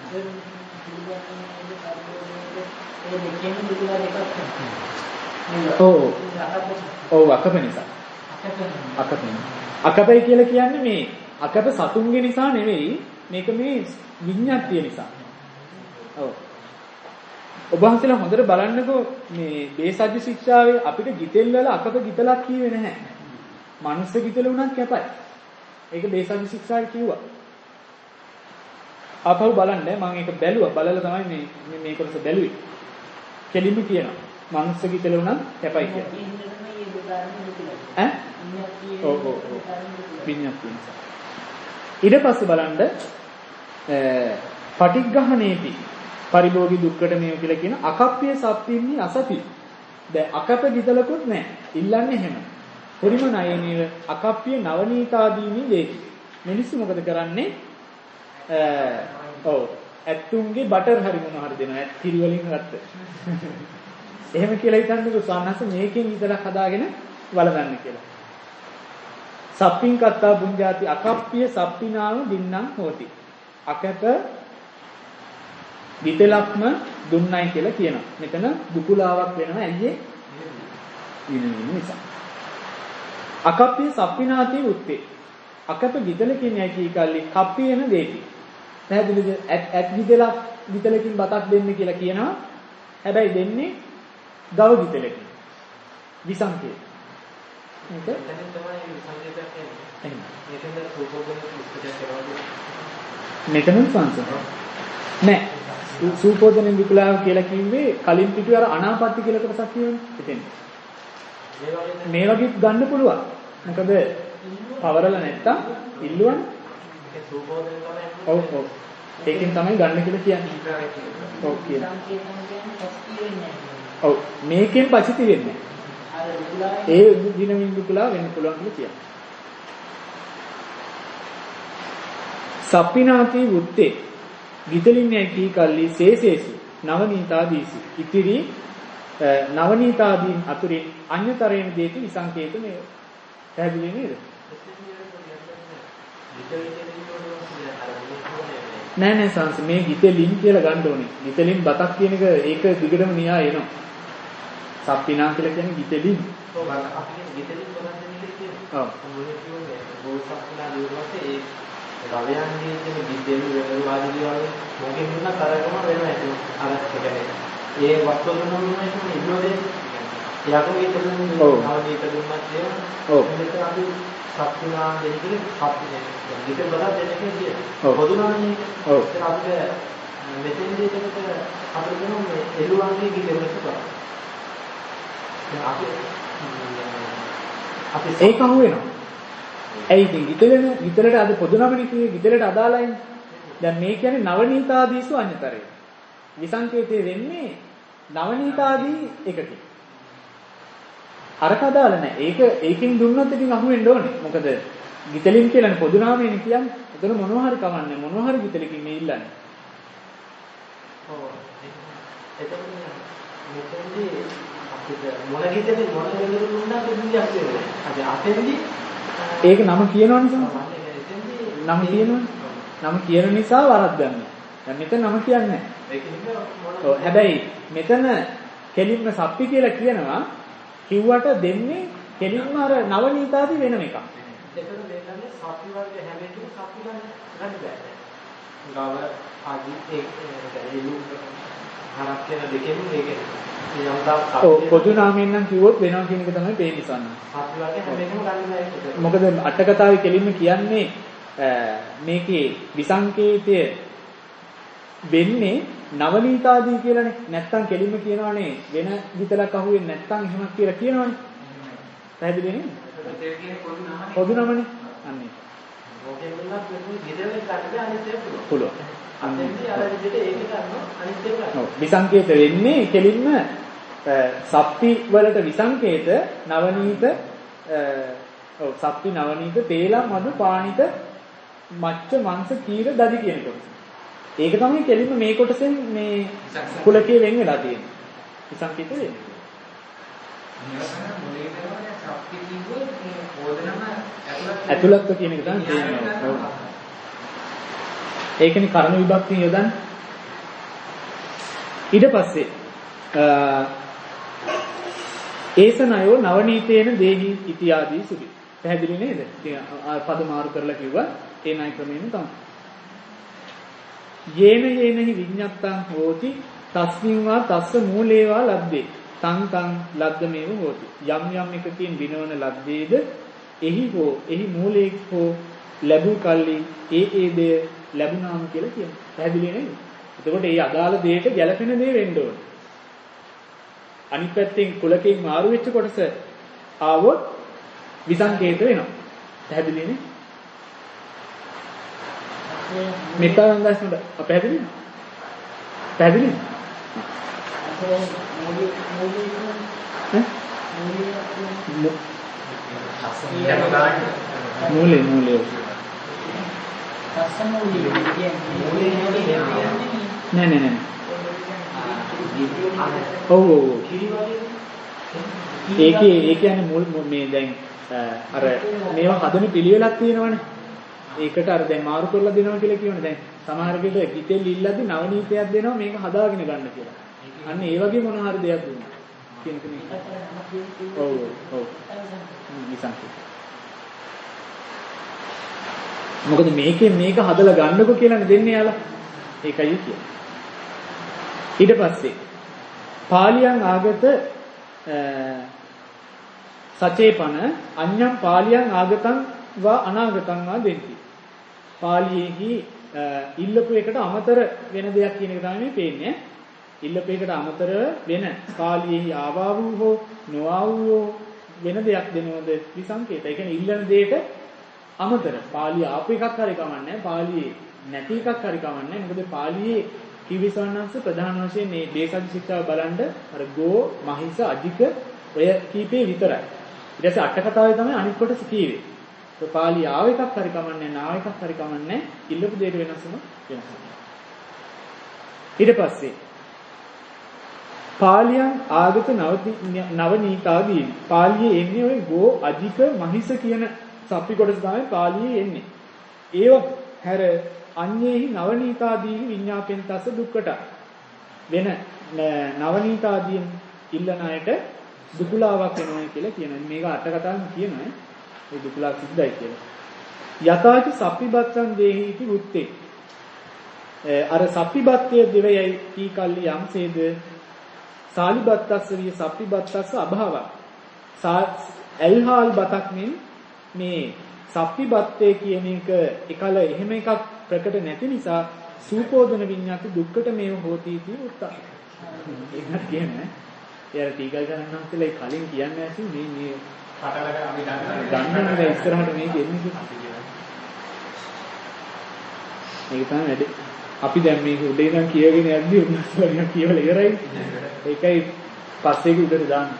ඔව්. ඔව් අකප නිසා. අකප. අකපයි කියලා කියන්නේ මේ අකප සතුන්ගේ නිසා නෙවෙයි මේක මේ විඤ්ඤාතිය නිසා. ඔව්. ඔබ වහන්සේලා හොඳට බලන්නකෝ මේ බේසජ්‍ය ශික්ෂාවේ අපිට ගිතෙල් වල අකප ගිතලක් කියවේ නැහැ. මනුස්ස ගිතල උනත් කැපයි. ඒක බේසජ්‍ය ශික්ෂාවේ කිව්වා. අපහු බලන්න මම ඒක බැලුවා බලලා තමයි මේ මේ කොටස බැලුවේ. කෙලින්ම කියනවා. මනුස්ස ගිතල උනත් කැපයි කියලා. ඈ? ඔව් ඔව් ඔව්. විඤ්ඤාති නිසා. ඊට පස්සේ බලන්න පටිග්ගහණේති පරිභෝගී දුක්කට මේව කියලා කියන අකප්පිය සප්පින්නි අසති. දැන් අකප ගිතලකුත් නැහැ. ඉල්ලන්නේ එහෙම. පරිම ණයනීය අකප්පිය නවනීතාදීනි වේති. මිනිස්සු මොකද කරන්නේ? ඔව් ඇත්තුන්ගේ බටර් හරි මොනවා හරි දෙනවා. ඇත් කිරි වලින් ගත්ත. එහෙම කියලා හිතන්නකෝ සාන්නස මේකෙන් විතරක් හදාගෙන වලදන්න කියලා. සප්පින් කත්තා බුඤ්ජාති අකප්පිය සප්පිනාව දින්නම් හෝති. අකප ගිතෙලක්ම දුන්නයි කියලා කියනවා. මෙතන දුකුලාවක් වෙනවා. ඇයි ඒ? විනිවිද නිසා. අකප්පිය සප්පිනාති උත්තේ. අකප්ප ගිතලකින් යයි කී කල්ලි කප්පියන දෙකි. පැහැදිලිද? ඇත් ඇත් ගිතලක් ගිතලකින් බතක් දෙන්න කියලා කියනවා. හැබැයි දෙන්නේ ගව ගිතලකින්. විසංකේ. මේක එතනින් තමයි විසංකේතයක් එන්නේ. මේකෙන්ද සූපෝදන විස්තරයක් කරනවා. මෙතන සංස. නෑ. සූපෝදන විකුලාව කියලා කිව්වේ කලින් පිටු අර අනාපත්ති කියලා කොටසක් කියවනේ. එතෙන්. මේ වගේ ගන්න පුළුවන්. මොකද පවරලා නැත්තම් ඉල්ලුවනේ. ඒක සූපෝදන තමයි. ඔව් ඔව්. ඒකෙන් තමයි ගන්න කියලා කියන්නේ. ඔව් කියලා. ඔව් මේකෙන් පසිත වෙන්නේ. ඒ දිනමින් විකුලා වෙන්න පුළුවන් කියලා කියනවා. සප්පිනාති වුත්තේ ගිතලින් යයි කී කල්ලි සේසේසු නවනීතාදීසි ඉතිරි නවනීතාදීන් අතුරින් අඤ්‍යතරේන දේති විසංකේත මේ පැහැදිලි නේද? නෑ නෑ සංස මේ ගිතලින් කියලා ගන්න ඕනේ. ගිතලින් බතක් කියන එක ඒක දිගටම නියා එනවා. සප්පිනා කියලා කියන්නේ ගිතලින්. ඔව් අපි කියන්නේ ගිතලින් කොහොමද කියන්නේ කියලා. ඔව්. මොකද කියන්නේ බෝසත්ලා දියුණුවසේ ඒ රවයන්ගේ තියෙන ගිතෙල් වෙනල් වාදී වගේ මොකෙන් දුන්නා තරකම වෙනවා ඒක. අර කියන්නේ ඒ වස්තු දුන්නා නම් ඒක ඉන්නෝදේ. එයාගේ ගිතෙල් දුන්නා නවනීත දුන්නා කියලා. ඔව්. මෙතන අපි සප්පිනා දෙන්නේ සප්පිනා. ගිතෙල් බලලා දෙන්නේ කියන්නේ. පොදුනානේ. ඔව්. ඒක අපිට මෙතෙන්දී එතකොට අපිට කියනවා මේ එළුවන්ගේ ගිතෙල් වලට අපි අපි ඒක අහු වෙනවා. ඇයි ඉතින් ගිතලන ගිතලට අද පොදු නමනේ කියේ ගිතලට අදාළයිනේ. දැන් මේ කියන්නේ නවනීතාදීසු අඤ්‍යතරේ. විසංකේතේ වෙන්නේ නවනීතාදී එකකින්. අරක අදාළ නැහැ. ඒක ඒකෙන් දුන්නොත් ඉතින් අහු වෙන්න ඕනේ. මොකද ගිතලින් කියලානේ පොදු නාමයනේ කියන්නේ. එතන මොනවා හරි කවන්නේ මොනවා හරි ගිතලකින් මේ ඉල්ලන්නේ. ඔව්. එතකොට මෙතනදී මොන ගිතේ මොන වෙලෙ දුන්නා දෙන්නේ අපි වෙන්නේ. අද අපෙන්දි ඒක නම කියනවනේ සම. නම කියනවනේ. නම කියන නිසා වරද්දන්නේ. දැන් මෙතන නම කියන්නේ නැහැ. ඔව් හැබැයි මෙතන කෙලින්ම සප්පි කියලා කියනවා කිව්වට දෙන්නේ කෙලින්ම අර නවනීතාදී වෙනම එකක්. එතන දෙන්නේ සප්පි වර්ග හැම එකකින් සප්පි ගන්න ගන්න බෑ. ගාව ආදි ඒ එළු හරක් කියන දෙකෙන් මේකේ ඔව් පොදු නාමයෙන් නම් කිව්වොත් වෙනවා කියන එක තමයි පේන්නේ සන්න. අපි වගේ හැම එකම ගන්න බෑ. මොකද අට කතාවේ කෙලින්ම කියන්නේ මේකේ විසංකේතය වෙන්නේ නවනීතාදී කියලානේ. නැත්තම් කෙලින්ම කියනවානේ වෙන විතරක් අහුවෙන්නේ නැත්තම් එහෙමත් කියලා කියනවනේ. පැහැදිලි නේද? ඒක කියන්නේ පොදු නාමනේ. පොදු නාමනේ. අන්න ඒක. මොකෙන් වුණත් මේ විදිහට ගන්න අනිත් එක පුළුවන්. පුළුවන්. අනිත් අර විදිහට ඒක ගන්නවා අනිත් එක ගන්නවා. ඔව් විසංකේත වෙන්නේ කෙලින්ම සප්පි වලට විසංකේත නවනීත ඔව් සප්පි නවනීත තේලම් මදු පාණිත මච්ච මංශ කීර දදි කියන කොටස. ඒක තමයි කෙලින්ම මේ කොටසෙන් මේ කුලකේ වෙන් වෙලා තියෙන්නේ. විසංකේත වෙන්නේ. නිරසන මොලේ කරන්නේ සප්පි කිව්වොත් මේ පොදනම ඇතුළත් කියන එක තමයි තේරෙන්නේ. ඒකනේ කර්ම විභක්තිය යොදන්නේ. ඊට පස්සේ ඒසනයෝ නවනීතේන දේහි ඉතියාදී සුභි. පැහැදිලි නේද? ඉතින් පද මාරු කරලා කිව්වා ඒ ණය ක්‍රමයෙන් තමයි. යේන යේනහි විඤ්ඤාත්තං හෝති තස්මින්වා තස්ස මූලේවා ලබ්බේ. තං තං ලද්දමේව හෝති. යම් යම් එකකින් විනවන ලද්දේද එහි හෝ එහි මූලයේ හෝ ලැබු කල්ලි ඒ ඒ දේ ලැබුණාම කියලා කියනවා. පැහැදිලි නේද? එතකොට මේ අදාළ දෙයට ගැළපෙන දේ වෙන්න ඕනේ. අනිත් පැත්තෙන් කුලකෙන් මාරු වෙච්ච කොටස ආවොත් විසංකේත වෙනවා. පැහැදිලි නේ? මෙතන දැස්මද පැහැදිලි? පැහැදිලි? මූලේ මූලේ නෑ නෑ නෑ ඔව් ඔව් ඒකේ ඒ කියන්නේ මුල් මේ දැන් අර මේවා හදන පිළිවෙලක් තියෙනවනේ ඒකට අර දැන් මාරු කරලා දෙනවා කියලා කියවනේ. දැන් සමහර කෙනෙක් ගිතෙල් ඉල්ලද්දි නවනීතයක් දෙනවා මේක හදාගෙන ගන්න කියලා. අන්න ඒ වගේ මොන හරි දෙයක් දුන්නා. කියන කෙනෙක්. ඔව් ඔව්. විසංකේ. මොකද මේකෙන් මේක හදලා ගන්නකො කියලානේ දෙන්නේ යාලා. ඒකයි කියන්නේ. ඊට පස්සේ පාලියන් ආගත සචේපන අඤ්ඤම් පාලියන් ආගතං වා අනාගතං වා දෙන්ති. පාලියේහි ඉල්ලපු එකට අමතර වෙන දෙයක් කියන එක තමයි මේ පේන්නේ. ඉල්ලපු එකට අමතර වෙන පාලියේහි ආවා වූ හෝ නොආ වූ වෙන දෙයක් දෙනවද විසංකේත. ඒ කියන්නේ ඉල්ලන දෙයට අමතර පාලිය ආපු එකක් හරි කමන්නේ පාලියේ නැති එකක් හරි කමන්නේ. මොකද පාලියේ කිවිසවන්නන්ස ප්‍රධාන වශයෙන් මේ දේශජ ශික්ෂාව බලන්න අර ගෝ මහිස අධික ඔය කීපේ විතරයි. ඊට පස්සේ අට කතාවේ තමයි අනිත් කොටස කීවේ. ඒ පාලිය ආව එකක් හරි කමන්නේ නාව එකක් හරි කමන්නේ ඉල්ලපු දෙයට වෙනසම වෙනසක්. ඊට පස්සේ පාලියන් ආගත නවනීතාදී පාලියේ එන්නේ ඔය ගෝ අධික මහිස කියන සප්පි කොටස තමයි පාලියේ එන්නේ. ඒව හැර අඤ්ඤේහි නවනීතාදී විඤ්ඤාපෙන් තස දුක්කට වෙන නවනීතාදීන් ඉල්ලන අයට දුකලාවක් වෙනවා කියලා කියනවා. මේක අට කතාවෙන් කියනවා. ඒ දුකලා සිද්ධයි කියලා. යතාච සප්පිබත්තං දේහීති වුත්තේ. අර සප්පිබත්තය දෙවයයි කී කල්ලි යම්සේද සාලිබත්තස්ස විය සප්පිබත්තස්ස අභාව. ඇල්හාල් බතක් මෙන් මේ සප්පිබත්තේ කියන එක එකල එහෙම එකක් ප්‍රකට නැති නිසා සූපෝදන විඤ්ඤාති දුක්කට මේව හෝති इति උත්තා. ඒකට කියන්නේ යාර තීගල් ගණන් හන්සලා කලින් කියන්නේ නැති මේ මේ කටකට අපි ගන්නනේ ඉස්සරහට මේක එන්නේ කියලා. මේක තමයි වැඩි. අපි දැන් මේක උඩේ ඉඳන් කියවගෙන යද්දී උන්වහන්සේලා කියවලා ඉවරයි. ඒකයි පස්සේ උඩට දාන්නේ.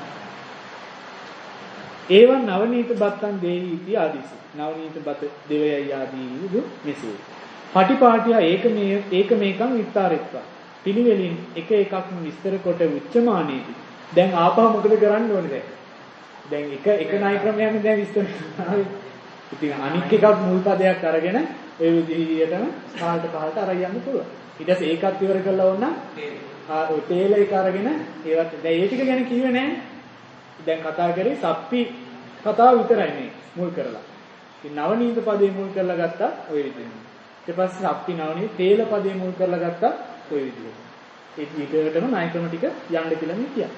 ඒවන් නවනීත බත්තන් දේහි इति ආදීසි. නවනීත බත දෙවයයි ආදී දු මෙසේ. පටිපාටිය ඒක මේ ඒක මේකම් විස්තරෙත්වා. පිළිවෙලින් එක එකක් විස්තර කොට උච්චමානේදී. දැන් ආපහු මොකද කරන්න ඕනේ දැන්? දැන් එක එක ණය ක්‍රමයෙන් දැන් විස්තර කරනවා. ඉතින් අනික් එකක් මුල් පදයක් අරගෙන ඒ විදිහටම පහළට පහළට අරගෙන යන්න පුළුවන්. ඊට පස්සේ ඒකත් ඉවර කළා ඕන ආ ඔය තේල එක අරගෙන ඒවත් දැන් ඒ ටික ගැන කිව්වේ නැහැ. දැන් කතා කරේ සප්පි කතාව විතරයි මේ මුල් කරලා. ඉතින් නවනීත පදේ මුල් කරලා ගත්තා ඔය විදිහට. ඊට පස්සේ සප්පි නවනීත තේල පදේ මුල් කරලා ගත්තා ඔය විදිහට. ඒ විදිහටම ණය ක්‍රම ටික යන්න කියලා මේ කියන්නේ.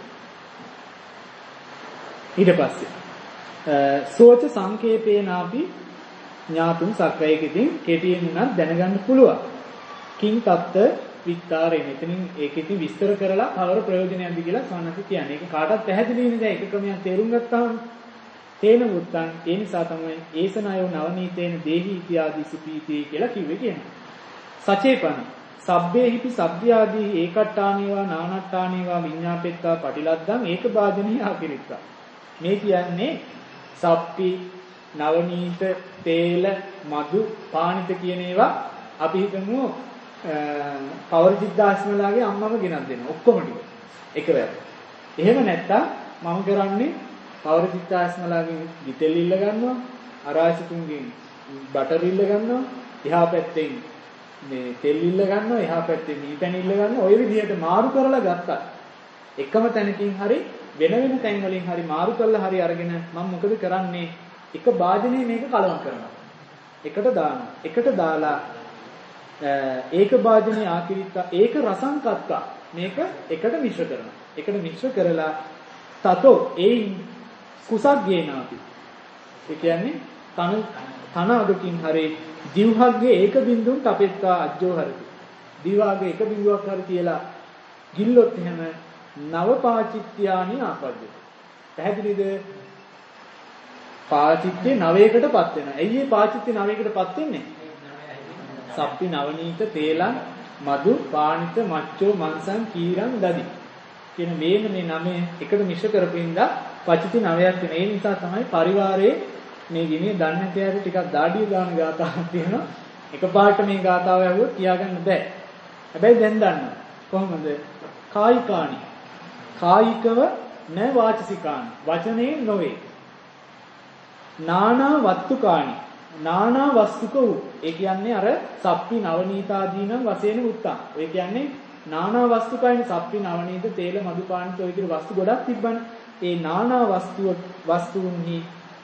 ඊට පස්සේ සෝච සංකේපේනාපි ඥාතුන් සක්‍රයකකින් කෙටියෙන් උනත් දැනගන්න පුළුවන්. කිං තත්ත විස්තරේ මෙතනින් ඒකෙදි විස්තර කරලා කවර ප්‍රයෝජනයක්ද කියලා සවන්නත් කියන්නේ. ඒක කාටවත් පැහැදිලි වෙන්නේ නැහැ. එක ක්‍රමයක් තේරුම් ගත්තාම තේන උත්තන් ඒ නිසා තමයි ඒසනයෝ නවනීතේන දේහි ඉතිආදී සිපීති කියලා කිව්වේ කියනවා. සචේපන සබ්බේහිපි සබ්බ්‍යාදී ඒකට්ටානේවා නානට්ටානේවා විඤ්ඤාපෙත්තා පටිලද්දං ඒක භාජනීය ආකිරිත්තා. මේ කියන්නේ සප්පි නවනීත තේල මధు පානිත කියන ඒවා අපි හිතමු පවර්ජිද්දාස්මලාගේ අම්මම ගෙනත් දෙනවා ඔක්කොම ටික එකවර. එහෙම නැත්තම් මම කරන්නේ පවර්ජිද්දාස්මලාගෙන් ගිතෙල් ඉල්ල ගන්නවා අරාසිතුන්ගෙන් බටර් ඉල්ල ගන්නවා එහා පැත්තෙන් මේ තෙල් ඉල්ල ගන්නවා එහා පැත්තෙන් මීපැණි ඉල්ල ගන්නවා ඔය විදිහට මාරු කරලා ගත්තා. එකම තැනකින් හරි වෙන වෙන තැන් වලින් හරි මාරු කරලා හරි අරගෙන මම මොකද කරන්නේ එක භාජනයේ මේක කලවම් කරනවා. එකට දානවා. එකට දාලා ඒක භාජනයේ ආකිරිත්තා ඒක රසංකත්තා මේක එකට මිශ්‍ර කරනවා. එකට මිශ්‍ර කරලා තතෝ ඒ කුසක් ගේනාපි. ඒ කියන්නේ තන තන අදකින් හරි දිවහග්ගේ ඒක බින්දුන් තපෙත්තා අජ්ජෝ හරති. දිවාගේ එක බින්දුවක් හරි තියලා ගිල්ලොත් එහෙම නව පාචිත්‍යානි ආපද්ද. පැහැදිලිද? පාචිත්‍යේ නවයකටපත් වෙනවා. ඇයි මේ පාචිත්‍යේ නවයකටපත් වෙන්නේ? සප්පි නවනීත තේලං මధు පානිත මච්චෝ මන්සං කීරං දදි කියන මේන මේ නමේ එකට මිශ්‍ර කරපින්දා පචිති නවයක් වෙන. ඒ නිසා තමයි පරිවාරයේ මේ ගිනේ දන්නේ නැති අය ටිකක් දාඩිය දාන ගාතාවක් තියෙනවා. එකපාරට මේ ගාතාව ඇහුවොත් කියාගන්න බෑ. හැබැයි දැන් දන්නවා. කොහොමද? කායිකානි කායිකව න වාචසිකානි වචනේ නොවේ. නානා වත්තුකානි නානා වස්තුක වූ. ඒ කියන්නේ අර සප්පි නවනීතාදීනම් වශයෙන් උත්තම්. ඒ කියන්නේ නානා වස්තුකයිනේ සප්පි නවනීත තේල මදුපානිත ඔය විදිහට වස්තු ගොඩක් තිබ්බනේ. ඒ නානා වස්තුව වස්තුන්හි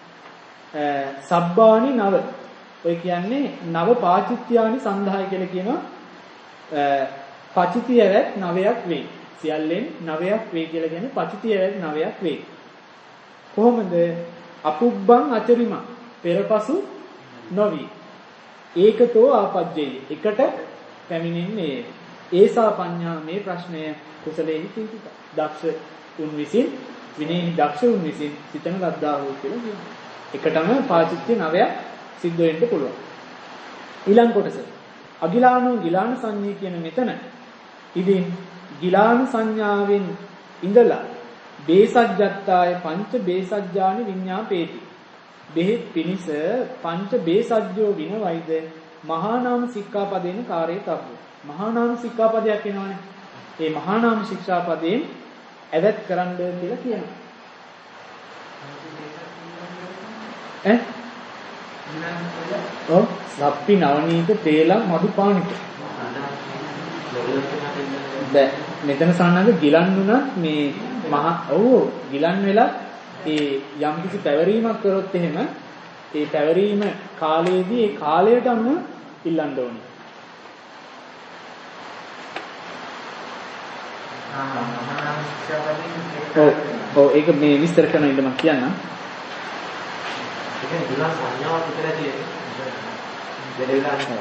සබ්බානි නව. ඔය කියන්නේ නව පාචිත්‍යානි සන්දාය කියලා කියනවා. පචිතියවත් නවයක් වේ. සියල්ලෙන් නවයක් වේ කියලා කියන්නේ පචිතියවත් නවයක් වේ. කොහොමද? අපුබ්බං අචරිම පෙරපසු නොවි. ඒකතෝ ආපජ්ජේ එකට පැමිණෙන්නේ. ඒසා පඤ්ඤා මේ ප්‍රශ්නය කුසලෙහි තීතික. දක්ෂ උන් විසින් විනේහි දක්ෂ උන් විසින් සිතන ලද්දා වූ කියලා කියනවා. එකටම පාචිත්‍ය නවයක් සිද්ධ වෙන්න පුළුවන්. ඊළඟ කොටස අගිලානෝ ගිලාන සංඤ්ඤය කියන මෙතන ඉතින් ගිලාන සංඥාවෙන් ඉඳලා බේසජ්ජත්තාය පංච බේසජ්ජානි විඤ්ඤාපේති. බෙහෙත් පිනිස පංච බේසජ්ජෝ විනවයිද මහා නාම සික්ඛාපදේන කාර්යය තබ්බු. මහා නාම සික්ඛාපදයක් වෙනවනේ. ඒ මහා නාම ශික්ෂාපදයෙන් ඇවැත් කරන්න කියලා කියනවා. ඈ? ඔව් සප්පි නවනීත තේලම් මදුපානිත. දැන් මෙතන සන්නඟ ගිලන්නුණත් මේ මහා ඔව් ගිලන් වෙලා ඒ යම් කිසි පැවරීමක් කරොත් එහෙම ඒ පැවරීම කාලයේදී ඒ කාලයට අනුව ඉල්ලන්න ඕනේ. ඔව් ඔව් ඒක මේ විස්තර කරන ඉඳ මම කියන්නම්. ඒක දුලා සංඥාවක් විතර තියෙන්නේ.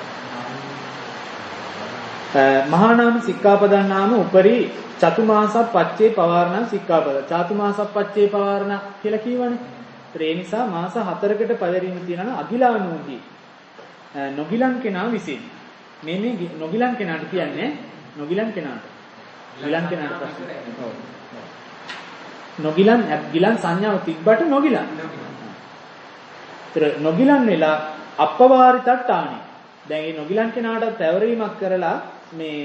මහා නාම සික්ඛාපදං නාම උපරි චතුමාසප් පච්චේ පවාරණ සික්ඛාපද. චතුමාසප් පච්චේ පවාරණ කියලා කියවනේ. ඒ නිසා මාස හතරකට පළරීම තියෙනවා අගිලානෝදී. නොගිලන් කෙනා විසින්. මේ මේ නොගිලන් කෙනාට කියන්නේ නොගිලන් කෙනාට. ගිලන් කෙනාට ප්‍රශ්න. ඔව්. නොගිලන් ගිලන් සංඥාව තිබ්බට නොගිලන්. ඒතර නොගිලන් වෙලා අපවාරිතට්ටානි. දැන් මේ නොගිලන් කෙනාට පැවරීමක් කරලා මේ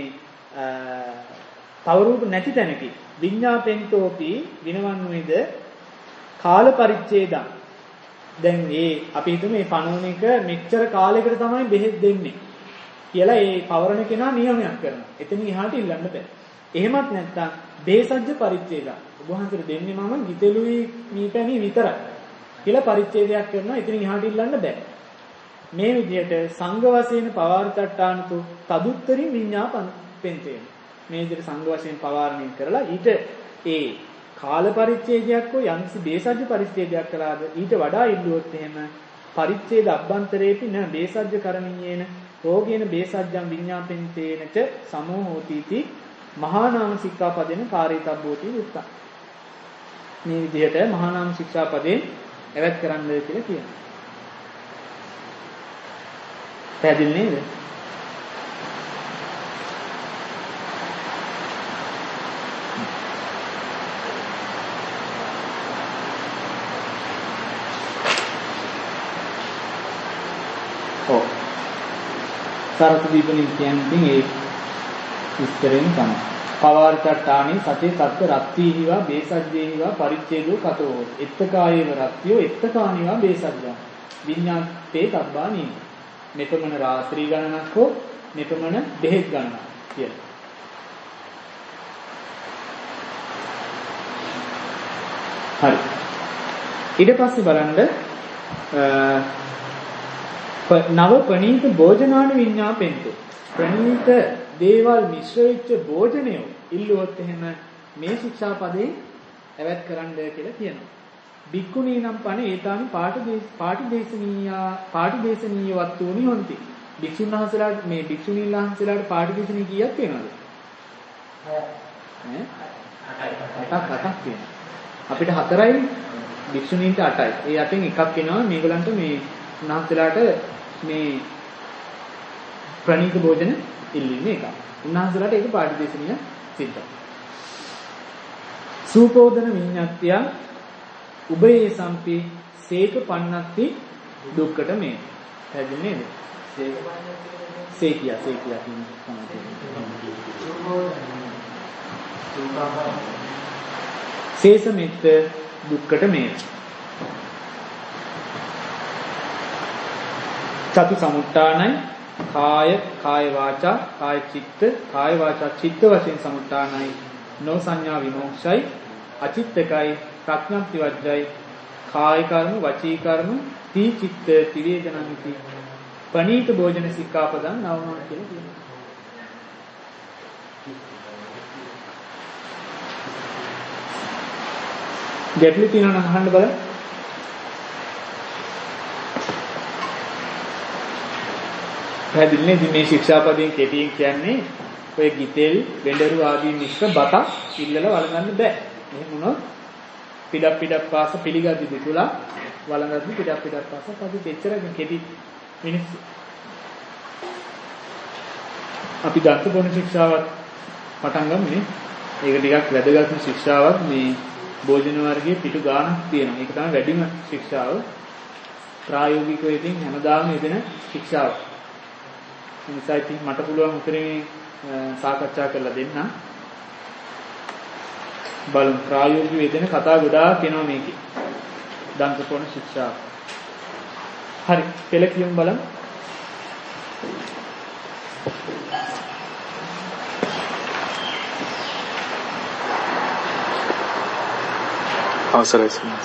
තවරූප නැති තැනකි විඤ්ඤාපෙන්තෝපි විනවන්නුයිද කාල පරිච්ඡේදං. දැන් මේ අපි හිතමු මේ පණෝන එක මෙච්චර කාලයකට තමයි බෙහෙත් දෙන්නේ කියලා ඒ පවරණ කෙනා නියමයක් කරනවා. එතනින් එහාට ඉල්ලන්න බෑ. එහෙමත් නැත්නම් බේසජ්ජ පරිච්ඡේදං. ඔබ වහන්සේට දෙන්නේ මම ගිතෙලුයි මීපැණි විතරයි කියලා පරිච්ඡේදයක් කරනවා. එතනින් එහාට ඉල්ලන්න බෑ. මේ විදිහට සංඝ වශයෙන් පවාරිතට්ටානතු තදුත්තරින් විඤ්ඤාපන පෙන්තේන. මේ විදිහට සංඝ වශයෙන් පවාරණය කරලා ඊට ඒ කාල පරිච්ඡේදයක් හෝ යම්සි බේසජ්ජ පරිච්ඡේදයක් කළාද ඊට වඩා ඉල්ලුවොත් එහෙම පරිච්ඡේද අභ්‍යන්තරේපි න බේසජ්ජ කරණීයේන රෝගේන බේසජ්ජම් විඤ්ඤාපෙන්තේනච සමෝ හෝතිති මහා නාම සික්ඛාපදේන කාර්යතබ්බෝති උත්තම. මේ විදිහට මහා නාම ශික්ෂාපදයෙන් ඇවැත් කරන්න කියලා කියනවා. පැහැදිලි නේද? ඔව්. සරත් දීපණින් කියන්නේ ඒ විස්තරෙන් තමයි. පවාරිතට්ටානි සතේ සත්ත්ව රත්තිහිවා බේසජ්ජේහිවා පරිච්ඡේදෝ කතෝ එත්තකායේව රත්තියෝ එත්තකානිවා බේසජ්ජා විඤ්ඤාපේ තබ්බානි. මෙපමණ රාත්‍රී ගණනක් හෝ මෙපමණ බෙහෙත් ගණනක් කියලා. හරි. ඊට පස්සේ බලන්න නව ප්‍රණීත භෝජනාන විඤ්ඤාපෙන්තෝ. ප්‍රණීත දේවල් මිශ්‍ර වෙච්ච භෝජනය ඉල්ලුවොත් එහෙම මේ ශික්ෂාපදේ ඇවැත් කරන්න කියලා කියනවා. බික්කුණී නම් පණ ඒතානි පාටි දේශනීයා පාටි දේශනීය වත්තුනි හොන්ති. භික්ෂුන් වහන්සේලාට මේ භික්ෂුණීන් වහන්සේලාට පාටි දේශනී කීයක් වෙනවද? ඈ අටක් අටක් තියෙනවා. අපිට හතරයි භික්ෂුණීන්ට අටයි. ඒ අටෙන් එකක් එනවා මේගොල්ලන්ට මේ උන්වහන්සේලාට මේ ප්‍රණීත භෝජන ඉල්ලන්නේ එක. උන්වහන්සේලාට ඒක පාටි දේශනීය සිද්ධා. සූපෝදන විඤ්ඤාත්‍ය උභයේ සම්පි සේක පන්නත්ති දුක්කට මේ. හැදෙන්නේ නේද? සේක පන්නත්ති සේකියා සේකියා කියන්නේ සේසමිත්ත දුක්කට මේ. චතු සමුට්ඨානයි කාය කාය වාචා කාය චිත්ත කාය වාචා චිත්ත වශයෙන් සමුට්ඨානයි නෝ සංඥා විමෝක්ෂයි අචිත්තකයි ප්‍රඥාප්ති වජ්ජයි කාය කර්ම වචී කර්ම තී චිත්ත ත්‍රිවේදනන්ති පනීත භෝජන සික්ඛාපදං නවමා කියලා කියනවා. ගැටලු තියෙනවා නම් අහන්න බලන්න. පැහැදිලිනේ මේ ශික්ෂාපදයෙන් කෙටියෙන් කියන්නේ ඔය ගිතෙල් වෙඬරු ආදී මිශ්‍ර බත ඉල්ලලා වළඳන්න බෑ. එහෙම වුණොත් පිටක් පිටක් පාස පිළිගද්දි දුතුලා වළඳද්දි පිටක් පිටක් පාස පදි දෙච්චර කෙටි මිනිස්සු. අපි දත්ත බොන ශික්ෂාවත් පටන් ගමුනේ. ඒක ටිකක් වැදගත් ශික්ෂාවක්. මේ භෝජන වර්ගයේ පිටු ගානක් තියෙනවා. ඒක තමයි වැඩිම ශික්ෂාව. ප්‍රායෝගිකව ඉතින් හැමදාම යෙදෙන ශික්ෂාව. නිසා ඉතින් මට පුළුවන් උතරේ සාකච්ඡා කරලා දෙන්න. බලමු ප්‍රායෝගිකව යෙදෙන කතා ගොඩාක් එනවා මේකේ. දන්තපොණ ශික්ෂාව. හරි පෙළ කියමු බලමු. අවසරයි සම්මාස.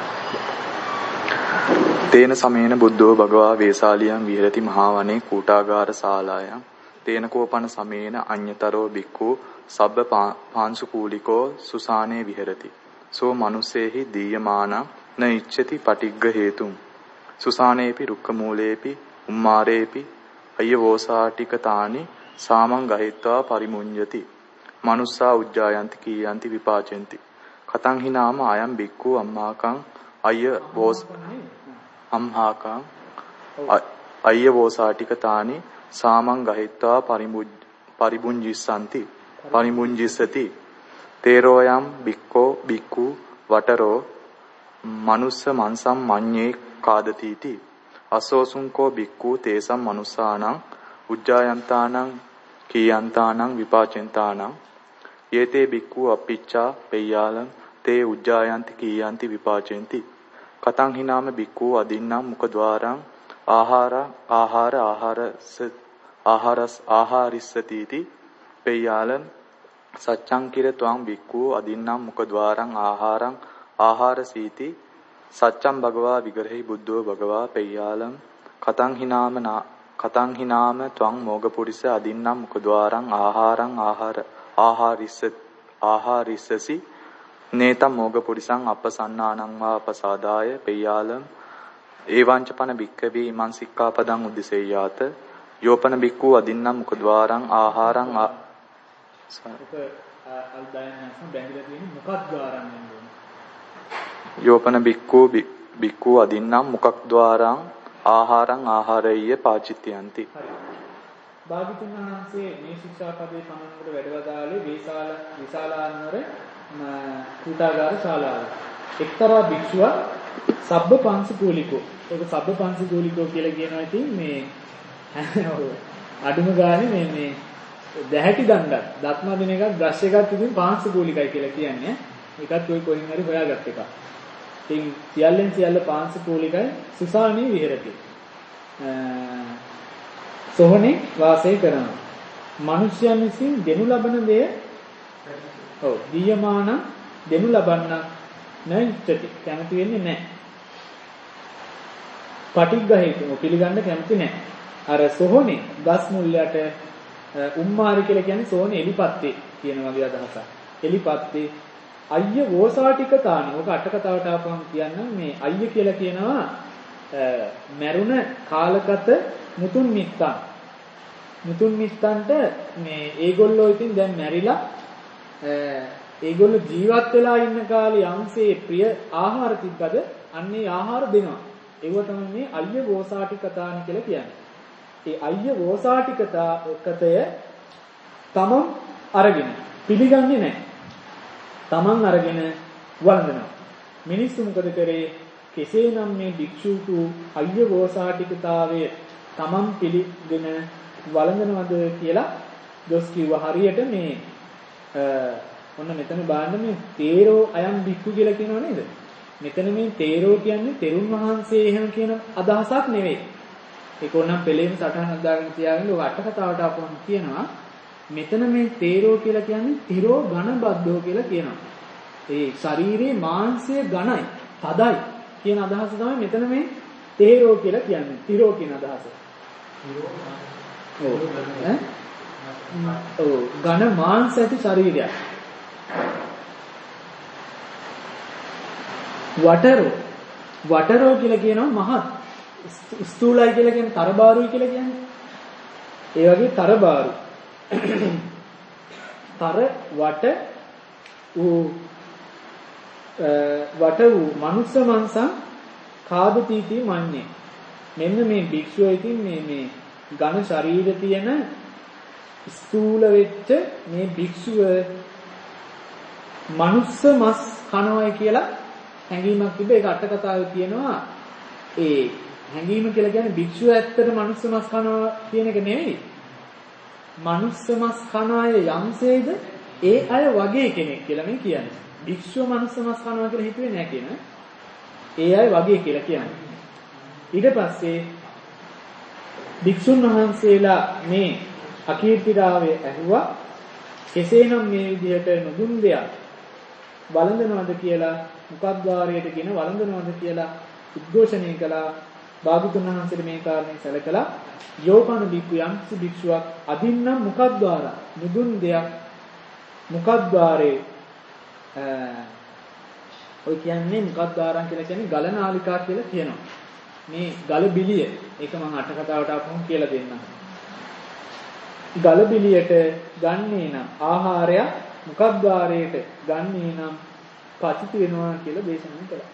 තේන සමේන බුද්ධෝ භගවා වේසාලියං විහෙරති මහා වනේ කූටාගාර ශාලායන් තේන කෝපන සමේන අඤ්‍යතරෝ බික්ඛු සබ්බ පාංසු කූලිකෝ සුසානේ විහෙරති සෝ මනුස්සේහි දීයමාන න ඉච්ඡති පටිග්ග හේතුම් සුසානේපි රුක්ඛ මූලේපි උම්මාරේපි අයවෝසාටිකතානි සාමං ගහිත්වා පරිමුඤ්ජති මනුස්සා උජ්ජායන්ති කීයන්ති විපාචෙන්ති කතං හිනාම අයම් බික්ඛු අම්මාකං අය වෝස් අම්හාකං අය වෝසාටිකතානි සාමං ගහිත්වා පරිමුඤ්ජිස්සanti පරිමුඤ්ජිස්සති තේරෝයම් බික්ඛෝ බික්ඛු වටරෝ මනුස්ස මන්සම් මඤ්ඤේ කාදතිති අසෝසුංකෝ බික්ඛු තේසම් මනුස්සානං උජ්ජායන්තානං කීයන්තානං විපාචෙන්තානං යේතේ බික්ඛු අප්පිච්ඡා පෙය්‍යාලං තේ උජ්ජායන්ති කීයන්ති විපාචෙන්ති කතං හිනාම බික්ඛු අදින්නම් මුඛද්වාරං ආහාර ආහාර ආහාරස ආහාරස් ආහාරිස්සතිති පෙය්‍යාලං සච්ඡං කිර ත්වං බික්ඛු අදින්නම් මුඛද්වාරං ආහාරං ආහාරසීති සච්ඡං භගවා විගරහි බුද්ධෝ භගවා පෙය්‍යාලං කතං හිනාම කතං හිනාම ත්වං මෝගපුරිස අදින්නම් මුඛද්වාරං ආහාරං ආහාර ආහාරිස්ස ආහාරිස්සසි නේතම් මෝගපුරිසං අපසන්නානං වා අපසාදාය පෙය්‍යාලං ඒවංච පන බික්කවේ ඉමං සික්ඛාපදං උද්දසෙය්‍යාත යෝපන බික්ඛු අදින්නම් මුඛද්වාරං ආහාරං යෝපන බික්ඛු බික්ඛු අදින්නම් මුඛද්වාරං ආහාරං ආහාරය්‍ය පාචිත්‍යන්ති. භාග්‍යතුන් වහන්සේ මේ ශික්ෂාපදේ පනවනකට වැඩවදාලේ වේසාල විශාලානවර කූටාගාර ශාලාව. එක්තරා භික්ෂුවක් සබ්බ පංසකූලිකෝ. ඒක සබ්බ පංසකූලිකෝ කියලා කියනවා ඉතින් මේ අඩුම ගානේ මේ මේ දැහැටි දණ්ඩක් දත්ම දින එකක් බ්‍රෂ් එකක් ඉතින් පංසකූලිකයි කියලා කියන්නේ. ඒකත් ඔය කොහෙන් හරි හොයාගත්ත එකක්. ඉතින් සියල්ලෙන් සියල්ල පංසකූලිකයි සුසානී විහෙරති. සොහොනේ වාසය කරනවා. මිනිස්යන් විසින් දෙනු ලබන දෙය ඔව් දීයමාන දෙනු ලබන්න නැයිච්චති කැමති වෙන්නේ නැහැ. පටිග්ගහේතුම පිළිගන්න කැමති නැහැ. අර සොහොනේ ගස් මුල්ලයට උම්මාරි කියලා කියන්නේ සොහොනේ එලිපත්තේ කියන වගේ අදහසක්. එලිපත්තේ අය්‍ය වෝසාටිකතානි. ඔක අට කතාවට ආපුවම කියන්නම් මේ අය්‍ය කියලා කියනවා මරුණ කාලගත මුතුන් මිත්තන්. මුතුන් මිත්තන්ට මේ ඒගොල්ලෝ ඉතින් දැන් මැරිලා ඒගොල්ලෝ ජීවත් වෙලා ඉන්න කාලේ යම්සේ ප්‍රිය ආහාර තිබ්බද අන්නේ ආහාර දෙනවා. ඒව තමයි මේ අය්‍ය වෝසාටිකතානි කියලා කියන්නේ. ඒ අය්‍ය වෝසාටිකතාකතය තමන් අරගෙන පිළිගන්නේ නැහැ. තමන් අරගෙන වළඳනවා. මිනිස්සු මොකද කරේ? කෙසේනම් මේ භික්ෂුතු අය්‍ය වෝසාටිකතාවය තමන් පිළිගෙන වළඳනවද කියලා දොස් කිව්වා. හරියට මේ ඔන්න මෙතන බලන්න මේ තේරෝ අයම් භික්ඛු කියලා කියනව නේද? මෙතන මේ තේරෝ කියන්නේ තෙරුන් වහන්සේ එහෙම කියන අදහසක් නෙවෙයි. ඒක ඕනම් පෙළේම සටහන් හදාගෙන තියාගෙන ඔය අට කතාවට ආපුවම කියනවා මෙතන මේ තේරෝ කියලා කියන්නේ තිරෝ ඝන බද්ධෝ කියලා කියනවා. ඒ ශරීරයේ මාංශය ඝනයි, තදයි කියන අදහස තමයි මෙතන මේ තේරෝ කියලා කියන්නේ. තිරෝ කියන අදහස. ඔව්. ඈ? ඔව් ඝන මාංශ ඇති ශරීරයක්. වටරෝ වටරෝ කියලා කියනවා මහත් ස්ථූලයි කියලා කියන්නේ තරබාරුයි කියලා කියන්නේ. ඒ වගේ තරබාරු. තර වට ඌ වට වූ මනුස්ස මංසං කාදතීති මන්නේ. මෙන්න මේ භික්ෂුව ඉතින් මේ මේ ඝන ශරීර තියෙන ස්ථූල වෙච්ච මේ භික්ෂුව මනුස්ස මස් කනවයි කියලා හැඟීමක් තිබ්බ. ඒක අට කතාවේ කියනවා ඒ හැඟීම කියලා කියන්නේ භික්ෂුව ඇත්තට මනුස්ස මස් කනවා කියන එක නෙවෙයි. මනුස්ස මස් කන අය යම්සේද ඒ අය වගේ කෙනෙක් කියලා මේ කියන්නේ. භික්ෂුව මනුස්ස මස් කනවා කියලා හිතුවේ නෑ කියන. ඒ අය වගේ කියලා කියන්නේ. ඊට පස්සේ භික්ෂුන් වහන්සේලා මේ අකීර්තිරාවේ ඇහුවා කෙසේනම් මේ විදිහට නුදුන් දෙයක් වළඳනවද කියලා මුඛද්වාරයට ගෙන වළඳනවද කියලා උද්ඝෝෂණය කළා. භාගතුන් වහන්සේට මේ කාරණේ සැලකලා යෝපන බික්කු යම්සි භික්ෂුවක් අදින්නම් මුඛද්වාර නුදුන් දෙයක් මුඛද්වාරේ ඔය කියන්නේ මුඛද්වාරම් කියලා කියන්නේ ගල නාලිකා කියලා කියනවා. මේ ගල බිලිය ඒක මම අට කතාවට ආපුවම කියලා දෙන්නම්. ගල බිලියට ගන්නේ නම් ආහාරය මුඛද්වාරයට ගන්නේ නම් පතිත වෙනවා කියලා දේශනා කළා.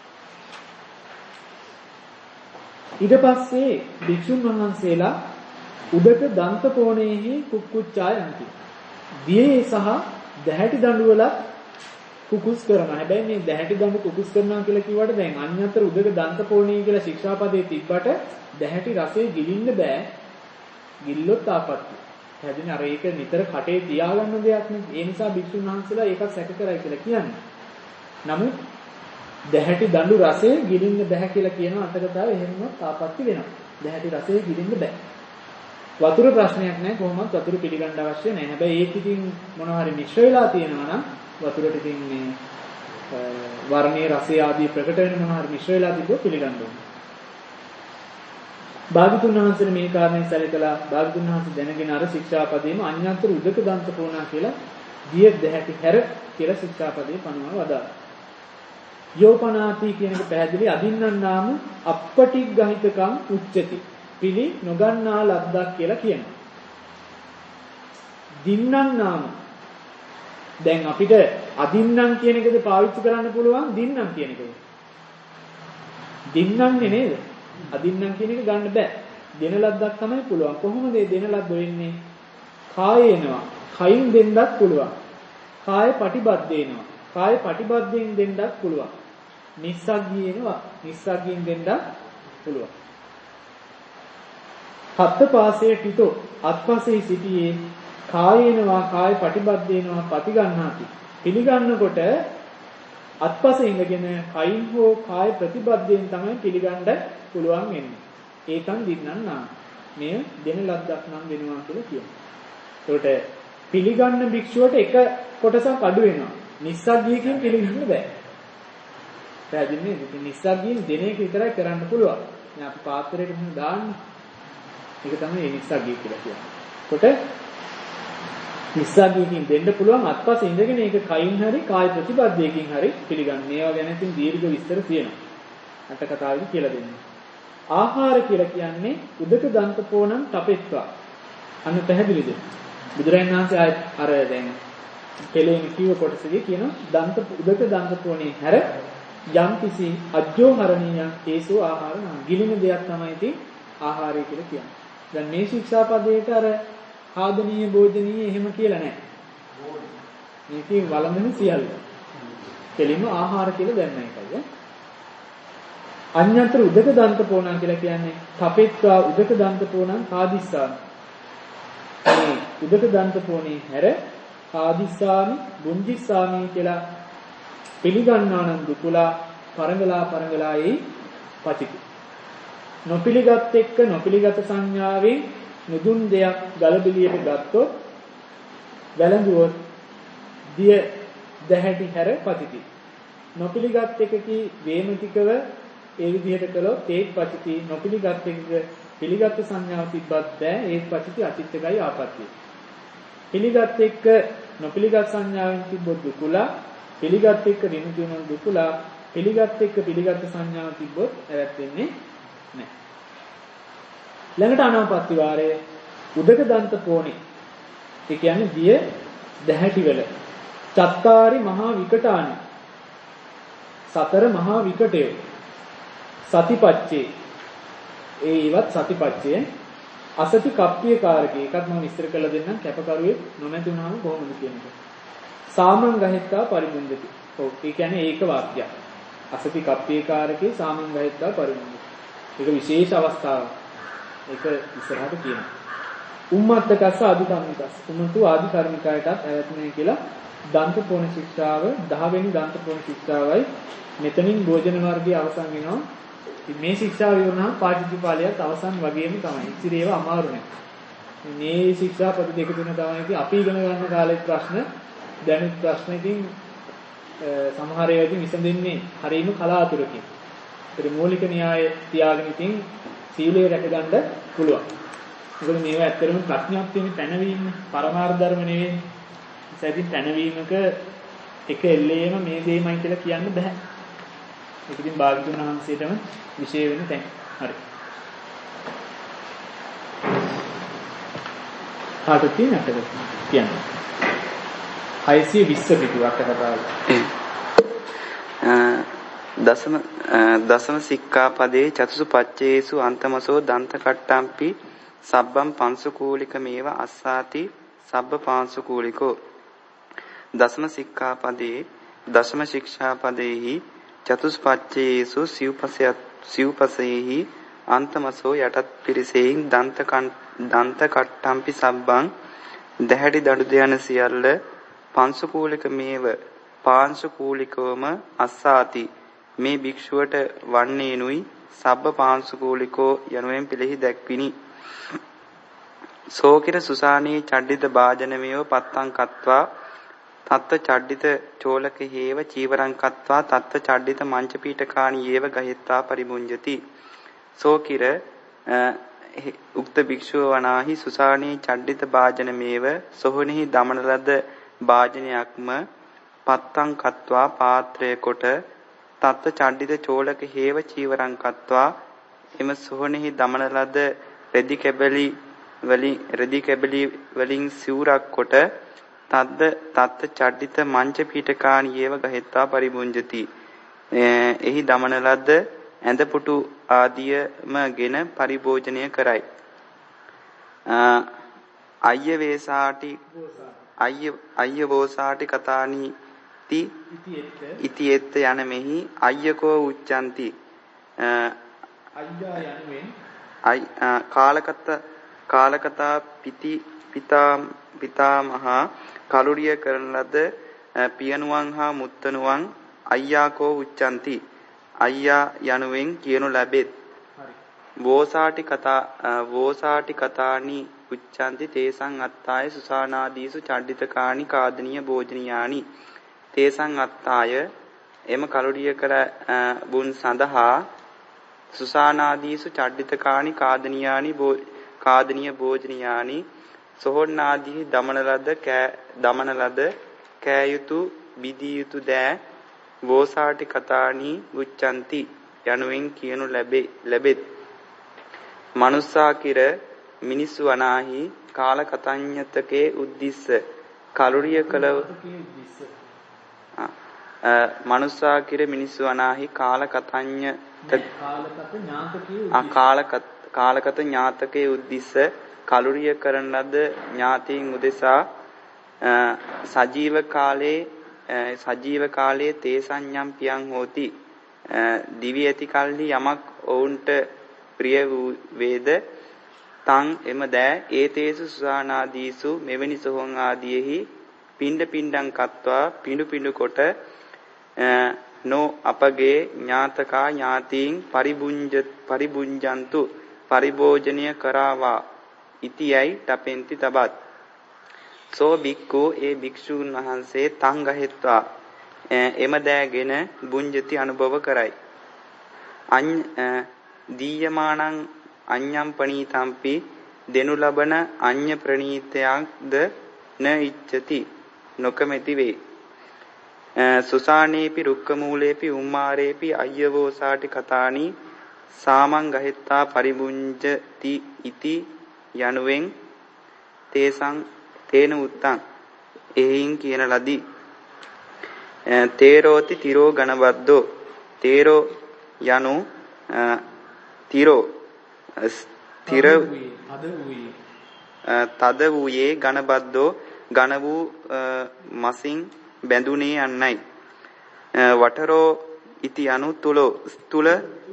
ඊට පස්සේ භික්ෂුන් වහන්සේලා උදක දන්ත කෝණේහි කුක්කුච්චායන්ති. දියේ සහ දැහැටි දඬු වල කුකුස් කරනවා. හැබැයි මේ දැහැටි දඬු කුකුස් කරනවා කියලා කිව්වට දැන් අන්‍යතර උදක දන්ත කෝණේ කියලා ශික්ෂාපදේ තිබ්බට දැහැටි රසයේ ගිලින්න බෑ. ගිල්ලොත් ආපත්‍ය. හැදින අර ඒක නිතර කටේ තියාගන්න දෙයක් නේ. ඒ නිසා භික්ෂුන් වහන්සේලා ඒකත් සැක කරයි කියලා කියන්නේ. නමුත් දැහැටි දඬු රසය ගිලින්න බෑ කියලා කියන අටකතාවේ එහෙම තාපත්ති වෙනවා. දැහැටි රසය ගිලින්න බෑ. වතුර ප්‍රශ්නයක් නැහැ කොහොමවත් වතුර පිළිගන්න අවශ්‍ය නැහැ. හැබැයි ඒක ඉතින් මොනවා හරි මිශ්‍ර වෙලා තියෙනවා නම් වතුරට ඉතින් මේ වර්ණයේ රසය ආදී ප්‍රකට වෙන මොනවා හරි මිශ්‍ර වෙලා තිබ්බොත් පිළිගන්න ඕනේ. භාගතුන් වහන්සේ මේ කාරණේ සැලකලා භාගතුන් වහන්සේ දැනගෙන අර ශික්ෂාපදේම අඤ්ඤාන්තර උදක දන්ත පෝනා කියලා දිය දැහැටි හැර කියලා ශික්ෂාපදේ පනවා වදාළා. යෝපනාති කියන එක පැහැදිලි අදින්නම් නාම අප්පටිග්ගහිතකම් උච්චති. පිළි නොගන්නා ලද්දක් කියලා කියනවා. දින්නම් නාම දැන් අපිට අදින්නම් කියන එකද පාවිච්චි කරන්න පුළුවන් දින්නම් කියන එකද? දින්නම්නේ නේද? අදින්නම් කියන එක ගන්න බෑ. දෙන ලද්දක් තමයි පුළුවන්. කොහොමද මේ දෙන ලද්ද වෙන්නේ? කායේනවා. කයින් දෙන්නත් පුළුවන්. කාය පටිබද්දේනවා. කාය පටිබද්දෙන් දෙන්නත් පුළුවන්. නිස්සග්ගීනවා. නිස්සග්ගීන් දෙන්නත් පුළුවන්. හත් පාසයේ පිටෝ අත්පසේ සිටියේ කායේනවා කාය පටිබද්දේනවා පටි ගන්නාති. පිළිගන්නකොට අත්පසේ ඉඳගෙන කයින් හෝ කාය ප්‍රතිබද්දයෙන් තමයි පිළිගන්න පුළුවන් වෙන්නේ. ඒකන් දින්නම් නා. මේ දෙන ලද්දක් නම් දෙනවා කියලා කියනවා. ඒකට පිළිගන්න භික්ෂුවට එක කොටසක් අඩු වෙනවා. නිස්සග්ගීකින් පිළිගන්න බෑ. පැහැදිලිද? ඉතින් නිස්සග්ගීන් දෙන එක විතරයි කරන්න පුළුවන්. දැන් අපි පාත්‍රයට මෙහෙම දාන්නේ. ඒක තමයි නිස්සග්ගී කියලා කියන්නේ. කොට නිස්සග්ගීකින් දෙන්න පුළුවන් අත්පස්සේ ඉඳගෙන ඒක කයින් හරි කාය ප්‍රතිපද්දයකින් හරි පිළිගන්න. ඒවා ගැන ඉතින් දීර්ඝ විස්තර තියෙනවා. අට කතාවෙදි කියලා දෙන්නේ. ආහාර කියලා කියන්නේ උදක දන්ත පෝණං තපෙත්වා. අන්න පැහැදිලිද? බුදුරජාණන් වහන්සේ අර දැන් කෙලෙන් කිව්ව කොටසදී කියන දන්ත උදක දන්ත පෝණේ හැර යම් කිසි අජ්ජෝහරණීය ඒසෝ ආහාර නම් ගිලින දෙයක් තමයි ඉතින් ආහාරය කියලා කියන්නේ. දැන් මේ ශික්ෂාපදයට අර ආදනීය භෝජනීය එහෙම කියලා නැහැ. මේකේ වළඳන සියල්ල. කෙලින්ම ආහාර කියලා දැන් එකයි. අඤ්ඤතර උදක දන්ත පෝණං කියලා කියන්නේ තපෙත්වා උදක දන්ත පෝණං කාදිස්සාමි. මේ උදක දන්ත පෝණේ හැර කාදිස්සාමි බුංජිස්සාමි කියලා පිළිගන්නා නම් දුකලා පරංගලා පරංගලා ඒ පචිති. නොපිළිගත් එක්ක නොපිළිගත් සංඥාවෙන් නුදුන් දෙයක් ගලබිලියට ගත්තොත් වැළඳුවොත් දිය දැහැටි හැර පතිති. නොපිළිගත් එකකී වේමතිකව ඒ විදිහට කළොත් ඒත් පතිති. නොපිළිගත් එකක පිළිගත් සංඥාව තිබ්බත් බෑ ඒත් පතිති අචිත්තකයි ආපත්‍ය. පිළිගත් එක්ක නොපිළිගත් සංඥාවෙන් තිබ්බොත් දුකුලා පිළිගත් එක්ක විමුක්ති වෙන දුකුලා පිළිගත් එක්ක පිළිගත් සංඥාව තිබ්බොත් ඇවත් වෙන්නේ නැහැ. ළඟට අනාපත්‍ය වාරයේ උදක දන්ත පෝණි. ඒ කියන්නේ දිය දැහැටි වල චත්තාරි මහා විකටානි. සතර මහා විකටය. සතිපච්චේ. ඒ ඉවත් සතිපච්චේ අසති කප්පිය කාරකේ. එකක් මම විස්තර කරලා දෙන්නම් කැපකරුවේ නොමැති වුණාම කොහොමද කියන්නේ. සාමං ගහෙත්තා පරිමුන්දති. ඔව් ඒ කියන්නේ ඒක වාක්‍යයක්. අසති කප්පිය කාරකේ සාමං ගහෙත්තා පරිමුන්දති. ඒක විශේෂ අවස්ථාවක්. ඒක ඉස්සරහට කියනවා. උම්මත්තකස්ස අධිකම්මිකස්. උමුතු ආදි කර්මිකයටත් ඇවැත් නැහැ කියලා දන්ත පොණ ශික්ෂාව දහ වෙනි දන්ත පොණ ශික්ෂාවයි මෙතනින් භෝජන වර්ගයේ අවසන් වෙනවා. මේ ශික්ෂාව ඉවරනහම පාටිච්චපාලියත් අවසන් වගේම තමයි. ඉතින් ඒව අමාරු නෑ. මේ ශික්ෂා පද දෙක තුන තමයි අපි ඉගෙන ගන්න කාලේ ප්‍රශ්න දැනුත් ප්‍රශ්න ඉතින් සමහර ඒවා ඉතින් විසඳෙන්නේ හරියම කලාතුරකින්. ඒත් මූලික න්‍යාය තියාගෙන ඉතින් සීලය රැකගන්න පුළුවන්. මොකද මේවා ඇත්තටම ප්‍රඥාප්තියනේ පැනවීම පරමාර්ථ ධර්ම නෙවෙයි. ඒසැදී පැනවීමක එක එල්ලේම මේ දෙයමයි කියලා කියන්න බෑ. ඒක ඉතින් භාග්‍යතුන් වහන්සේටම විශේෂ වෙන තැන්. හරි. කාට තියෙනවද කියන්න. හයසිය විස්ස පිටු අටකතාව. දසම දසම සික්ඛාපදේ චතුසුපච්චේසු අන්තමසෝ දන්ත කට්ටම්පි සබ්බම් පංසුකූලික මේව අස්සාති සබ්බ පාංශුකූලිකෝ. දසම සික්ඛාපදේ දසම ශික්ෂාපදේහි චතුස්පච්චේසු සිව්පසය සිව්පසේහි අන්තමසෝ යටත් පිරිසෙයින් දන්ත දන්ත කට්ටම්පි සබ්බං දැහැටි දඩු දයන සියල්ල පංසුකූලික මේව පාංශුකූලිකවම අස්සාති මේ භික්ෂුවට වන්නේනුයි සබ්බ පාංශුකූලිකෝ යනුවෙන් පිළිහි දැක්විනි. සෝකිර සුසානේ චඩ්ඩිත භාජනමේව පත්තං කତ୍වා තත්ත චඩ්ඩිත චෝලක හේව චීවරං කତ୍වා තත්ත චඩ්ඩිත මංච පීඨකාණි යේව ගහෙත්තා පරිමුඤ්ජති. සෝකිර උක්ත භික්ෂුව වනාහි සුසානේ චඩ්ඩිත භාජනමේව සොහොනෙහි දමන ලද භාජනයක්ම පත්තං කତ୍වා පාත්‍රය කොට තත්ත චඩ්ඩිත චෝලක හේව චීවරං කତ୍වා එම සොහොනෙහි දමන ලද රෙදි කැබලි වලින් රෙදි කැබලි වලින් සිවුරක් කොට තද්ද තත්ත චඩ්ඩිත මංච පීඨකාණි යේව ගහෙත්තා පරිමුඤ්ජති. එහි දමන ලද ඇඳ පුටු ආදියමගෙන පරිභෝජනය කරයි. අය්‍ය වේසාටි අය්‍ය අය්‍ය වෝසාටි කතානි ති ඉති එත්ත යන මෙහි අය්‍යකෝ උච්චන්ති. අය්යා යනුවෙන් අයි කාලකත කාලකතා පිති පිතා පිතාමහා කලුරිය කරන ලද පියනුවන් හා මුත්තනුවන් අය්යාකෝ උච්චන්ති. අය්යා යනුවෙන් කියනු ලැබෙත්. වෝසාටි කතා වෝසාටි කතානි උච්චන්ති තේසං අත්තාය සුසානාදීසු චඩ්ඩිතකානි කාදනීය භෝජනියානි. තේසං අත්තාය එම කලුරිය කර බුන් සඳහා සුසානාදීසු චඩ්ඩිතකානි කාදනීයානි කාදනීය භෝජනියානි සොහොන්නාදී දමන ලද කෑ දමන ලද කෑයුතු බිදී යුතු දෑ වෝසාටි කතානි උච්චන්ති යනුවෙන් කියනු ලැබේ ලැබෙත්. මනුස්සා කිර මිනිස්සු වනාහි කාල කතඤ්ඤතකේ උද්දිස්ස කලුරිය කල මනුස්සා කිර මිනිස්සු වනාහි කාල කතඤ්ඤ කාලකත ඥාතකේ කාලකත කාලකත ඥාතකේ උද්දිස්ස කලුරිය කරන ලද ඥාතීන් උදෙසා සජීව කාලේ සජීව කාලයේ තේ සංඥම් පියං හෝති. දිවි ඇති කල්හි යමක් ඔවුන්ට ප්‍රිය වූ වේද තං එම දෑ ඒතේසු සුසානාදීසු මෙවැනි සොහොන් ආදීෙහි පින්ඩ පින්ඩං කତ୍වා පිඬු පිඬු කොට no අපගේ ඥාතකා ඥාතීන් පරිබුංජ පරිබුංජන්තු පරිභෝජනය කරවා ඉතියයි තපෙන්ති තබත් සෝ බික්කෝ ඒ භික්ෂූන් වහන්සේ තං ගහෙත්වා එම දෑගෙන බුංජති අනුභව කරයි අඤ් දීයමානං අඤ්ඤම් පණීතම්පි දෙනු ලබන අඤ්ඤ ප්‍රණීතයක්ද න ඉච්ඡති නොකමැති වේ සුසානේපි රුක්කමූලේපි උම්මාරේපි අය්‍යවෝ සාටි කතානි සාමං ගහෙත්තා පරිබුංජති ඉති යනුවෙන් තේසං තේන උත්තං එයින් කියන ලදී තේරෝති තිරෝ ගණබද්දෝ තේරෝ යනු තිරෝ ස්ථිර තද වූයේ ගණබද්දෝ ගණ වූ මසින් බැඳුනේ යන්නයි වටරෝ ඉති යනු තුලෝ ස්තුල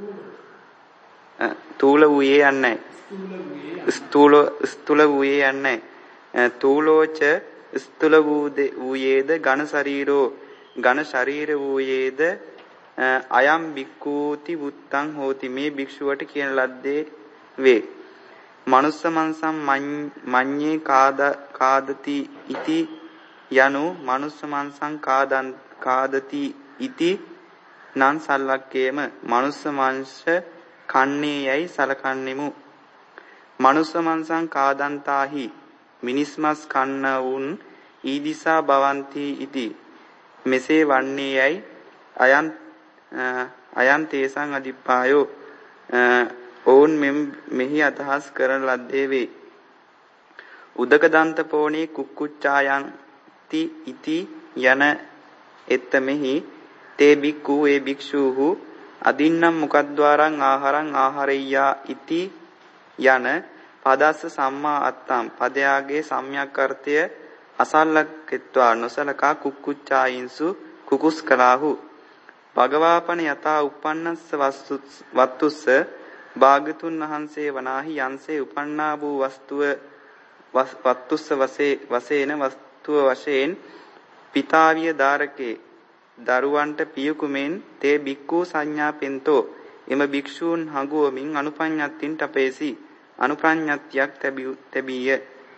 තූල වූයේ යන්නයි ස්තුල ස්තුල වූයේ යන්නයි තූලෝච ස්තුල වූයේද ඝන ශරීරෝ ඝන ශරීර වූයේද අයම් බික්කූති වුත්තං හෝති මේ භික්ෂුවට කියන ලද්දේ වේ මනුස්ස මංසම් මඤ්ඤේ කාද කාදති ඉති යනු මනුස්ස මංසං කාදන් කාදති ඉති නං සල්ලක්කේම මනුස්ස මාංශ කන්නේ යයි සලකන්නෙමු මනුස්ස මංසං කාදන්තාහි මිනිස්මස් කන්නවුන් ඊදිසා භවಂತಿ ඉති මෙසේ වන්නේ යයි අයන් අයන් තේසං අදිප්පායෝ ඔවුන් මෙහි අදහස් කරන ලද්දේ වේ උදක දන්ත පෝණේ කුක්කුච්චායන්ති ඉති යන එත්තමෙහි තේ බික්ඛු ඒ භික්ෂූහු අදින්නම් මුකද්්වාරං ආහාරං ආහාරෙය්‍යා ඉති යන පදස්ස සම්මා අත්තම් පදයාගේ සම්‍යක් අර්ථය අසල්ලක්ෙත්වා නොසලකා කුක්කුච්චායින්සු කුකුස් කලාහු භගවාපන යතා උප්පන්නස්ස වස්තුස්ස භාගතුන් වහන්සේ වනාහි යන්සේ උපන්නා වූ වස්තුව වස්තුස්ස වසේ වසේන වස්තුව වශයෙන් පිතාවිය දාරකේ දරුවන්ට පියකුමෙන් තේ බික්ඛු සංඥා පෙන්තෝ එම භික්ෂූන් හඟුවමින් අනුපඤ්ඤත්තින් තපේසි අනුප්‍රඥත්තියක් තැබීය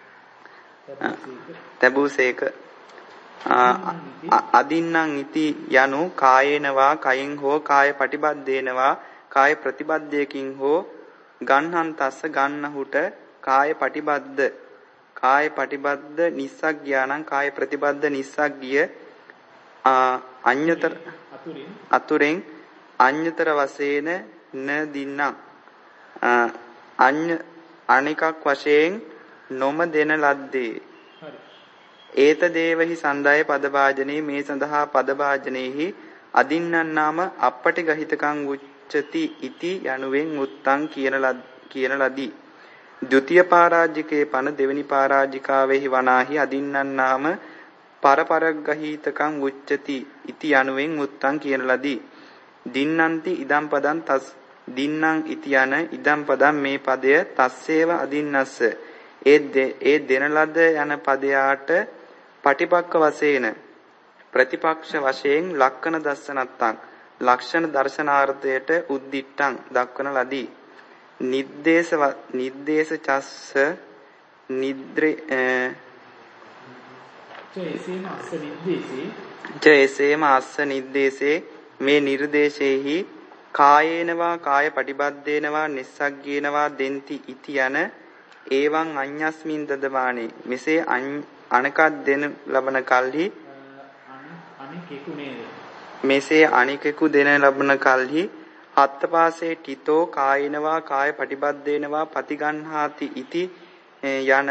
තැබූසේක අදින්නම් ඉති යනු කායේනවා කයින් හෝ කාය පටිබද්දේනවා කාය ප්‍රතිබද්දයකින් හෝ ගන්හන්තස්ස ගන්නහුට කාය පටිබද්ද කාය පටිබද්ද නිස්සග්ගයානම් කාය ප්‍රතිබද්ද නිස්සග්ගිය අඤ්‍යතර අතුරෙන් අඤ්‍යතර වශයෙන් න දින්නම් අඤ්‍ය අනිකක් වශයෙන් නොම දෙන ලද්දේ ඒත දේවහි සන්දාය පදභාජනේ මේ සඳහා පදභාජනේහි අදින්නන් නාම අපටි ගහිතකං උච්චති ඉති යනුවෙන් උත්තං කියන ලද කියන ලදී. ဒ ුතිය පරාජිකේ පන දෙවෙනි පරාජිකාවෙහි වනාහි අදින්නන් නාම පරපරග්ගහිතකං උච්චති ඉති යනුවෙන් උත්තං කියන ලදී. දින්නන්ති ඉදම් පදං තස් දින්නම් ඉති යන ඉදම් පදම් මේ පදය තස්සේව අදින්නස්ස ඒ ඒ දෙන ලද යන පදයාට පටිපක්ක වශයෙන් ප්‍රතිපක්ෂ වශයෙන් ලක්කන දස්සනත්තං ලක්ෂණ දර්ශනාර්ථයට උද්දිට්ඨං දක්වන ලදී. නිද්දේශ නිද්දේශ චස්ස නිද්‍රේ චේසේම අස්ස නිද්දේශේ මේ නිර්දේශේහි කායේනවා කාය පටිබද්දේනවා නිස්සග්ගේනවා දෙන්ති ඉති යන ඒවං අඤ්ඤස්මින් දදමානේ මෙසේ අනකක් දෙන ලබන කල්හි අනිකෙකු නේද මෙසේ අනිකෙකු දෙන ලබන කල්හි අත්තපාසේ තිතෝ කායිනවා කාය පටිබද්දේනවා පතිගන්හාති ඉති යන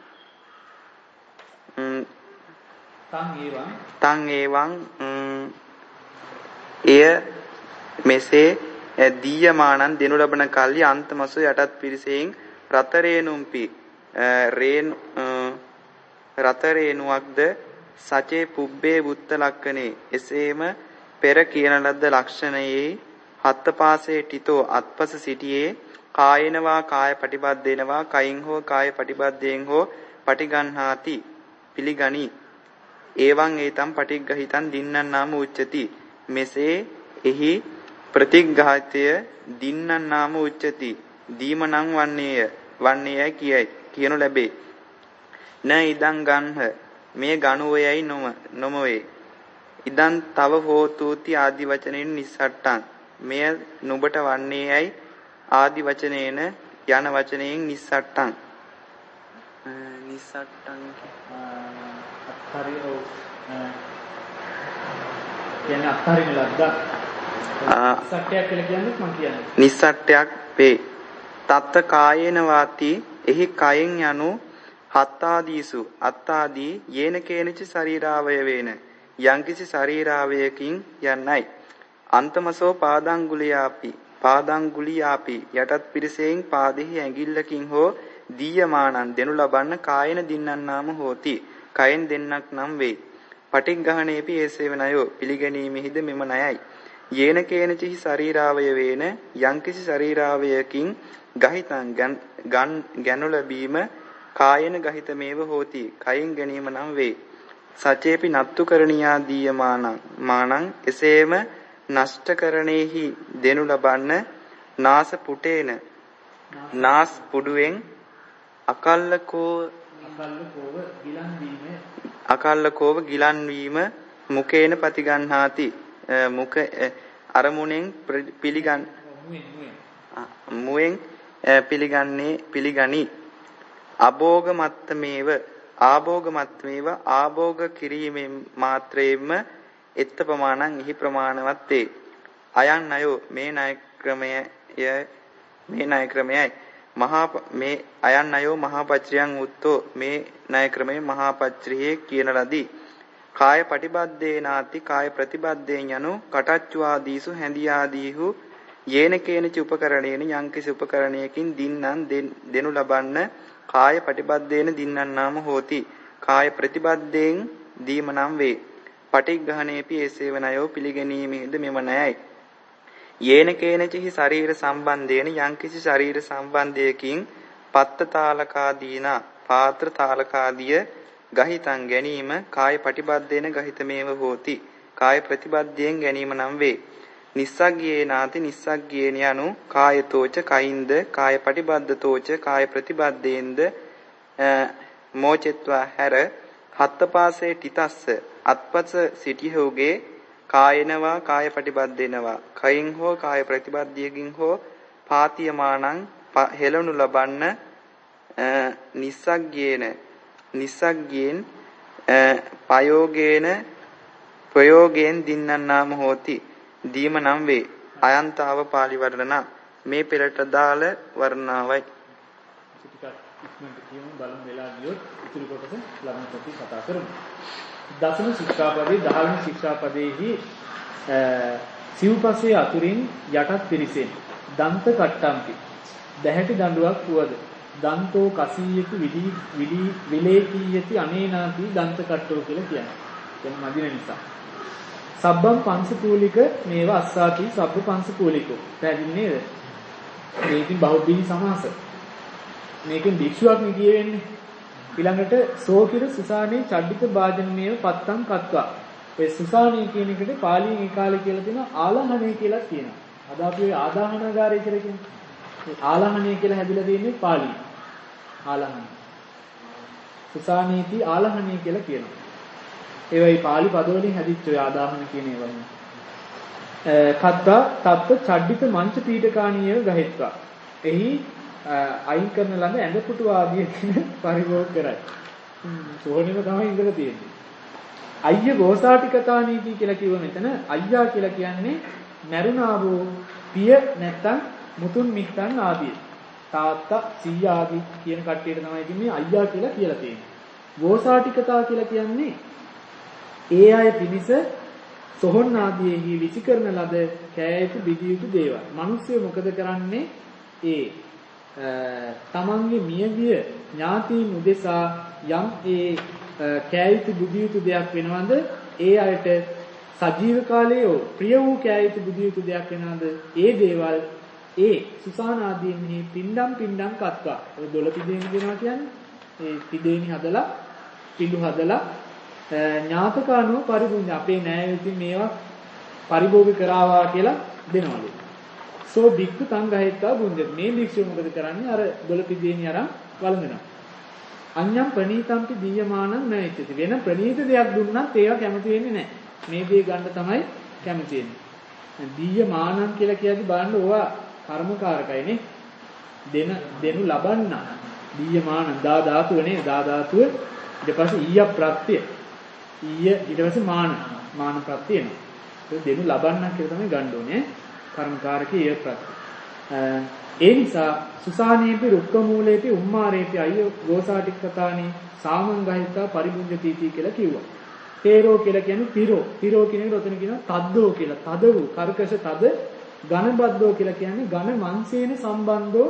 තං ඒවං තං ඒවං එය මෙසේ දීයමානන් දෙනු ලබන කල්හි අන්තමසු යටත් පිරිසෙන් රතරේනුම්පි රේන් රතරේනුවක්ද සචේ පුබ්බේ වුත්ත ලක්කනේ එසේම පෙර කියන ලද්ද ලක්ෂණයේ හත්පාසේ තිතෝ අත්පස සිටියේ කායනවා කාය පටිබද්දේනවා කයින් හෝ කාය පටිබද්දයෙන් හෝ පටිගන්හාති පිළිගනි එවං ඒතම් පටිග්ගහිතං දින්නන් නාම උච්චති මෙසේ එහි ප්‍රතිඝාතය දින්නන් නාම උච්චති. දීමනං වන්නේය වන්නේයයි කියයි කියනු ලැබේ. න ඉදං ගන්හ මේ ගනුවයයි නොම නොමවේ. ඉදං තව හෝතුති ආදි වචනෙන් නිස්සට්ටං මෙය නුඹට වන්නේයයි ආදි වචනේන යන වචනයෙන් නිස්සට්ටං නිස්සට්ටං අත්හරිනෝ කියන්නේ අත්හරින ලද්දා නිස්සට්ටයක් කියලා කියන්නේ මම කියන්නේ නිස්සට්ටයක් වේ. තත්ත කායේන වාති එහි කයෙන් යනු හත්තාදීසු අත්තාදී යේන කේනච ශරීරාවය වේන යම්කිසි ශරීරාවයකින් යන්නයි. අන්තමසෝ පාදංගුලියාපි පාදංගුලියාපි යටත් පිරිසෙන් පාදෙහි ඇඟිල්ලකින් හෝ දීයමානං දෙනු ලබන්න කායන දින්නන්නාම හෝති. කයෙන් දෙන්නක් නම් වේ. පටිග්ගහණේපි ඒසේ වනයෝ පිළිගැනීමෙහිද මෙම ණයයි. යේන කේනචි ශරීරාවය වේන යම්කිසි ශරීරාවයකින් ගහිතං ගැනු ලැබීම කායන ගහිතමේව හෝති. කයෙන් ගැනීම නම් වේ. සචේපි නත්තු කරණියා දීයමානං මානං එසේම නෂ්ඨකරණේහි දෙනු ලබන්න නාස පුටේන නාස් පුඩුවෙන් අකල්ලකෝ අකල්ලකෝව ගිලන් වීම අකල්ලකෝව ගිලන් වීම මුකේන ප්‍රතිගන්හාති. මුක අරමුණෙන් පිළිගන් මුවෙන් පිළිගන්නේ පිළිගනි. අභෝග මත්තමේව ආභෝග මත්තමේව ආභෝග කිරීමෙන් මාත්‍රයෙන්ම එත්ත ප්‍රමාණං එහි ප්‍රමාණවත් වේ. අයන් අයෝ මේ ණය ක්‍රමය මේ ණය ක්‍රමයයි මහා මේ අයන් අයෝ මහා පච්චයන් උත්තෝ මේ ණය ක්‍රමයේ මහා පච්චරියේ කියන ලදී. කාය පටිබද්දේ නාති කාය ප්‍රතිබද්දේන් යනු කටච්චු ආදීසු හැඳි ආදීහු යේන කේනච උපකරණේන යම්කිසි උපකරණයකින් දින්නන් දෙනු ලබන්න කාය පටිබද්දේන දින්නන් නාම හෝති. කාය ප්‍රතිබද්දෙන් දීම නම් වේ. පටිග්ගහණේපි ඒසේවනයෝ පිළිගැනීමේද මෙම ණයයි. යේන කේනචි ශරීර සම්බන්ධේන යම්කිසි ශරීර සම්බන්ධයකින් පත්ත තාලකාදීනා පාත්‍ර තාලකාදිය ගහිතං ගැනීම කාය පටිබද්දේන ගහිතමේව හෝති. කාය ප්‍රතිබද්දයෙන් ගැනීම නම් වේ. නිස්සග්ගයේ නාති නිස්සග්ගයේන යනු කායතෝච කයින්ද කාය පටිබද්දතෝච කාය ප්‍රතිබද්දේන්ද මෝචෙත්වා හැර හත්පාසේ තිතස්ස අත්පස සිටිහුගේ කායනවා කාය පටිබද්දේනවා කයින් හෝ කාය ප්‍රතිබද්දයකින් හෝ පාතියමානං හෙළනු ලබන්න නිස්සග්ගයේන නිස්සග්ගයෙන් පයෝගේන ප්‍රයෝගයෙන් දින්නන්නාම හෝති. දීම නම් වේ. අයන්තාව පාලි වර්ණන මේ පෙරට දාල වර්ණාවයි. ටිකක් ඉක්මනට කියමු බලමු වෙලා ගියොත් ඉතුරු කොටස ළමයි කොටි කතා කරමු. දසම ශික්ෂාපදේ දහ වෙනි ශික්ෂාපදයේහි සිව්පස්සේ අතුරින් යටත් පිරිසෙන් දන්ත කට්ටම්පි දැහැටි දඬුවක් වුවද දන්තෝ කසීයති විදි විදි විලේකීයති අනේනාති දන්ත කට්ටෝ කියලා කියන්නේ. දැන් මදින නිසා. සබ්බම් පංසකූලික මේව අස්සාති සබ්බ පංසකූලිකෝ. පැහැදිලි නේද? මේකෙන් බහුබිහි සමාස. මේකෙන් භික්ෂුවක් නේ කියෙන්නේ. ඊළඟට සෝකිර සුසානේ චඩ්ඩිත භාජනමේව පත්තම් කත්වා. ඒ සුසානේ කියන එකට පාලියෙන් ඒ කාලේ කියලා තියෙනවා ආලහණය කියලා කියනවා. අද අපි ආදාහනාගාරය කියලා කියන්නේ. ආලහණය කියලා හැදිලා තියෙන්නේ පාලිය. ආලහණය. සුසානීති ආලහණය කියලා කියනවා. ඒවයි පාලි පදවලින් හැදිච්ච ඔය ආදාහන කියන ඒවායින්. කත්තා තත්ත චඩ්ඩිත මංච පීඨකාණීයව ගහෙත්වා. එහි අයින් කරන ළඟ ඇඟ පුටු ආදිය කියන පරිභෝග කරයි. සෝණිම තමයි ඉඳලා තියෙන්නේ. අයිය ගෝසාටිකතා නීති කියලා කිව්ව මෙතන අයියා කියලා කියන්නේ මරුණා වූ පිය නැත්තම් මුතුන් මිත්තන් ආදී. තාත්තා සීයා ආදී කියන කට්ටියට තමයි කියන්නේ අයියා කියලා කියලා තියෙන්නේ. ගෝසාටිකතා කියලා කියන්නේ ඒ අය පිනිස සොහොන් ආදීෙහි විචි කරන ලද කෑයුතු බිදියුතු දේවල්. මිනිස්සු මොකද කරන්නේ? ඒ තමන්ගේ මියගිය ඥාතීන් උදෙසා යම් ඒ කෑයුතු බුදියුතු දෙයක් වෙනවද ඒ අයට සජීව කාලයේ ප්‍රිය වූ කෑයුතු බුදියුතු දෙයක් වෙනවද ඒ දේවල් ඒ සුසාන ආදීන්හි පින්ඩම් පින්ඩම් කත්වා. ඔය දොළ පිදේනි දෙනවා කියන්නේ ඒ පිදේනි හදලා පිඬු හදලා ඥාතකානෝ පරිපූර්ණ අපේ නෑ ඉතින් මේවා පරිභෝග කරාවා කියලා දෙනවලු. සෝ බික්කු තං ගහෙත්තා බුඤ්ජති. මේ භික්ෂුව මොකද කරන්නේ? අර දොළ පිදීනි අරන් වළඳනවා. අඤ්ඤම් ප්‍රණීතම්පි දීයමානං නැයිච්චති. වෙන ප්‍රණීත දෙයක් දුන්නත් ඒවා කැමති වෙන්නේ නැහැ. මේ දේ ගන්න තමයි කැමති වෙන්නේ. දීයමානං කියලා කියද්දි බලන්න ඕවා කර්මකාරකයිනේ. දෙන දෙනු ලබන්න. දීයමානං දා ධාතුව නේ. දා ධාතුව ඊට පස්සේ ඊය ප්‍රත්‍ය. ඊය ඊට පස්සේ මාන. මාන ප්‍රත්‍ය එනවා. ඒක දෙනු ලබන්න කියලා තමයි ගන්න ඕනේ. කර්මකාරකේ ඊය ප්‍රත්‍ය. ඒ නිසා සුසානේපි රුක්ක මූලේපි උම්මාරේපි අය ගෝසාටික්කතානි සාමංගහිතා පරිබුද්ධතිති කියලා කිව්වා. තේරෝ කියලා කියන්නේ පිරෝ. පිරෝ කියන එක උතන කියනවා තද්දෝ කියලා. තද වූ කර්කශ තද ඝනබද්දෝ කියලා කියන්නේ ඝන මාංශේන සම්බන්ධෝ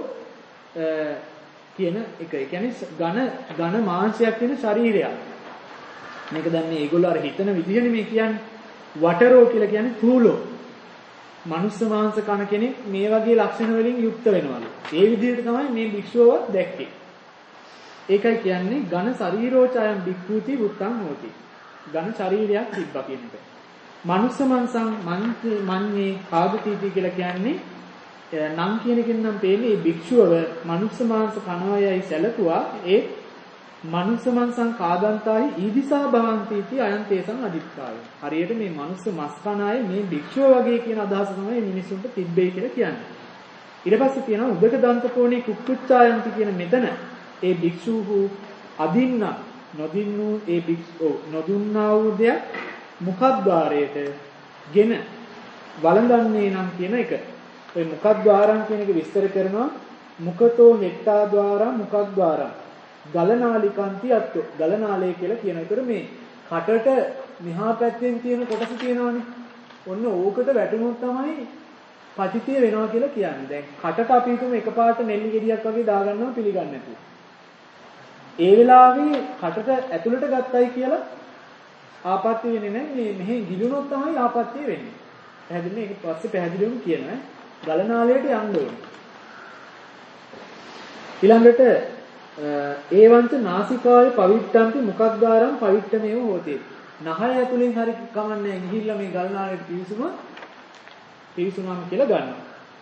කියන එක. ඒ කියන්නේ ඝන ඝන මාංශයක් වෙන ශරීරයක්. මේක දැන් මේ ඒගොල්ලෝ අර හිතන විදිහනේ මේ කියන්නේ. වටරෝ කියලා කියන්නේ තූලෝ. මනුස්ස මාංශ කන කෙනෙක් මේ වගේ ලක්ෂණ වලින් යුක්ත වෙනවලු. ඒ විදිහට තමයි මේ භික්ෂුවව දැක්කේ. ඒකයි කියන්නේ ඝන ශරීරෝචයන් භික්ඛූති වුත්තං හෝති. ඝන ශරීරයක් තිබ්බා කියන එක. මනුස්ස මාංශං මන්නේ කාදතිති කියලා කියන්නේ නම් කියන කෙනෙක් නම් පේන්නේ මේ භික්ෂුවව මනුස්ස මාංශ කනවයයි සැලකුවා. ඒ මනුස්ස මාංශං කාදන්තායි ඊදිසා භවන්තිති අයන් තේසං අදිත්තාය. හරියට මේ මනුස්ස මස් කන අය මේ භික්ෂුව වගේ කියන අදහස තමයි මිනිසුන්ට තිබ්බේ කියලා කියන්නේ. ඊට පස්සේ කියනවා උදක දන්තපෝණේ කුක්කුච්චායන්ති කියන මෙතන ඒ භික්ෂූහු අදින්න නොදින්නු ඒ භික්ෂු නොදුන්නා වූ දෙයක් මුඛද්්වාරයට ගෙන වළඳන්නේ නම් කියන එක. ඔය මුඛද්්වාරම් කියන එක විස්තර කරනවා මුඛතෝ හෙට්ටා ద్వාරා මුඛද්්වාරම් ගලනාලිකාන්ති අත්තු ගලනාලය කියලා කියන එකට මේ කටට මෙහා පැත්තෙන් තියෙන කොටස තියෙනවනේ. ඔන්න ඕකට වැටුනොත් තමයි පතිතිය වෙනවා කියලා කියන්නේ. දැන් කටට අපි හිතමු එකපාරට නෙල්ලි ගෙඩියක් වගේ දාගන්නවා පිළිගන්නේ නැතුව. ඒ වෙලාවේ කටට ඇතුළට ගත්තයි කියලා ආපත්‍ය වෙන්නේ නැහැ. මේ මෙහෙන් ගිලුනොත් තමයි ආපත්‍ය වෙන්නේ. පැහැදිලිනේ? ඒක පස්සේ පැහැදිලිවම කියනවා. ගලනාලයට යන්න ඕනේ. ඊළඟට ඒවන්ත නාසිකාවේ පවිට්ටන්ති මුඛද්්වාරම් පවිට්ටමේව හොති. නහය ඇතුලෙන් හරි කමන්නේ ගිහිල්ලා මේ ගල්නාලේට පිවිසුම පිවිසුමම කියලා ගන්නවා.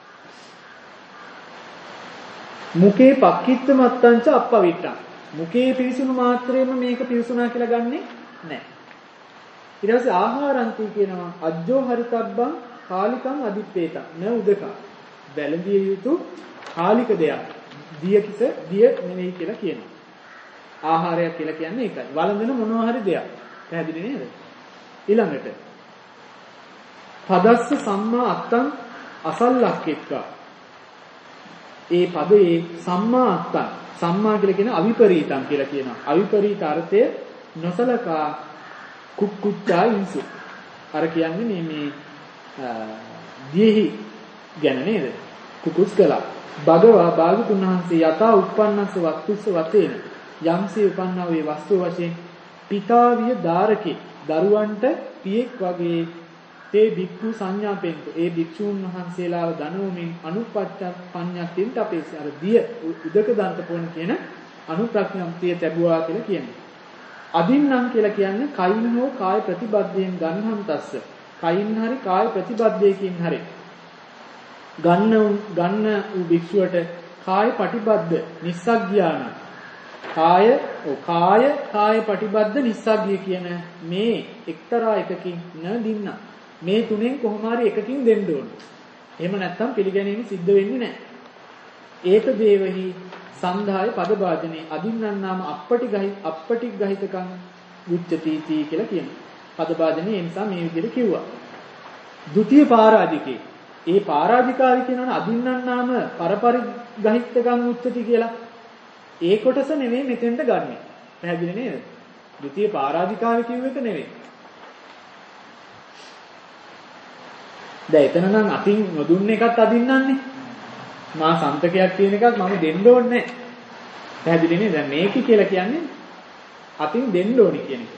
මුකේ පක්කිත්ත මත්තංච අප්පවිට්ටං. මුකේ පිවිසුණු මාත්‍රේම මේක පිවිසුණා කියලා ගන්නෙ නැහැ. ඊට පස්සේ ආහාරන්ති කියනවා අජ්ජෝ හරිතබ්බං කාලිකං අදිත්තේත න උදකා. බැලඳිය යුතු කාලික දෙයක්. දිය කිස දිය නෙවෙයි කියලා කියනවා. ආහාරයක් කියලා කියන්නේ ඒකයි. වළඳන මොනවා හරි දෙයක්. පැහැදිලි නේද? ඊළඟට පදස්ස සම්මා අත්තං අසල්ලක්කෙක්කා. ඒ පදේ සම්මා අත්තං සම්මා කියලා කියන අවිපරීතං කියලා කියනවා. අවිපරීත අර්ථය නොසලකා කුක්කුච්චා ඉන්සු. අර කියන්නේ මේ මේ දියෙහි ගැන නේද? කුකුස් කළා. භගවා භාගතුන් වහන්සේ යතා උප්පන්නස්ස වස්තුස්ස වතේන යම්සේ උපන්නා වේ වස්තුව වශයෙන් පිතාවිය ධාරකේ දරුවන්ට පියෙක් වගේ තේ භික්ඛු සංඥාපෙන්තු ඒ භික්ෂූන් වහන්සේලාව දනෝමින් අනුපච්චපඤ්ඤත්තින්ට අපේ අර දිය උදක දන්ත පොන් කියන අනුප්‍රඥාම්තිය ලැබුවා කියලා කියනවා. අදින්නම් කියලා කියන්නේ කයින් හෝ කාය ප්‍රතිබද්ධයෙන් ගන්නම් තස්ස. කයින් හරි කාය ප්‍රතිබද්ධයකින් හරි ගන්න ගන්න වූ භික්ෂුවට කාය පටිබද්ධ නිස්සග්ග්‍යාන කාය ඔව් කාය කාය පටිබද්ධ නිස්සග්ගිය කියන මේ එක්තරා එකකින් න දින්න මේ තුනෙන් කොහොම හරි එකකින් දෙන්න ඕන. එහෙම නැත්නම් පිළිගැනීම සිද්ධ වෙන්නේ නැහැ. ඒක දේවහි සන්ධාය පදභාජනේ අදින්නම් නාම අපටි ගහි අපටි ගහිතකං උච්චතිති කියලා කියනවා. පදභාජනේ ඒ නිසා මේ විදිහට කිව්වා. ဒုတိ ය පාරාධිකේ ඒ පාරාධිකාරි කියනවනේ අදින්නම් නාම පරපරිගහිතකං උච්චති කියලා. ඒ කොටස නෙමෙයි මෙතෙන්ට ගන්නෙ. පැහැදිලි නේද? ဒုတိ ය පාරාධිකාරි කියුව එක නෙමෙයි. දැන් එතන නම් අතින් නොදුන්න එකත් අදින්නන්නේ. මා සන්තකයක් තියෙන එකක් මම දෙන්න ඕනේ නැහැ. පැහැදිලි නේද? දැන් මේක කියලා කියන්නේ අතින් දෙන්න ඕනි කියන එක.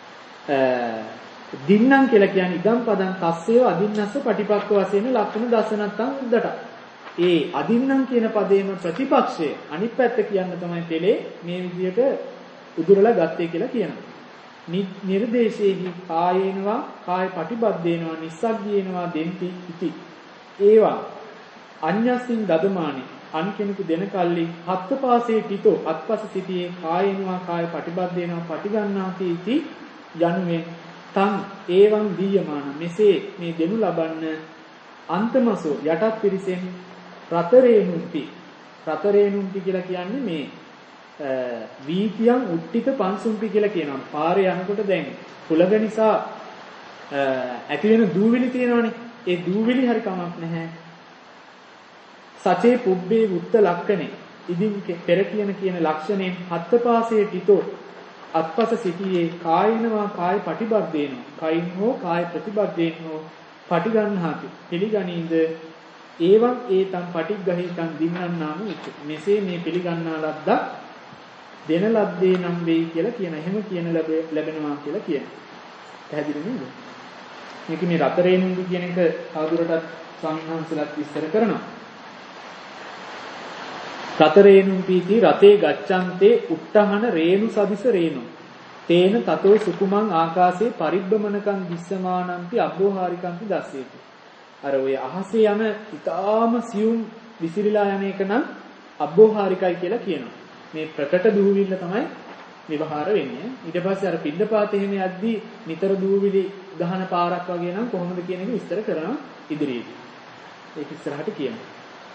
දින්නම් කියලා කියන්නේ ඉදම් පදං තස්සේව අදින්නස්ස පටිපක්ක වශයෙන් ලක්ෂණ දසනත්තං උද්දට. ඒ අදින්නම් කියන පදේම ප්‍රතිපක්ෂය අනිත් පැත්ත කියන්න තමයි තෙලේ මේ විදිහට උදුරලා ගත්තේ කියලා කියනවා. නිර්දේශේහි කායේනවා කාය පටිබද්දේනවා නිස්සග්ගේනවා දෙන්ති ඉති ඒවා අඤ්ඤස්සින් දදමානි අන් කෙනෙකු දෙන කල්ලි හත්පාසේ තිතෝ අත්පස සිටියේ කායේනවා කාය පටිබද්දේනවා පටිගන්නාති ඉති යනුවෙන් තං ඒවං දීයමාන මෙසේ මේ දෙනු ලබන්න අන්තමසෝ යටත් පිරිසෙන් රතරේනුන්ති රතරේනුන්ති කියලා කියන්නේ මේ වීතියන් උට්ටිත පන්සුම්පි කියලා කියනවා. පාරේ යනකොට දැන් කුලග නිසා ඇති වෙන දූවිලි තියෙනවනේ. ඒ දූවිලි හරි කමක් නැහැ. සචේ පුබ්බේ උත්ත ලක්ෂණේ. ඉදින් පෙර කියන කියන ලක්ෂණයෙන් හත්පාසේ තිතෝ අත්පස සිටියේ කායිනවා කාය පටිබද්දේනෝ. කයින් හෝ කාය ප්‍රතිබද්දේන හෝ පටිගන්හාති. පිළිගනීද ඒවං ඒතං පටිග්ගහිතං දින්නන්නාම උච්චති. මෙසේ මේ පිළිගන්නා ලද්දා දෙන ලද්දේ නම් වෙයි කියලා කියන. එහෙම කියන ලැබෙනවා කියලා කියනවා. පැහැදිලි නේද? මේක මේ රතරේනුන්දි කියන එක ආදුරටත් සංහංසලත් විස්තර කරනවා. රතරේනුන් පීති රතේ ගච්ඡන්තේ උත්තහන රේණු සදිස රේණු. තේන තතෝ සුකුමං ආකාශේ පරිබ්බමනකං දිස්සමානන්ති අබ්බෝහාරිකන්ති දස්සේති. අර ඔය අහසේ යන ඊටාම සියුම් විසිරීලා යන එක නම් අබ්බෝහාරිකයි කියලා කියනවා. මේ ප්‍රකට දූවිල්ල තමයි විවහාර වෙන්නේ. ඊට පස්සේ අර පින්නපාත එහෙම යද්දී නිතර දූවිලි ගහන පාරක් වගේ නම් කොහොමද කියන එක විස්තර කරනවා ඉදිරියේදී. ඒක ඉස්සරහට කියනවා.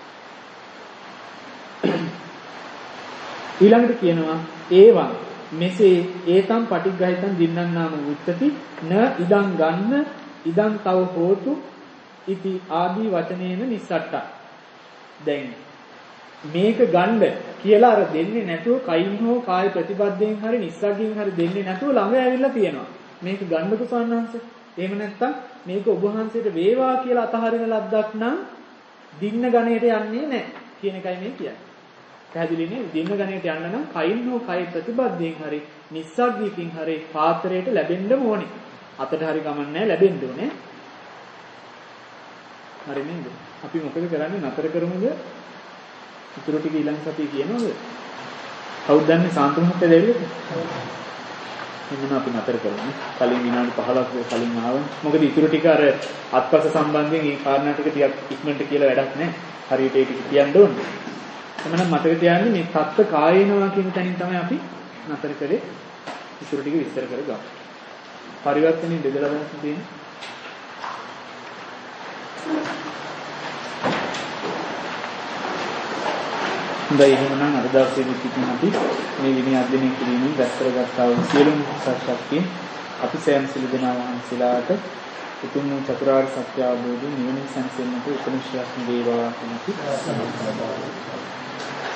ඊළඟට කියනවා ඒවං මෙසේ ඒතම් පටිග්ගහිතං දින්නන්නාම උච්චති න ඉදං ගන්න ඉදං තව හෝතු ඉති ආදී වචනේන නිස්සට්ට. දැන් මේක ගන්න කියලා අර දෙන්නේ නැතුව කයින් හෝ කාය ප්‍රතිපද්දයෙන් හරි නිස්සග්ගයෙන් හරි දෙන්නේ නැතුව ළඟ ඇවිල්ලා තියෙනවා. මේක ගන්නකො සන්නංශ. එහෙම නැත්නම් මේක ඔබ වහන්සේට වේවා කියලා අතහරින ලද්දක් නම් දින්න ගණයට යන්නේ නැහැ කියන එකයි මේ කියන්නේ. පැහැදිලි නේද? දින්න ගණයට යන්න නම් කයින් හෝ කාය ප්‍රතිපද්දයෙන් හරි නිස්සග්ගයෙන් හරි පාත්‍රයට ලැබෙන්න ඕනේ. අතට හරි ගමන්නේ ලැබෙන්න ඕනේ. හරි නේද? අපි මොකද කරන්නේ? නතර කරමුද? ඉතුරු ටික ඊළඟ සතියේ කියනවද? කවුද දන්නේ සාන්ත මොහොතේ දෙවිද? එන්න අපි නතර කරමු. කලින් විනාඩි පහළොවක් කලින් ආවම. මොකද ඉතුරු ටික අර අත්පස සම්බන්ධයෙන් මේ කාරණා ටික ටිකක් ඉක්මනට කියලා වැඩක් නැහැ. හරියට ඒ ටික කියන්න ඕනේ. එමනම් මතක තියාගන්න මේ තත්ත්ව කායේනවා කියන තැනින් තමයි අපි නතර කරේ. ඉතුරු ටික විස්තර කරගමු. පරිවර්තනයේ බෙදලා ගන්න තියෙන්නේ. හොඳයි එහෙනම් අද දවසේදී පිටින් අපි මේ විනය අධ්‍යයනය කිරීමෙන් රැස් කරගත්තා වූ සියලුම සත්‍යශක්තිය අපි සෑම සිළු දෙනා වහන්සේලාට උතුම් චතුරාර්ය සත්‍ය අවබෝධය නිවන සංසෙන්නට උපනිශ්‍රයස්ම වේවා කියන